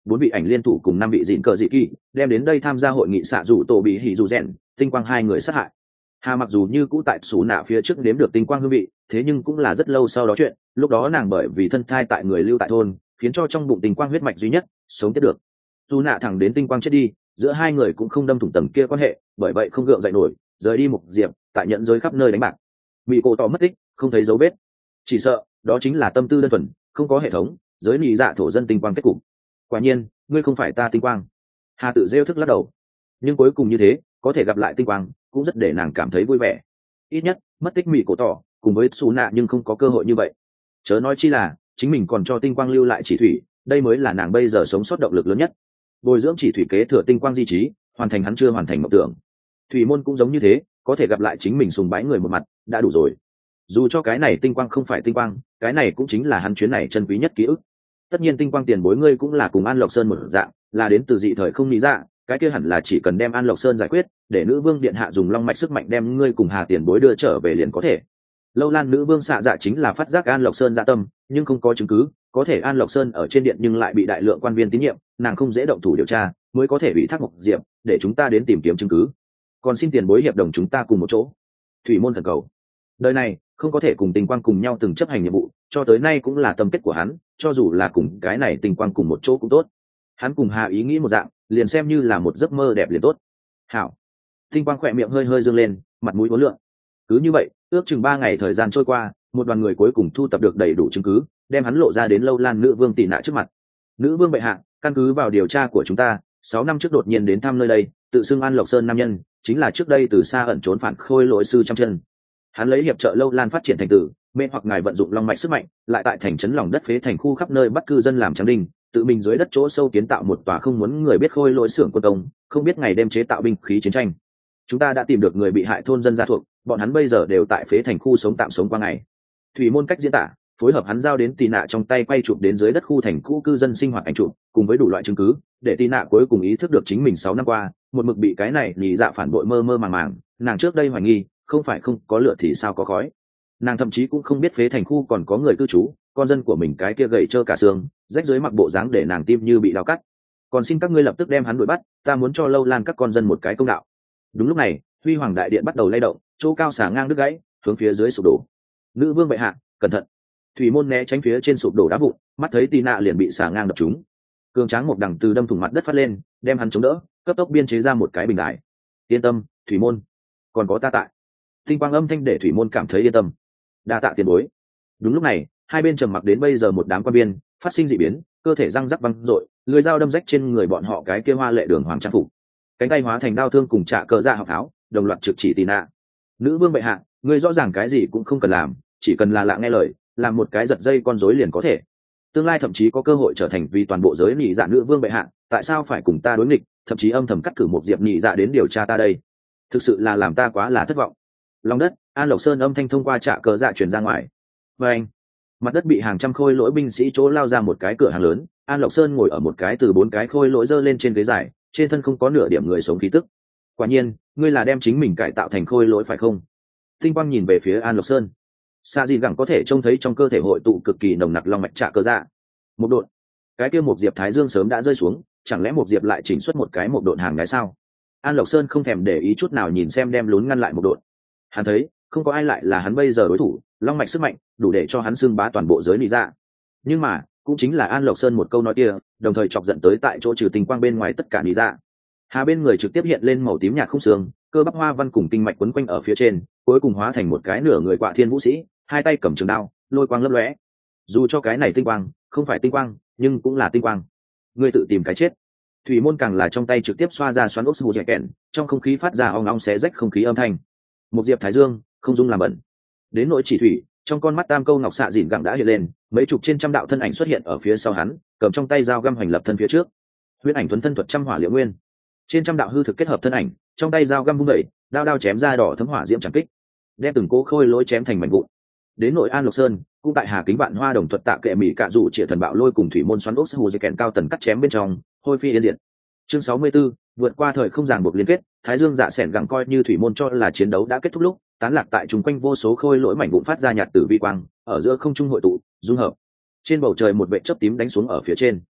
4 vị ảnh liên thủ cùng 5 vị dịn cờ dị kỳ đem đến đây tham gia hội nghị xạ rủ tổ bị hỉ dù rèn tinh quang hai người sát hại. Hà mặc dù như cũ tại xù nạ phía trước nếm được tinh quang hương vị, thế nhưng cũng là rất lâu sau đó chuyện, lúc đó nàng bởi vì thân thai tại người lưu tại thôn, khiến cho trong bụng tinh quang huyết mạch duy nhất sống tiếp được. Dù nạ thẳng đến tinh quang chết đi, giữa hai người cũng không đâm thủng tầng kia quan hệ, bởi vậy không gượng dậy nổi, rời đi Mục Diệp, tại nhận giới khắp nơi đánh bạc. Bị cổ tỏ mất tích, không thấy dấu vết. Chỉ sợ, đó chính là tâm tư đơn thuần, không có hệ thống, giới nhị dạ thổ dân tinh quang kết cục. Quả nhiên, ngươi không phải ta tinh quang. Hà tự rêu thức lắc đầu. Nhưng cuối cùng như thế, có thể gặp lại tinh quang, cũng rất để nàng cảm thấy vui vẻ. Ít nhất, mất tích Mị cổ tỏ, cùng với Sú Nạ nhưng không có cơ hội như vậy. Chớ nói chi là, chính mình còn cho tinh quang lưu lại chỉ thủy, đây mới là nàng bây giờ sống sót động lực lớn nhất. Bồi dưỡng chỉ thủy kế thừa tinh quang di trí, hoàn thành hắn chưa hoàn thành mộng tưởng. Thủy môn cũng giống như thế, có thể gặp lại chính mình sùng bái người một mặt, đã đủ rồi. Dù cho cái này tinh quang không phải tinh quang, cái này cũng chính là hắn chuyến này chân quý nhất ký ức. Tất nhiên tinh quang tiền bối ngươi cũng là cùng An Lộc Sơn một dạng, là đến từ dị thời không lý dạ, cái kia hẳn là chỉ cần đem An Lộc Sơn giải quyết, để nữ vương điện hạ dùng long mạch sức mạnh đem ngươi cùng Hà tiền bối đưa trở về liền có thể. Lâu Lan nữ vương xạ dạ chính là phát giác An Lộc Sơn dạ tâm, nhưng không có chứng cứ, có thể An Lộc Sơn ở trên điện nhưng lại bị đại lượng quan viên tín nhiệm, nàng không dễ động thủ điều tra, mới có thể bị thác Mộc Diệp, để chúng ta đến tìm kiếm chứng cứ. Còn xin tiền bối hiệp đồng chúng ta cùng một chỗ. Thủy môn thần cầu. Đời này không có thể cùng tinh quang cùng nhau từng chấp hành nhiệm vụ, cho tới nay cũng là tâm kết của hắn, cho dù là cùng cái này tinh quang cùng một chỗ cũng tốt. Hắn cùng Hà ý nghĩ một dạng, liền xem như là một giấc mơ đẹp liền tốt. Hảo. Tinh quang khỏe miệng hơi hơi dương lên, mặt mũi uốn lượn. Cứ như vậy, ước chừng 3 ngày thời gian trôi qua, một đoàn người cuối cùng thu tập được đầy đủ chứng cứ, đem hắn lộ ra đến Lâu Lan nữ vương tỉ nạ trước mặt. Nữ vương bệ hạ, căn cứ vào điều tra của chúng ta, 6 năm trước đột nhiên đến thăm nơi đây, tự xưng An Lộc Sơn nam nhân, chính là trước đây từ xa ẩn trốn phản khôi lỗi sư trăm chân. Hắn lấy hiệp trợ Lâu Lan phát triển thành tử, mê hoặc ngài vận dụng long mạch sức mạnh, lại tại thành trấn lòng đất phế thành khu khắp nơi bắt cư dân làm trắng đinh, tự mình dưới đất chỗ sâu kiến tạo một tòa không muốn người biết khôi lỗi xưởng quân công, không biết ngày đêm chế tạo binh khí chiến tranh. Chúng ta đã tìm được người bị hại thôn dân gia thuộc, bọn hắn bây giờ đều tại phế thành khu sống tạm sống qua ngày. Thủy môn cách diễn tả, phối hợp hắn giao đến tì nạ trong tay quay chụp đến dưới đất khu thành cũ cư dân sinh hoạt ảnh chụp, cùng với đủ loại chứng cứ, để tì nạ cuối cùng ý thức được chính mình 6 năm qua một mực bị cái này nhị dạ phản bội mơ mơ màng màng. Nàng trước đây hoài nghi, không phải không có lửa thì sao có khói. Nàng thậm chí cũng không biết phế thành khu còn có người cư trú, con dân của mình cái kia gầy trơ cả xương, rách dưới mặc bộ dáng để nàng tim như bị đau cắt. Còn xin các ngươi lập tức đem hắn đuổi bắt, ta muốn cho Lâu Lan các con dân một cái công đạo. Đúng lúc này, huy hoàng đại điện bắt đầu lay động, chỗ cao xà ngang đứt gãy, hướng phía dưới sụp đổ. Nữ vương bệ hạ, cẩn thận. Thủy môn né tránh phía trên sụp đổ đá vụn, mắt thấy tì nạ liền bị xà ngang đập trúng. Cường tráng một đằng từ đâm thủng mặt đất phát lên, đem hắn chống đỡ, cấp tốc biên chế ra một cái bình đài. Yên tâm, thủy môn, còn có ta tại. Tinh quang âm thanh để thủy môn cảm thấy yên tâm. Đa tạ tiền bối. Đúng lúc này, hai bên trầm mặc đến bây giờ một đám quan viên phát sinh dị biến, cơ thể răng rắc văng rội, lưỡi dao đâm rách trên người bọn họ cái kia hoa lệ đường hoàng trang phục, cánh tay hóa thành đao thương cùng trạ cờ dạ học tháo, đồng loạt trực chỉ tì nạ. Nữ vương bệ hạ, ngươi rõ ràng cái gì cũng không cần làm, chỉ cần là lạ nghe lời, làm một cái giật dây con rối liền có thể. Tương lai thậm chí có cơ hội trở thành vì toàn bộ giới nhị dạ nữ vương bệ hạ, tại sao phải cùng ta đối nghịch, thậm chí âm thầm cắt cử một diệp nhị dạ đến điều tra ta đây? Thực sự là làm ta quá là thất vọng. Lòng đất, An Lộc Sơn âm thanh thông qua trạ cờ dạ truyền ra ngoài. Và anh, mặt đất bị hàng trăm khôi lỗi binh sĩ chỗ lao ra một cái cửa hàng lớn. An Lộc Sơn ngồi ở một cái từ 4 cái khôi lỗi dơ lên trên ghế dài, trên thân không có nửa điểm người sống khí tức. Quả nhiên, ngươi là đem chính mình cải tạo thành khôi lỗi phải không? Tinh quang nhìn về phía An Lộc Sơn. Sa Dị Gẳng có thể trông thấy trong cơ thể hội tụ cực kỳ nồng nặc long mạch trạ cờ dạ. Một độn, cái kia một diệp thái dương sớm đã rơi xuống, chẳng lẽ một diệp lại chỉnh xuất một cái một độn hàng gái sao? An Lộc Sơn không thèm để ý chút nào nhìn xem đem lún ngăn lại một độn. Hắn thấy không có ai lại là hắn bây giờ đối thủ, long mạch sức mạnh đủ để cho hắn xưng bá toàn bộ giới lý dạ. Nhưng mà cũng chính là An Lộc Sơn một câu nói kia, đồng thời chọc giận tới tại chỗ trừ tinh quang bên ngoài tất cả lý dạ. Hà bên người trực tiếp hiện lên màu tím nhạt không xương, cơ bắp hoa văn cùng tinh mạch quấn quanh ở phía trên, cuối cùng hóa thành một cái nửa người quạ thiên vũ sĩ, hai tay cầm trường đao, lôi quang lấp lóe. Dù cho cái này tinh quang không phải tinh quang, nhưng cũng là tinh quang. Ngươi tự tìm cái chết. Thủy môn càng là trong tay trực tiếp xoa ra xoắn ốc sù dẻ kẹn, trong không khí phát ra ong ong xé rách không khí âm thanh. Một diệp thái dương không dung làm bẩn. Đến nỗi chỉ thủy, trong con mắt tam câu ngọc xạ dịn gặng đã hiện lên, mấy chục trên trăm đạo thân ảnh xuất hiện ở phía sau hắn, cầm trong tay dao găm hành lập thân phía trước. Huyết ảnh thuần thân thuật trăm hỏa liễu nguyên, trên trăm đạo hư thực kết hợp thân ảnh, trong tay dao găm vung đẩy, đao đao chém ra đỏ thấm hỏa diễm chẳng kích, đem từng cố khôi lỗi chém thành mảnh vụn. Đến nội An Lộc Sơn cũng tại Hà Kính Vạn Hoa đồng thuật tạ kệ mỹ cạ dụ triệt thần bạo lôi cùng thủy môn xoắn ốc sù dây kèn cao tần cắt chém bên trong, hôi phi yên diệt. Chương 64, vượt qua thời không ràng buộc liên kết, Thái Dương dạ sẻn gặng coi như thủy môn cho là chiến đấu đã kết thúc lúc, tán lạc tại chung quanh vô số khôi lỗi mảnh vụn phát ra nhạt tử vi quang, ở giữa không trung hội tụ, dung hợp. Trên bầu trời một vệ chớp tím đánh xuống ở phía trên.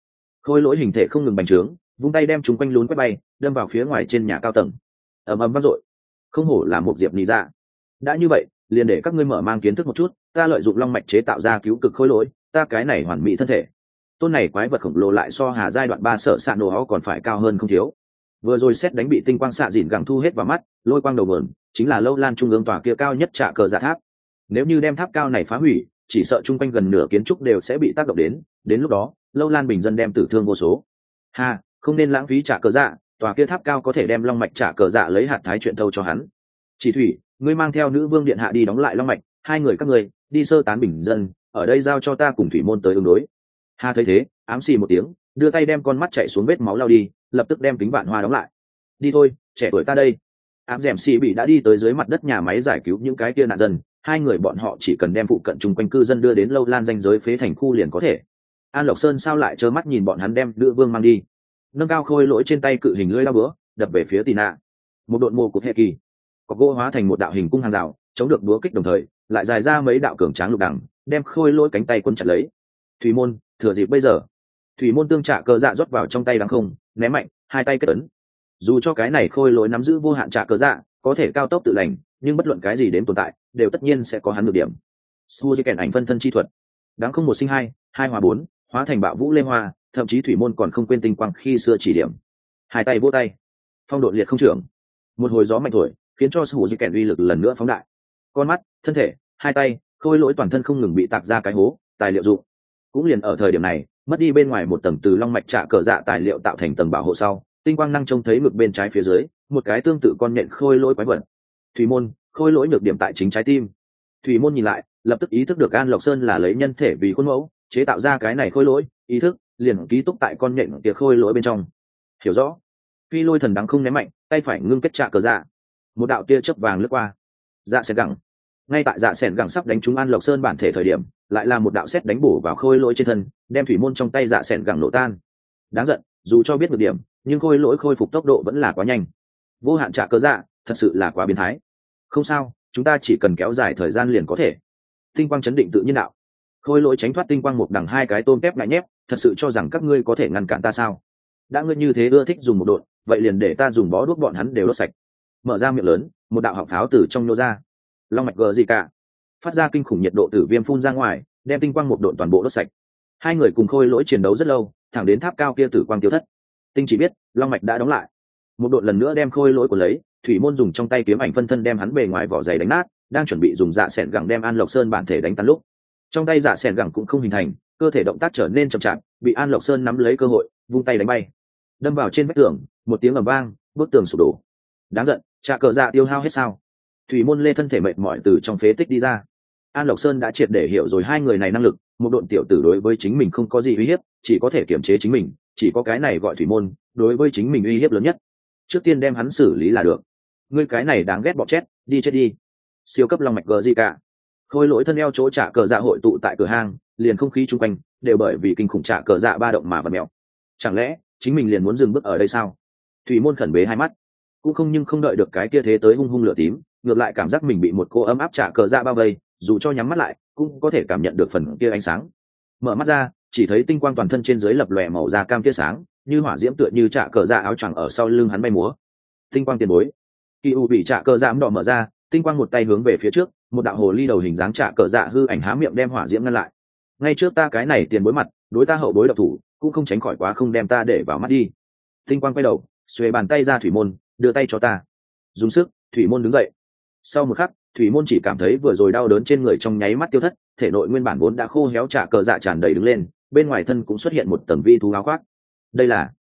khôi lỗi hình thể không ngừng bành trướng, vung tay đem chúng quanh lún quét bay, đâm vào phía ngoài trên nhà cao tầng. Ầm ầm vang dội. Không hổ là một diệp nị dạ. Đã như vậy, liền để các ngươi mở mang kiến thức một chút, ta lợi dụng long mạch chế tạo ra cứu cực khôi lỗi, ta cái này hoàn mỹ thân thể. Tôn này quái vật khổng lồ lại so Hà giai đoạn 3 sợ xạ nổ áo còn phải cao hơn không thiếu. Vừa rồi xét đánh bị tinh quang xạ dịn gẳng thu hết vào mắt, lôi quang đầu vườn, chính là lâu lan trung ương tòa kia cao nhất trạ cờ dạ tháp. Nếu như đem tháp cao này phá hủy, chỉ sợ chung quanh gần nửa kiến trúc đều sẽ bị tác động đến lúc đó, lâu lan bình dân đem tử thương vô số. Ha, không nên lãng phí trạ cờ dạ, tòa kia tháp cao có thể đem long mạch trạ cờ dạ lấy hạt thái chuyện thâu cho hắn. Chỉ thủy, ngươi mang theo nữ vương điện hạ đi đóng lại long mạch, hai người các ngươi đi sơ tán bình dân, ở đây giao cho ta cùng thủy môn tới ứng đối. Hà thấy thế, ám xì một tiếng, đưa tay đem con mắt chạy xuống vết máu lao đi, lập tức đem kính vạn hoa đóng lại. Đi thôi, trẻ tuổi ta đây. Ám dẻm xì bị đã đi tới dưới mặt đất nhà máy giải cứu những cái kia nạn dân, hai người bọn họ chỉ cần đem phụ cận chung quanh cư dân đưa đến lâu lan danh giới phế thành khu liền có thể. An Lộc Sơn sao lại trơ mắt nhìn bọn hắn đem nữ vương mang đi, nâng cao khôi lỗi trên tay cự hình lưỡi lao búa đập về phía tì nạ. Một độn mồ cục hệ kỳ có gỗ hóa thành một đạo hình cung hàng rào, chống được búa kích đồng thời lại dài ra mấy đạo cường tráng lục đẳng, đem khôi lỗi cánh tay quân chặt lấy. Thủy môn thừa dịp bây giờ, thủy môn tương trạ cờ dạ rót vào trong tay đằng không, ném mạnh, hai tay kết ấn. Dù cho cái này khôi lỗi nắm giữ vô hạn trạ cờ dạ, có thể cao tốc tự lành, nhưng bất luận cái gì đến tồn tại đều tất nhiên sẽ có hắn được điểm. Suzy kèn ảnh phân thân chi thuật, đáng không một sinh hai, hai hòa bốn, hóa thành bạo vũ lê hoa, thậm chí thủy môn còn không quên tinh quang khi xưa chỉ điểm. Hai tay vỗ tay, phong độ liệt không trưởng, một hồi gió mạnh thổi, khiến cho Suzy kèn uy lực lần nữa phóng đại. Con mắt, thân thể, hai tay, khôi lỗi toàn thân không ngừng bị tạc ra cái hố, tài liệu dụng. Cũng liền ở thời điểm này, mất đi bên ngoài một tầng từ long mạch trạ cờ dạ tài liệu tạo thành tầng bảo hộ sau, tinh quang năng trông thấy ngực bên trái phía dưới một cái tương tự con nhện khôi lỗi quái vật. Thủy môn, khôi lỗi nhược điểm tại chính trái tim. Thủy môn nhìn lại, lập tức ý thức được An Lộc Sơn là lấy nhân thể vì khuôn mẫu chế tạo ra cái này khôi lỗi, ý thức liền ký túc tại con nhện kia khôi lỗi bên trong. Hiểu rõ. Phi lôi thần đắng không ném mạnh, tay phải ngưng kết trạ cờ dạ, một đạo tia chớp vàng lướt qua. Dạ sẻn gẳng. Ngay tại dạ sẻn gẳng sắp đánh trúng An Lộc Sơn bản thể thời điểm, lại là một đạo sét đánh bổ vào khôi lỗi trên thân, đem thủy môn trong tay dạ sẻn gẳng nổ tan. Đáng giận, dù cho biết được điểm, nhưng khôi lỗi khôi phục tốc độ vẫn là quá nhanh. Vô hạn trạ cờ dạ, thật sự là quá biến thái. Không sao, chúng ta chỉ cần kéo dài thời gian liền có thể. Tinh quang chấn định tự nhiên đạo. Khôi lỗi tránh thoát tinh quang một đằng hai cái tôm tép ngại nhép, thật sự cho rằng các ngươi có thể ngăn cản ta sao? Đã ngươi như thế ưa thích dùng một độn, vậy liền để ta dùng bó đuốc bọn hắn đều đốt sạch. Mở ra miệng lớn, một đạo họng pháo từ trong nô ra. Long mạch gờ gì cả, phát ra kinh khủng nhiệt độ tử viêm phun ra ngoài, đem tinh quang một độn toàn bộ đốt sạch. Hai người cùng khôi lỗi chiến đấu rất lâu, thẳng đến tháp cao kia tử quang tiêu thất. Tinh chỉ biết long mạch đã đóng lại. Một độn lần nữa đem khôi lỗi của lấy, thủy môn dùng trong tay kiếm ảnh phân thân đem hắn bề ngoài vỏ dày đánh nát, đang chuẩn bị dùng dạ sẻn gẳng đem An Lộc Sơn bản thể đánh tan lúc, trong tay dạ sẻn gẳng cũng không hình thành, cơ thể động tác trở nên chậm chạp, bị An Lộc Sơn nắm lấy cơ hội, vung tay đánh bay, đâm vào trên vách tường, một tiếng ầm vang, bức tường sụp đổ. Đáng giận, trạ cờ dạ tiêu hao hết sao? Thủy môn lê thân thể mệt mỏi từ trong phế tích đi ra. An Lộc Sơn đã triệt để hiểu rồi hai người này năng lực, một độn tiểu tử đối với chính mình không có gì uy hiếp, chỉ có thể kiểm chế chính mình, chỉ có cái này gọi thủy môn, đối với chính mình uy hiếp lớn nhất. Trước tiên đem hắn xử lý là được. Ngươi cái này đáng ghét bọ chết, đi chết đi. Siêu cấp long mạch gờ gì cả. Khôi lỗi thân eo chỗ trả cờ dạ hội tụ tại cửa hang, liền không khí chung quanh đều bởi vì kinh khủng trả cờ dạ ba động mà vặn mèo. Chẳng lẽ chính mình liền muốn dừng bước ở đây sao? Thủy môn khẩn bế hai mắt, cũng không nhưng không đợi được cái kia thế tới hung hung lửa tím, ngược lại cảm giác mình bị một cô ấm áp trả cờ dạ bao vây, dù cho nhắm mắt lại cũng có thể cảm nhận được phần kia ánh sáng. Mở mắt ra, chỉ thấy tinh quang toàn thân trên dưới lập lòe màu da cam tia sáng, như hỏa diễm tựa như trả cờ dạ áo choàng ở sau lưng hắn bay múa. Tinh quang tiền bối. Kỳ u bị trả cờ dạ đỏ mở ra, tinh quang một tay hướng về phía trước, một đạo hồ ly đầu hình dáng trả cờ dạ hư ảnh há miệng đem hỏa diễm ngăn lại. Ngay trước ta cái này tiền bối mặt, đối ta hậu bối độc thủ, cũng không tránh khỏi quá không đem ta để vào mắt đi. Tinh quang quay đầu, xuề bàn tay ra thủy môn, đưa tay cho ta. Dùng sức, thủy môn đứng dậy. Sau một khắc, thủy môn chỉ cảm thấy vừa rồi đau đớn trên người trong nháy mắt tiêu thất, thể nội nguyên bản vốn đã khô héo trả cờ dạ tràn đầy đứng lên, bên ngoài thân cũng xuất hiện một tầng vi thú áo khoác. Đây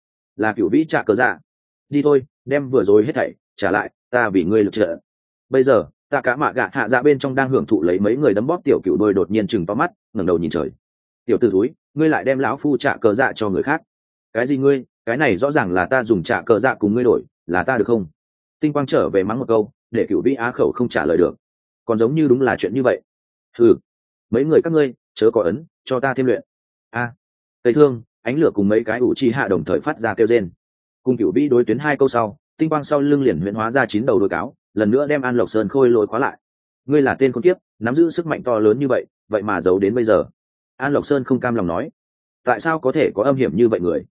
là cửu vĩ trả cờ dạ. Đi thôi, đem vừa rồi hết thảy trả lại, ta vì ngươi lực trợ. Bây giờ, ta cả mạ gạ hạ dạ bên trong đang hưởng thụ lấy mấy người đấm bóp tiểu cửu đôi đột nhiên chừng to mắt, ngẩng đầu nhìn trời. Tiểu tử thúi, ngươi lại đem lão phu trả cờ dạ cho người khác. Cái gì ngươi, cái này rõ ràng là ta dùng trả cờ dạ cùng ngươi đổi, là ta được không? Tinh quang trở về mắng một câu, để cửu vĩ á khẩu không trả lời được. Còn giống như đúng là chuyện như vậy. Hừ, mấy người các ngươi chớ có ấn, cho ta thêm luyện. A, tây thương, ánh lửa cùng mấy cái ủ chi hạ đồng thời phát ra kêu rên. Cùng cửu vĩ đối tuyến hai câu sau, tinh quang sau lưng liền huyễn hóa ra 9 đầu đôi cáo, lần nữa đem An Lộc Sơn khôi lỗi khóa lại. Ngươi là tên con kiếp, nắm giữ sức mạnh to lớn như vậy, vậy mà giấu đến bây giờ. An Lộc Sơn không cam lòng nói, tại sao có thể có âm hiểm như vậy người?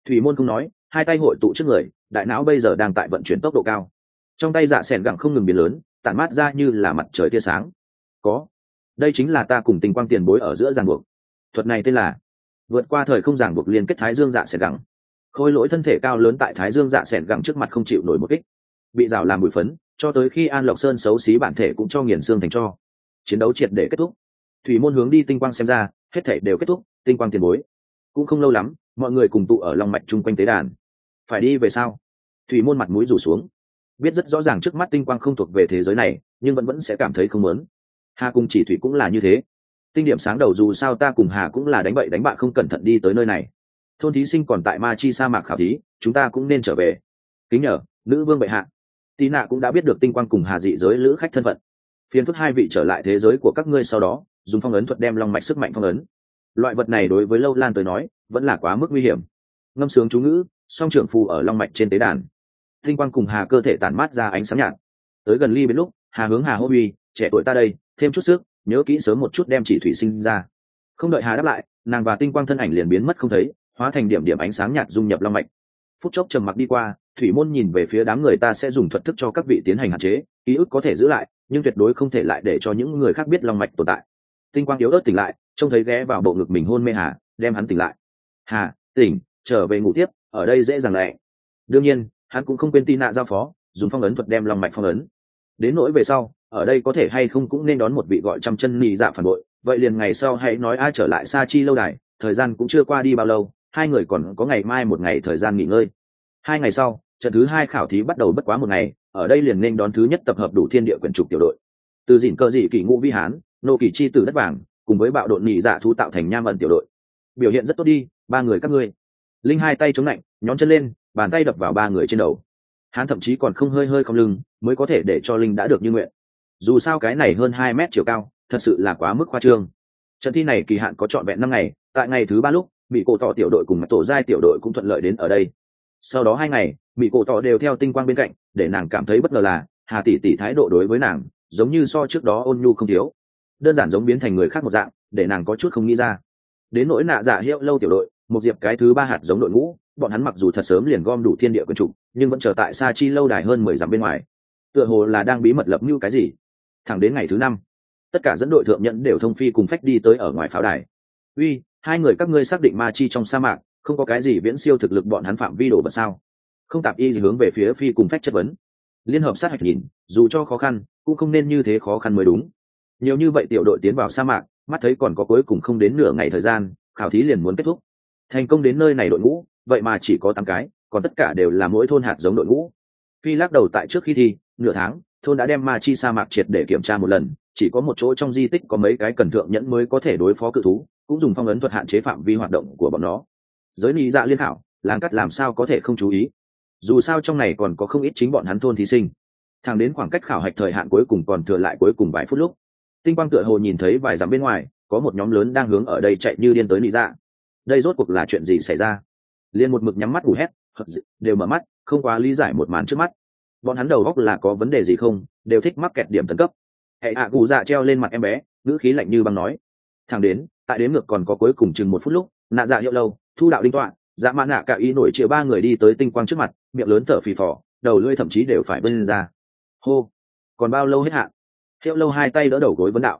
Thủy môn không nói, hai tay hội tụ trước người, đại não bây giờ đang tại vận chuyển tốc độ cao. Trong tay dạ sẻn gẳng không ngừng biến lớn, tản mát ra như là mặt trời tia sáng. Có, đây chính là ta cùng tinh quang tiền bối ở giữa ràng buộc. Thuật này tên là vượt qua thời không ràng buộc liên kết thái dương dạ sẻn gẳng. Khôi lỗi thân thể cao lớn tại thái dương dạ sẻn gẳng trước mặt không chịu nổi một kích, bị rào làm bụi phấn, cho tới khi An Lộc Sơn xấu xí bản thể cũng cho nghiền xương thành tro. Chiến đấu triệt để kết thúc. Thủy môn hướng đi tinh quang xem ra, hết thảy đều kết thúc. Tinh quang tiền bối, cũng không lâu lắm, mọi người cùng tụ ở long mạch chung quanh tế đàn. Phải đi về sao? Thủy môn mặt mũi rủ xuống, biết rất rõ ràng trước mắt tinh quang không thuộc về thế giới này, nhưng vẫn sẽ cảm thấy không muốn. Hà cùng chỉ thủy cũng là như thế. Tinh điểm sáng đầu dù sao ta cùng Hà cũng là đánh bậy đánh bạ không cẩn thận đi tới nơi này. Thôn thí sinh còn tại ma chi sa mạc khảo thí, chúng ta cũng nên trở về. Kính nhờ nữ vương bệ hạ. Tí nạ cũng đã biết được tinh quang cùng Hà dị giới lữ khách thân phận. Phiền phức hai vị trở lại thế giới của các ngươi sau đó, dùng phong ấn thuật đem long mạch sức mạnh phong ấn. Loại vật này đối với Lâu Lan tới nói, vẫn là quá mức nguy hiểm. Ngâm sướng chú ngữ, song trưởng phù ở long mạch trên tế đàn. Tinh quang cùng Hà cơ thể tản mát ra ánh sáng nhạt. Tới gần ly bên lúc, Hà hướng Hà hô uy, trẻ tuổi ta đây, thêm chút sức, nhớ kỹ sớm một chút đem chỉ thủy sinh ra. Không đợi Hà đáp lại, nàng và tinh quang thân ảnh liền biến mất không thấy, hóa thành điểm điểm ánh sáng nhạt dung nhập long mạch. Phút chốc trầm mặc đi qua, thủy môn nhìn về phía đám người, ta sẽ dùng thuật thức cho các vị tiến hành hạn chế, ký ức có thể giữ lại, nhưng tuyệt đối không thể lại để cho những người khác biết long mạch tồn tại. Tinh quang yếu ớt tỉnh lại, trông thấy ghé vào bộ ngực mình hôn mê Hà, đem hắn tỉnh lại. Hà, tỉnh, trở về ngủ tiếp, ở đây dễ dàng lẹ. Đương nhiên, hắn cũng không quên tin nạ giao phó, dùng phong ấn thuật đem long mạch phong ấn. Đến nỗi về sau, ở đây có thể hay không cũng nên đón một vị gọi trăm chân nị dạ phản bội, vậy liền ngày sau hãy nói ai trở lại Sa Chi lâu đài, thời gian cũng chưa qua đi bao lâu, hai người còn có ngày mai một ngày thời gian nghỉ ngơi. 2 ngày sau, trận thứ 2 khảo thí bắt đầu, bất quá một ngày, ở đây liền nên đón thứ nhất tập hợp đủ thiên địa quyển trục tiểu đội. Từ dỉn cơ dị kỷ ngũ vi hán, nô kỳ chi tử đất vàng, cùng với bạo độn nhị dạ thu tạo thành nham ẩn tiểu đội. Biểu hiện rất tốt đi, ba người các ngươi. Linh hai tay chống lạnh, nhón chân lên, bàn tay đập vào ba người trên đầu. Hắn thậm chí còn không hơi hơi không lưng, mới có thể để cho Linh đã được như nguyện. Dù sao cái này hơn 2 mét chiều cao, thật sự là quá mức khoa trương. Trận thi này kỳ hạn có trọn vẹn 5 ngày, tại ngày thứ 3 lúc, bị cổ tỏ tiểu đội cùng tổ giai tiểu đội cũng thuận lợi đến ở đây. Sau đó 2 ngày, bị cổ tỏ đều theo tinh quang bên cạnh, để nàng cảm thấy bất ngờ là Hà tỷ tỷ thái độ đối với nàng giống như so trước đó ôn nhu không thiếu, đơn giản giống biến thành người khác một dạng, để nàng có chút không nghĩ ra. Đến nỗi nạ dạ hiệu lâu tiểu đội, một diệp cái thứ 3 hạt giống đội ngũ, bọn hắn mặc dù thật sớm liền gom đủ thiên địa quân chủ, nhưng vẫn chờ tại Sa Chi lâu đài hơn 10 dặm bên ngoài, tựa hồ là đang bí mật lập mưu cái gì. Thẳng đến ngày thứ 5, tất cả dẫn đội thượng nhẫn đều thông phi cùng phách đi tới ở ngoài pháo đài. Uy, hai người các ngươi xác định ma chi trong sa mạc không có cái gì viễn siêu thực lực bọn hắn phạm vi đổ vật sao? Không tạp y gì hướng về phía phi cùng phách chất vấn. Liên hợp sát hạch nhìn, dù cho khó khăn cũng không nên như thế khó khăn mới đúng. Nhiều như vậy tiểu đội tiến vào sa mạc, mắt thấy còn có cuối cùng không đến nửa ngày thời gian, khảo thí liền muốn kết thúc. Thành công đến nơi này đội ngũ, vậy mà chỉ có 8 cái, còn tất cả đều là mỗi thôn hạt giống đội ngũ. Phi lắc đầu, tại trước khi thi, nửa tháng, thôn đã đem ma chi sa mạc triệt để kiểm tra một lần, chỉ có một chỗ trong di tích có mấy cái cần thượng nhẫn mới có thể đối phó cự thú, cũng dùng phong ấn thuật hạn chế phạm vi hoạt động của bọn nó. Giới lý dạ liên thảo, làng cắt làm sao có thể không chú ý. Dù sao trong này còn có không ít chính bọn hắn thôn thí sinh. Thẳng đến khoảng cách khảo hạch thời hạn cuối cùng còn thừa lại cuối cùng vài phút lúc, tinh quang tựa hồ nhìn thấy vài dặm bên ngoài có một nhóm lớn đang hướng ở đây chạy như điên tới lý dạ. Đây rốt cuộc là chuyện gì xảy ra? Liên một mực nhắm mắt ngủ hét, đều mở mắt, không quá lý giải một màn trước mắt. Bọn hắn đầu óc là có vấn đề gì không, đều thích mắc kẹt điểm tấn cấp. Hệ ạ cụ dạ treo lên mặt em bé, ngữ khí lạnh như băng nói. Thẳng đến tại đếm ngược còn có cuối cùng chừng 1 phút lúc, nạ dạ hiệu lâu, thu đạo đinh tọa, dạ mã nạ cả ý nổi triệu 3 người đi tới tinh quang trước mặt, miệng lớn thở phì phò, đầu lưỡi thậm chí đều phải bênh ra. Hô, còn bao lâu hết hạn? Hiệu lâu hai tay đỡ đầu gối vấn đạo.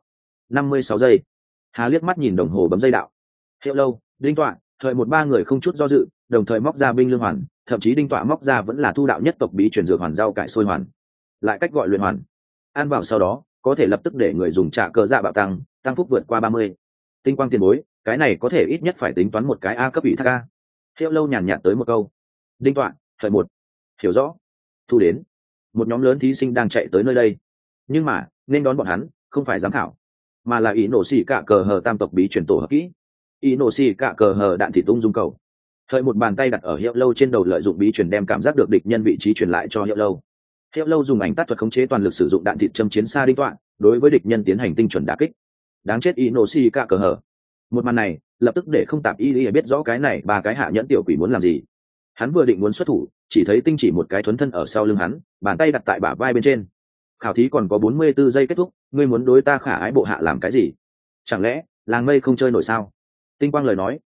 56 giây. Hà liếc mắt nhìn đồng hồ bấm dây đạo. Hiệu lâu, đinh tọa, thời 1-3 người không chút do dự, đồng thời móc ra binh lương hoàn, thậm chí đinh tọa móc ra vẫn là thu đạo nhất tộc bí truyền dược hoàn rau cải sôi hoàn, lại cách gọi luyện hoàn. Ăn vào sau đó có thể lập tức để người dùng trả cờ dạ bạo tăng phúc vượt qua 30. Tinh quang tiền bối, cái này có thể ít nhất phải tính toán một cái A cấp ủy thác A. Hiệu lâu nhàn nhạt tới một câu. Đinh tọa, thời 1. Hiểu rõ. Thu đến. Một nhóm lớn thí sinh đang chạy tới nơi đây, nhưng mà nên đón bọn hắn không phải giám khảo, mà là ý nổ xì cạ cờ hờ tam tộc bí truyền tổ hợp kỹ. Ý nổ xì cạ cờ hờ đạn thị tung dung cầu. Thời một bàn tay đặt ở hiệu lâu trên đầu, lợi dụng bí truyền đem cảm giác được địch nhân vị trí truyền lại cho hiệu lâu. Hiệu lâu dùng ảnh tát thuật khống chế toàn lực sử dụng đạn thịt châm chiến xa đinh tọa, đối với địch nhân tiến hành tinh chuẩn đả kích. Đáng chết Inoshi cả cờ hở. Một màn này lập tức để không tạp y biết rõ cái này 3 cái hạ nhẫn tiểu quỷ muốn làm gì. Hắn vừa định muốn xuất thủ, chỉ thấy tinh chỉ một cái thuấn thân ở sau lưng hắn, bàn tay đặt tại bả vai bên trên. Khảo thí còn có 44 giây kết thúc, ngươi muốn đối ta khả ái bộ hạ làm cái gì? Chẳng lẽ làng mây không chơi nổi sao? Tinh quang lời nói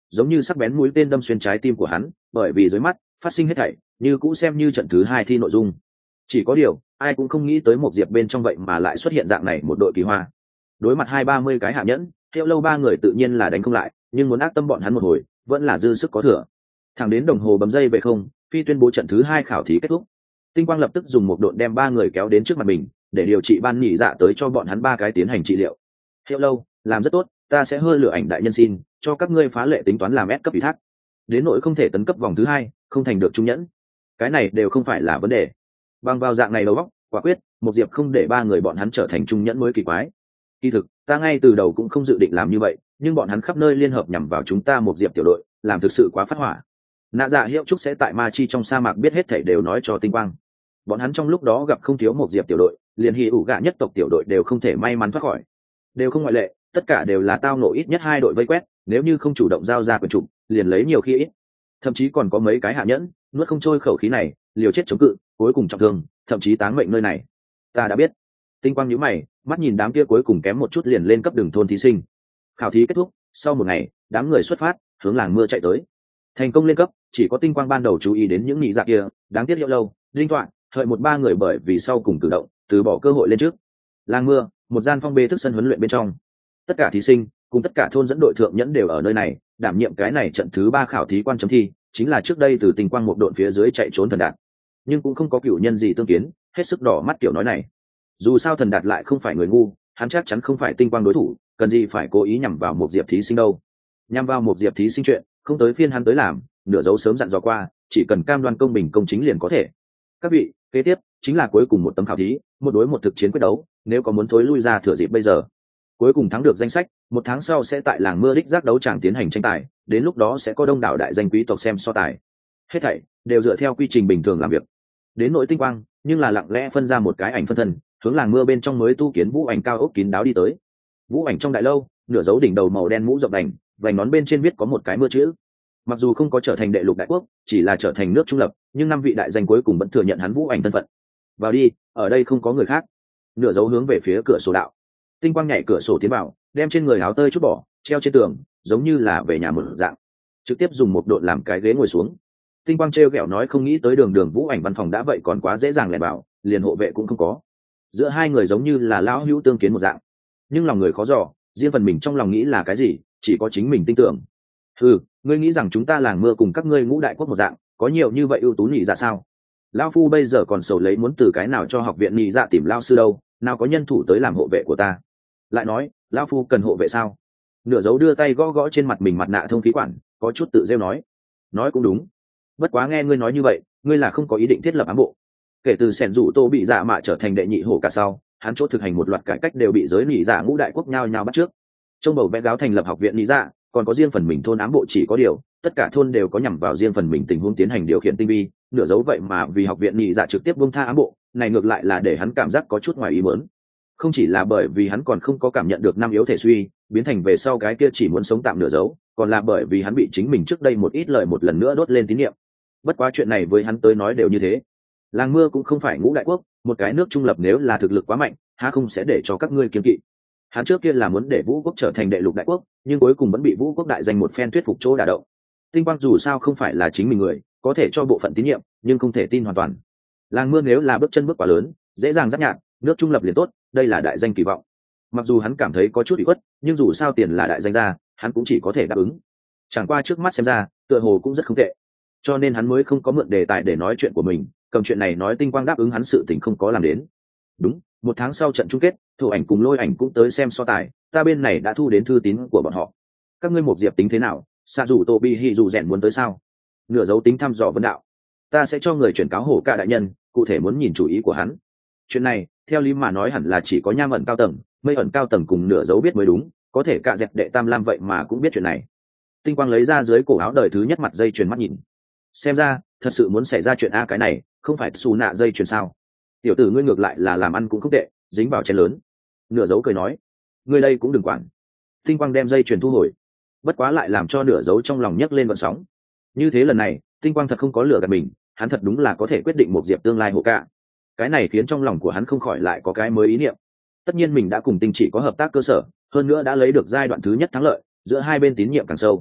giống như sắc bén mũi tên đâm xuyên trái tim của hắn, bởi vì dưới mắt phát sinh hết thảy như cũ xem như trận thứ 2 thi nội dung. Chỉ có điều ai cũng không nghĩ tới một diệp bên trong vậy mà lại xuất hiện dạng này một đội kỳ hoa. Đối mặt 20-30 cái hạ nhẫn, Hiệu Lâu ba người tự nhiên là đánh không lại, nhưng muốn ác tâm bọn hắn một hồi vẫn là dư sức có thừa. Thẳng đến đồng hồ bấm dây về không, phi tuyên bố trận thứ 2 khảo thí kết thúc. Tinh Quang lập tức dùng một độn đem 3 người kéo đến trước mặt mình, để điều trị ban nhị dạ tới cho bọn hắn 3 cái tiến hành trị liệu. Hiệu Lâu, làm rất tốt, ta sẽ hơi lựa ảnh đại nhân xin cho các ngươi phá lệ tính toán làm S cấp ủy thác. Đến nỗi không thể tấn cấp vòng thứ 2, không thành được trung nhẫn, cái này đều không phải là vấn đề. Bằng vào dạng này đầu óc, quả quyết, một diệp không để 3 người bọn hắn trở thành trung nhẫn mới kỳ quái. Kỳ thực, ta ngay từ đầu cũng không dự định làm như vậy, nhưng bọn hắn khắp nơi liên hợp nhằm vào chúng ta một diệp tiểu đội, làm thực sự quá phát hỏa. Nạ Dạ Hiệu Trúc sẽ tại Ma Chi trong sa mạc biết hết thảy đều nói cho Tinh Quang. Bọn hắn trong lúc đó gặp không thiếu một diệp tiểu đội, liền Hỉ ủ gạ nhất tộc tiểu đội đều không thể may mắn thoát khỏi, đều không ngoại lệ, tất cả đều là tao nộ ít nhất 2 đội vây quét, nếu như không chủ động giao ra quyền trục, liền lấy nhiều khi ít. Thậm chí còn có mấy cái hạ nhẫn, nuốt không trôi khẩu khí này, liều chết chống cự, cuối cùng trọng thương, thậm chí táng mệnh nơi này. Ta đã biết. Tinh Quang nhíu mày, mắt nhìn đám kia cuối cùng kém một chút liền lên cấp đường thôn thí sinh. Khảo thí kết thúc, sau một ngày, đám người xuất phát, hướng làng mưa chạy tới. Thành công lên cấp, chỉ có Tinh Quang ban đầu chú ý đến những nhị dạ kia, đáng tiếc Hiệu Lâu, Linh Toạn, hợi một 3 người bởi vì sau cùng cử động, từ bỏ cơ hội lên trước. Làng mưa, một gian phong bê thức sân huấn luyện bên trong. Tất cả thí sinh cùng tất cả thôn dẫn đội thượng nhẫn đều ở nơi này, đảm nhiệm cái này trận thứ 3 khảo thí quan chấm thi, chính là trước đây từ Tinh Quang một đội phía dưới chạy trốn Thần Đạt. Nhưng cũng không có cựu nhân gì tương kiến, hết sức đỏ mắt kiểu nói này. Dù sao Thần Đạt lại không phải người ngu, hắn chắc chắn không phải Tinh Quang đối thủ, cần gì phải cố ý nhằm vào một diệp thí sinh đâu. Nhằm vào một diệp thí sinh chuyện, không tới phiên hắn tới làm, nửa dấu sớm dặn dò qua, chỉ cần cam đoan công bình công chính liền có thể. Các vị, kế tiếp chính là cuối cùng một tấm khảo thí, một đối một thực chiến quyết đấu, nếu có muốn thối lui ra thừa dịp bây giờ. Cuối cùng thắng được danh sách, 1 tháng sau sẽ tại làng mưa đích giác đấu tràng tiến hành tranh tài, đến lúc đó sẽ có đông đảo đại danh quý tộc xem so tài. Hết thảy đều dựa theo quy trình bình thường làm việc. Đến nội Tinh Quang, nhưng là lặng lẽ phân ra một cái ảnh phân thân, hướng làng mưa bên trong mới tu kiến vũ ảnh cao ốc kín đáo đi tới. Vũ ảnh trong đại lâu, nửa dấu đỉnh đầu màu đen mũ rộng đành, vành nón bên trên viết có một cái mưa chữ. Mặc dù không có trở thành đệ lục đại quốc, chỉ là trở thành nước trung lập, nhưng 5 vị đại danh cuối cùng vẫn thừa nhận hắn vũ ảnh thân phận. Vào đi, ở đây không có người khác. Nửa dấu hướng về phía cửa sổ đạo. Tinh Quang nhảy cửa sổ tiến vào, đem trên người áo tơi chút bỏ, treo trên tường, giống như là về nhà một dạng. Trực tiếp dùng một độn làm cái ghế ngồi xuống. Tinh Quang trêu ghẹo nói không nghĩ tới đường vũ ảnh văn phòng đã vậy còn quá dễ dàng lẻn vào, liền hộ vệ cũng không có. Giữa hai người giống như là lão hữu tương kiến một dạng. Nhưng lòng người khó dò, riêng phần mình trong lòng nghĩ là cái gì, chỉ có chính mình tin tưởng. Ngươi nghĩ rằng chúng ta làng mưa cùng các ngươi ngũ đại quốc một dạng, có nhiều như vậy ưu tú nhị dạ sao? Lão phu bây giờ còn sầu lấy muốn từ cái nào cho học viện nhị dạ tìm lao sư đâu, nào có nhân thủ tới làm hộ vệ của ta. Lại nói, lão phu cần hộ vệ sao? Nửa dấu đưa tay gõ gõ trên mặt mình mặt nạ thông khí quản, có chút tự rêu nói cũng đúng. Bất quá nghe ngươi nói như vậy, ngươi là không có ý định thiết lập ám bộ. Kể từ sẻn dụ tô bị dạ mạ trở thành đệ nhị hổ cả sau, hắn chỗ thực hành một loạt cải cách đều bị giới nhị dạ ngũ đại quốc nhao nhao bắt trước. Trong bầu vẽ gáo thành lập học viện nhị dạ, còn có riêng phần mình thôn ám bộ chỉ có điều, tất cả thôn đều có nhằm vào riêng phần mình tình huống tiến hành điều khiển tinh vi, nửa dấu vậy mà vì học viện nhị dạ trực tiếp buông tha ám bộ, này ngược lại là để hắn cảm giác có chút ngoài ý muốn. Không chỉ là bởi vì hắn còn không có cảm nhận được năm yếu thể suy, biến thành về sau cái kia chỉ muốn sống tạm nửa dấu, còn là bởi vì hắn bị chính mình trước đây một ít lời một lần nữa đốt lên tín nhiệm. Bất quá chuyện này với hắn tới nói đều như thế. Làng mưa cũng không phải ngũ đại quốc, một cái nước trung lập nếu là thực lực quá mạnh, há không sẽ để cho các ngươi kiêng kỵ. Hắn trước kia là muốn để vũ quốc trở thành đệ lục đại quốc, nhưng cuối cùng vẫn bị vũ quốc đại danh một phen thuyết phục chỗ đả động. Tinh Quang dù sao không phải là chính mình người, có thể cho bộ phận tín nhiệm, nhưng không thể tin hoàn toàn. Làng mưa nếu là bước chân bước quá lớn, dễ dàng giáp nhạc, nước trung lập liền tốt, đây là đại danh kỳ vọng. Mặc dù hắn cảm thấy có chút bị khuất, nhưng dù sao tiền là đại danh ra, hắn cũng chỉ có thể đáp ứng. Chẳng qua trước mắt xem ra, tựa hồ cũng rất không tệ, cho nên hắn mới không có mượn đề tài để nói chuyện của mình, cầm chuyện này nói Tinh Quang đáp ứng hắn sự tình không có làm đến. Đúng, 1 tháng sau trận chung kết, Thủ Ảnh cùng Lôi Ảnh cũng tới xem so tài, ta bên này đã thu đến thư tín của bọn họ. Các ngươi một diệp tính thế nào? Sa dù Tô Bi Hỉ dù rèn muốn tới sao? Nửa dấu tính thăm dò vấn đạo. Ta sẽ cho người chuyển cáo hổ cả đại nhân, cụ thể muốn nhìn chủ ý của hắn. Chuyện này, theo lý mà nói hẳn là chỉ có Nham ẩn cao tầng, Mây ẩn cao tầng cùng nửa dấu biết mới đúng, có thể cả dẹp đệ Tam Lam vậy mà cũng biết chuyện này. Tinh Quang lấy ra dưới cổ áo đời thứ nhất mặt dây chuyền mắt nhìn. Xem ra, thật sự muốn xảy ra chuyện a, cái này, không phải xù nạ dây chuyền sao? Tiểu tử ngươi ngược lại là làm ăn cũng không tệ, dính vào chén lớn. Nửa dấu cười nói, ngươi đây cũng đừng quản. Tinh Quang đem dây chuyền thu hồi, bất quá lại làm cho nửa dấu trong lòng nhấc lên vận sóng. Như thế lần này, Tinh Quang thật không có lừa gạt mình, hắn thật đúng là có thể quyết định một diệp tương lai hộ cả. Cái này khiến trong lòng của hắn không khỏi lại có cái mới ý niệm. Tất nhiên mình đã cùng Tinh chỉ có hợp tác cơ sở, hơn nữa đã lấy được giai đoạn thứ nhất thắng lợi, giữa hai bên tín nhiệm càng sâu.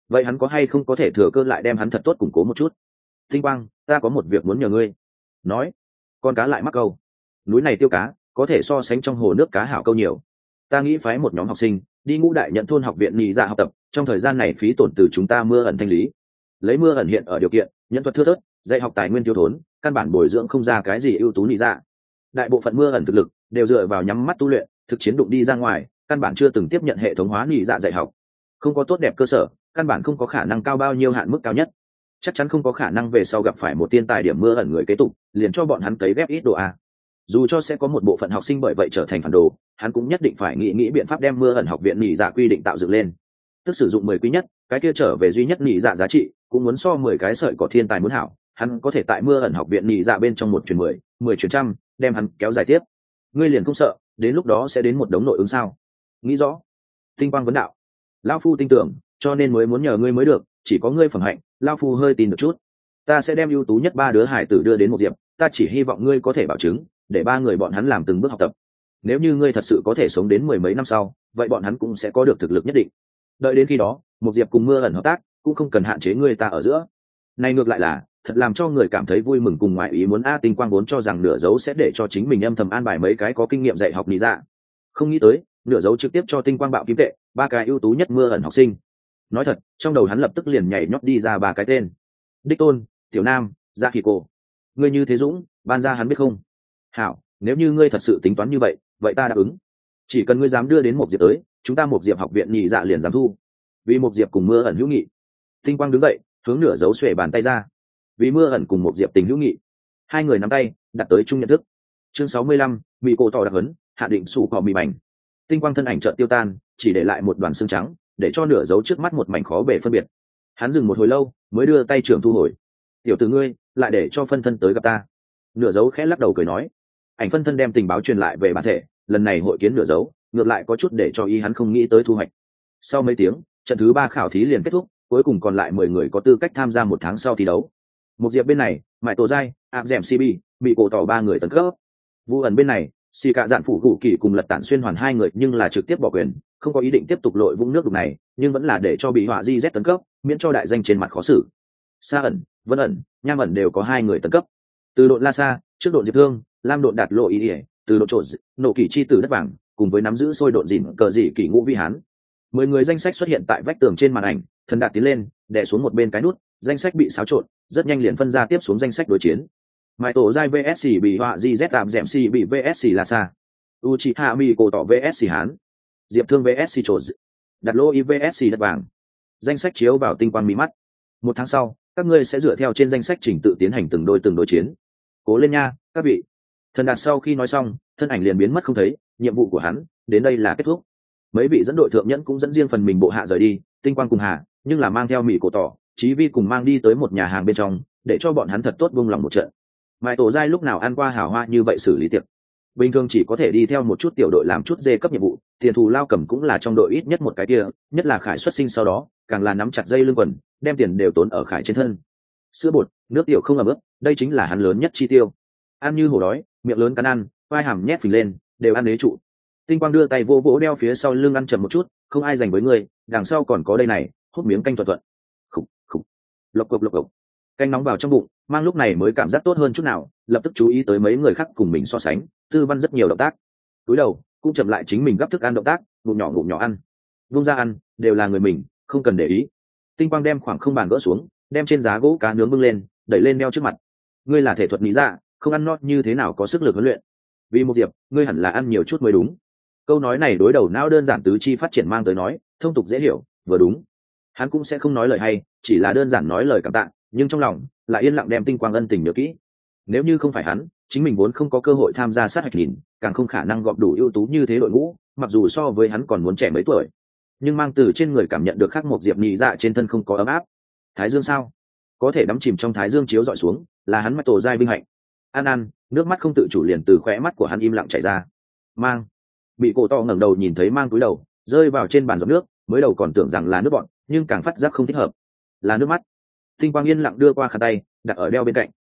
vậy hắn có hay không có thể thừa cơ lại đem hắn thật tốt củng cố một chút? Tinh Quang, ta có một việc muốn nhờ ngươi. Nói. Con cá lại mắc câu. Núi này tiêu cá có thể so sánh trong hồ nước cá hảo câu nhiều. Ta nghĩ phái một nhóm học sinh đi Ngũ Đại Nhận thôn học viện nhị dạ học tập, trong thời gian này phí tổn từ chúng ta Mưa Ẩn thanh lý. Lấy Mưa Ẩn hiện ở điều kiện nhận thuật thưa thớt, dạy học tài nguyên thiếu thốn, căn bản bồi dưỡng không ra cái gì ưu tú nhị dạ. Đại bộ phận Mưa Ẩn thực lực đều dựa vào nhắm mắt tu luyện, thực chiến đụng đi ra ngoài, căn bản chưa từng tiếp nhận hệ thống hóa nhị dạ dạy học. Không có tốt đẹp cơ sở, căn bản không có khả năng cao bao nhiêu hạn mức cao nhất. Chắc chắn không có khả năng về sau gặp phải một thiên tài điểm Mưa Ẩn người kế tục, liền cho bọn hắn cấy ghép ít đồ a. Dù cho sẽ có một bộ phận học sinh bởi vậy trở thành phản đồ, hắn cũng nhất định phải nghĩ biện pháp đem Mưa Ẩn học viện nhị dạ quy định tạo dựng lên. Tức sử dụng 10 quý nhất, cái kia trở về duy nhất nhị dạ giá trị cũng muốn so 10 cái sợi cỏ thiên tài muốn hảo, hắn có thể tại Mưa Ẩn học viện nhị dạ bên trong 1/10, 10/100, đem hắn kéo dài tiếp. Ngươi liền không sợ đến lúc đó sẽ đến một đống nội ứng sao? Nghĩ rõ. Tinh Quang vấn đạo. Lão phu tin tưởng, cho nên mới muốn nhờ ngươi mới được, chỉ có ngươi phẩm hạnh, lão phu hơi tin được chút. Ta sẽ đem ưu tú nhất 3 đứa hải tử đưa đến một diệp, ta chỉ hy vọng ngươi có thể bảo chứng để 3 người bọn hắn làm từng bước học tập. Nếu như ngươi thật sự có thể sống đến 10 mấy năm sau, vậy bọn hắn cũng sẽ có được thực lực nhất định. Đợi đến khi đó, một diệp cùng Mưa Ẩn hợp tác cũng không cần hạn chế ngươi ta ở giữa. Này ngược lại là thật làm cho người cảm thấy vui mừng cùng ngoại ý muốn. Tinh Quang vốn cho rằng Nửa Dấu sẽ để cho chính mình âm thầm an bài mấy cái có kinh nghiệm dạy học lý dạ, không nghĩ tới Nửa Dấu trực tiếp cho Tinh Quang bạo kim tệ 3 cái ưu tú nhất Mưa Ẩn học sinh. Nói thật, trong đầu hắn lập tức liền nhảy nhót đi ra 3 cái tên: Đích Tôn, Tiểu Nam, Dạ Kỳ Cổ. Ngươi như thế dũng, ban ra hắn biết không? Hảo, nếu như ngươi thật sự tính toán như vậy, vậy ta đáp ứng. Chỉ cần ngươi dám đưa đến một diệp tới, chúng ta một diệp học viện nhị dạ liền dám thu. Vì một diệp cùng Mưa Ẩn hữu nghị. Tinh Quang đứng dậy, hướng Nửa Dấu xuề bàn tay ra. Vì Mưa Ẩn cùng một diệp tình hữu nghị, hai người nắm tay đặt tới chung nhận thức. Chương 65, bị cổ tỏ đặc hấn, hạ định sủ cỏ mì mảnh. Tinh Quang thân ảnh chợt tiêu tan, chỉ để lại một đoàn xương trắng, để cho Nửa Dấu trước mắt một mảnh khó bề phân biệt. Hắn dừng một hồi lâu, mới đưa tay trưởng thu hồi. Tiểu tử ngươi, lại để cho phân thân tới gặp ta. Nửa Dấu khẽ lắc đầu cười nói. Ảnh phân thân đem tình báo truyền lại về bản thể, lần này hội kiến Nửa Dấu ngược lại có chút để cho ý hắn không nghĩ tới thu hoạch. Sau mấy tiếng, trận thứ 3 khảo thí liền kết thúc, cuối cùng còn lại 10 người có tư cách tham gia 1 tháng sau thi đấu. Một diệp bên này, Mại Tổ Giai, Áp Dẻm CB, bị cổ tỏ 3 người tấn cấp. Vu Ẩn bên này, Xì Cạ Dạn Phủ Cụ Kỳ cùng Lật Tản Xuyên Hoàn 2 người nhưng là trực tiếp bỏ quyền, không có ý định tiếp tục lội vũng nước đục này, nhưng vẫn là để cho bị họa di z tấn cấp, miễn cho đại danh trên mặt khó xử. Sa Ẩn, Vân Ẩn, Nham Ẩn đều có 2 người tấn cấp. Từ độn La Sa, trước độn Diệp Thương, Lam độn Đạt Lộ Ý Ỉa, từ độn Trộn, Nộ Kỳ chi tử đất vàng, cùng với nắm giữ sôi độn dìn cờ dị kỳ ngũ vi hán. 10 người danh sách xuất hiện tại vách tường trên màn ảnh, Thần Đạt tiến lên, đè xuống một bên cái nút, danh sách bị xáo trộn, rất nhanh liền phân ra tiếp xuống danh sách đối chiến. Mai Tổ Giai vs bị họa GZ tạm dẻm C bị vs Lhasa, Uchiha Mi cổ tỏ vs Hán, Diệp Thương vs Trộn, Đặt Lô Y vs đất vàng. Danh sách chiếu vào Tinh Quang mí mắt. 1 tháng sau, các ngươi sẽ dựa theo trên danh sách trình tự tiến hành từng đối chiến. Cố lên nha, các vị. Thần Đạt sau khi nói xong, thân ảnh liền biến mất không thấy, nhiệm vụ của hắn đến đây là kết thúc. Mấy vị dẫn đội thượng nhẫn cũng dẫn riêng phần mình bộ hạ rời đi, Tinh Quang cùng Hà, nhưng là mang theo Mỹ cổ tỏ, Chí Vi cùng mang đi tới một nhà hàng bên trong, để cho bọn hắn thật tốt buông lòng một trận. Mai Tổ Giai lúc nào ăn qua hào hoa như vậy xử lý tiệc. Bình thường chỉ có thể đi theo một chút tiểu đội làm chút dê cấp nhiệm vụ, tiền thù lao cầm cũng là trong đội ít nhất một cái kia, nhất là Khải xuất sinh sau đó, càng là nắm chặt dây lưng quần, đem tiền đều tốn ở Khải trên thân. Sữa bột, nước tiểu không ẩm ướt, đây chính là hắn lớn nhất chi tiêu. Ăn như hổ đói, miệng lớn cắn ăn, vai hàm nhét phình lên, đều ăn đế trụ. Tinh Quang đưa tay vô vỗ đeo phía sau lưng ăn chậm một chút, không ai dành với người, đằng sau còn có đây này, hút miếng canh thuận thuận. Khục khục, lộc cộc lộc cộc. Canh nóng vào trong bụng, Mang lúc này mới cảm giác tốt hơn chút nào, lập tức chú ý tới mấy người khác cùng mình so sánh, Tư Văn rất nhiều động tác. Cúi đầu, cũng chậm lại chính mình gấp thức ăn động tác, ngụm nhỏ ăn. Vung ra ăn, đều là người mình, không cần để ý. Tinh Quang đem khoảng không bàn gỡ xuống, đem trên giá gỗ cá nướng bưng lên, đẩy lên đeo trước mặt. Ngươi là thể thuật lý dạ, không ăn nót như thế nào có sức lực huấn luyện. Vì một diệp, ngươi hẳn là ăn nhiều chút mới đúng. Câu nói này đối đầu não đơn giản tứ chi phát triển mang tới nói, thông tục dễ hiểu, vừa đúng. Hắn cũng sẽ không nói lời hay, chỉ là đơn giản nói lời cảm tạ, nhưng trong lòng lại yên lặng đem Tinh Quang ân tình nhớ kỹ. Nếu như không phải hắn, chính mình vốn không có cơ hội tham gia sát hạch nhìn, càng không khả năng gọp đủ ưu tú như thế đội ngũ, mặc dù so với hắn còn muốn trẻ mấy tuổi, nhưng mang từ trên người cảm nhận được khác một diệp nhị dạ trên thân không có ấm áp. Thái dương sao? Có thể đắm chìm trong thái dương chiếu dọi xuống, là hắn Mạch Tổ Giai vinh hạnh. Ăn, nước mắt không tự chủ liền từ khóe mắt của hắn im lặng chảy ra. Mang bị cổ to ngẩng đầu nhìn thấy Mang túi đầu rơi vào trên bàn giọt nước, mới đầu còn tưởng rằng là nước bọn, nhưng càng phát giác không thích hợp, là nước mắt. Tinh Quang yên lặng đưa qua khăn tay, đặt ở đeo bên cạnh.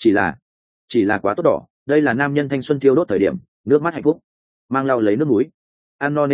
Chỉ là quá tốt đỏ, đây là nam nhân thanh xuân thiêu đốt thời điểm, nước mắt hạnh phúc. Mang lau lấy nước mũi. Ăn no nê sau,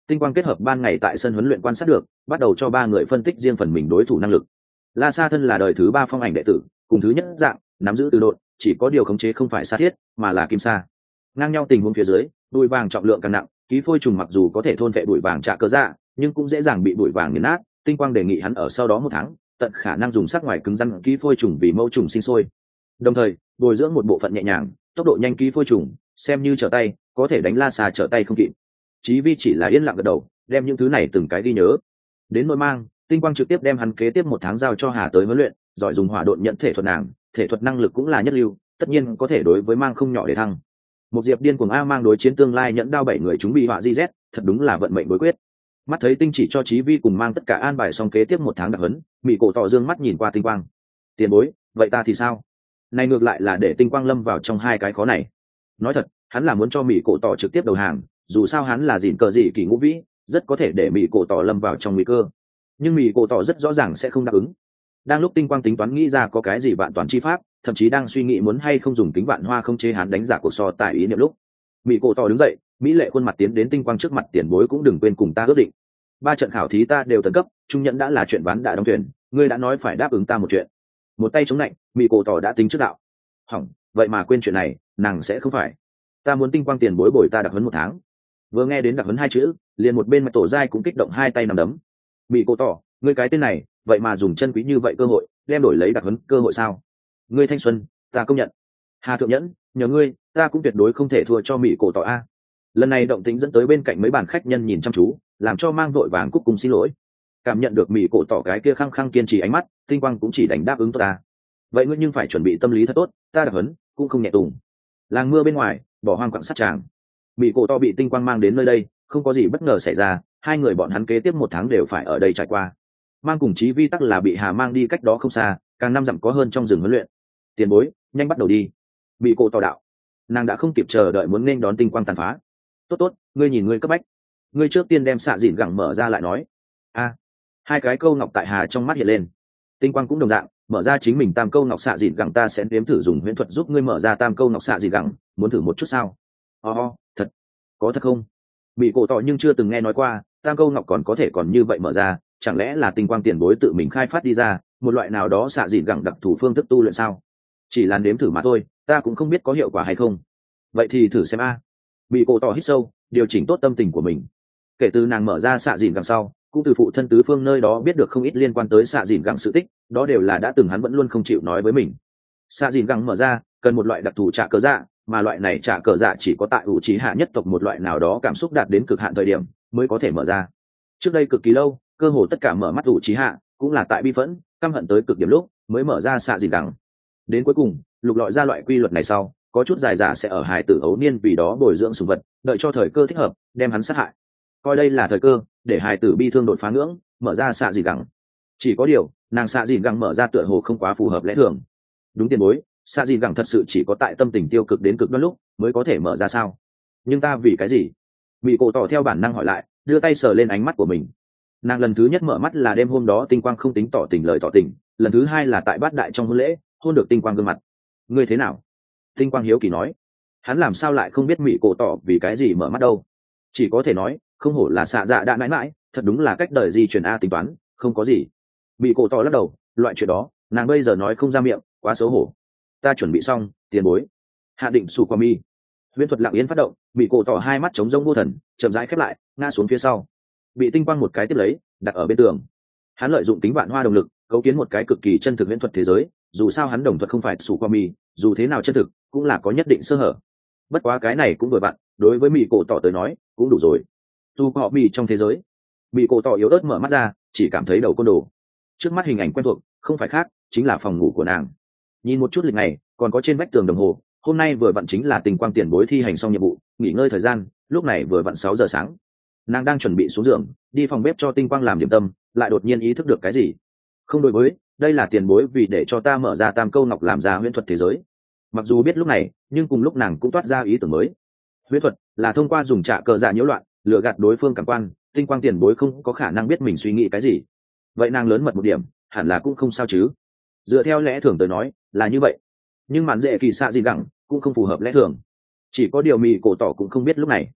Tinh quang kết hợp ban ngày tại sân huấn luyện quan sát được, bắt đầu cho ba người phân tích riêng phần mình đối thủ năng lực. La Sa thân là đời thứ 3 phong ảnh đệ tử, cùng thứ nhất dạng nắm giữ từ độn, chỉ có điều khống chế không phải sa thiết mà là kim sa. Ngang nhau tình huống phía dưới, bụi vàng trọng lượng càng nặng, ký phôi trùng mặc dù có thể thôn vệ bụi vàng trả cơ dạ, nhưng cũng dễ dàng bị bụi vàng nghiền nát. Tinh quang đề nghị hắn ở sau đó 1 tháng tận khả năng dùng sắc ngoài cứng rắn ký phôi trùng vì mâu trùng sinh sôi, đồng thời bồi dưỡng một bộ phận nhẹ nhàng tốc độ nhanh ký phôi trùng, xem như trở tay có thể đánh La Sa trở tay không kịp. Chí Vi chỉ là yên lặng gật đầu, đem những thứ này từng cái ghi nhớ. Đến nội mang, Tinh quang trực tiếp đem hắn kế tiếp 1 tháng giao cho Hà tới huấn luyện, giỏi dùng hỏa độn nhận thể thuật nàng, thể thuật năng lực cũng là nhất lưu, tất nhiên có thể đối với mang không nhỏ để thăng. Một diệp điên cuồng a mang đối chiến tương lai nhẫn đao 7 người chúng bị họa di z, thật đúng là vận mệnh đối quyết. Mắt thấy Tinh chỉ cho Chí Vi cùng mang tất cả an bài xong kế tiếp 1 tháng đặc huấn, Mị Cổ Tỏ dương mắt nhìn qua Tinh quang. Tiền bối, vậy ta thì sao? Này ngược lại là để Tinh quang lâm vào trong hai cái khó này. Nói thật, hắn là muốn cho Mị Cổ Tỏ trực tiếp đầu hàng, dù sao hắn là gìn cờ gì kỳ ngũ vĩ, rất có thể để Mị Cổ Tỏ lâm vào trong nguy cơ. Nhưng Mị Cổ Tỏ rất rõ ràng sẽ không đáp ứng. Đang lúc Tinh quang tính toán nghĩ ra có cái gì vạn toàn chi pháp, thậm chí đang suy nghĩ muốn hay không dùng kính vạn hoa không chế hắn đánh giả cuộc so tại ý niệm lúc, Mị Cổ Tỏ đứng dậy, mỹ lệ khuôn mặt tiến đến Tinh quang trước mặt. Tiền bối cũng đừng quên cùng ta ước định, 3 trận khảo thí ta đều tấn cấp, trung nhẫn đã là chuyện ván đã đóng thuyền, ngươi đã nói phải đáp ứng ta một chuyện. Một tay chống lạnh, Mị Cổ Tỏ đã tính trước đạo. Hỏng, vậy mà quên chuyện này, nàng sẽ không phải. Ta muốn Tinh quang tiền bối bồi ta đặc huấn 1 tháng. Vừa nghe đến đặc huấn 2 chữ, liền một bên mặt tổ giai cũng kích động hai tay nắm đấm. Mị Cổ Tỏ, ngươi cái tên này, vậy mà dùng chân quý như vậy cơ hội, đem đổi lấy đặc huấn cơ hội sao? Ngươi thanh xuân, ta công nhận. Hà thượng nhẫn, nhờ ngươi, ta cũng tuyệt đối không thể thua cho Mị Cổ Tỏ a. Lần này động tĩnh dẫn tới bên cạnh mấy bàn khách nhân nhìn chăm chú, làm cho mang vội vàng cúc cùng xin lỗi. Cảm nhận được Mị Cổ Tỏ cái kia khăng khăng kiên trì ánh mắt, Tinh quang cũng chỉ đánh đáp ứng ta. Vậy ngươi nhưng phải chuẩn bị tâm lý thật tốt, ta đặc huấn cũng không nhẹ tùng. Làng mưa bên ngoài, bỏ hoang quặng sắt tràng. Mị Cổ Tỏ bị Tinh quang mang đến nơi đây, không có gì bất ngờ xảy ra, hai người bọn hắn kế tiếp 1 tháng đều phải ở đây trải qua. Mang cùng Chí Vi tắc là bị Hà mang đi cách đó không xa, càng 5 dặm có hơn trong rừng huấn luyện. Tiền bối, nhanh bắt đầu đi. Mị Cổ Tỏ đạo. Nàng đã không kịp chờ đợi muốn nên đón Tinh quang tàn phá. Tốt tốt, ngươi nhìn ngươi cấp bách. Ngươi trước tiên đem xạ dịn gẳng mở ra lại nói. A. Hai cái câu ngọc tại Hà trong mắt hiện lên. Tinh quang cũng đồng dạng, mở ra chính mình tam câu ngọc xạ dịn gẳng, ta sẽ nếm thử dùng huyễn thuật giúp ngươi mở ra tam câu ngọc xạ dịn gẳng, muốn thử một chút sao? Thật. Có thật không? Bị Cổ Tỏ nhưng chưa từng nghe nói qua, tam câu ngọc còn có thể còn như vậy mở ra, chẳng lẽ là Tinh quang tiền bối tự mình khai phát đi ra, một loại nào đó xạ dịn gẳng đặc thù phương thức tu luyện sao? Chỉ là nếm thử mà thôi, ta cũng không biết có hiệu quả hay không. Vậy thì thử xem a. Bị Cổ Tỏ hít sâu, điều chỉnh tốt tâm tình của mình. Kể từ nàng mở ra xạ dìn gẳng sau, cũng từ phụ thân tứ phương nơi đó biết được không ít liên quan tới xạ dìn gẳng sự tích, đó đều là đã từng hắn vẫn luôn không chịu nói với mình. Xạ dìn gẳng mở ra cần một loại đặc thù trả cờ dạ, mà loại này trả cờ dạ chỉ có tại ủ trí hạ nhất tộc một loại nào đó cảm xúc đạt đến cực hạn thời điểm mới có thể mở ra. Trước đây cực kỳ lâu, cơ hồ tất cả mở mắt ủ trí hạ cũng là tại bi phẫn căm hận tới cực điểm lúc mới mở ra xạ dìn gẳng. Đến cuối cùng lục lọi ra loại quy luật này sau, có chút dài giả sẽ ở hài tử ấu niên vì đó bồi dưỡng sùng vật, đợi cho thời cơ thích hợp đem hắn sát hại, coi đây là thời cơ để hài tử bi thương đột phá ngưỡng mở ra xạ dìn gẳng. Chỉ có điều nàng xạ dìn gẳng mở ra tựa hồ không quá phù hợp lẽ thường. Đúng tiền bối, xạ dìn gẳng thật sự chỉ có tại tâm tình tiêu cực đến cực đoan lúc mới có thể mở ra sao? Nhưng ta vì cái gì? Bị Cổ Tỏ theo bản năng hỏi lại, đưa tay sờ lên ánh mắt của mình. Nàng lần thứ nhất mở mắt là đêm hôm đó Tinh quang không tính tỏ tình lời tỏ tình, lần thứ hai là tại bát đại trong hôn lễ hôn được Tinh quang gương mặt. Ngươi thế nào? Tinh quang hiếu kỳ nói. Hắn làm sao lại không biết Mị Cổ Tỏ vì cái gì mở mắt đâu? Chỉ có thể nói không hổ là xạ dạ đã mãi mãi, thật đúng là cách đời di truyền a tính toán, không có gì. Mị Cổ Tỏ lắc đầu, loại chuyện đó nàng bây giờ nói không ra miệng, quá xấu hổ. Ta chuẩn bị xong, tiền bối. Hạ định sù qua mi. Huyễn thuật lặng yên phát động, Mị Cổ Tỏ hai mắt trống rỗng vô thần, chậm rãi khép lại, ngã xuống phía sau. Bị Tinh quang một cái tiếp lấy, đặt ở bên tường. Hắn lợi dụng tính vạn hoa động lực, cấu kiến một cái cực kỳ chân thực huyễn thuật thế giới, dù sao hắn đồng thuật không phải sù qua mi, dù thế nào chân thực cũng là có nhất định sơ hở. Bất quá cái này cũng vừa vặn, đối với Mị Cổ Tỏ tới nói cũng đủ rồi. Dù họ Mị trong thế giới, Mị Cổ Tỏ yếu ớt mở mắt ra, chỉ cảm thấy đầu côn đồ. Trước mắt hình ảnh quen thuộc, không phải khác chính là phòng ngủ của nàng. Nhìn một chút lịch này, còn có trên vách tường đồng hồ, hôm nay vừa vặn chính là Tinh quang tiền bối thi hành xong nhiệm vụ, nghỉ ngơi thời gian, lúc này vừa vặn 6 giờ sáng. Nàng đang chuẩn bị xuống giường, đi phòng bếp cho Tinh quang làm điểm tâm, lại đột nhiên ý thức được cái gì. Không đối với, đây là tiền bối vì để cho ta mở ra tam câu ngọc làm ra huyễn thuật thế giới. Mặc dù biết lúc này, nhưng cùng lúc nàng cũng toát ra ý tưởng mới. Huyễn thuật là thông qua dùng trả cờ dạ nhiễu loạn, lừa gạt đối phương cảm quan, Tinh quang tiền bối không có khả năng biết mình suy nghĩ cái gì. Vậy nàng lớn mật một điểm, hẳn là cũng không sao chứ. Dựa theo lẽ thường tới nói là như vậy, nhưng màn dễ kỳ xạ gì gẳng cũng không phù hợp lẽ thường. Chỉ có điều Mị Cổ Tỏ cũng không biết lúc này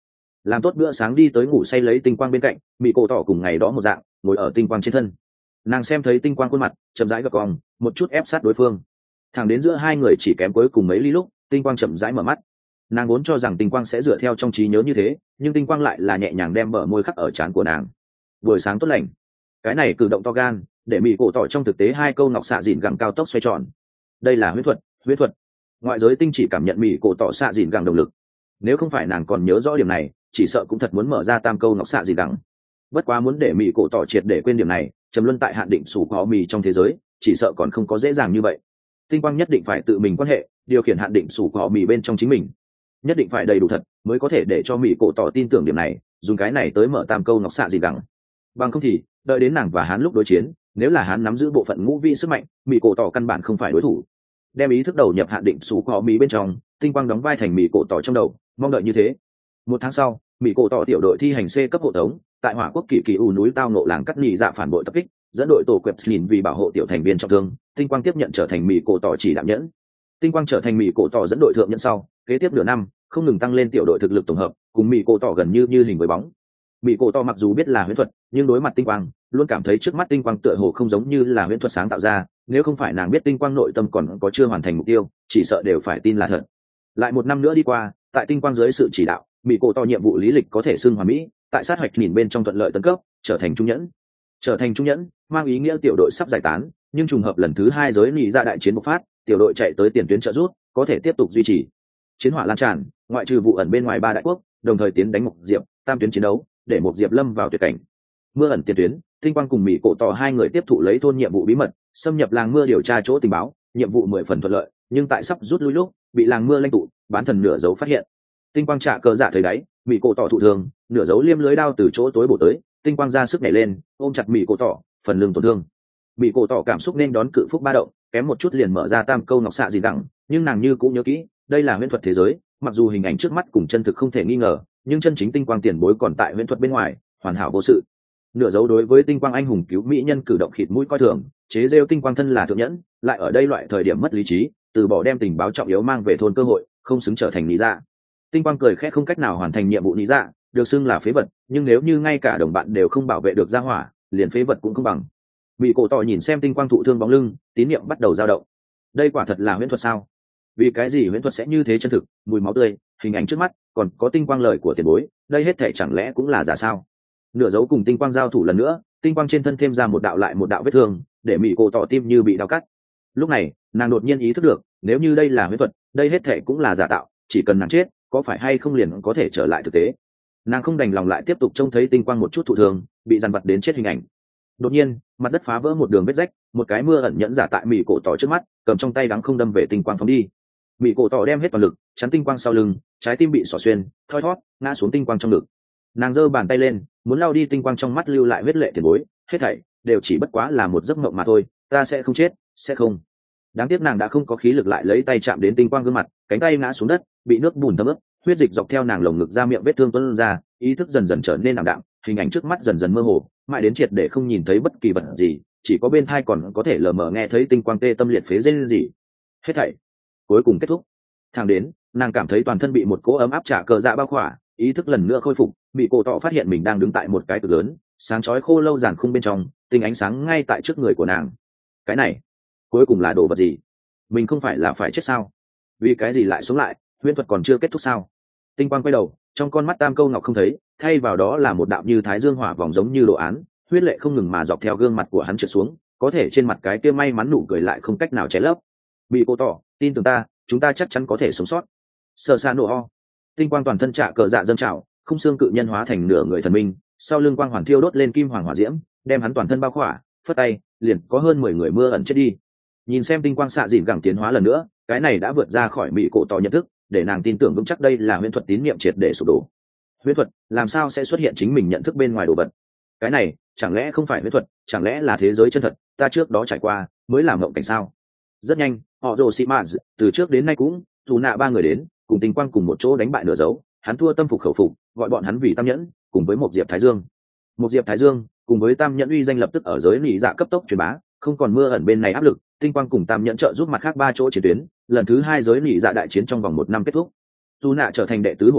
làm tốt bữa sáng đi tới ngủ say lấy tinh quang bên cạnh, mỹ cổ tỏ cùng ngày đó một dạng ngồi ở tinh quang trên thân. Nàng xem thấy tinh quang khuôn mặt chậm rãi gật cong, một chút ép sát đối phương. Thẳng đến giữa hai người chỉ kém cuối cùng mấy ly lúc, tinh quang chậm rãi mở mắt. Nàng vốn cho rằng tinh quang sẽ dựa theo trong trí nhớ như thế, nhưng tinh quang lại là nhẹ nhàng đem bờ môi khắc ở trán của nàng. Buổi sáng tốt lành. Cái này cử động to gan, để mỹ cổ tỏ trong thực tế hai câu ngọc xạ dìn gẳng cao tốc xoay tròn. Đây là huyễn thuật, huyễn thuật. Ngoại giới tinh chỉ cảm nhận mỹ cổ tỏ xạ dìn gẳng động lực. Nếu không phải nàng còn nhớ rõ điểm này, chỉ sợ cũng thật muốn mở ra tam câu ngọc xạ dìn gẳng. Bất quá muốn để mỹ cổ tỏ triệt để quên điểm này, trầm luân tại hạn định sủ có mì trong thế giới, chỉ sợ còn không có dễ dàng như vậy. Tinh quang nhất định phải tự mình quan hệ, điều khiển hạn định sủ có mì bên trong chính mình, nhất định phải đầy đủ thật mới có thể để cho mỹ cổ tỏ tin tưởng điểm này, dùng cái này tới mở tam câu ngọc xạ dìn gẳng. Bằng không thì đợi đến nàng và hắn lúc đối chiến, nếu là hắn nắm giữ bộ phận ngũ vị sức mạnh, mỹ cổ tỏ căn bản không phải đối thủ. Đem ý thức đầu nhập hạn định sủ có mì bên trong, tinh quang đóng vai thành mỹ cổ tỏ trong đầu, mong đợi như thế. Một tháng sau, mỹ cổ tỏ tiểu đội thi hành C cấp hộ tống tại hỏa quốc kỳ kỳ u núi tao nộ làng cắt nhị dạ phản bội tập kích, dẫn đội tổ quẹp nhìn vì bảo hộ tiểu thành viên trọng thương, tinh quang tiếp nhận trở thành mỹ cổ tỏ chỉ đạo nhẫn. Tinh quang trở thành mỹ cổ tỏ dẫn đội thượng nhẫn sau, kế tiếp nửa năm không ngừng tăng lên tiểu đội thực lực tổng hợp, cùng mỹ cổ tỏ gần như hình với bóng. Mỹ cổ tỏ mặc dù biết là huyễn thuật, nhưng đối mặt tinh quang luôn cảm thấy trước mắt tinh quang tựa hồ không giống như là huyễn thuật sáng tạo ra, nếu không phải nàng biết tinh quang nội tâm còn có chưa hoàn thành mục tiêu, chỉ sợ đều phải tin là thật. Lại một năm nữa đi qua, tại tinh quang dưới sự chỉ đạo, mỹ cổ tỏ nhiệm vụ lý lịch có thể xưng hoàn mỹ, tại sát hoạch nhìn bên trong thuận lợi tấn cấp, trở thành trung nhẫn. Trở thành trung nhẫn mang ý nghĩa tiểu đội sắp giải tán, nhưng trùng hợp lần thứ hai giới nhị dạ đại chiến bộc phát, tiểu đội chạy tới tiền tuyến trợ giúp, có thể tiếp tục duy trì. Chiến hỏa lan tràn, ngoại trừ vụ ẩn bên ngoài ba đại quốc đồng thời tiến đánh Mộc Diệp, tam tuyến chiến đấu, để Mộc Diệp lâm vào tuyệt cảnh. Mưa ẩn tiền tuyến, tinh quang cùng mỹ cổ tỏ hai người tiếp thụ lấy thôn nhiệm vụ bí mật, xâm nhập làng mưa điều tra chỗ tình báo, nhiệm vụ 10 phần thuận lợi, nhưng tại sắp rút lui lúc, bị làng mưa lãnh tụ bán thần nửa dấu phát hiện. Tinh quang trả cờ dạ thấy đáy, mỹ cổ tỏ thụ thường, nửa dấu liêm lưới đao từ chỗ tối bổ tới, tinh quang ra sức nhảy lên, ôm chặt mỹ cổ tỏ, phần lưng tổn thương. Mỹ cổ tỏ cảm xúc nên đón cự phúc ba động, kém một chút liền mở ra tam câu ngọc xạ gì đẳng, nhưng nàng như cũng nhớ kỹ, đây là huyễn thuật thế giới, mặc dù hình ảnh trước mắt cùng chân thực không thể nghi ngờ, nhưng chân chính tinh quang tiền bối còn tại huyễn thuật bên ngoài, hoàn hảo vô sự. Nửa dấu đối với tinh quang anh hùng cứu mỹ nhân cử động khịt mũi coi thường, chế rêu tinh quang thân là thượng nhẫn, lại ở đây loại thời điểm mất lý trí, từ bỏ đem tình báo trọng yếu mang về thôn cơ hội, không xứng trở thành lý dạ. Tinh quang cười khẽ không cách nào hoàn thành nhiệm vụ lý dạ, được xưng là phế vật, nhưng nếu như ngay cả đồng bạn đều không bảo vệ được gia hỏa, liền phế vật cũng không bằng. Mỹ cổ tỏ nhìn xem tinh quang thụ thương bóng lưng, tín niệm bắt đầu dao động. Đây quả thật là huyễn thuật sao? Vì cái gì huyễn thuật sẽ như thế chân thực, mùi máu tươi, hình ảnh trước mắt, còn có tinh quang lời của tiền bối, đây hết thảy chẳng lẽ cũng là giả sao? Nửa dấu cùng tinh quang giao thủ lần nữa, tinh quang trên thân thêm ra một đạo lại một đạo vết thương, để Mỹ cổ tỏ tim như bị đau cắt. Lúc này, nàng đột nhiên ý thức được, nếu như đây là huyễn thuật, đây hết thảy cũng là giả tạo, chỉ cần nàng chết, có phải hay không liền có thể trở lại thực tế. Nàng không đành lòng lại tiếp tục trông thấy tinh quang một chút thụ thương, bị dằn vặt đến chết hình ảnh. Đột nhiên, mặt đất phá vỡ một đường vết rách, một cái mưa ẩn nhẫn giả tại mỹ cổ tỏ trước mắt, cầm trong tay đắng không đâm về tinh quang phóng đi. Mỹ cổ tỏ đem hết toàn lực chắn tinh quang sau lưng, trái tim bị xỏ xuyên, thoi thót ngã xuống tinh quang trong ngực. Nàng giơ bàn tay lên, muốn lau đi tinh quang trong mắt lưu lại vết lệ tiền bối, hết thảy đều chỉ bất quá là một giấc mộng mà thôi, ta sẽ không chết, sẽ không. Đáng tiếc nàng đã không có khí lực lại lấy tay chạm đến tinh quang gương mặt, cánh tay ngã xuống đất, bị nước bùn thấm ướt, huyết dịch dọc theo nàng lồng ngực ra miệng vết thương tuôn ra, ý thức dần dần trở nên ảm đạm, hình ảnh trước mắt dần dần mơ hồ, mãi đến triệt để không nhìn thấy bất kỳ vật gì, chỉ có bên tai còn có thể lờ mờ nghe thấy tinh quang tê tâm liệt phế rên rỉ. Hết thảy cuối cùng kết thúc. Thang đến, nàng cảm thấy toàn thân bị một cỗ ấm áp trả cờ dạ bao khỏa, ý thức lần nữa khôi phục, bị cổ tọ phát hiện mình đang đứng tại một cái cực lớn, sáng chói khô lâu giàn khung bên trong, tinh ánh sáng ngay tại trước người của nàng. Cái này, cuối cùng là đồ vật gì? Mình không phải là phải chết sao? Vì cái gì lại sống lại? Huyễn thuật còn chưa kết thúc sao? Tinh quang quay đầu, trong con mắt tam câu ngọc không thấy, thay vào đó là một đạo như thái dương hỏa vòng giống như đồ án, huyết lệ không ngừng mà dọc theo gương mặt của hắn trượt xuống, có thể trên mặt cái kia may mắn nụ cười lại không cách nào che lấp. Bị cô tỏ, tin tưởng ta, chúng ta chắc chắn có thể sống sót. Sơ xa nổ ho, tinh quang toàn thân trạ cờ dạ dâng trào, không xương cự nhân hóa thành nửa người thần minh, sau lưng quang hoàn thiêu đốt lên kim hoàng hỏa diễm, đem hắn toàn thân bao khỏa, phất tay liền có hơn 10 người mưa ẩn chết đi. Nhìn xem tinh quang xạ dịn gẳng tiến hóa lần nữa, cái này đã vượt ra khỏi mỹ cổ tỏ nhận thức, để nàng tin tưởng vững chắc đây là huyễn thuật tín niệm triệt để sụp đổ. Huyễn thuật làm sao sẽ xuất hiện chính mình nhận thức bên ngoài đồ vật? Cái này chẳng lẽ không phải huyễn thuật, chẳng lẽ là thế giới chân thật ta trước đó trải qua mới làm mộng cảnh sao? Rất nhanh, họ rồ xị mã từ trước đến nay cũng dù nạ ba người đến cùng tinh quang cùng một chỗ đánh bại nửa dấu, hắn thua tâm phục khẩu phục, gọi bọn hắn vì tam nhẫn, cùng với một diệp thái dương. Một diệp thái dương cùng với tam nhẫn uy danh lập tức ở giới nỉ dạ cấp tốc truyền bá, không còn mưa ẩn bên này áp lực, tinh quang cùng tam nhẫn trợ giúp mặt khác 3 chỗ chiến tuyến, lần thứ 2 giới nỉ dạ đại chiến trong vòng 1 năm kết thúc. Dù nạ trở thành đệ tứ hồ cạ,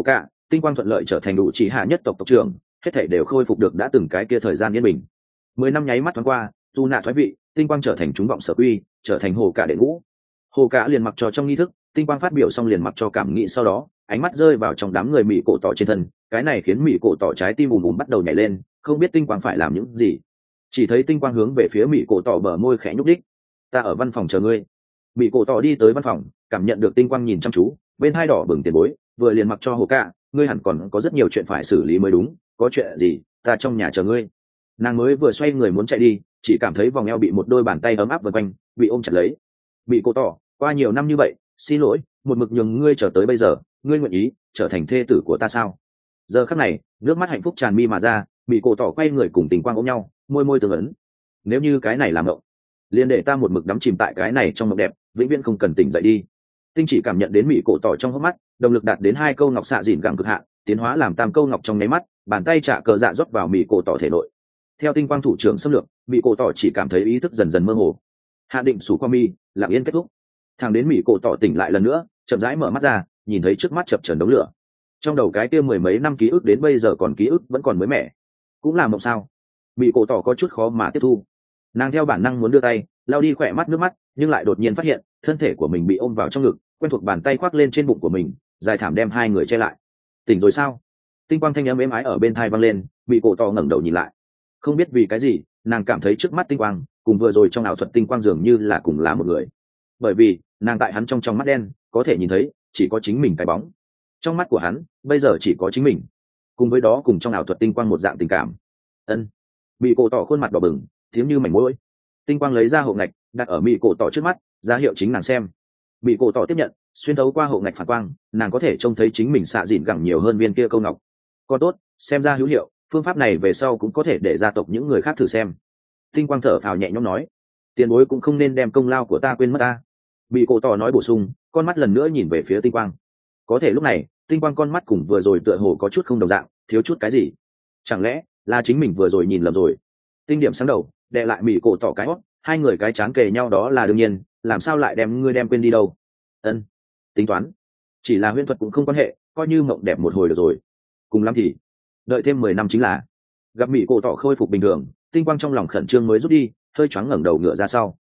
tinh quang thuận lợi trở thành đủ chỉ hạ nhất tộc tộc trưởng, hết thảy đều khôi phục được đã từng cái kia thời gian yên bình. 10 năm nháy mắt thoáng qua, dù nạ thoái vị, tinh quang trở thành chúng vọng sở quy, trở thành hồ cả đệ ngũ. Hồ cả liền mặc cho trong nghi thức, tinh quang phát biểu xong liền mặc cho cảm nghĩ, sau đó ánh mắt rơi vào trong đám người mỹ cổ tỏ trên thân, cái này khiến mỹ cổ tỏ trái tim ùm ùm bắt đầu nhảy lên, không biết tinh quang phải làm những gì. Chỉ thấy tinh quang hướng về phía mỹ cổ tỏ bờ môi khẽ nhúc đích. Ta ở văn phòng chờ ngươi. Mỹ cổ tỏ đi tới văn phòng, cảm nhận được tinh quang nhìn chăm chú, bên hai đỏ bừng tiền bối, vừa liền mặc cho hồ cả, ngươi hẳn còn có rất nhiều chuyện phải xử lý mới đúng, có chuyện gì, ta trong nhà chờ ngươi. Nàng mới vừa xoay người muốn chạy đi, chỉ cảm thấy vòng eo bị một đôi bàn tay ấm áp vần quanh, bị ôm chặt lấy. Mỹ cổ tỏ, qua nhiều năm như vậy, xin lỗi, một mực nhường ngươi chờ tới bây giờ, ngươi nguyện ý trở thành thê tử của ta sao? Giờ khắc này, nước mắt hạnh phúc tràn mi mà ra, Mỹ cổ tỏ quay người cùng tình quang ôm nhau, môi môi tương ấn. Nếu như cái này làm mộng, liền để ta một mực đắm chìm tại cái này trong mộng đẹp, vĩnh viễn không cần tỉnh dậy đi. Tinh chỉ cảm nhận đến Mỹ cổ tỏ trong hốc mắt, động lực đạt đến 2 câu ngọc xạ dịn gẳng cực hạn, tiến hóa làm 3 câu ngọc trong nháy mắt, bàn tay trả cờ dạ rót vào Mỹ cổ tỏ thể nội. Theo tinh quang thủ trưởng xâm lược, Mỹ cổ tỏ chỉ cảm thấy ý thức dần dần mơ hồ. Hạ định sủ qua mi, lặng yên kết thúc. Thằng đến Mỹ cổ tỏ tỉnh lại lần nữa, chậm rãi mở mắt ra, nhìn thấy trước mắt chập chờn đống lửa. Trong đầu cái kia mười mấy năm ký ức đến bây giờ còn ký ức vẫn còn mới mẻ. Cũng là mộng sao? Mỹ cổ tỏ có chút khó mà tiếp thu. Nàng theo bản năng muốn đưa tay lau đi khỏe mắt nước mắt, nhưng lại đột nhiên phát hiện thân thể của mình bị ôm vào trong ngực, quen thuộc bàn tay khoác lên trên bụng của mình, dài thảm đem hai người che lại. Tỉnh rồi sao? Tinh quang thanh âm êm ái ở bên tai vang lên. Mỹ cổ tỏ ngẩng đầu nhìn lại, không biết vì cái gì nàng cảm thấy trước mắt tinh quang cùng vừa rồi trong ảo thuật tinh quang dường như là cùng là một người, bởi vì nàng tại hắn trong mắt đen có thể nhìn thấy chỉ có chính mình cái bóng, trong mắt của hắn bây giờ chỉ có chính mình, cùng với đó cùng trong ảo thuật tinh quang một dạng tình cảm. Ân. Mỹ cổ tỏ khuôn mặt đỏ bừng, tiếng như mảnh mũi. Tinh quang lấy ra hộp ngạch đặt ở Mỹ cổ tỏ trước mắt, ra hiệu chính nàng xem. Mỹ cổ tỏ tiếp nhận, xuyên thấu qua hộp ngạch phản quang, nàng có thể trông thấy chính mình xạ dịn gẳng nhiều hơn viên kia câu ngọc. Còn tốt, xem ra hữu hiệu, phương pháp này về sau cũng có thể để gia tộc những người khác thử xem. Tinh quang thở phào nhẹ nhõm nói, tiền bối cũng không nên đem công lao của ta quên mất ta. Bị cổ tỏ nói bổ sung, con mắt lần nữa nhìn về phía tinh quang. Có thể lúc này tinh quang con mắt cùng vừa rồi tựa hồ có chút không đồng dạng, thiếu chút cái gì. Chẳng lẽ là chính mình vừa rồi nhìn lầm rồi? Tinh điểm sáng đầu đè lại Mỹ cổ tỏ cái hót, hai người cái chán kề nhau đó là đương nhiên, làm sao lại đem ngươi đem quên đi đâu? Ân, tính toán, chỉ là huyễn thuật cũng không quan hệ, coi như mộng đẹp một hồi được rồi. Cùng lắm thì đợi thêm 10 năm chính là. Gặp Mỹ cổ tỏ khôi phục bình thường, tinh quang trong lòng khẩn trương mới rút đi, hơi choáng ngẩng đầu ngựa ra sau.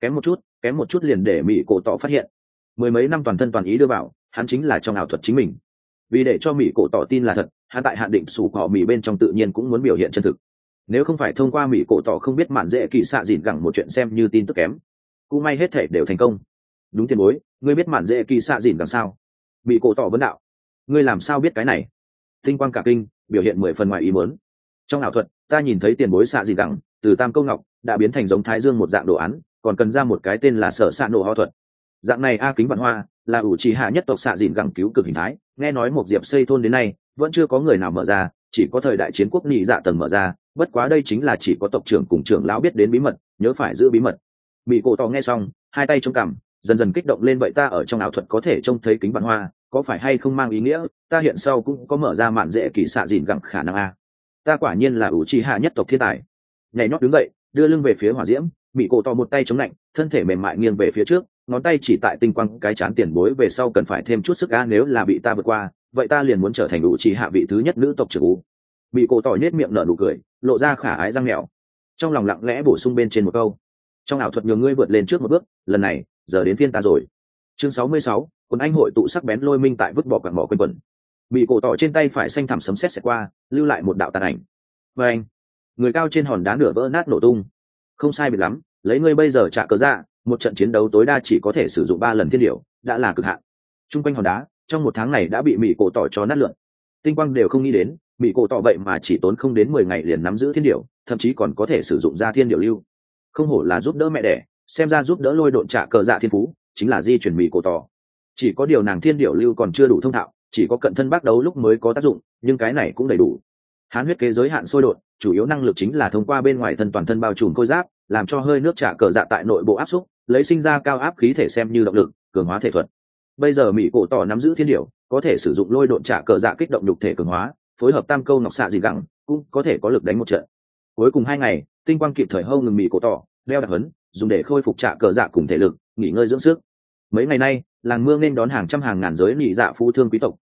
Kém một chút liền để Mỹ cổ tỏ phát hiện. Mười mấy năm toàn thân toàn ý đưa vào, hắn chính là trong ảo thuật chính mình. Vì để cho Mỹ cổ tỏ tin là thật, hắn tại hạn định sủ cỏ Mỹ bên trong tự nhiên cũng muốn biểu hiện chân thực. Nếu không phải thông qua Mỹ cổ tỏ không biết mạn dễ kỳ xạ dịn gẳng một chuyện xem như tin tức kém, cũng may hết thể đều thành công. Đúng tiền bối, ngươi biết mạn dễ kỳ xạ dịn gẳng sao? Mỹ cổ tỏ vấn đạo. Ngươi làm sao biết cái này? Tinh quang cả kinh, biểu hiện 10 phần ngoài ý muốn. Trong ảo thuật, ta nhìn thấy tiền bối xạ dịn gẳng từ tam câu ngọc đã biến thành giống thái dương một dạng đồ án, còn cần ra một cái tên là sở xạ nổ ho thuật. Dạng này a kính vạn hoa là ủ trì hạ nhất tộc xạ dịn gẳng cứu cực hình thái, nghe nói một diệp xây thôn đến nay vẫn chưa có người nào mở ra, chỉ có thời đại chiến quốc nhị dạ tầng mở ra, bất quá đây chính là chỉ có tộc trưởng cùng trưởng lão biết đến bí mật, nhớ phải giữ bí mật. Bị cổ tỏ nghe xong, hai tay trong cằm dần dần kích động lên, vậy ta ở trong ảo thuật có thể trông thấy kính vạn hoa, có phải hay không mang ý nghĩa ta hiện sau cũng có mở ra mạn dễ kỳ xạ dịn gẳng khả năng a? Ta quả nhiên là ủ trì hạ nhất tộc thiên tài. Nhảy nhót đứng dậy, đưa lưng về phía hỏa diễm, bị cổ tỏ một tay chống lạnh, thân thể mềm mại nghiêng về phía trước, ngón tay chỉ tại tinh quang cái chán tiền bối về sau cần phải thêm chút sức a, nếu là bị ta vượt qua, vậy ta liền muốn trở thành ủ trì hạ vị thứ nhất nữ tộc trưởng u. Bị cổ tỏ nhếch miệng nở nụ cười, lộ ra khả ái răng mèo, trong lòng lặng lẽ bổ sung bên trên một câu, trong ảo thuật nhường ngươi vượt lên trước một bước, lần này giờ đến phiên ta rồi. Chương 66, quân anh hội tụ sắc bén lôi minh tại vứt bỏ quặng mỏ quên quẩn. Bị cổ tỏ trên tay phải xanh thẳm sấm sét xẹt qua, lưu lại một đạo tàn ảnh. Và anh, người cao trên hòn đá nửa vỡ nát nổ tung. Không sai biệt lắm, lấy ngươi bây giờ trả cớ ra, một trận chiến đấu tối đa chỉ có thể sử dụng 3 lần thiên điểu, đã là cực hạn. Trung quanh hòn đá, trong một tháng này đã bị Mỹ cổ tỏ cho nát lượn. Tinh quang đều không nghĩ đến, Mỹ cổ tỏ vậy mà chỉ tốn không đến 10 ngày liền nắm giữ thiên điểu, thậm chí còn có thể sử dụng ra thiên điểu lưu. Không hổ là giúp đỡ mẹ đẻ, xem ra giúp đỡ lôi độn trả cờ dạ thiên phú, chính là di chuyển Mỹ cổ tỏ. Chỉ có điều nàng thiên điểu lưu còn chưa đủ thông thạo, chỉ có cận thân bác đấu lúc mới có tác dụng, nhưng cái này cũng đầy đủ. Hán huyết kế giới hạn sôi độn, chủ yếu năng lực chính là thông qua bên ngoài thân toàn thân bao trùm khôi giáp, làm cho hơi nước trả cờ dạ tại nội bộ áp xúc, lấy sinh ra cao áp khí thể xem như động lực, cường hóa thể thuật. Bây giờ Mỹ cổ tỏ nắm giữ thiên điểu, có thể sử dụng lôi độn trả cờ dạ kích động nhục thể cường hóa, phối hợp tam câu ngọc xạ dị gẳng, cũng có thể có lực đánh một trận. Cuối cùng 2 ngày, tinh quang kịp thời hâu ngừng Mỹ cổ tỏ, đeo đặc hấn, dùng để khôi phục trả cờ dạ cùng thể lực, nghỉ ngơi dưỡng sức. Mấy ngày nay, làng mưa nên đón hàng trăm hàng ngàn giới nhị dạ phú thương quý tộc,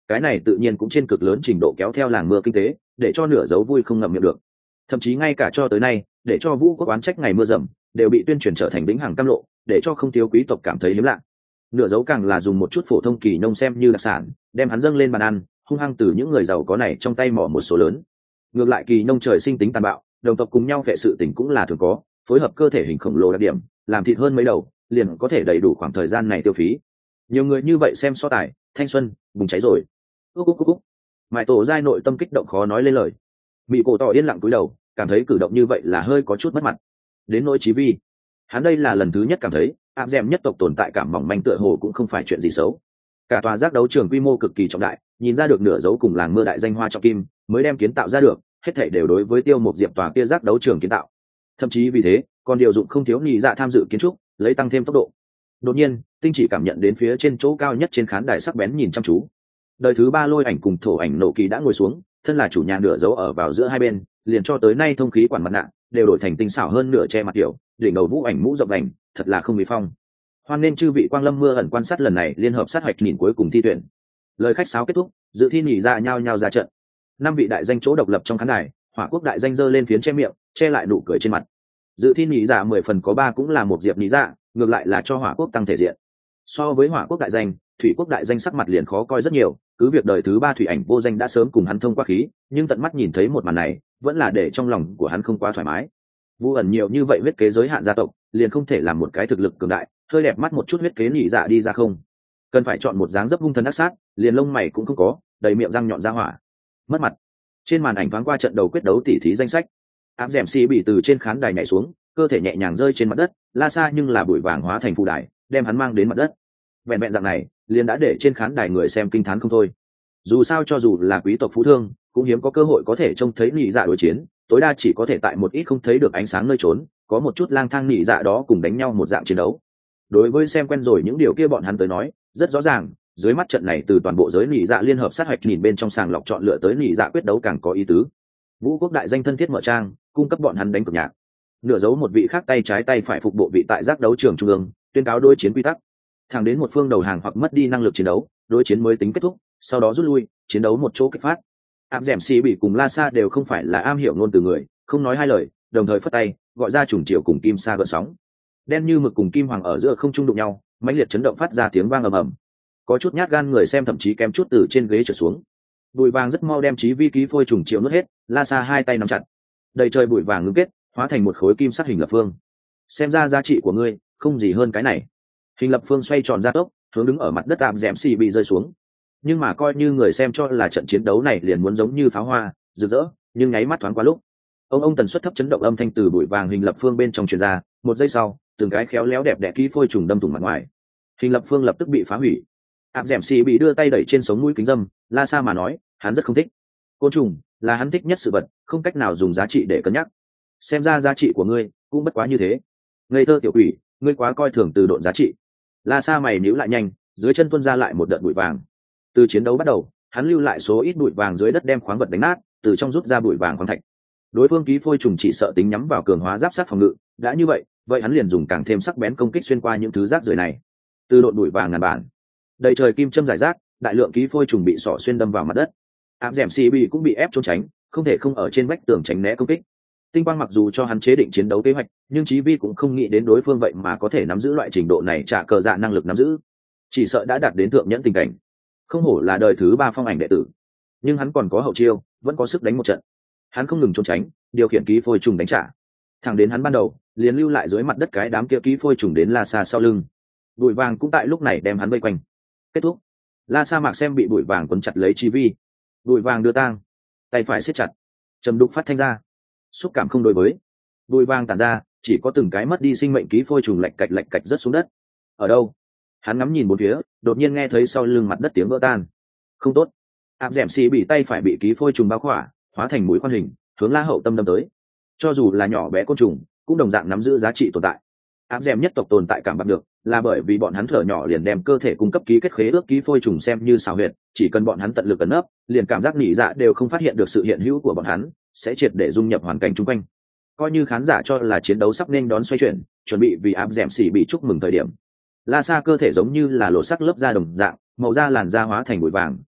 cái này tự nhiên cũng trên cực lớn trình độ kéo theo làng mưa kinh tế, để cho nửa dấu vui không ngậm miệng được. Thậm chí ngay cả cho tới nay, để cho Vũ Quốc oán trách ngày mưa rầm đều bị tuyên truyền trở thành vĩnh hằng cam lộ, để cho không thiếu quý tộc cảm thấy hiếm lạ. Nửa dấu càng là dùng một chút phổ thông kỳ nông xem như đặc sản, đem hắn dâng lên bàn ăn, hung hăng từ những người giàu có này trong tay mỏ một số lớn. Ngược lại kỳ nông trời sinh tính tàn bạo, đồng tộc cùng nhau vệ sự tình cũng là thường có, phối hợp cơ thể hình khổng lồ đặc điểm, làm thịt hơn mấy đầu, liền có thể đầy đủ khoảng thời gian này tiêu phí. Nhiều người như vậy xem so tài, thanh xuân bùng cháy rồi. Cúc. Mại Tổ Giai nội tâm kích động khó nói lên lời. Mị Cổ Tỏ yên lặng cúi đầu, cảm thấy cử động như vậy là hơi có chút mất mặt. Đến nỗi Chí Vi, hắn đây là lần thứ nhất cảm thấy áp dèm nhất tộc tồn tại cảm mỏng manh tựa hồ cũng không phải chuyện gì xấu. Cả tòa giác đấu trường quy mô cực kỳ trọng đại, nhìn ra được nửa dấu cùng làng mưa đại danh hoa trọng kim mới đem kiến tạo ra được, hết thảy đều đối với Tiêu Mục Diệp tòa kia giác đấu trường kiến tạo. Thậm chí vì thế, còn điều dụng không thiếu nhị dạ tham dự kiến trúc, lấy tăng thêm tốc độ. Đột nhiên, Tinh Chỉ cảm nhận đến phía trên chỗ cao nhất trên khán đài sắc bén nhìn chăm chú. Đời thứ ba Lôi Ảnh cùng Thổ Ảnh Nộ Kỳ đã ngồi xuống, thân là chủ nhà nửa dấu ở vào giữa hai bên, liền cho tới nay thông khí quản mặt nạ đều đổi thành tinh xảo hơn nửa che mặt kiểu, đỉnh đầu Vũ Ảnh mũ rộng vành, thật là không bị phong. Hoan nên chư vị quang lâm mưa ẩn quan sát lần này liên hợp sát hạch nhìn cuối cùng thi tuyển. Lời khách sáo kết thúc, dự thi nhị dạ nhao nhao ra trận. 5 vị đại danh chỗ độc lập trong khán đài, Hỏa Quốc đại danh giơ lên phiến che miệng, che lại nụ cười trên mặt. Dự thi nhị dạ 10 phần có 3 cũng là một diệp nhị dạ, ngược lại là cho Hỏa Quốc tăng thể diện. So với Hỏa Quốc đại danh, Thủy Quốc đại danh sắc mặt liền khó coi rất nhiều, cứ việc đời thứ 3 Thủy Ảnh vô danh đã sớm cùng hắn thông qua khí, nhưng tận mắt nhìn thấy một màn này, vẫn là để trong lòng của hắn không quá thoải mái. Vu ẩn nhiều như vậy huyết kế giới hạn gia tộc, liền không thể làm một cái thực lực cường đại, hơi đẹp mắt một chút huyết kế nhị dạ đi ra không? Cần phải chọn một dáng dấp hung thần ác sát, liền lông mày cũng không có, đầy miệng răng nhọn ra hỏa. Mất mặt. Trên màn ảnh thoáng qua trận đầu quyết đấu tỉ thí danh sách. Áp dẻm xì bị từ trên khán đài nhảy xuống, cơ thể nhẹ nhàng rơi trên mặt đất, la xa nhưng là bụi vàng hóa thành phù đài, đem hắn mang đến mặt đất. Vẹn vẹn dạng này, liền đã để trên khán đài người xem kinh thán không thôi. Dù sao cho dù là quý tộc phú thương, cũng hiếm có cơ hội có thể trông thấy nhị dạ đối chiến, tối đa chỉ có thể tại một ít không thấy được ánh sáng nơi trốn, có một chút lang thang nhị dạ đó cùng đánh nhau một dạng chiến đấu. Đối với xem quen rồi những điều kia bọn hắn tới nói, rất rõ ràng, dưới mắt trận này từ toàn bộ giới nhị dạ liên hợp sát hoạch nhìn bên trong sàng lọc chọn lựa tới nhị dạ quyết đấu càng có ý tứ. Vũ Quốc đại danh thân thiết mở trang, cung cấp bọn hắn đánh cực nhạc. Nửa dấu một vị khác tay trái tay phải phục bộ vị tại giác đấu trường trung ương, tuyên cáo đối chiến quy tắc. Thẳng đến một phương đầu hàng hoặc mất đi năng lực chiến đấu, đối chiến mới tính kết thúc, sau đó rút lui, chiến đấu một chỗ kích phát. Áp dẻm xì bị cùng La Sa đều không phải là am hiểu ngôn từ người, không nói hai lời, đồng thời phất tay, gọi ra trùng triệu cùng kim sa gợn sóng. Đen như mực cùng kim hoàng ở giữa không trung đụng nhau, mãnh liệt chấn động phát ra tiếng vang ầm ầm. Có chút nhát gan người xem thậm chí kém chút từ trên ghế trở xuống. Bụi vàng rất mau đem Chí Vi ký phôi trùng triệu nuốt hết, La Sa hai tay nắm chặt. Đầy trời bụi vàng ngưng kết, hóa thành một khối kim sắc hình lập phương. Xem ra giá trị của ngươi không gì hơn cái này. Hình lập phương xoay tròn ra tốc, hướng đứng ở mặt đất tạm dẻm xì bị rơi xuống. Nhưng mà coi như người xem cho là trận chiến đấu này liền muốn giống như pháo hoa rực rỡ, nhưng nháy mắt thoáng qua lúc, ông tần suất thấp chấn động âm thanh từ bụi vàng hình lập phương bên trong truyền ra. Một giây sau, từng cái khéo léo đẹp đẽ ký phôi trùng đâm thủng mặt ngoài, hình lập phương lập tức bị phá hủy. Áp dẻm xì bị đưa tay đẩy trên sống mũi kính dâm, La Sa mà nói, hắn rất không thích. Côn trùng là hắn thích nhất sự vật, không cách nào dùng giá trị để cân nhắc. Xem ra giá trị của ngươi cũng bất quá như thế. Ngây thơ tiểu quỷ, ngươi quá coi thường từ độn giá trị. La Sa mày níu lại nhanh, dưới chân tuôn ra lại một đợt bụi vàng. Từ chiến đấu bắt đầu, hắn lưu lại số ít bụi vàng dưới đất đem khoáng vật đánh nát, từ trong rút ra bụi vàng khoáng thạch. Đối phương ký phôi trùng chỉ sợ tính nhắm vào cường hóa giáp sát phòng ngự, đã như vậy hắn liền dùng càng thêm sắc bén công kích xuyên qua những thứ rác rưởi này. Từ độn bụi vàng ngàn bản, đầy trời kim châm giải rác, đại lượng ký phôi trùng bị xỏ xuyên đâm vào mặt đất. Áp dẻm CB cũng bị ép trốn tránh, không thể không ở trên vách tường tránh né công kích. Tinh quang mặc dù cho hắn chế định chiến đấu kế hoạch, nhưng Chí Vi cũng không nghĩ đến đối phương vậy mà có thể nắm giữ loại trình độ này, trả cờ dạ năng lực nắm giữ, chỉ sợ đã đạt đến thượng nhẫn tình cảnh. Không hổ là đời thứ 3 phong ảnh đệ tử, nhưng hắn còn có hậu chiêu, vẫn có sức đánh một trận. Hắn không ngừng trốn tránh, điều khiển ký phôi trùng đánh trả, thẳng đến hắn ban đầu liền lưu lại dưới mặt đất cái đám kia ký phôi trùng đến La Sa sau lưng. Bụi vàng cũng tại lúc này đem hắn vây quanh. Kết thúc. La Sa Mạc xem bị bụi vàng quấn chặt lấy Chí Vi, bụi vàng đưa tang, tay phải siết chặt, trầm đục phát thanh ra, xúc cảm không đối với. Bụi vàng tản ra, chỉ có từng cái mất đi sinh mệnh ký phôi trùng lạch cạch rớt xuống đất. Ở đâu? Hắn ngắm nhìn bốn phía, đột nhiên nghe thấy sau lưng mặt đất tiếng vỡ tan. Không tốt. Áp dẻm xì bị tay phải bị ký phôi trùng bao khỏa, hóa thành mũi khoan hình, hướng La Hậu Tâm đâm tới. Cho dù là nhỏ bé côn trùng, cũng đồng dạng nắm giữ giá trị tồn tại. Áp dẻm nhất tộc tồn tại cảm bạc được, là bởi vì bọn hắn thở nhỏ liền đem cơ thể cung cấp ký kết khế ước ký phôi trùng xem như xào huyệt, chỉ cần bọn hắn tận lực ẩn nấp, liền cảm giác nỉ dạ đều không phát hiện được sự hiện hữu của bọn hắn, sẽ triệt để dung nhập hoàn cảnh chung quanh. Coi như khán giả cho là chiến đấu sắp nên đón xoay chuyển, chuẩn bị vì áp dẻm xì bị chúc mừng thời điểm, La Sa cơ thể giống như là lộ sắc lớp da đồng dạng, màu da làn da hóa thành bụi vàng,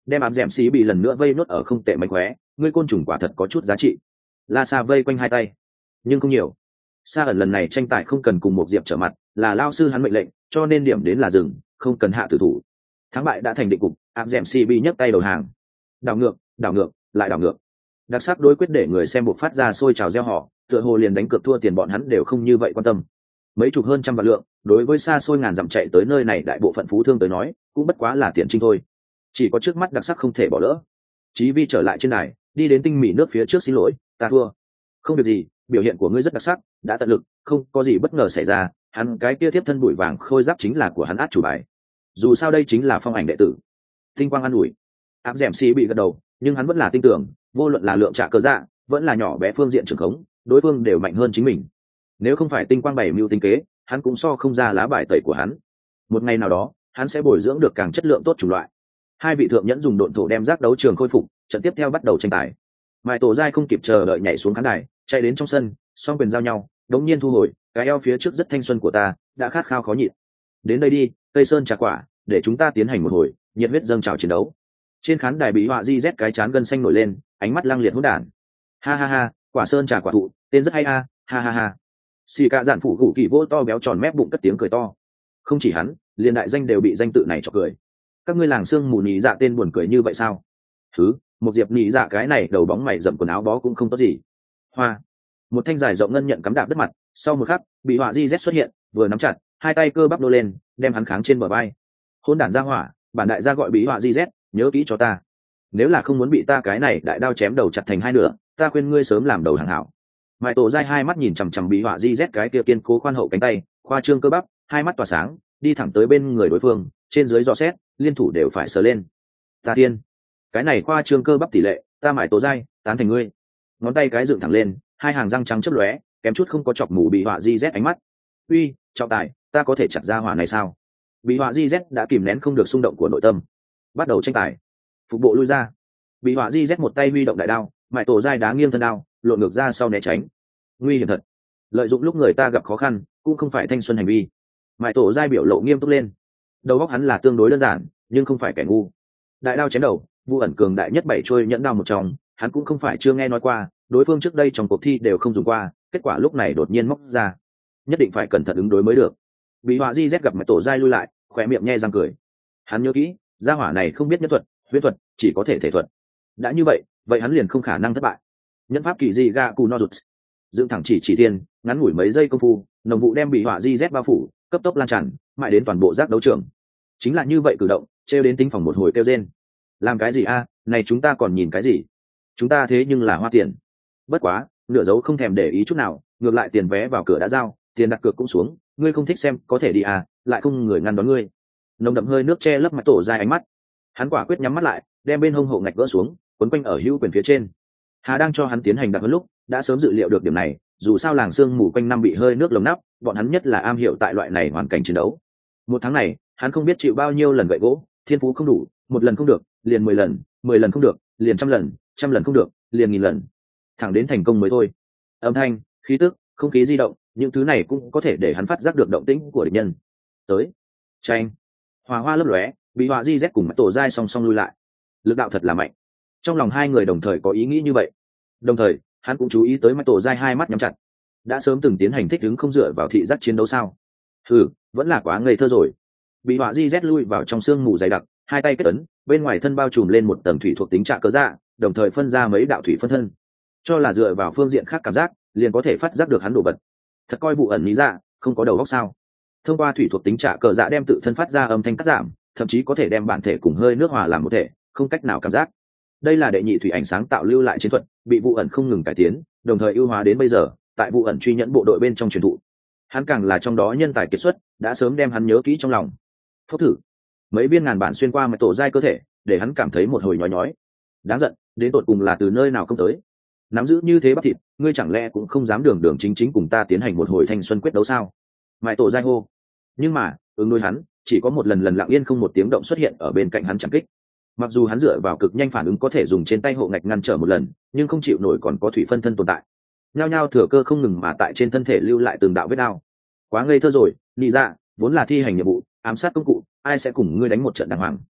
đem ám dẻm xì bị lần nữa vây nốt ở không tệ mánh khóe, ngươi côn trùng quả thật có chút giá trị. La Sa vây quanh hai tay nhưng không nhiều. Sa ẩn lần này tranh tài không cần cùng một diệp trở mặt, là lao sư hắn mệnh lệnh, cho nên điểm đến là dừng, không cần hạ tử thủ. Thắng bại đã thành định cục, ám dẻm xì bị nhấc tay đầu hàng. Đảo ngược, lại đảo ngược. Đặc sắc đối quyết để người xem buộc phát ra sôi trào reo hò, tựa hồ liền đánh cược thua tiền bọn hắn đều không như vậy quan tâm. Mấy chục hơn trăm vạn lượng, đối với xa xôi ngàn dặm chạy tới nơi này đại bộ phận phú thương tới nói, cũng bất quá là tiền trinh thôi. Chỉ có trước mắt đặc sắc không thể bỏ lỡ. Chí Vi trở lại trên đài, đi đến tinh mỹ nước phía trước xin lỗi, ta thua. Không việc gì, biểu hiện của ngươi rất đặc sắc, đã tận lực, không có gì bất ngờ xảy ra, hắn cái kia tiếp thân bụi vàng khôi giáp chính là của hắn át chủ bài. Dù sao đây chính là phong ảnh đệ tử. Tinh quang an ủi. Áp dẻm xì bị gật đầu, nhưng hắn vẫn là tin tưởng, vô luận là lượng trả cơ dạ, vẫn là nhỏ bé phương diện trường khống, đối phương đều mạnh hơn chính mình. Nếu không phải tinh quang bảy mưu tinh kế, hắn cũng so không ra lá bài tẩy của hắn. Một ngày nào đó, hắn sẽ bồi dưỡng được càng chất lượng tốt chủng loại. Hai vị thượng nhẫn dùng độn thổ đem giác đấu trường khôi phục, trận tiếp theo bắt đầu tranh tài. Mai Tổ Giai không kịp chờ đợi nhảy xuống khán đài, chạy đến trong sân, song quyền giao nhau, đống nhiên thu hồi, cái eo phía trước rất thanh xuân của ta, đã khát khao khó nhịn. Đến đây đi, Tây Sơn trà quả, để chúng ta tiến hành một hồi nhiệt huyết dâng trào chiến đấu. Trên khán đài bị họa di rét cái chán gân xanh nổi lên, ánh mắt lăng liệt hỗn đản. Ha ha ha, quả sơn trà quả thụ, tên rất hay ha, ha ha ha. Xì cả dạn phủ gù kỳ vỗ to béo tròn mép bụng cất tiếng cười to. Không chỉ hắn, liền đại danh đều bị danh tự này chọc cười. Các ngươi làng xương mù nhị dạ tên buồn cười như vậy sao? Thứ, một diệp nhị dạ cái này đầu bóng mày rậm quần áo bó cũng không tốt gì. Hoa, một thanh dài rộng ngân nhận cắm đạp đất mặt, sau một khắc, bị họa di rét xuất hiện, vừa nắm chặt, hai tay cơ bắp nô lên, đem hắn kháng trên bờ vai. Hôn đản ra hỏa, bản đại gia gọi bị họa di rét, nhớ kỹ cho ta. Nếu là không muốn bị ta cái này đại đao chém đầu chặt thành hai nửa, ta khuyên ngươi sớm làm đầu hàng hảo. Mại Tổ Giai hai mắt nhìn chằm chằm bị họa di rét cái kia kiên cố khoan hậu cánh tay, khoa trương cơ bắp, hai mắt tỏa sáng, đi thẳng tới bên người đối phương, trên dưới dò xét, liên thủ đều phải sờ lên. Ta tiên, cái này khoa trương cơ bắp tỷ lệ, ta Mại Tổ Giai tán thành ngươi. Ngón tay cái dựng thẳng lên, hai hàng răng trắng chớp lóe, kém chút không có chọc mù bị họa di rét ánh mắt. Uy, trọng tài, ta có thể chặt ra hỏa này sao? Bị họa di z đã kìm nén không được xung động của nội tâm, bắt đầu tranh tài. Phục bộ lui ra. Bị họa di z một tay huy động đại đao, Mại Tổ Giai đá nghiêng thân đao, lộn ngược ra sau né tránh. Nguy hiểm thật, lợi dụng lúc người ta gặp khó khăn cũng không phải thanh xuân hành vi. Mại Tổ Giai biểu lộ nghiêm túc lên. Đầu óc hắn là tương đối đơn giản, nhưng không phải kẻ ngu. Đại đao chém đầu, Vu ẩn cường đại nhất bảy trôi nhẫn đao một trong, hắn cũng không phải chưa nghe nói qua, đối phương trước đây trong cuộc thi đều không dùng qua, kết quả lúc này đột nhiên móc ra, nhất định phải cẩn thận ứng đối mới được. Bị họa di z gặp Mại Tổ Giai lui lại, khỏe miệng nhe răng cười. Hắn nhớ kỹ, gia hỏa này không biết nhất thuật, huyễn thuật, chỉ có thể thể thuật. Đã như vậy, vậy hắn liền không khả năng thất bại. Nhân pháp kỳ dị ga cù no rụt, dựng thẳng chỉ tiên, ngắn ngủi mấy giây công phu, nồng vụ đem bị họa di z bao phủ, cấp tốc lan tràn, mãi đến toàn bộ giác đấu trường. Chính là như vậy cử động, trêu đến tính phòng một hồi kêu rên. Làm cái gì a? Này chúng ta còn nhìn cái gì? Chúng ta thế nhưng là hoa tiền. Bất quá, nửa dấu không thèm để ý chút nào, ngược lại tiền vé vào cửa đã giao, tiền đặt cược cũng xuống, ngươi không thích xem có thể đi à, lại không người ngăn đón ngươi. Nồng đậm hơi nước che lấp Mại Tổ Giai ánh mắt, hắn quả quyết nhắm mắt lại, đem bên hông hộ ngạch gỡ xuống, quấn quanh ở hữu quyền phía trên. Hà đang cho hắn tiến hành đặc huấn lúc đã sớm dự liệu được điểm này, dù sao làng sương mù quanh năm bị hơi nước lồng nắp, bọn hắn nhất là am hiểu tại loại này hoàn cảnh chiến đấu. Một tháng này, hắn không biết chịu bao nhiêu lần gậy gỗ, thiên phú không đủ, một lần không được, liền 10 lần, 10 lần không được, liền trăm lần không được, liền nghìn lần, thẳng đến thành công mới thôi. Âm thanh, khí tức, không khí di động, những thứ này cũng có thể để hắn phát giác được động tĩnh của địch nhân. Tới, tranh, hòa hoa lấp lóe, bị họa di z cùng Mại Tổ Giai song song lui lại. Lực đạo thật là mạnh. Trong lòng hai người đồng thời có ý nghĩ như vậy. Đồng thời, hắn cũng chú ý tới Mại Tổ Giai hai mắt nhắm chặt. Đã sớm từng tiến hành thích ứng không dựa vào thị giác chiến đấu sao? Vẫn là quá ngây thơ rồi. Bị họa di z lui vào trong sương mù dày đặc, hai tay kết ấn, bên ngoài thân bao trùm lên một tầng thủy thuộc tính trạ cớ dạ, đồng thời phân ra mấy đạo thủy phân thân. Cho là dựa vào phương diện khác cảm giác, liền có thể phát giác được hắn đổ vật. Thật coi vụ ẩn lý dạ, không có đầu óc sao? Thông qua thủy thuộc tính trạ cờ dạ đem tự thân phát ra âm thanh cắt giảm, thậm chí có thể đem bản thể cùng hơi nước hòa làm một thể, không cách nào cảm giác. Đây là đệ nhị thủy ảnh sáng tạo lưu lại chiến thuật, bị vụ ẩn không ngừng cải tiến, đồng thời ưu hóa đến bây giờ, tại vụ ẩn truy nhẫn bộ đội bên trong truyền thụ. Hắn càng là trong đó nhân tài kiệt xuất, đã sớm đem hắn nhớ kỹ trong lòng. Phốc thử, mấy viên ngàn bản xuyên qua Mại Tổ Giai cơ thể, để hắn cảm thấy một hồi nhói nhói. Đáng giận, đến tột cùng là từ nơi nào công tới? Nắm giữ như thế bắp thịt, ngươi chẳng lẽ cũng không dám đường đường chính chính cùng ta tiến hành một hồi thanh xuân quyết đấu sao? Mại Tổ Giai hô. Nhưng mà, ứng đối hắn, chỉ có một lần lặng yên không một tiếng động xuất hiện ở bên cạnh hắn chẳng kích. Mặc dù hắn dựa vào cực nhanh phản ứng có thể dùng trên tay hộ ngạch ngăn trở một lần, nhưng không chịu nổi còn có thủy phân thân tồn tại. Nhao nhao thừa cơ không ngừng mà tại trên thân thể lưu lại từng đạo vết đao. Quá ngây thơ rồi, nhị dạ, vốn là thi hành nhiệm vụ, ám sát công cụ, ai sẽ cùng ngươi đánh một trận đàng hoàng?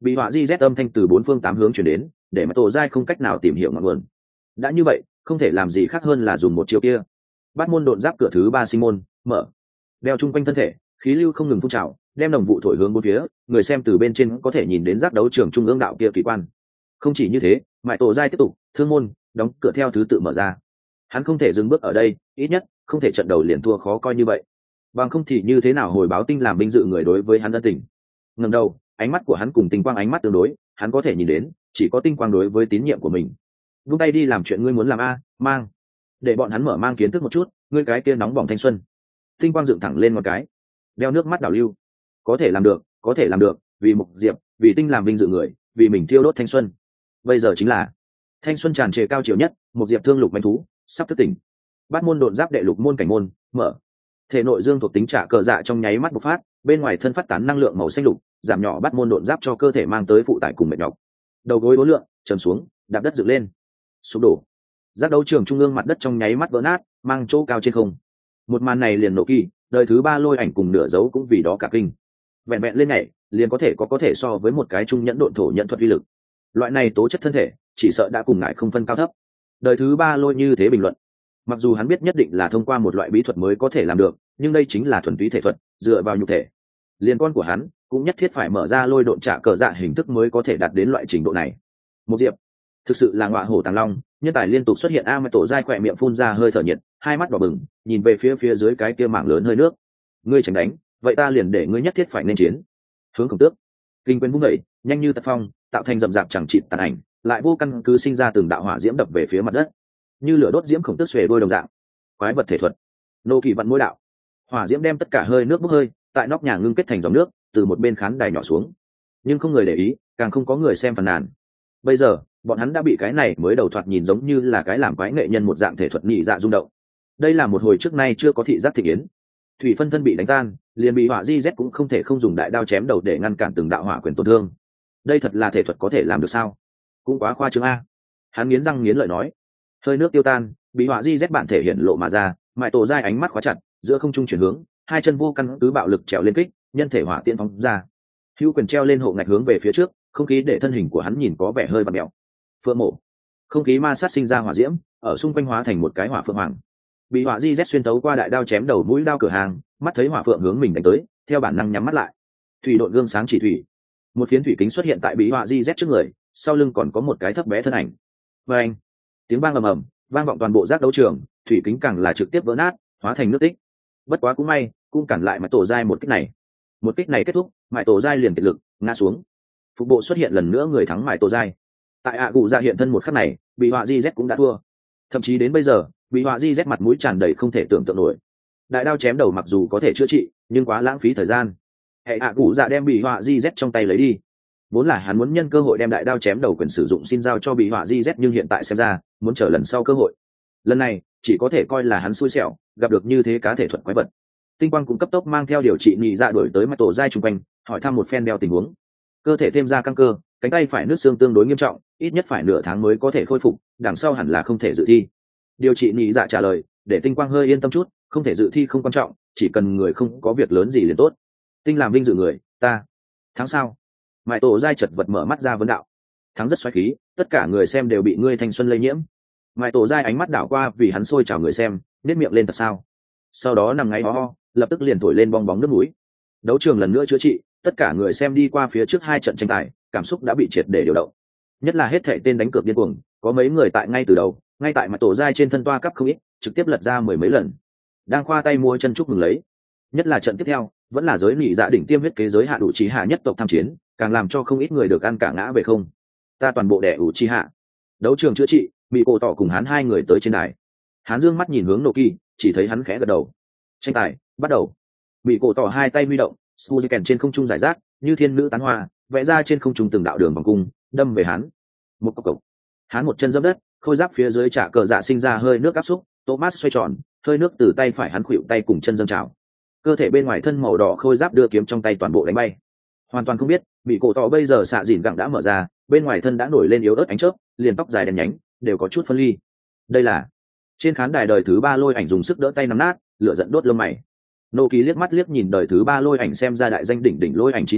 bị họa di z âm thanh từ bốn phương tám hướng chuyển đến, để mà tổ giai không cách nào tìm hiểu ngọn nguồn. Đã như vậy, không thể làm gì khác hơn là dùng một chiêu kia. Bát môn độn giáp cửa thứ ba sinh môn mở, đeo chung quanh thân thể, khí lưu không ngừng phun trào, đem đồng vụ thổi hướng bốn phía, người xem từ bên trên có thể nhìn đến giác đấu trường trung ương đạo kia kỳ quan. Không chỉ như thế, mại tổ giai tiếp tục, thương môn đóng cửa theo thứ tự mở ra. Hắn không thể dừng bước ở đây, ít nhất không thể trận đầu liền thua khó coi như vậy. Bằng không thì như thế nào hồi báo tinh làm binh dự người đối với hắn ân tình. Ngẩng đầu, ánh mắt của hắn cùng tinh quang ánh mắt tương đối, hắn có thể nhìn đến chỉ có tinh quang đối với tín nhiệm của mình. Vung tay đi làm chuyện ngươi muốn làm a, mang. Để bọn hắn mở mang kiến thức một chút, ngươi cái kia nóng bỏng thanh xuân. Tinh quang dựng thẳng lên một cái, đeo nước mắt đảo lưu. Có thể làm được, có thể làm được, vì Mục Diệp, vì tinh làm vinh dự người, vì mình thiêu đốt thanh xuân. Bây giờ chính là thanh xuân tràn trề cao chiều nhất, Mục Diệp thương lục manh thú sắp thức tỉnh. Bát môn độn giáp đệ lục môn cảnh môn mở, thể nội dương thuộc tính trả cờ dạ trong nháy mắt bộc phát, bên ngoài thân phát tán năng lượng màu xanh lục, giảm nhỏ bát môn độn giáp cho cơ thể mang tới phụ tải cùng mệt nhọc. Đầu gối uốn lượn, trầm xuống, đạp đất dựng lên, sụp đổ. Giác đấu trường trung ương mặt đất trong nháy mắt vỡ nát, mang chỗ cao trên không. Một màn này liền nổ kỳ, đời thứ ba lôi ảnh cùng nửa dấu cũng vì đó cả kinh. Vẹn vẹn lên nhảy, liền có thể so với một cái trung nhẫn độn thổ nhận thuật uy lực. Loại này tố chất thân thể, chỉ sợ đã cùng ngại không phân cao thấp. Đời thứ ba lôi như thế bình luận. Mặc dù hắn biết nhất định là thông qua một loại bí thuật mới có thể làm được, nhưng đây chính là thuần túy thể thuật, dựa vào nhục thể. Liên con của hắn cũng nhất thiết phải mở ra lôi độn trả cờ dạ hình thức mới có thể đạt đến loại trình độ này. Một Diệp thực sự là ngọa hổ tàng long, nhân tài liên tục xuất hiện. Mà tổ giai khỏe miệng phun ra hơi thở nhiệt, hai mắt đỏ bừng, nhìn về phía dưới cái kia mảng lớn hơi nước. Ngươi tránh đánh, vậy ta liền để ngươi nhất thiết phải nên chiến. Hướng Khổng Tước kinh quyền vung đẩy, nhanh như tật phong, tạo thành rậm rạp chẳng chịt tàn ảnh, lại vô căn cứ sinh ra từng đạo hỏa diễm đập về phía mặt đất, như lửa đốt diễm Khổng Tước xuề đôi đồng dạng. Quái vật thể thuật, nô kỳ vận mối đạo, hỏa diễm đem tất cả hơi nước bốc hơi, tại nóc nhà ngưng kết thành dòng nước, từ một bên khán đài nhỏ xuống. Nhưng không người để ý, càng không có người xem phàn nàn. Bây giờ bọn hắn đã bị cái này mới đầu thoạt nhìn giống như là cái làm quái nghệ nhân một dạng thể thuật nhị dạ rung động. Đây là một hồi trước nay chưa có thị giác thị yến. Thủy phân thân bị đánh tan, liền bị hỏa di z cũng không thể không dùng đại đao chém đầu để ngăn cản từng đạo hỏa quyền tổn thương. Đây thật là thể thuật có thể làm được sao? Cũng quá khoa trương a. Hắn nghiến răng nghiến lợi nói. Hơi nước tiêu tan, bị hỏa di z bản thể hiện lộ mà ra, mại tổ giai ánh mắt khóa chặt, giữa không trung chuyển hướng, hai chân vô căn cứ bạo lực trèo lên kích, nhân thể hỏa tiễn phóng ra. Hữu quyền treo lên hộ ngạch hướng về phía trước, không khí để thân hình của hắn nhìn có vẻ hơi bặm mèo. Phượng mổ, không khí ma sát sinh ra hỏa diễm, ở xung quanh hóa thành một cái hỏa phượng hoàng. Bị hỏa di z xuyên tấu qua đại đao chém đầu mũi đao cửa hàng, mắt thấy hỏa phượng hướng mình đánh tới, theo bản năng nhắm mắt lại. Thủy độn gương sáng chỉ thủy, một phiến thủy kính xuất hiện tại bị hỏa di z trước người, sau lưng còn có một cái thấp bé thân ảnh. Và anh, tiếng vang ầm ầm vang vọng toàn bộ giác đấu trường, thủy kính càng là trực tiếp vỡ nát, hóa thành nước tích. Bất quá cũng may, cũng cản lại mại tổ giai một kích này. Một kích này kết thúc, mại tổ giai liền kiệt lực ngã xuống. Phục bộ xuất hiện lần nữa, người thắng mại tổ giai. Tại ạ gù dạ hiện thân một khắc này, bị họa di z cũng đã thua. Thậm chí đến bây giờ, bị họa di z mặt mũi tràn đầy không thể tưởng tượng nổi. Đại đao chém đầu mặc dù có thể chữa trị, nhưng quá lãng phí thời gian. Hệ ạ gù dạ đem bị họa di z trong tay lấy đi. Vốn là hắn muốn nhân cơ hội đem đại đao chém đầu quyền sử dụng xin giao cho bị họa di z, nhưng hiện tại xem ra muốn chờ lần sau cơ hội. Lần này chỉ có thể coi là hắn xui xẻo, gặp được như thế cá thể thuật quái vật. Tinh quang cũng cấp tốc mang theo điều trị nhị dạ đổi tới mặt tổ giai trung quanh, hỏi thăm một phen đeo tình huống. Cơ thể thêm ra căng cơ, cánh tay phải nứt xương tương đối nghiêm trọng, ít nhất phải nửa tháng mới có thể khôi phục, đằng sau hẳn là không thể dự thi. Điều trị nhị dạ trả lời, để Tinh quang hơi yên tâm chút, không thể dự thi không quan trọng, chỉ cần người không có việc lớn gì liền tốt. Tinh làm vinh dự người, ta thắng sao? Mại tổ giai chật vật mở mắt ra vấn đạo. Thắng rất xoáy khí, tất cả người xem đều bị ngươi thanh xuân lây nhiễm. Mại tổ giai ánh mắt đảo qua vì hắn xôi chào người xem, nét miệng lên thật sao? Sau đó nằm ngáy ho, lập tức liền thổi lên bong bóng nước mũi. Đấu trường lần nữa chữa trị, tất cả người xem đi qua phía trước hai trận tranh tài, cảm xúc đã bị triệt để điều động. Nhất là hết thảy tên đánh cược điên cuồng, có mấy người tại ngay từ đầu, ngay tại mặt tổ giai trên thân toa cấp không ít, trực tiếp lật ra mười mấy lần, đang khoa tay mua chân chúc mừng lấy. Nhất là trận tiếp theo, vẫn là giới nị dạ đỉnh tiêm huyết kế giới hạ đủ trí hạ nhất tộc tham chiến, càng làm cho không ít người được ăn cả ngã về không. Ta toàn bộ đẻ ủ chi hạ. Đấu trường chữa trị, bị cổ tỏ cùng hắn hai người tới trên đài. Hắn dương mắt nhìn hướng Nô Kỳ, chỉ thấy hắn khẽ gật đầu. Tranh tài bắt đầu. Bị cổ tỏ hai tay huy động, Suzuken trên không trung giải rác, như thiên nữ tán hoa, vẽ ra trên không trung từng đạo đường vòng cung, đâm về hắn. Một cộc cộc. Hắn một chân giẫm đất, khôi giáp phía dưới trả cờ dạ sinh ra hơi nước áp xúc, Thomas xoay tròn, hơi nước từ tay phải hắn khuỵu tay cùng chân dâng trào. Cơ thể bên ngoài thân màu đỏ khôi giáp đưa kiếm trong tay toàn bộ đánh bay. Hoàn toàn không biết, bị cổ tỏ bây giờ xạ dìn gặng đã mở ra, bên ngoài thân đã nổi lên yếu ớt ánh chớp, liền tóc dài đen nhánh, đều có chút phân ly. Đây là trên khán đài đời thứ ba lôi ảnh dùng sức đỡ tay nắm nát, lửa giận đốt lông mày. Nô Kỳ liếc mắt liếc nhìn đời thứ ba lôi ảnh xem ra đại danh đỉnh đỉnh lôi ảnh trí não,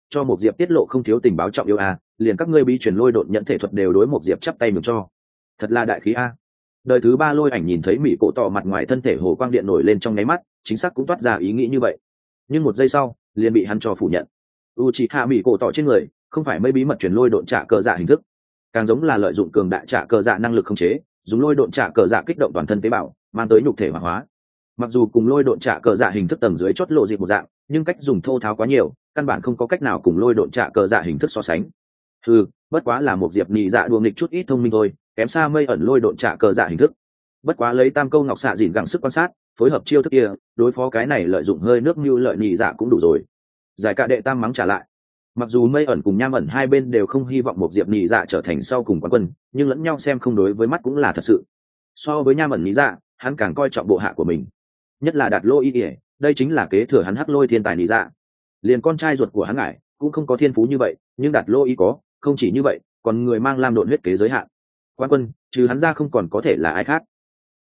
cho một diệp tiết lộ không thiếu tình báo trọng yêu a, liền các ngươi bí truyền lôi độn nhận thể thuật đều đối một diệp chắp tay mừng cho. Thật là đại khí a. Đời thứ ba lôi ảnh nhìn thấy mỹ cổ tỏ mặt ngoài thân thể hồ quang điện nổi lên trong nháy mắt, chính xác cũng toát ra ý nghĩ như vậy, nhưng một giây sau liền bị hắn cho phủ nhận. Uchiha mỹ cổ tỏ trên người không phải mấy bí mật truyền lôi độn trả cờ dạ hình thức, càng giống là lợi dụng cường đại trả cờ dạ năng lực khống chế, dùng lôi độn trả cờ dạ kích động toàn thân tế bào, mang tới nhục thể hoạt hóa. Mặc dù cùng lôi độn trả cờ dạ hình thức tầng dưới chót lộ dịp một dạng, nhưng cách dùng thô tháo quá nhiều, căn bản không có cách nào cùng lôi độn trả cờ dạ hình thức so sánh. Bất quá là một diệp nhị dạ đùa nghịch chút ít thông minh thôi, kém xa mây ẩn lôi độn trả cờ dạ hình thức. Bất quá lấy tam câu ngọc xạ dìn gắng sức quan sát, phối hợp chiêu thức kia, đối phó cái này lợi dụng hơi nước như lợi nhị dạ cũng đủ rồi. Giải cả đệ tam mắng trả lại. Mặc dù mây ẩn cùng nham ẩn hai bên đều không hy vọng một diệp nhị dạ trở thành sau cùng quán quân, nhưng lẫn nhau xem không đối với mắt cũng là thật sự. So với nham ẩn nhị dạ, hắn càng coi trọng bộ hạ của mình, nhất là đạt lô y ỉa, đây chính là kế thừa hắn hắc lôi thiên tài nhị dạ. Liền con trai ruột của hắn ngải cũng không có thiên phú như vậy, nhưng đạt lô y có. Không chỉ như vậy, còn người mang lam độn huyết kế giới hạn. Quán quân trừ hắn ra không còn có thể là ai khác.